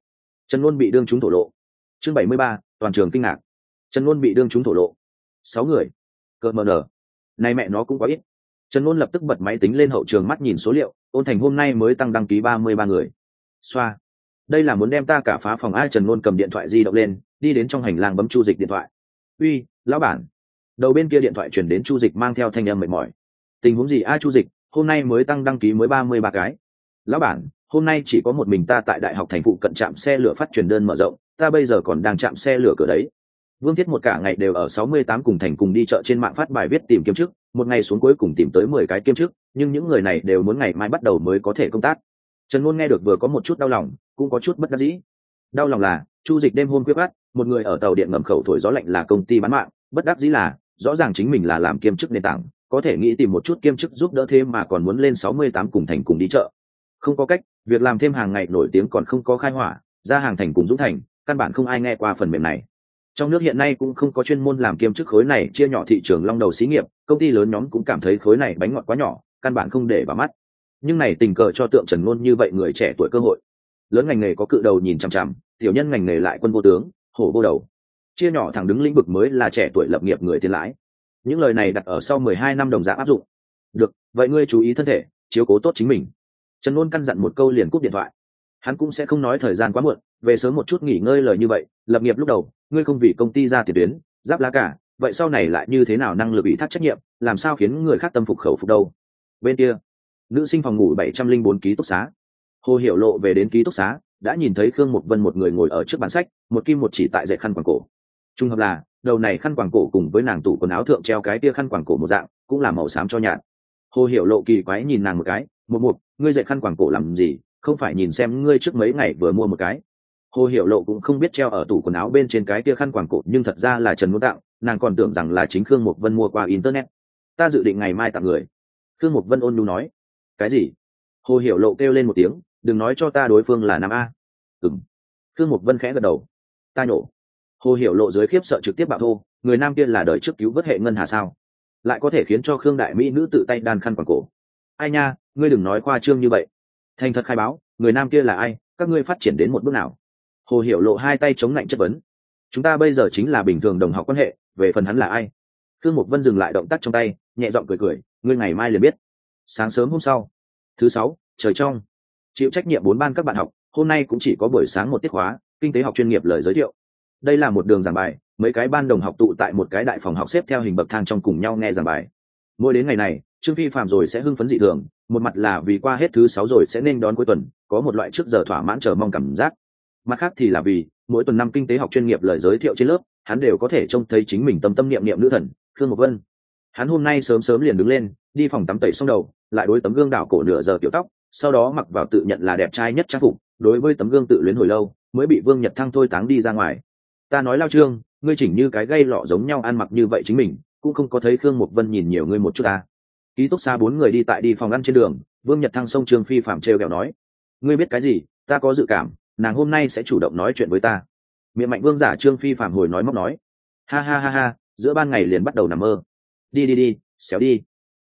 Speaker 1: Trần Luân bị đương trúng thổ lộ. Chương 73, toàn trường kinh ngạc. Trần Luân bị đương trúng thổ lộ. 6 người. Cờ mờ nở. Này mẹ nó cũng quá ít. Trần Luân lập tức bật máy tính lên hậu trường mắt nhìn số liệu, Ôn Thành hôm nay mới tăng đăng ký 33 người. Xoa. Đây là muốn đem ta cả phá phòng ai? Trần Luân cầm điện thoại di động lên, đi đến trong hành lang bấm Chu Dịch điện thoại. "Uy, lão bản." Đầu bên kia điện thoại truyền đến Chu Dịch mang theo thanh âm mệt mỏi. "Tình huống gì a Chu Dịch, hôm nay mới tăng đăng ký mới 33 cái." "Lão bản, hôm nay chỉ có một mình ta tại đại học thành phụ cận trạm xe lửa phát truyền đơn mở rộng, ta bây giờ còn đang trạm xe lửa cửa đấy." Vương Thiết một cả ngày đều ở 68 cùng thành cùng đi chợ trên mạng phát bài viết tìm kiếm chức, một ngày xuống cuối cùng tìm tới 10 cái kiêm chức, nhưng những người này đều muốn ngày mai bắt đầu mới có thể công tác. Trần Luân nghe được vừa có một chút đau lòng, cũng có chút bất đắc dĩ. Đau lòng là Chu Dịch đêm hôm khuya khoắt, một người ở tàu điện ngầm khẩu thổi gió lạnh là công ty bán mạng, bất đắc dĩ là rõ ràng chính mình là làm kiêm chức nền tảng, có thể nghĩ tìm một chút kiêm chức giúp đỡ thêm mà còn muốn lên 68 cùng thành cùng đi chợ. Không có cách, việc làm thêm hàng ngày nổi tiếng còn không có khai hỏa, ra hàng thành cùng Dũng Thành, căn bản không ai nghe qua phần mềm này. Trong nước hiện nay cũng không có chuyên môn làm kiêm chức khối này chia nhỏ thị trường long đầu xí nghiệp, công ty lớn nhóm cũng cảm thấy khối này bánh ngọt quá nhỏ, căn bản không để vào mắt. Nhưng này tình cờ cho tượng Trần Luân như vậy người trẻ tuổi cơ hội. Lớn ngành nghề có cự đầu nhìn chằm chằm, tiểu nhân ngành nghề lại quân vô tướng, hổ vô đầu. Chia nhỏ thẳng đứng lĩnh vực mới là trẻ tuổi lập nghiệp người tiền lãi. Những lời này đặt ở sau 12 năm đồng dạng áp dụng. Được, vậy ngươi chú ý thân thể, chiếu cố tốt chính mình. Trần Luân căn dặn một câu liền cúp điện thoại. Hắn cũng sẽ không nói thời gian quá muộn, về sớm một chút nghỉ ngơi lời như vậy, lập nghiệp lúc đầu, ngươi không vì công ty ra tiền tuyến, giáp lá cả, vậy sau này lại như thế nào năng lực ủy thác trách nhiệm, làm sao khiến người khác tâm phục khẩu phục đâu. Bên kia, nữ sinh phòng ngủ 704 ký túc xá. Hồ Hiểu Lộ về đến ký túc xá, đã nhìn thấy Khương Mục Vân một người ngồi ở trước bàn sách, một kim một chỉ tại dệt khăn quàng cổ. Trung hợp là, đầu này khăn quàng cổ cùng với nàng tủ quần áo thượng treo cái kia khăn quàng cổ một dạng, cũng là màu xám cho nhạt. Hồ Hiểu Lộ kỳ quái nhìn nàng một cái, "Mục, ngươi dệt khăn quàng cổ làm gì, không phải nhìn xem ngươi trước mấy ngày vừa mua một cái." Hồ Hiểu Lộ cũng không biết treo ở tủ quần áo bên trên cái kia khăn quàng cổ, nhưng thật ra là Trần Muốn tặng, nàng còn tưởng rằng là chính Khương Mục Vân mua qua internet. "Ta dự định ngày mai tặng người." Khương Mục Vân ôn nhu nói. "Cái gì?" Hồ Hiểu Lộ kêu lên một tiếng, "Đừng nói cho ta đối phương là nam a." "Ừm." Khương Mục Vân khẽ gật đầu. "Ta nhổ." Hồ Hiểu Lộ dưới khiếp sợ trực tiếp bạo thô, người nam kia là đời trước cứu vớt hệ ngân hà sao, lại có thể khiến cho Khương đại mỹ nữ tự tay đan khăn quàng cổ. "Ai nha, ngươi đừng nói khoa trương như vậy. Thành thật khai báo, người nam kia là ai, các ngươi phát triển đến một bước nào?" Hồ Hiểu Lộ hai tay chống lạnh chất vấn. "Chúng ta bây giờ chính là bình thường đồng học quan hệ, về phần hắn là ai." Khương Mục Vân dừng lại động tác trong tay, nhẹ giọng cười cười, "Ngươi ngày mai liền biết." Sáng sớm hôm sau, thứ 6, trời trong. Chịu trách nhiệm 4 ban các bạn học, hôm nay cũng chỉ có buổi sáng một tiết khóa, kinh tế học chuyên nghiệp lời giới thiệu. Đây là một đường giảng bài, mấy cái ban đồng học tụ tại một cái đại phòng học xếp theo hình bậc thang trong cùng nhau nghe giảng bài. Mỗi đến ngày này, Trương Phi Phạm rồi sẽ hưng phấn dị thường, một mặt là vì qua hết thứ 6 rồi sẽ nên đón cuối tuần, có một loại trước giờ thỏa mãn chờ mong cảm giác. Mặt khác thì là vì mỗi tuần năm kinh tế học chuyên nghiệp lời giới thiệu trên lớp, hắn đều có thể trông thấy chính mình tâm tâm niệm niệm nữ thần Khương Mộc Vân. Hắn hôm nay sớm sớm liền đứng lên, đi phòng tắm tẩy xong đầu, lại đối tấm gương đảo cổ nửa giờ kiểu tóc, sau đó mặc vào tự nhận là đẹp trai nhất trang phục, đối với tấm gương tự luyến hồi lâu, mới bị Vương Nhật Thăng thôi táng đi ra ngoài. "Ta nói Lao Trương, ngươi chỉnh như cái gây lọ giống nhau ăn mặc như vậy chính mình, cũng không có thấy Khương Mộc Vân nhìn nhiều ngươi một chút ta." Ký túc xá 4 người đi phòng ăn trên đường, Vương Nhật Thăng xông Trương Phi Phạm trêu ghẹo nói: "Ngươi biết cái gì, ta có dự cảm, nàng hôm nay sẽ chủ động nói chuyện với ta." Miệng mạnh vương giả Trương Phi Phạm hồi nói móc nói: "Ha ha ha ha, giữa ban ngày liền bắt đầu nằm mơ. Đi, xéo đi."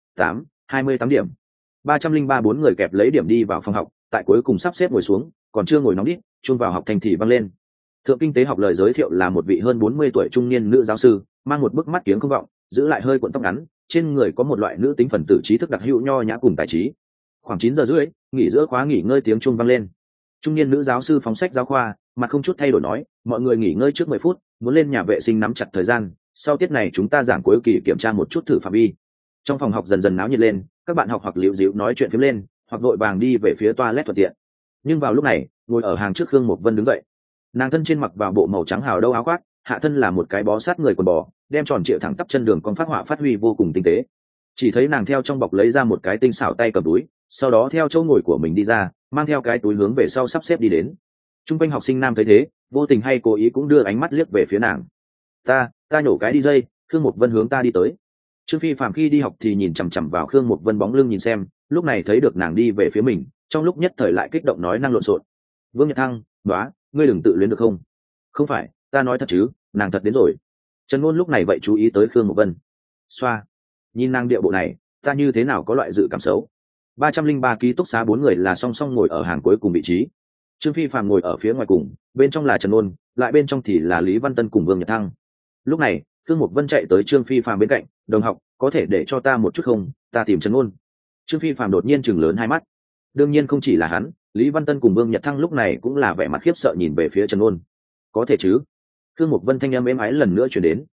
Speaker 1: 28 điểm. 303 4 người kẹp lấy điểm đi vào phòng học, tại cuối cùng sắp xếp ngồi xuống, còn chưa ngồi nóng đít, chuông vào học thành thì văng lên. Thượng kinh tế học lời giới thiệu là một vị hơn 40 tuổi trung niên nữ giáo sư, mang một bức mắt kiếng không vọng, giữ lại hơi cuộn tóc ngắn, trên người có một loại nữ tính phần tử trí thức đặc hữu nho nhã cùng tài trí. Khoảng 9:30, nghỉ giữa khóa nghỉ ngơi tiếng chuông vang lên. Trung niên nữ giáo sư phóng sách giáo khoa, mà không chút thay đổi nói: "Mọi người nghỉ ngơi trước 10 phút, muốn lên nhà vệ sinh nắm chặt thời gian, sau tiết này chúng ta giảng cuối kỳ kiểm tra một chút thử phạm vi." Trong phòng học dần dần náo nhiệt lên, các bạn học hoặc liễu díu nói chuyện phím lên, hoặc vội vàng đi về phía toilet thuận tiện. Nhưng vào lúc này, ngồi ở hàng trước Khương Mộc Vân đứng dậy. Nàng thân trên mặc vào bộ màu trắng hào đâu áo khoác, hạ thân là một cái bó sát người quần bò, đem tròn trịa thẳng tắp chân đường con phát họa phát huy vô cùng tinh tế. Chỉ thấy nàng theo trong bọc lấy ra một cái tinh xảo tay cầm túi, sau đó theo chỗ ngồi của mình đi ra, mang theo cái túi hướng về sau sắp xếp đi đến. Trung quanh học sinh nam thấy thế, vô tình hay cố ý cũng đưa ánh mắt liếc về phía nàng. Ta nhổ cái đi dây." Khương Mộc Vân hướng ta đi tới. Trương Phi Phạm khi đi học thì nhìn chằm chằm vào Khương Mộc Vân bóng lưng nhìn xem, lúc này thấy được nàng đi về phía mình, trong lúc nhất thời lại kích động nói năng lộn xộn: "Vương Nhật Thăng, đoá, ngươi đừng tự luyến được không?" "Không phải, ta nói thật chứ, nàng thật đến rồi." Trần Ngôn lúc này vậy chú ý tới Khương Mộc Vân. Xoa, nhìn nàng điệu bộ này, ta như thế nào có loại dự cảm xấu. 303 ký túc xá 4 người là song song ngồi ở hàng cuối cùng vị trí. Trương Phi Phạm ngồi ở phía ngoài cùng, bên trong là Trần Ôn, lại bên trong thì là Lý Văn Tân cùng Vương Nhật Thăng. Lúc này Khương Mục Vân chạy tới Trương Phi Phạm bên cạnh, đồng học, có thể để cho ta một chút không, ta tìm Trần Ôn. Trương Phi Phạm đột nhiên chừng lớn hai mắt. Đương nhiên không chỉ là hắn, Lý Văn Tân cùng Vương Nhật Thăng lúc này cũng là vẻ mặt khiếp sợ nhìn về phía Trần Ôn. Có thể chứ? Khương Mục Vân thanh âm êm ái lần nữa truyền đến.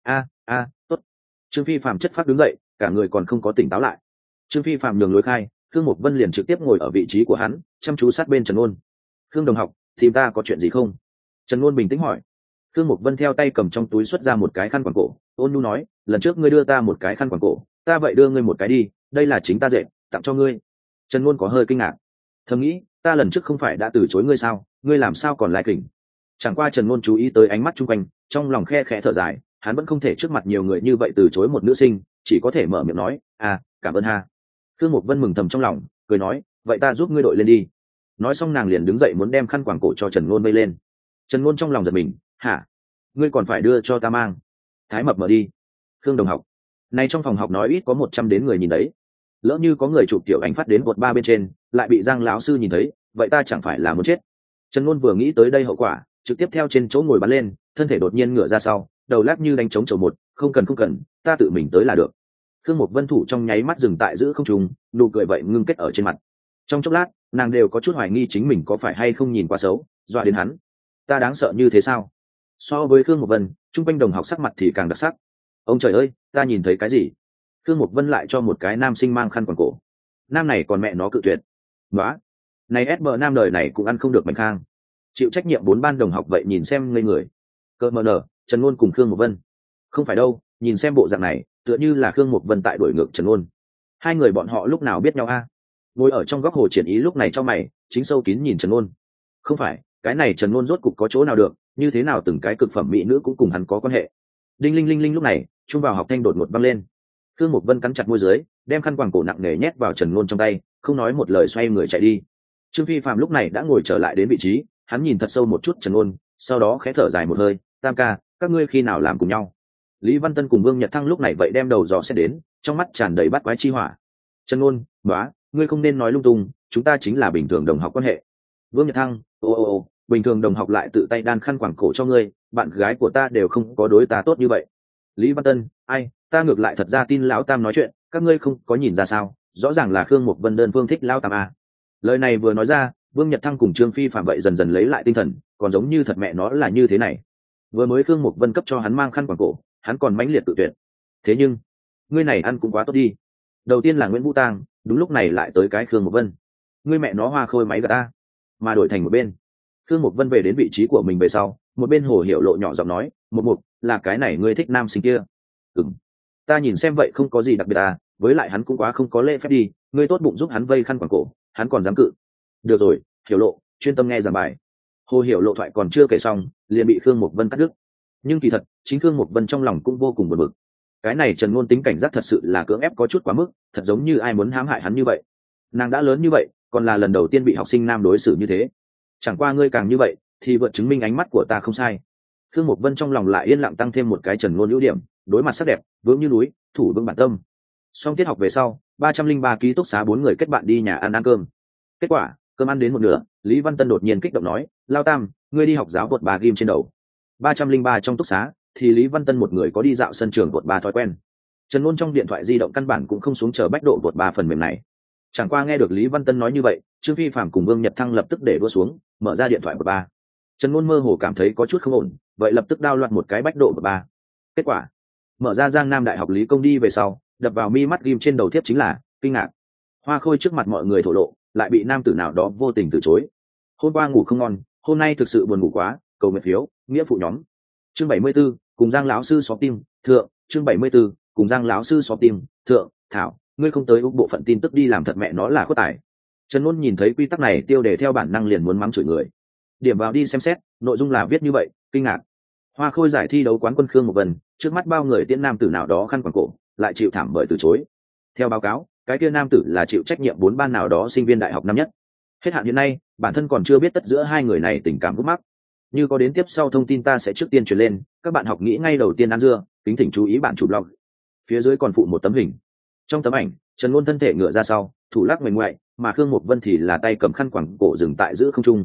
Speaker 1: Tốt. Trương Phi Phạm chất phát đứng dậy, cả người còn không có tỉnh táo lại. Trương Phi Phạm nhường lối khai, Khương Mục Vân liền trực tiếp ngồi ở vị trí của hắn, chăm chú sát bên Trần Ôn. Khương đồng học, tìm ta có chuyện gì không? Trần Ôn bình tĩnh hỏi. Khương Mục Vân theo tay cầm trong túi xuất ra một cái khăn quàng cổ, ôn nhu nói, lần trước ngươi đưa ta một cái khăn quàng cổ, ta vậy đưa ngươi một cái đi, đây là chính ta dệt, tặng cho ngươi. Trần Ôn có hơi kinh ngạc, thầm nghĩ, ta lần trước không phải đã từ chối ngươi sao, ngươi làm sao còn lại kỉnh? Chẳng qua Trần Ôn chú ý tới ánh mắt chung quanh, trong lòng khe khẽ thở dài, hắn vẫn không thể trước mặt nhiều người như vậy từ chối một nữ sinh, chỉ có thể mở miệng nói, cảm ơn ha. Khương Mục Vân mừng thầm trong lòng, cười nói, vậy ta giúp ngươi đội lên đi. Nói xong nàng liền đứng dậy muốn đem khăn quàng cổ cho Trần Ôn vây lên. Trần Ôn trong lòng giật mình, hả? Ngươi còn phải đưa cho ta mang? Thái mập mở đi. Khương đồng học, nay trong phòng học nói ít có 100 đến người nhìn đấy, lỡ như có người chụp tiểu ảnh phát đến bột ba bên trên, lại bị Giang lão sư nhìn thấy, vậy ta chẳng phải là muốn chết. Trần Ôn vừa nghĩ tới đây hậu quả, trực tiếp theo trên chỗ ngồi bắn lên, thân thể đột nhiên ngửa ra sau, đầu lắc như đánh trống chầu một, không cần, ta tự mình tới là được. Khương Mục Vân thủ trong nháy mắt dừng tại giữa không trung, nụ cười vậy ngưng kết ở trên mặt. Trong chốc lát, nàng đều có chút hoài nghi chính mình có phải hay không nhìn quá xấu, dọa đến hắn. Ta đáng sợ như thế sao? So với Khương Mục Vân, trung quanh đồng học sắc mặt thì càng đặc sắc. Ông trời ơi, ta nhìn thấy cái gì? Khương Mục Vân lại cho một cái nam sinh mang khăn quàng cổ. Nam này còn mẹ nó cự tuyệt. Nóa, này SB nam đời này cũng ăn không được Mạnh Khang. Chịu trách nhiệm 4 ban đồng học vậy nhìn xem ngây người. Cơ mờ nở, Trần Ôn cùng Khương Mục Vân. Không phải đâu, nhìn xem bộ dạng này, tựa như là Khương Mục Vân tại đuổi ngược Trần Ôn. Hai người bọn họ lúc nào biết nhau a? Ngồi ở trong góc Hồ Triển Ý lúc này cho mày, chính sâu kín nhìn Trần Ôn. Không phải, cái này Trần Ôn rốt cục có chỗ nào được, như thế nào từng cái cực phẩm mỹ nữ cũng cùng hắn có quan hệ. Đinh linh linh linh lúc này, trung vào học thanh đột ngột vang lên. Khương Mục Vân cắn chặt môi dưới, đem khăn quàng cổ nặng nề nhét vào Trần Ôn trong tay, không nói một lời xoay người chạy đi. Trương Phi Phạm lúc này đã ngồi trở lại đến vị trí, hắn nhìn thật sâu một chút Trần Ôn, sau đó khẽ thở dài một hơi, Tam ca, các ngươi khi nào làm cùng nhau? Lý Văn Tân cùng Vương Nhật Thăng lúc này vậy đem đầu dò xét đến, trong mắt tràn đầy bắt quái chi hỏa. Trần Ôn, nói, ngươi không nên nói lung tung, chúng ta chính là bình thường đồng học quan hệ. Vương Nhật Thăng, bình thường đồng học lại tự tay đan khăn quàng cổ cho ngươi, bạn gái của ta đều không có đối ta tốt như vậy. Lý Văn Tân, ai, ta ngược lại thật ra tin lão Tam nói chuyện, các ngươi không có nhìn ra sao, rõ ràng là Khương Mục Vân đơn phương thích lão Tam à. Lời này vừa nói ra, Vương Nhật Thăng cùng Trương Phi Phạm vậy dần dần lấy lại tinh thần, còn giống như thật mẹ nó là như thế này. Vừa mới Khương Mục Vân cấp cho hắn mang khăn quàng cổ, hắn còn mãnh liệt tự tuyệt. Thế nhưng, ngươi này ăn cũng quá tốt đi. Đầu tiên là Nguyễn Vũ Tang, đúng lúc này lại tới cái Khương Mục Vân. Ngươi mẹ nó hoa khôi máy gật ta, mà đổi thành một bên. Khương Mục Vân về đến vị trí của mình về sau, một bên Hồ Hiểu Lộ nhỏ giọng nói, Mục, là cái này ngươi thích nam sinh kia. Ta nhìn xem vậy không có gì đặc biệt à, với lại hắn cũng quá không có lễ phép đi, ngươi tốt bụng giúp hắn vây khăn quàng cổ, hắn còn dám cự. Được rồi, Hiểu Lộ, chuyên tâm nghe giảng bài. Hồ Hiểu Lộ thoại còn chưa kể xong, liền bị Khương Mục Vân cắt đứt. Nhưng kỳ thật, chính Khương Mục Vân trong lòng cũng vô cùng buồn bực. Cái này Trần Ngôn tính cảnh giác thật sự là cưỡng ép có chút quá mức, thật giống như ai muốn hãm hại hắn như vậy. Nàng đã lớn như vậy, còn là lần đầu tiên bị học sinh nam đối xử như thế. Chẳng qua ngươi càng như vậy, thì vượt chứng minh ánh mắt của ta không sai. Khương Mục Vân trong lòng lại yên lặng tăng thêm một cái Trần Ngôn ưu điểm, đối mặt sắc đẹp, vững như núi, thủ vững bản tâm. Xong tiết học về sau, 303 ký túc xá 4 người kết bạn đi nhà ăn cơm. Kết quả, cơm ăn đến một nửa, Lý Văn Tân đột nhiên kích động nói, Lao Tam, ngươi đi học giáo vượt bà ghim trên đầu. 303 trong túc xá, thì Lý Văn Tân một người có đi dạo sân trường vượt bà thói quen. Trần Ngôn trong điện thoại di động căn bản cũng không xuống chờ bách độ vượt bà phần mềm này. Chẳng qua nghe được Lý Văn Tân nói như vậy, Trương Phi Phạm cùng Vương Nhật Thăng lập tức để đua xuống, mở ra điện thoại vượt bà. Trần Ngôn mơ hồ cảm thấy có chút không ổn, vậy lập tức download một cái bách độ vượt bà. Kết quả, mở ra Giang Nam Đại học Lý Công đi về sau, đập vào mi mắt ghim trên đầu thiếp chính là kinh ngạc. Hoa khôi trước mặt mọi người thổ lộ, lại bị nam tử nào đó vô tình từ chối. Hôm qua ngủ không ngon, hôm nay thực sự buồn ngủ quá, cầu nguyện phiếu, nghĩa phụ nhóm. Chương 74, cùng Giang lão sư xóa tim, thượng, chương 74, cùng Giang lão sư xóa tim, thượng, thảo, ngươi không tới úc bộ phận tin tức đi làm thật mẹ nó là khuất tài. Trần Ngôn nhìn thấy quy tắc này tiêu đề theo bản năng liền muốn mắng chửi người. Điểm vào đi xem xét, nội dung là viết như vậy, kinh ngạc. Hoa khôi giải thi đấu quán quân Khương Mục Vân, trước mắt bao người tiễn nam tử nào đó khăn quàng cổ, lại chịu thảm bởi từ chối. Theo báo cáo, cái kia nam tử là chịu trách nhiệm 4 ban nào đó sinh viên đại học năm nhất. Hết hạn hiện nay, bản thân còn chưa biết tất giữa hai người này tình cảm gút mắc. Như có đến tiếp sau thông tin ta sẽ trước tiên truyền lên, các bạn học nghĩ ngay đầu tiên ăn dưa, kính thỉnh chú ý bạn chụp log. Phía dưới còn phụ một tấm hình. Trong tấm ảnh, Trần Ngôn thân thể ngửa ra sau, thủ lắc ngoảnh ngoại, mà Khương Mục Vân thì là tay cầm khăn quàng cổ dừng tại giữa không trung.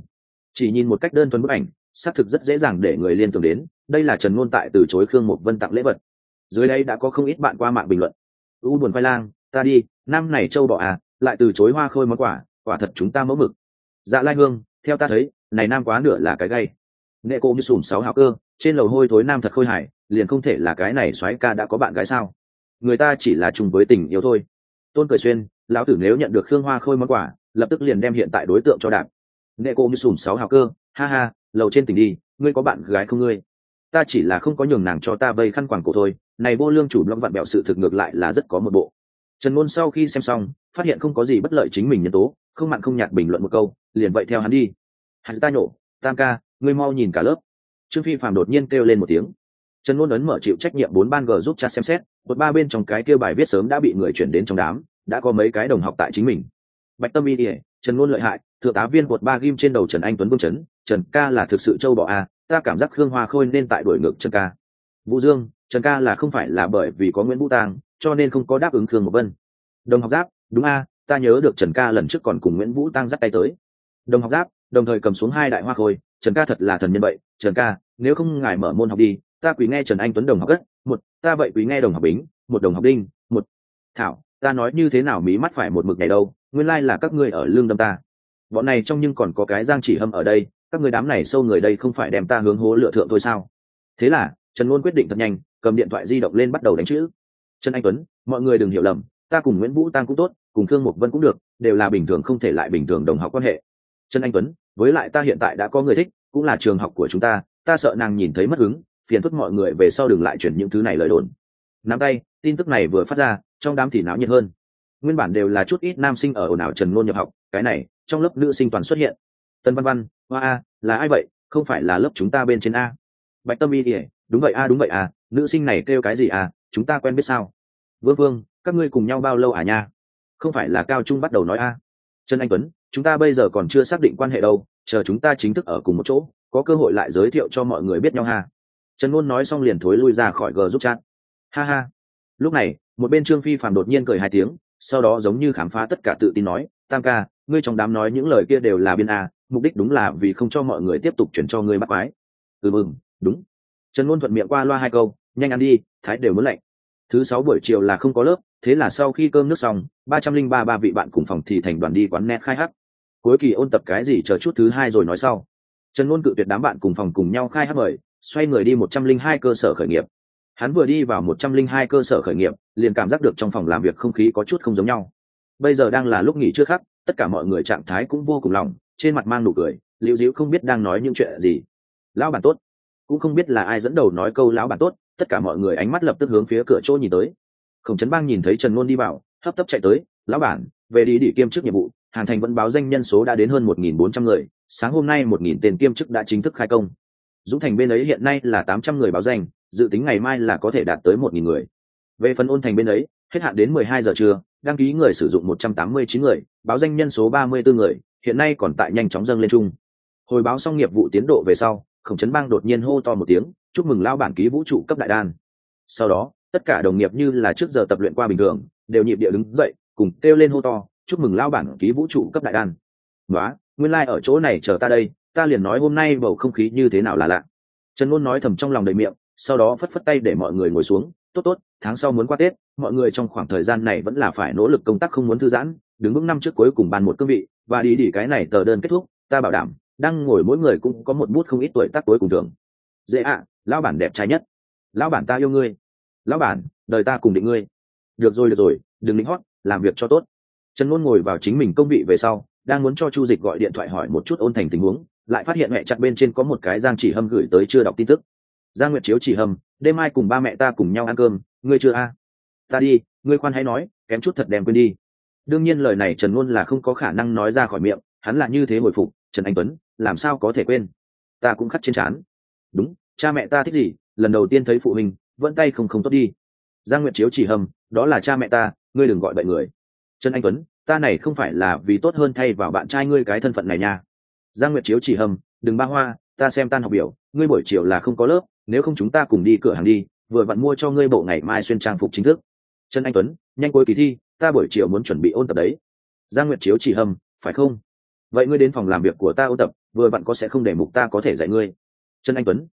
Speaker 1: Chỉ nhìn một cách đơn thuần bức ảnh, xác thực rất dễ dàng để người liên tưởng đến đây là Trần Ngôn tại từ chối Khương Mục Vân tặng lễ vật. Dưới đây đã có không ít bạn qua mạng bình luận: u buồn khoai lang, ta đi, năm này châu bò à, lại từ chối hoa khôi món quà, quả thật chúng ta mẫu mực. Dạ Lai Hương, theo ta thấy này nam quá nửa là cái gay. Nghệ cô như sùm 6 hào cơ, trên lầu hôi thối nam thật khôi hài, liền không thể là cái này soái ca đã có bạn gái sao? Người ta chỉ là chung với tình yêu thôi. Tôn Cười Xuyên, lão tử nếu nhận được Khương Hoa khôi món quà, lập tức liền đem hiện tại đối tượng cho đạp. Nghệ cô như sùm 6 hào cơ, ha ha, lầu trên tỉnh đi, ngươi có bạn gái không ngươi? Ta chỉ là không có nhường nàng cho ta vây khăn quàng cổ thôi. Này vô lương chủ blog vặn bẹo sự thực ngược lại là rất có một bộ. Trần Ngôn sau khi xem xong, phát hiện không có gì bất lợi chính mình nhân tố, không mặn không nhạt bình luận một câu, liền vậy theo hắn đi. Hắn ta nhổ, Tam ca, ngươi mau nhìn cả lớp. Trương Phi Phàm đột nhiên kêu lên một tiếng. Trần Ngôn ấn mở chịu trách nhiệm 4 ban g giúp chat xem xét, một ba bên trong cái kêu bài viết sớm đã bị người chuyển đến trong đám, đã có mấy cái đồng học tại chính mình. Bạch Tâm Y Điệp, Trần Ngôn lợi hại, thượng tá viên một ba ghim trên đầu Trần Anh Tuấn Vương Trấn, Trần ca là thực sự châu bò a, ta cảm giác Khương Hoa Khôi nên tại đuổi ngược Trần ca. Vũ Dương, Trần ca là không phải là bởi vì có Nguyễn Vũ Tàng, cho nên không có đáp ứng Khương Mộc Vân. Đồng học Giáp, đúng a, ta nhớ được Trần ca lần trước còn cùng Nguyễn Vũ Tàng dắt tay tới. Đồng học Giáp, đồng thời cầm xuống 2 đại hoa khôi, Trần ca thật là thần nhân vậy, Trần ca, nếu không ngài mở môn học đi, ta quý nghe Trần Anh Tuấn đồng học cất, một, ta vậy quý nghe đồng học Bính, một đồng học Đinh, một. Thảo, ta nói như thế nào mí mắt phải một mực này đâu, nguyên lai là các ngươi ở lương đâm ta. Bọn này trong nhưng còn có cái Giang Chỉ Hâm ở đây, các ngươi đám này sâu người đây không phải đem ta hướng hố lựa thượng thôi sao? Thế là, Trần Ngôn quyết định thật nhanh, cầm điện thoại di động lên bắt đầu đánh chữ. Trần Anh Tuấn, mọi người đừng hiểu lầm, ta cùng Nguyễn Vũ Tăng cũng tốt, cùng Khương Mục Vân cũng được, đều là bình thường không thể lại bình thường đồng học quan hệ. Trần Anh Tuấn, với lại ta hiện tại đã có người thích, cũng là trường học của chúng ta sợ nàng nhìn thấy mất hứng, phiền phức mọi người về sau đừng lại chuyển những thứ này lời đồn. Nắm tay, tin tức này vừa phát ra, trong đám thì náo nhiệt hơn. Nguyên bản đều là chút ít nam sinh ở ồn ào Trần Ngôn nhập học, cái này, trong lớp nữ sinh toàn xuất hiện. Tân Văn Văn, hoa a, là ai vậy, không phải là lớp chúng ta bên trên a? Bạch Tâm Y Điệp, đúng vậy a, nữ sinh này kêu cái gì à, chúng ta quen biết sao? Vương Vương, các ngươi cùng nhau bao lâu à nha? Không phải là cao trung bắt đầu nói a? Trần Anh Tuấn, chúng ta bây giờ còn chưa xác định quan hệ đâu, chờ chúng ta chính thức ở cùng một chỗ, có cơ hội lại giới thiệu cho mọi người biết nhau ha. Trần Ngôn nói xong liền thối lui ra khỏi g giúp chat. Ha ha. Lúc này, một bên Trương Phi Phàm đột nhiên cười 2 tiếng, sau đó giống như khám phá tất cả tự tin nói, Tam ca, ngươi trong đám nói những lời kia đều là biên a, mục đích đúng là vì không cho mọi người tiếp tục chuyển cho ngươi bắt quái. Đúng. Trần Ngôn thuận miệng qua loa 2 câu, nhanh ăn đi, thái đều muốn lạnh. Thứ 6 buổi chiều là không có lớp, thế là sau khi cơm nước xong, 303 vị bạn cùng phòng thì thành đoàn đi quán net khai hát. Cuối kỳ ôn tập cái gì chờ chút thứ 2 rồi nói sau. Trần Ngôn cự tuyệt đám bạn cùng phòng cùng nhau khai hát mời, xoay người đi 102 cơ sở khởi nghiệp. Hắn vừa đi vào 102 cơ sở khởi nghiệp, liền cảm giác được trong phòng làm việc không khí có chút không giống nhau. Bây giờ đang là lúc nghỉ trưa khắc, tất cả mọi người trạng thái cũng vô cùng lòng, trên mặt mang nụ cười, liễu díu không biết đang nói những chuyện gì. Lão bản tốt, cũng không biết là ai dẫn đầu nói câu lão bản tốt, tất cả mọi người ánh mắt lập tức hướng phía cửa chỗ nhìn tới. Khổng Trấn Bang nhìn thấy Trần Ngôn đi vào, hấp tấp chạy tới, lão bản, về đi kiêm chức nhiệm vụ, Hàn Thành vẫn báo danh nhân số đã đến hơn 1.400 người, sáng hôm nay 1.000 tên kiêm chức đã chính thức khai công. Dũng Thành bên ấy hiện nay là 800 người báo danh, dự tính ngày mai là có thể đạt tới 1.000 người. Về phần Ôn Thành bên ấy, hết hạn đến 12 giờ trưa, đăng ký người sử dụng 189 người, báo danh nhân số 34 người, hiện nay còn tại nhanh chóng dâng lên chung. Hồi báo xong nghiệp vụ tiến độ về sau, Khổng Trấn Bang đột nhiên hô to một tiếng, chúc mừng lão bản ký vũ trụ cấp đại đan. Sau đó, tất cả đồng nghiệp như là trước giờ tập luyện qua bình thường, đều nhịp địa đứng dậy, cùng kêu lên hô to, chúc mừng lão bản ký vũ trụ cấp đại đan. Nóa, nguyên lai ở chỗ này chờ ta đây, ta liền nói hôm nay bầu không khí như thế nào là lạ. Trần Ngôn nói thầm trong lòng đầy miệng, sau đó phất phất tay để mọi người ngồi xuống. Tốt, tháng sau muốn qua Tết, mọi người trong khoảng thời gian này vẫn là phải nỗ lực công tác không muốn thư giãn, đứng vững năm trước cuối cùng bàn một cương vị, và đi cái này tờ đơn kết thúc, ta bảo đảm, đang ngồi mỗi người cũng có một bút không ít tuổi tác cuối cùng thưởng. Dễ ạ, lão bản đẹp trai nhất. Lão bản ta yêu ngươi. Lão bản, đời ta cùng định ngươi. Được rồi, đừng lính hót, làm việc cho tốt. Trần Ngôn ngồi vào chính mình công vị về sau, đang muốn cho Chu Dịch gọi điện thoại hỏi một chút Ôn Thành tình huống, lại phát hiện mẹ chặt bên trên có một cái Giang Chỉ Hâm gửi tới chưa đọc tin tức. Giang Nguyệt Chiếu Chỉ Hâm, đêm mai cùng ba mẹ ta cùng nhau ăn cơm, ngươi chưa a? Ta đi, ngươi khoan hãy nói, kém chút thật đem quên đi. Đương nhiên lời này Trần Ngôn là không có khả năng nói ra khỏi miệng, hắn là như thế hồi phục, Trần Anh Tuấn, làm sao có thể quên? Ta cũng khắc trên trán. Đúng, cha mẹ ta thích gì, lần đầu tiên thấy phụ huynh, vẫn tay không tốt đi. Giang Nguyệt Chiếu Chỉ Hâm, đó là cha mẹ ta, ngươi đừng gọi bậy người. Trần Anh Tuấn, ta này không phải là vì tốt hơn thay vào bạn trai ngươi cái thân phận này nha. Giang Nguyệt Chiếu Chỉ Hâm, đừng ba hoa, ta xem tan học biểu, ngươi buổi chiều là không có lớp, nếu không chúng ta cùng đi cửa hàng đi, vừa vặn mua cho ngươi bộ ngày mai xuyên trang phục chính thức. Trần Anh Tuấn, nhanh cuối kỳ thi, ta buổi chiều muốn chuẩn bị ôn tập đấy. Giang Nguyệt Chiếu Chỉ Hâm, phải không? Vậy ngươi đến phòng làm việc của ta ôn tập, vừa vặn có sẽ không để mục ta có thể dạy ngươi. Trần Anh Tuấn,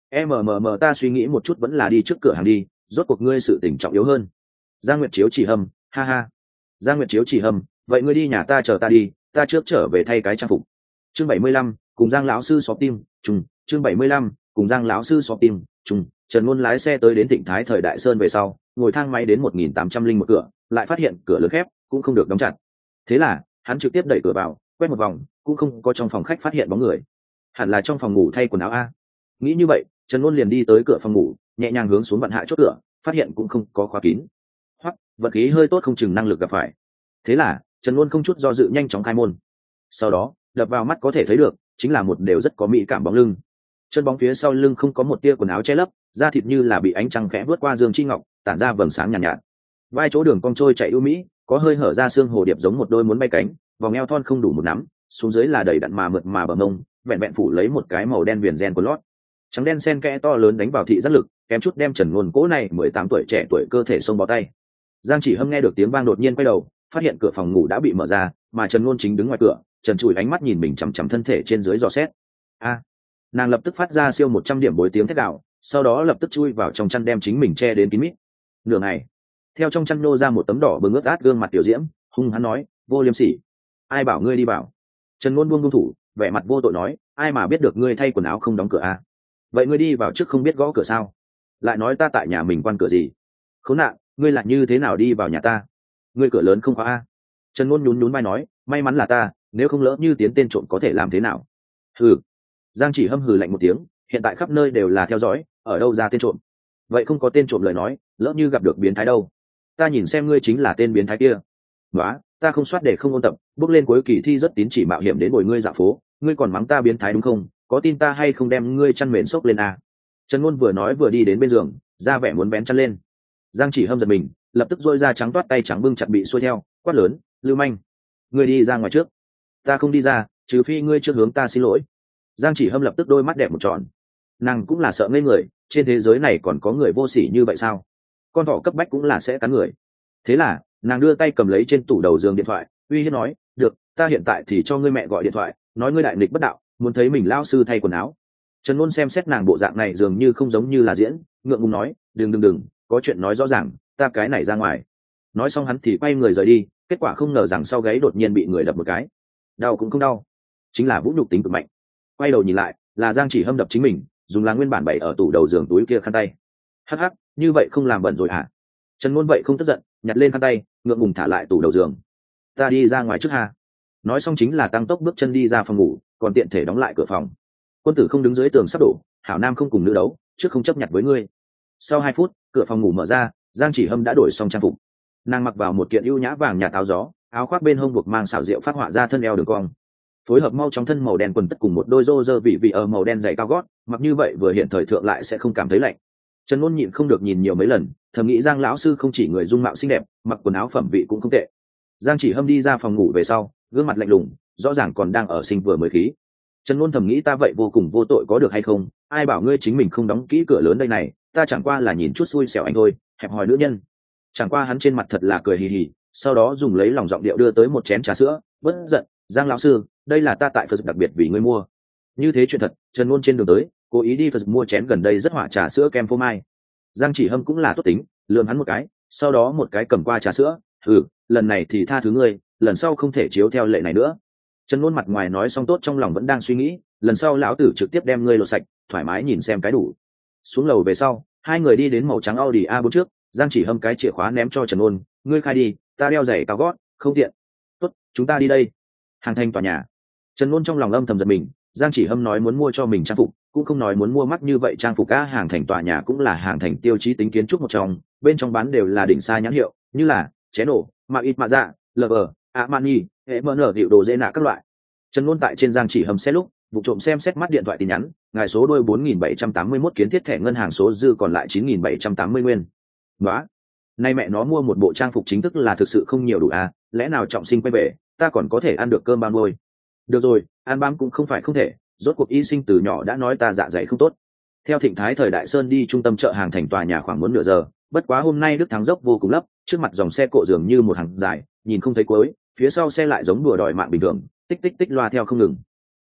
Speaker 1: ta suy nghĩ một chút vẫn là đi trước cửa hàng đi, rốt cuộc ngươi sự tình trọng yếu hơn. Giang Nguyệt Chiếu chỉ hầm, ha ha. Giang Nguyệt Chiếu chỉ hầm, vậy ngươi đi nhà ta chờ ta đi, ta trước trở về thay cái trang phục. Chương 75, cùng Giang lão sư xóp tim, trùng, chương 75, cùng Giang lão sư xóp tim, trùng. Trần Ngôn lái xe tới đến Thịnh Thái Thời Đại Sơn về sau, ngồi thang máy đến 1801 cửa, lại phát hiện cửa lớn khép, cũng không được đóng chặt. Thế là, hắn trực tiếp đẩy cửa vào, quét một vòng, cũng không có trong phòng khách phát hiện bóng người. Hẳn là trong phòng ngủ thay quần áo a. Nghĩ như vậy, Trần Ngôn liền đi tới cửa phòng ngủ, nhẹ nhàng hướng xuống vặn hạ chốt cửa, phát hiện cũng không có khóa kín. Hoặc, vật khí hơi tốt không chừng năng lực gặp phải. Thế là, Trần Ngôn không chút do dự nhanh chóng khai môn. Sau đó, đập vào mắt có thể thấy được, chính là một đều rất có mỹ cảm bóng lưng. Chân bóng phía sau lưng không có một tia quần áo che lấp, da thịt như là bị ánh trăng khẽ vớt qua dương chi ngọc, tản ra vầng sáng nhàn nhạt. Vai chỗ đường cong trôi chạy ưu mỹ, có hơi hở ra xương hồ điệp giống một đôi muốn bay cánh, vòng eo thon không đủ một nắm, xuống dưới là đầy đặn mà mượt mà bờ mông, vẹn vẹn phủ lấy một cái màu đen viền ren của lót. Trắng đen sen kẽ to lớn đánh vào thị giác lực, kém chút đem Trần Ngôn cố này 18 tuổi trẻ tuổi cơ thể xông bó tay. Giang Chỉ Hâm nghe được tiếng vang đột nhiên quay đầu, phát hiện cửa phòng ngủ đã bị mở ra, mà Trần Ngôn chính đứng ngoài cửa, trần trụi ánh mắt nhìn mình chằm chằm thân thể trên dưới dò xét. A! Nàng lập tức phát ra siêu 100 điểm bối tiếng thét đạo, sau đó lập tức chui vào trong chăn đem chính mình che đến kín mít. Nửa ngày, theo trong chăn nô ra một tấm đỏ bừng ướt át gương mặt tiểu diễm, hung hắn nói, vô liêm sỉ, ai bảo ngươi đi bảo. Trần Ngôn buông thủ, vẻ mặt vô tội nói, ai mà biết được ngươi thay quần áo không đóng cửa a? Vậy ngươi đi vào trước không biết gõ cửa sao? Lại nói ta tại nhà mình quan cửa gì? Khốn nạn, ngươi lại như thế nào đi vào nhà ta? Ngươi cửa lớn không khóa a? Trần Ngôn nhún nhún vai nói, may mắn là ta, nếu không lỡ như tiến tên trộm có thể làm thế nào? Hừ. Giang Chỉ Hâm hừ lạnh một tiếng, hiện tại khắp nơi đều là theo dõi, ở đâu ra tên trộm? Vậy không có tên trộm lời nói, lỡ như gặp được biến thái đâu? Ta nhìn xem ngươi chính là tên biến thái kia. Nóa, ta không soát để không ôn tập, bước lên cuối kỳ thi rất tín chỉ mạo hiểm đến bồi ngươi dạo phố, ngươi còn mắng ta biến thái đúng không? Có tin ta hay không đem ngươi chăn mền xốc lên à? Trần Ngôn vừa nói vừa đi đến bên giường, ra vẻ muốn vén chăn lên. Giang Chỉ Hâm giật mình, lập tức duỗi ra trắng toát tay trắng bưng chặt bị xuôi theo, quát lớn, Lưu Manh, ngươi đi ra ngoài trước. Ta không đi ra, trừ phi ngươi trước hướng ta xin lỗi. Giang Chỉ Hâm lập tức đôi mắt đẹp một tròn. Nàng cũng là sợ ngây người, trên thế giới này còn có người vô sỉ như vậy sao? Con thỏ cấp bách cũng là sẽ cắn người. Thế là, nàng đưa tay cầm lấy trên tủ đầu giường điện thoại, uy hiếp nói, được, ta hiện tại thì cho ngươi mẹ gọi điện thoại, nói ngươi đại nghịch bất đạo, muốn thấy mình lao sư thay quần áo. Trần Ngôn xem xét nàng bộ dạng này dường như không giống như là diễn, ngượng ngùng nói, đừng, có chuyện nói rõ ràng, ta cái này ra ngoài. Nói xong hắn thì quay người rời đi, kết quả không ngờ rằng sau gáy đột nhiên bị người đập một cái. Đau cũng không đau, chính là vũ nhục tính cực mạnh. Quay đầu nhìn lại, là Giang Chỉ Hâm đập chính mình, dùng là nguyên bản bày ở tủ đầu giường túi kia khăn tay. Hắc hắc, như vậy không làm bẩn rồi hả? Trần Ngôn vậy không tức giận, nhặt lên khăn tay, ngượng ngùng thả lại tủ đầu giường. Ta đi ra ngoài trước ha. Nói xong chính là tăng tốc bước chân đi ra phòng ngủ, còn tiện thể đóng lại cửa phòng. Quân tử không đứng dưới tường sắp đổ, hảo nam không cùng nữ đấu, trước không chấp nhận với ngươi. Sau 2 phút, cửa phòng ngủ mở ra, Giang Chỉ Hâm đã đổi xong trang phục. Nàng mặc vào một kiện ưu nhã vàng nhạt áo gió, áo khoác bên hông buộc mang xảo diệu phát họa ra thân eo đường cong, phối hợp mau trong thân màu đen quần tất cùng một đôi rô rơ vị ở màu đen dày cao gót, mặc như vậy vừa hiện thời thượng lại sẽ không cảm thấy lạnh. Trần Ngôn nhịn không được nhìn nhiều mấy lần, thầm nghĩ Giang lão sư không chỉ người dung mạo xinh đẹp, mặc quần áo phẩm vị cũng không tệ. Giang Chỉ Hâm đi ra phòng ngủ về sau, gương mặt lạnh lùng, rõ ràng còn đang ở sinh vừa mới khí. Trần Ngôn thầm nghĩ ta vậy vô cùng vô tội có được hay không? Ai bảo ngươi chính mình không đóng kỹ cửa lớn đây này, ta chẳng qua là nhìn chút xui xẻo anh thôi, hẹp hòi nữ nhân. Chẳng qua hắn trên mặt thật là cười hì hì, sau đó dùng lấy lòng giọng điệu đưa tới một chén trà sữa, bất giận, Giang lão sư, đây là ta tại Phật đặc biệt vì ngươi mua. Như thế chuyện thật, Trần Ngôn trên đường tới, cố ý đi Phật mua chén gần đây rất hỏa trà sữa kem phô mai. Giang Chỉ Hâm cũng là tốt tính, lườm hắn một cái, sau đó một cái cầm qua trà sữa, lần này thì tha thứ ngươi, lần sau không thể chiếu theo lệ này nữa. Trần Ngôn mặt ngoài nói xong tốt trong lòng vẫn đang suy nghĩ, lần sau lão tử trực tiếp đem ngươi lột sạch, thoải mái nhìn xem cái đủ. Xuống lầu về sau, hai người đi đến màu trắng Audi A4 trước, Giang Chỉ Hâm cái chìa khóa ném cho Trần Ngôn, ngươi khai đi, ta đeo giày cao gót, không tiện. Tốt, chúng ta đi đây. Hàng thành tòa nhà. Trần Ngôn trong lòng âm thầm giật mình, Giang Chỉ Hâm nói muốn mua cho mình trang phục, cũng không nói muốn mua mắc như vậy trang phục á. Hàng thành tòa nhà cũng là hàng thành tiêu chí tính kiến trúc một trong, bên trong bán đều là đỉnh xa nhãn hiệu, như là Chén Nổ, Mạ Ít Mạ Dạ, Lover, Armani, M.N. hiệu đồ dễ nạ các loại. Trần Ngôn tại trên Giang Chỉ Hâm xe lúc, vụ trộm xem xét mắt điện thoại tin nhắn, ngài số đôi 4781 kiến thiết thẻ ngân hàng số dư còn lại 9780 nguyên. Nóa, nay mẹ nó mua một bộ trang phục chính thức là thực sự không nhiều đủ à, lẽ nào trọng sinh quay về, ta còn có thể ăn được cơm bao nuôi. Được rồi, ăn bám cũng không phải không thể, rốt cuộc y sinh từ nhỏ đã nói ta dạ dày không tốt. Theo Thịnh Thái Thời Đại Sơn đi trung tâm chợ hàng thành tòa nhà khoảng muốn nửa giờ, bất quá hôm nay Đức Thắng dốc vô cùng lấp, trước mặt dòng xe cộ dường như một hàng dài, nhìn không thấy cuối, phía sau xe lại giống đùa đòi mạng bình thường, tích tích tích loa theo không ngừng.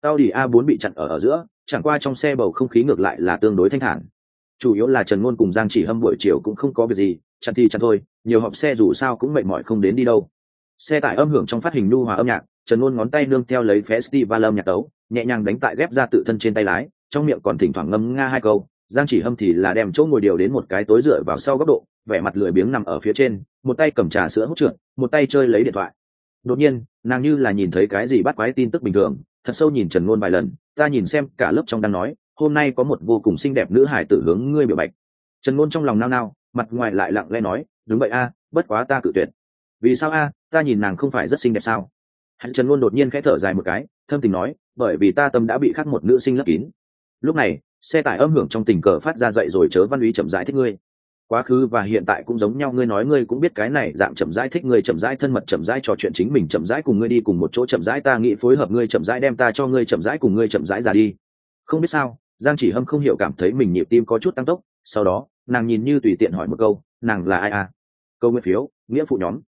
Speaker 1: Audi A4 bị chặn ở giữa, chẳng qua trong xe bầu không khí ngược lại là tương đối thanh thản. Chủ yếu là Trần Ngôn cùng Giang Chỉ Hâm buổi chiều cũng không có việc gì, chặn thì chặn thôi, nhiều họp xe dù sao cũng mệt mỏi không đến đi đâu. Xe tải âm hưởng trong phát hình nhu hòa âm nhạc, Trần Ngôn ngón tay nương theo lấy festival âm nhạc tấu, nhẹ nhàng đánh tại ghép ra tự thân trên tay lái, trong miệng còn thỉnh thoảng ngâm nga hai câu. Giang Chỉ Hâm thì là đem chỗ ngồi điều đến một cái tối dựa vào sau góc độ, vẻ mặt lười biếng nằm ở phía trên, một tay cầm trà sữa hút trượt, một tay chơi lấy điện thoại. Đột nhiên, nàng như là nhìn thấy cái gì bắt quái tin tức bình thường, thật sâu nhìn Trần Ngôn vài lần, ta nhìn xem cả lớp trong đang nói, hôm nay có một vô cùng xinh đẹp nữ hải tử hướng ngươi biểu bạch. Trần Ngôn trong lòng nao nao, mặt ngoài lại lặng lẽ nói, đúng vậy a, bất quá ta cự tuyệt. Vì sao a? Ta nhìn nàng không phải rất xinh đẹp sao? Trần Ngôn đột nhiên khẽ thở dài một cái, thâm tình nói, bởi vì ta tâm đã bị khác một nữ sinh lấp kín. Lúc này, xe tải âm hưởng trong tình cờ phát ra dậy rồi chớ văn úy chậm rãi thích ngươi. Quá khứ và hiện tại cũng giống nhau, ngươi nói ngươi cũng biết cái này dạng chậm rãi thích ngươi, chậm rãi thân mật, chậm rãi trò chuyện chính mình, chậm rãi cùng ngươi đi cùng một chỗ, chậm rãi ta nghĩ phối hợp ngươi, chậm rãi đem ta cho ngươi, chậm rãi cùng ngươi, chậm rãi ra đi. Không biết sao, Giang Chỉ Hâm không hiểu cảm thấy mình nhịp tim có chút tăng tốc, sau đó, nàng nhìn như tùy tiện hỏi một câu, nàng là ai à? Câu nguyện phiếu, nghĩa phụ nhóm.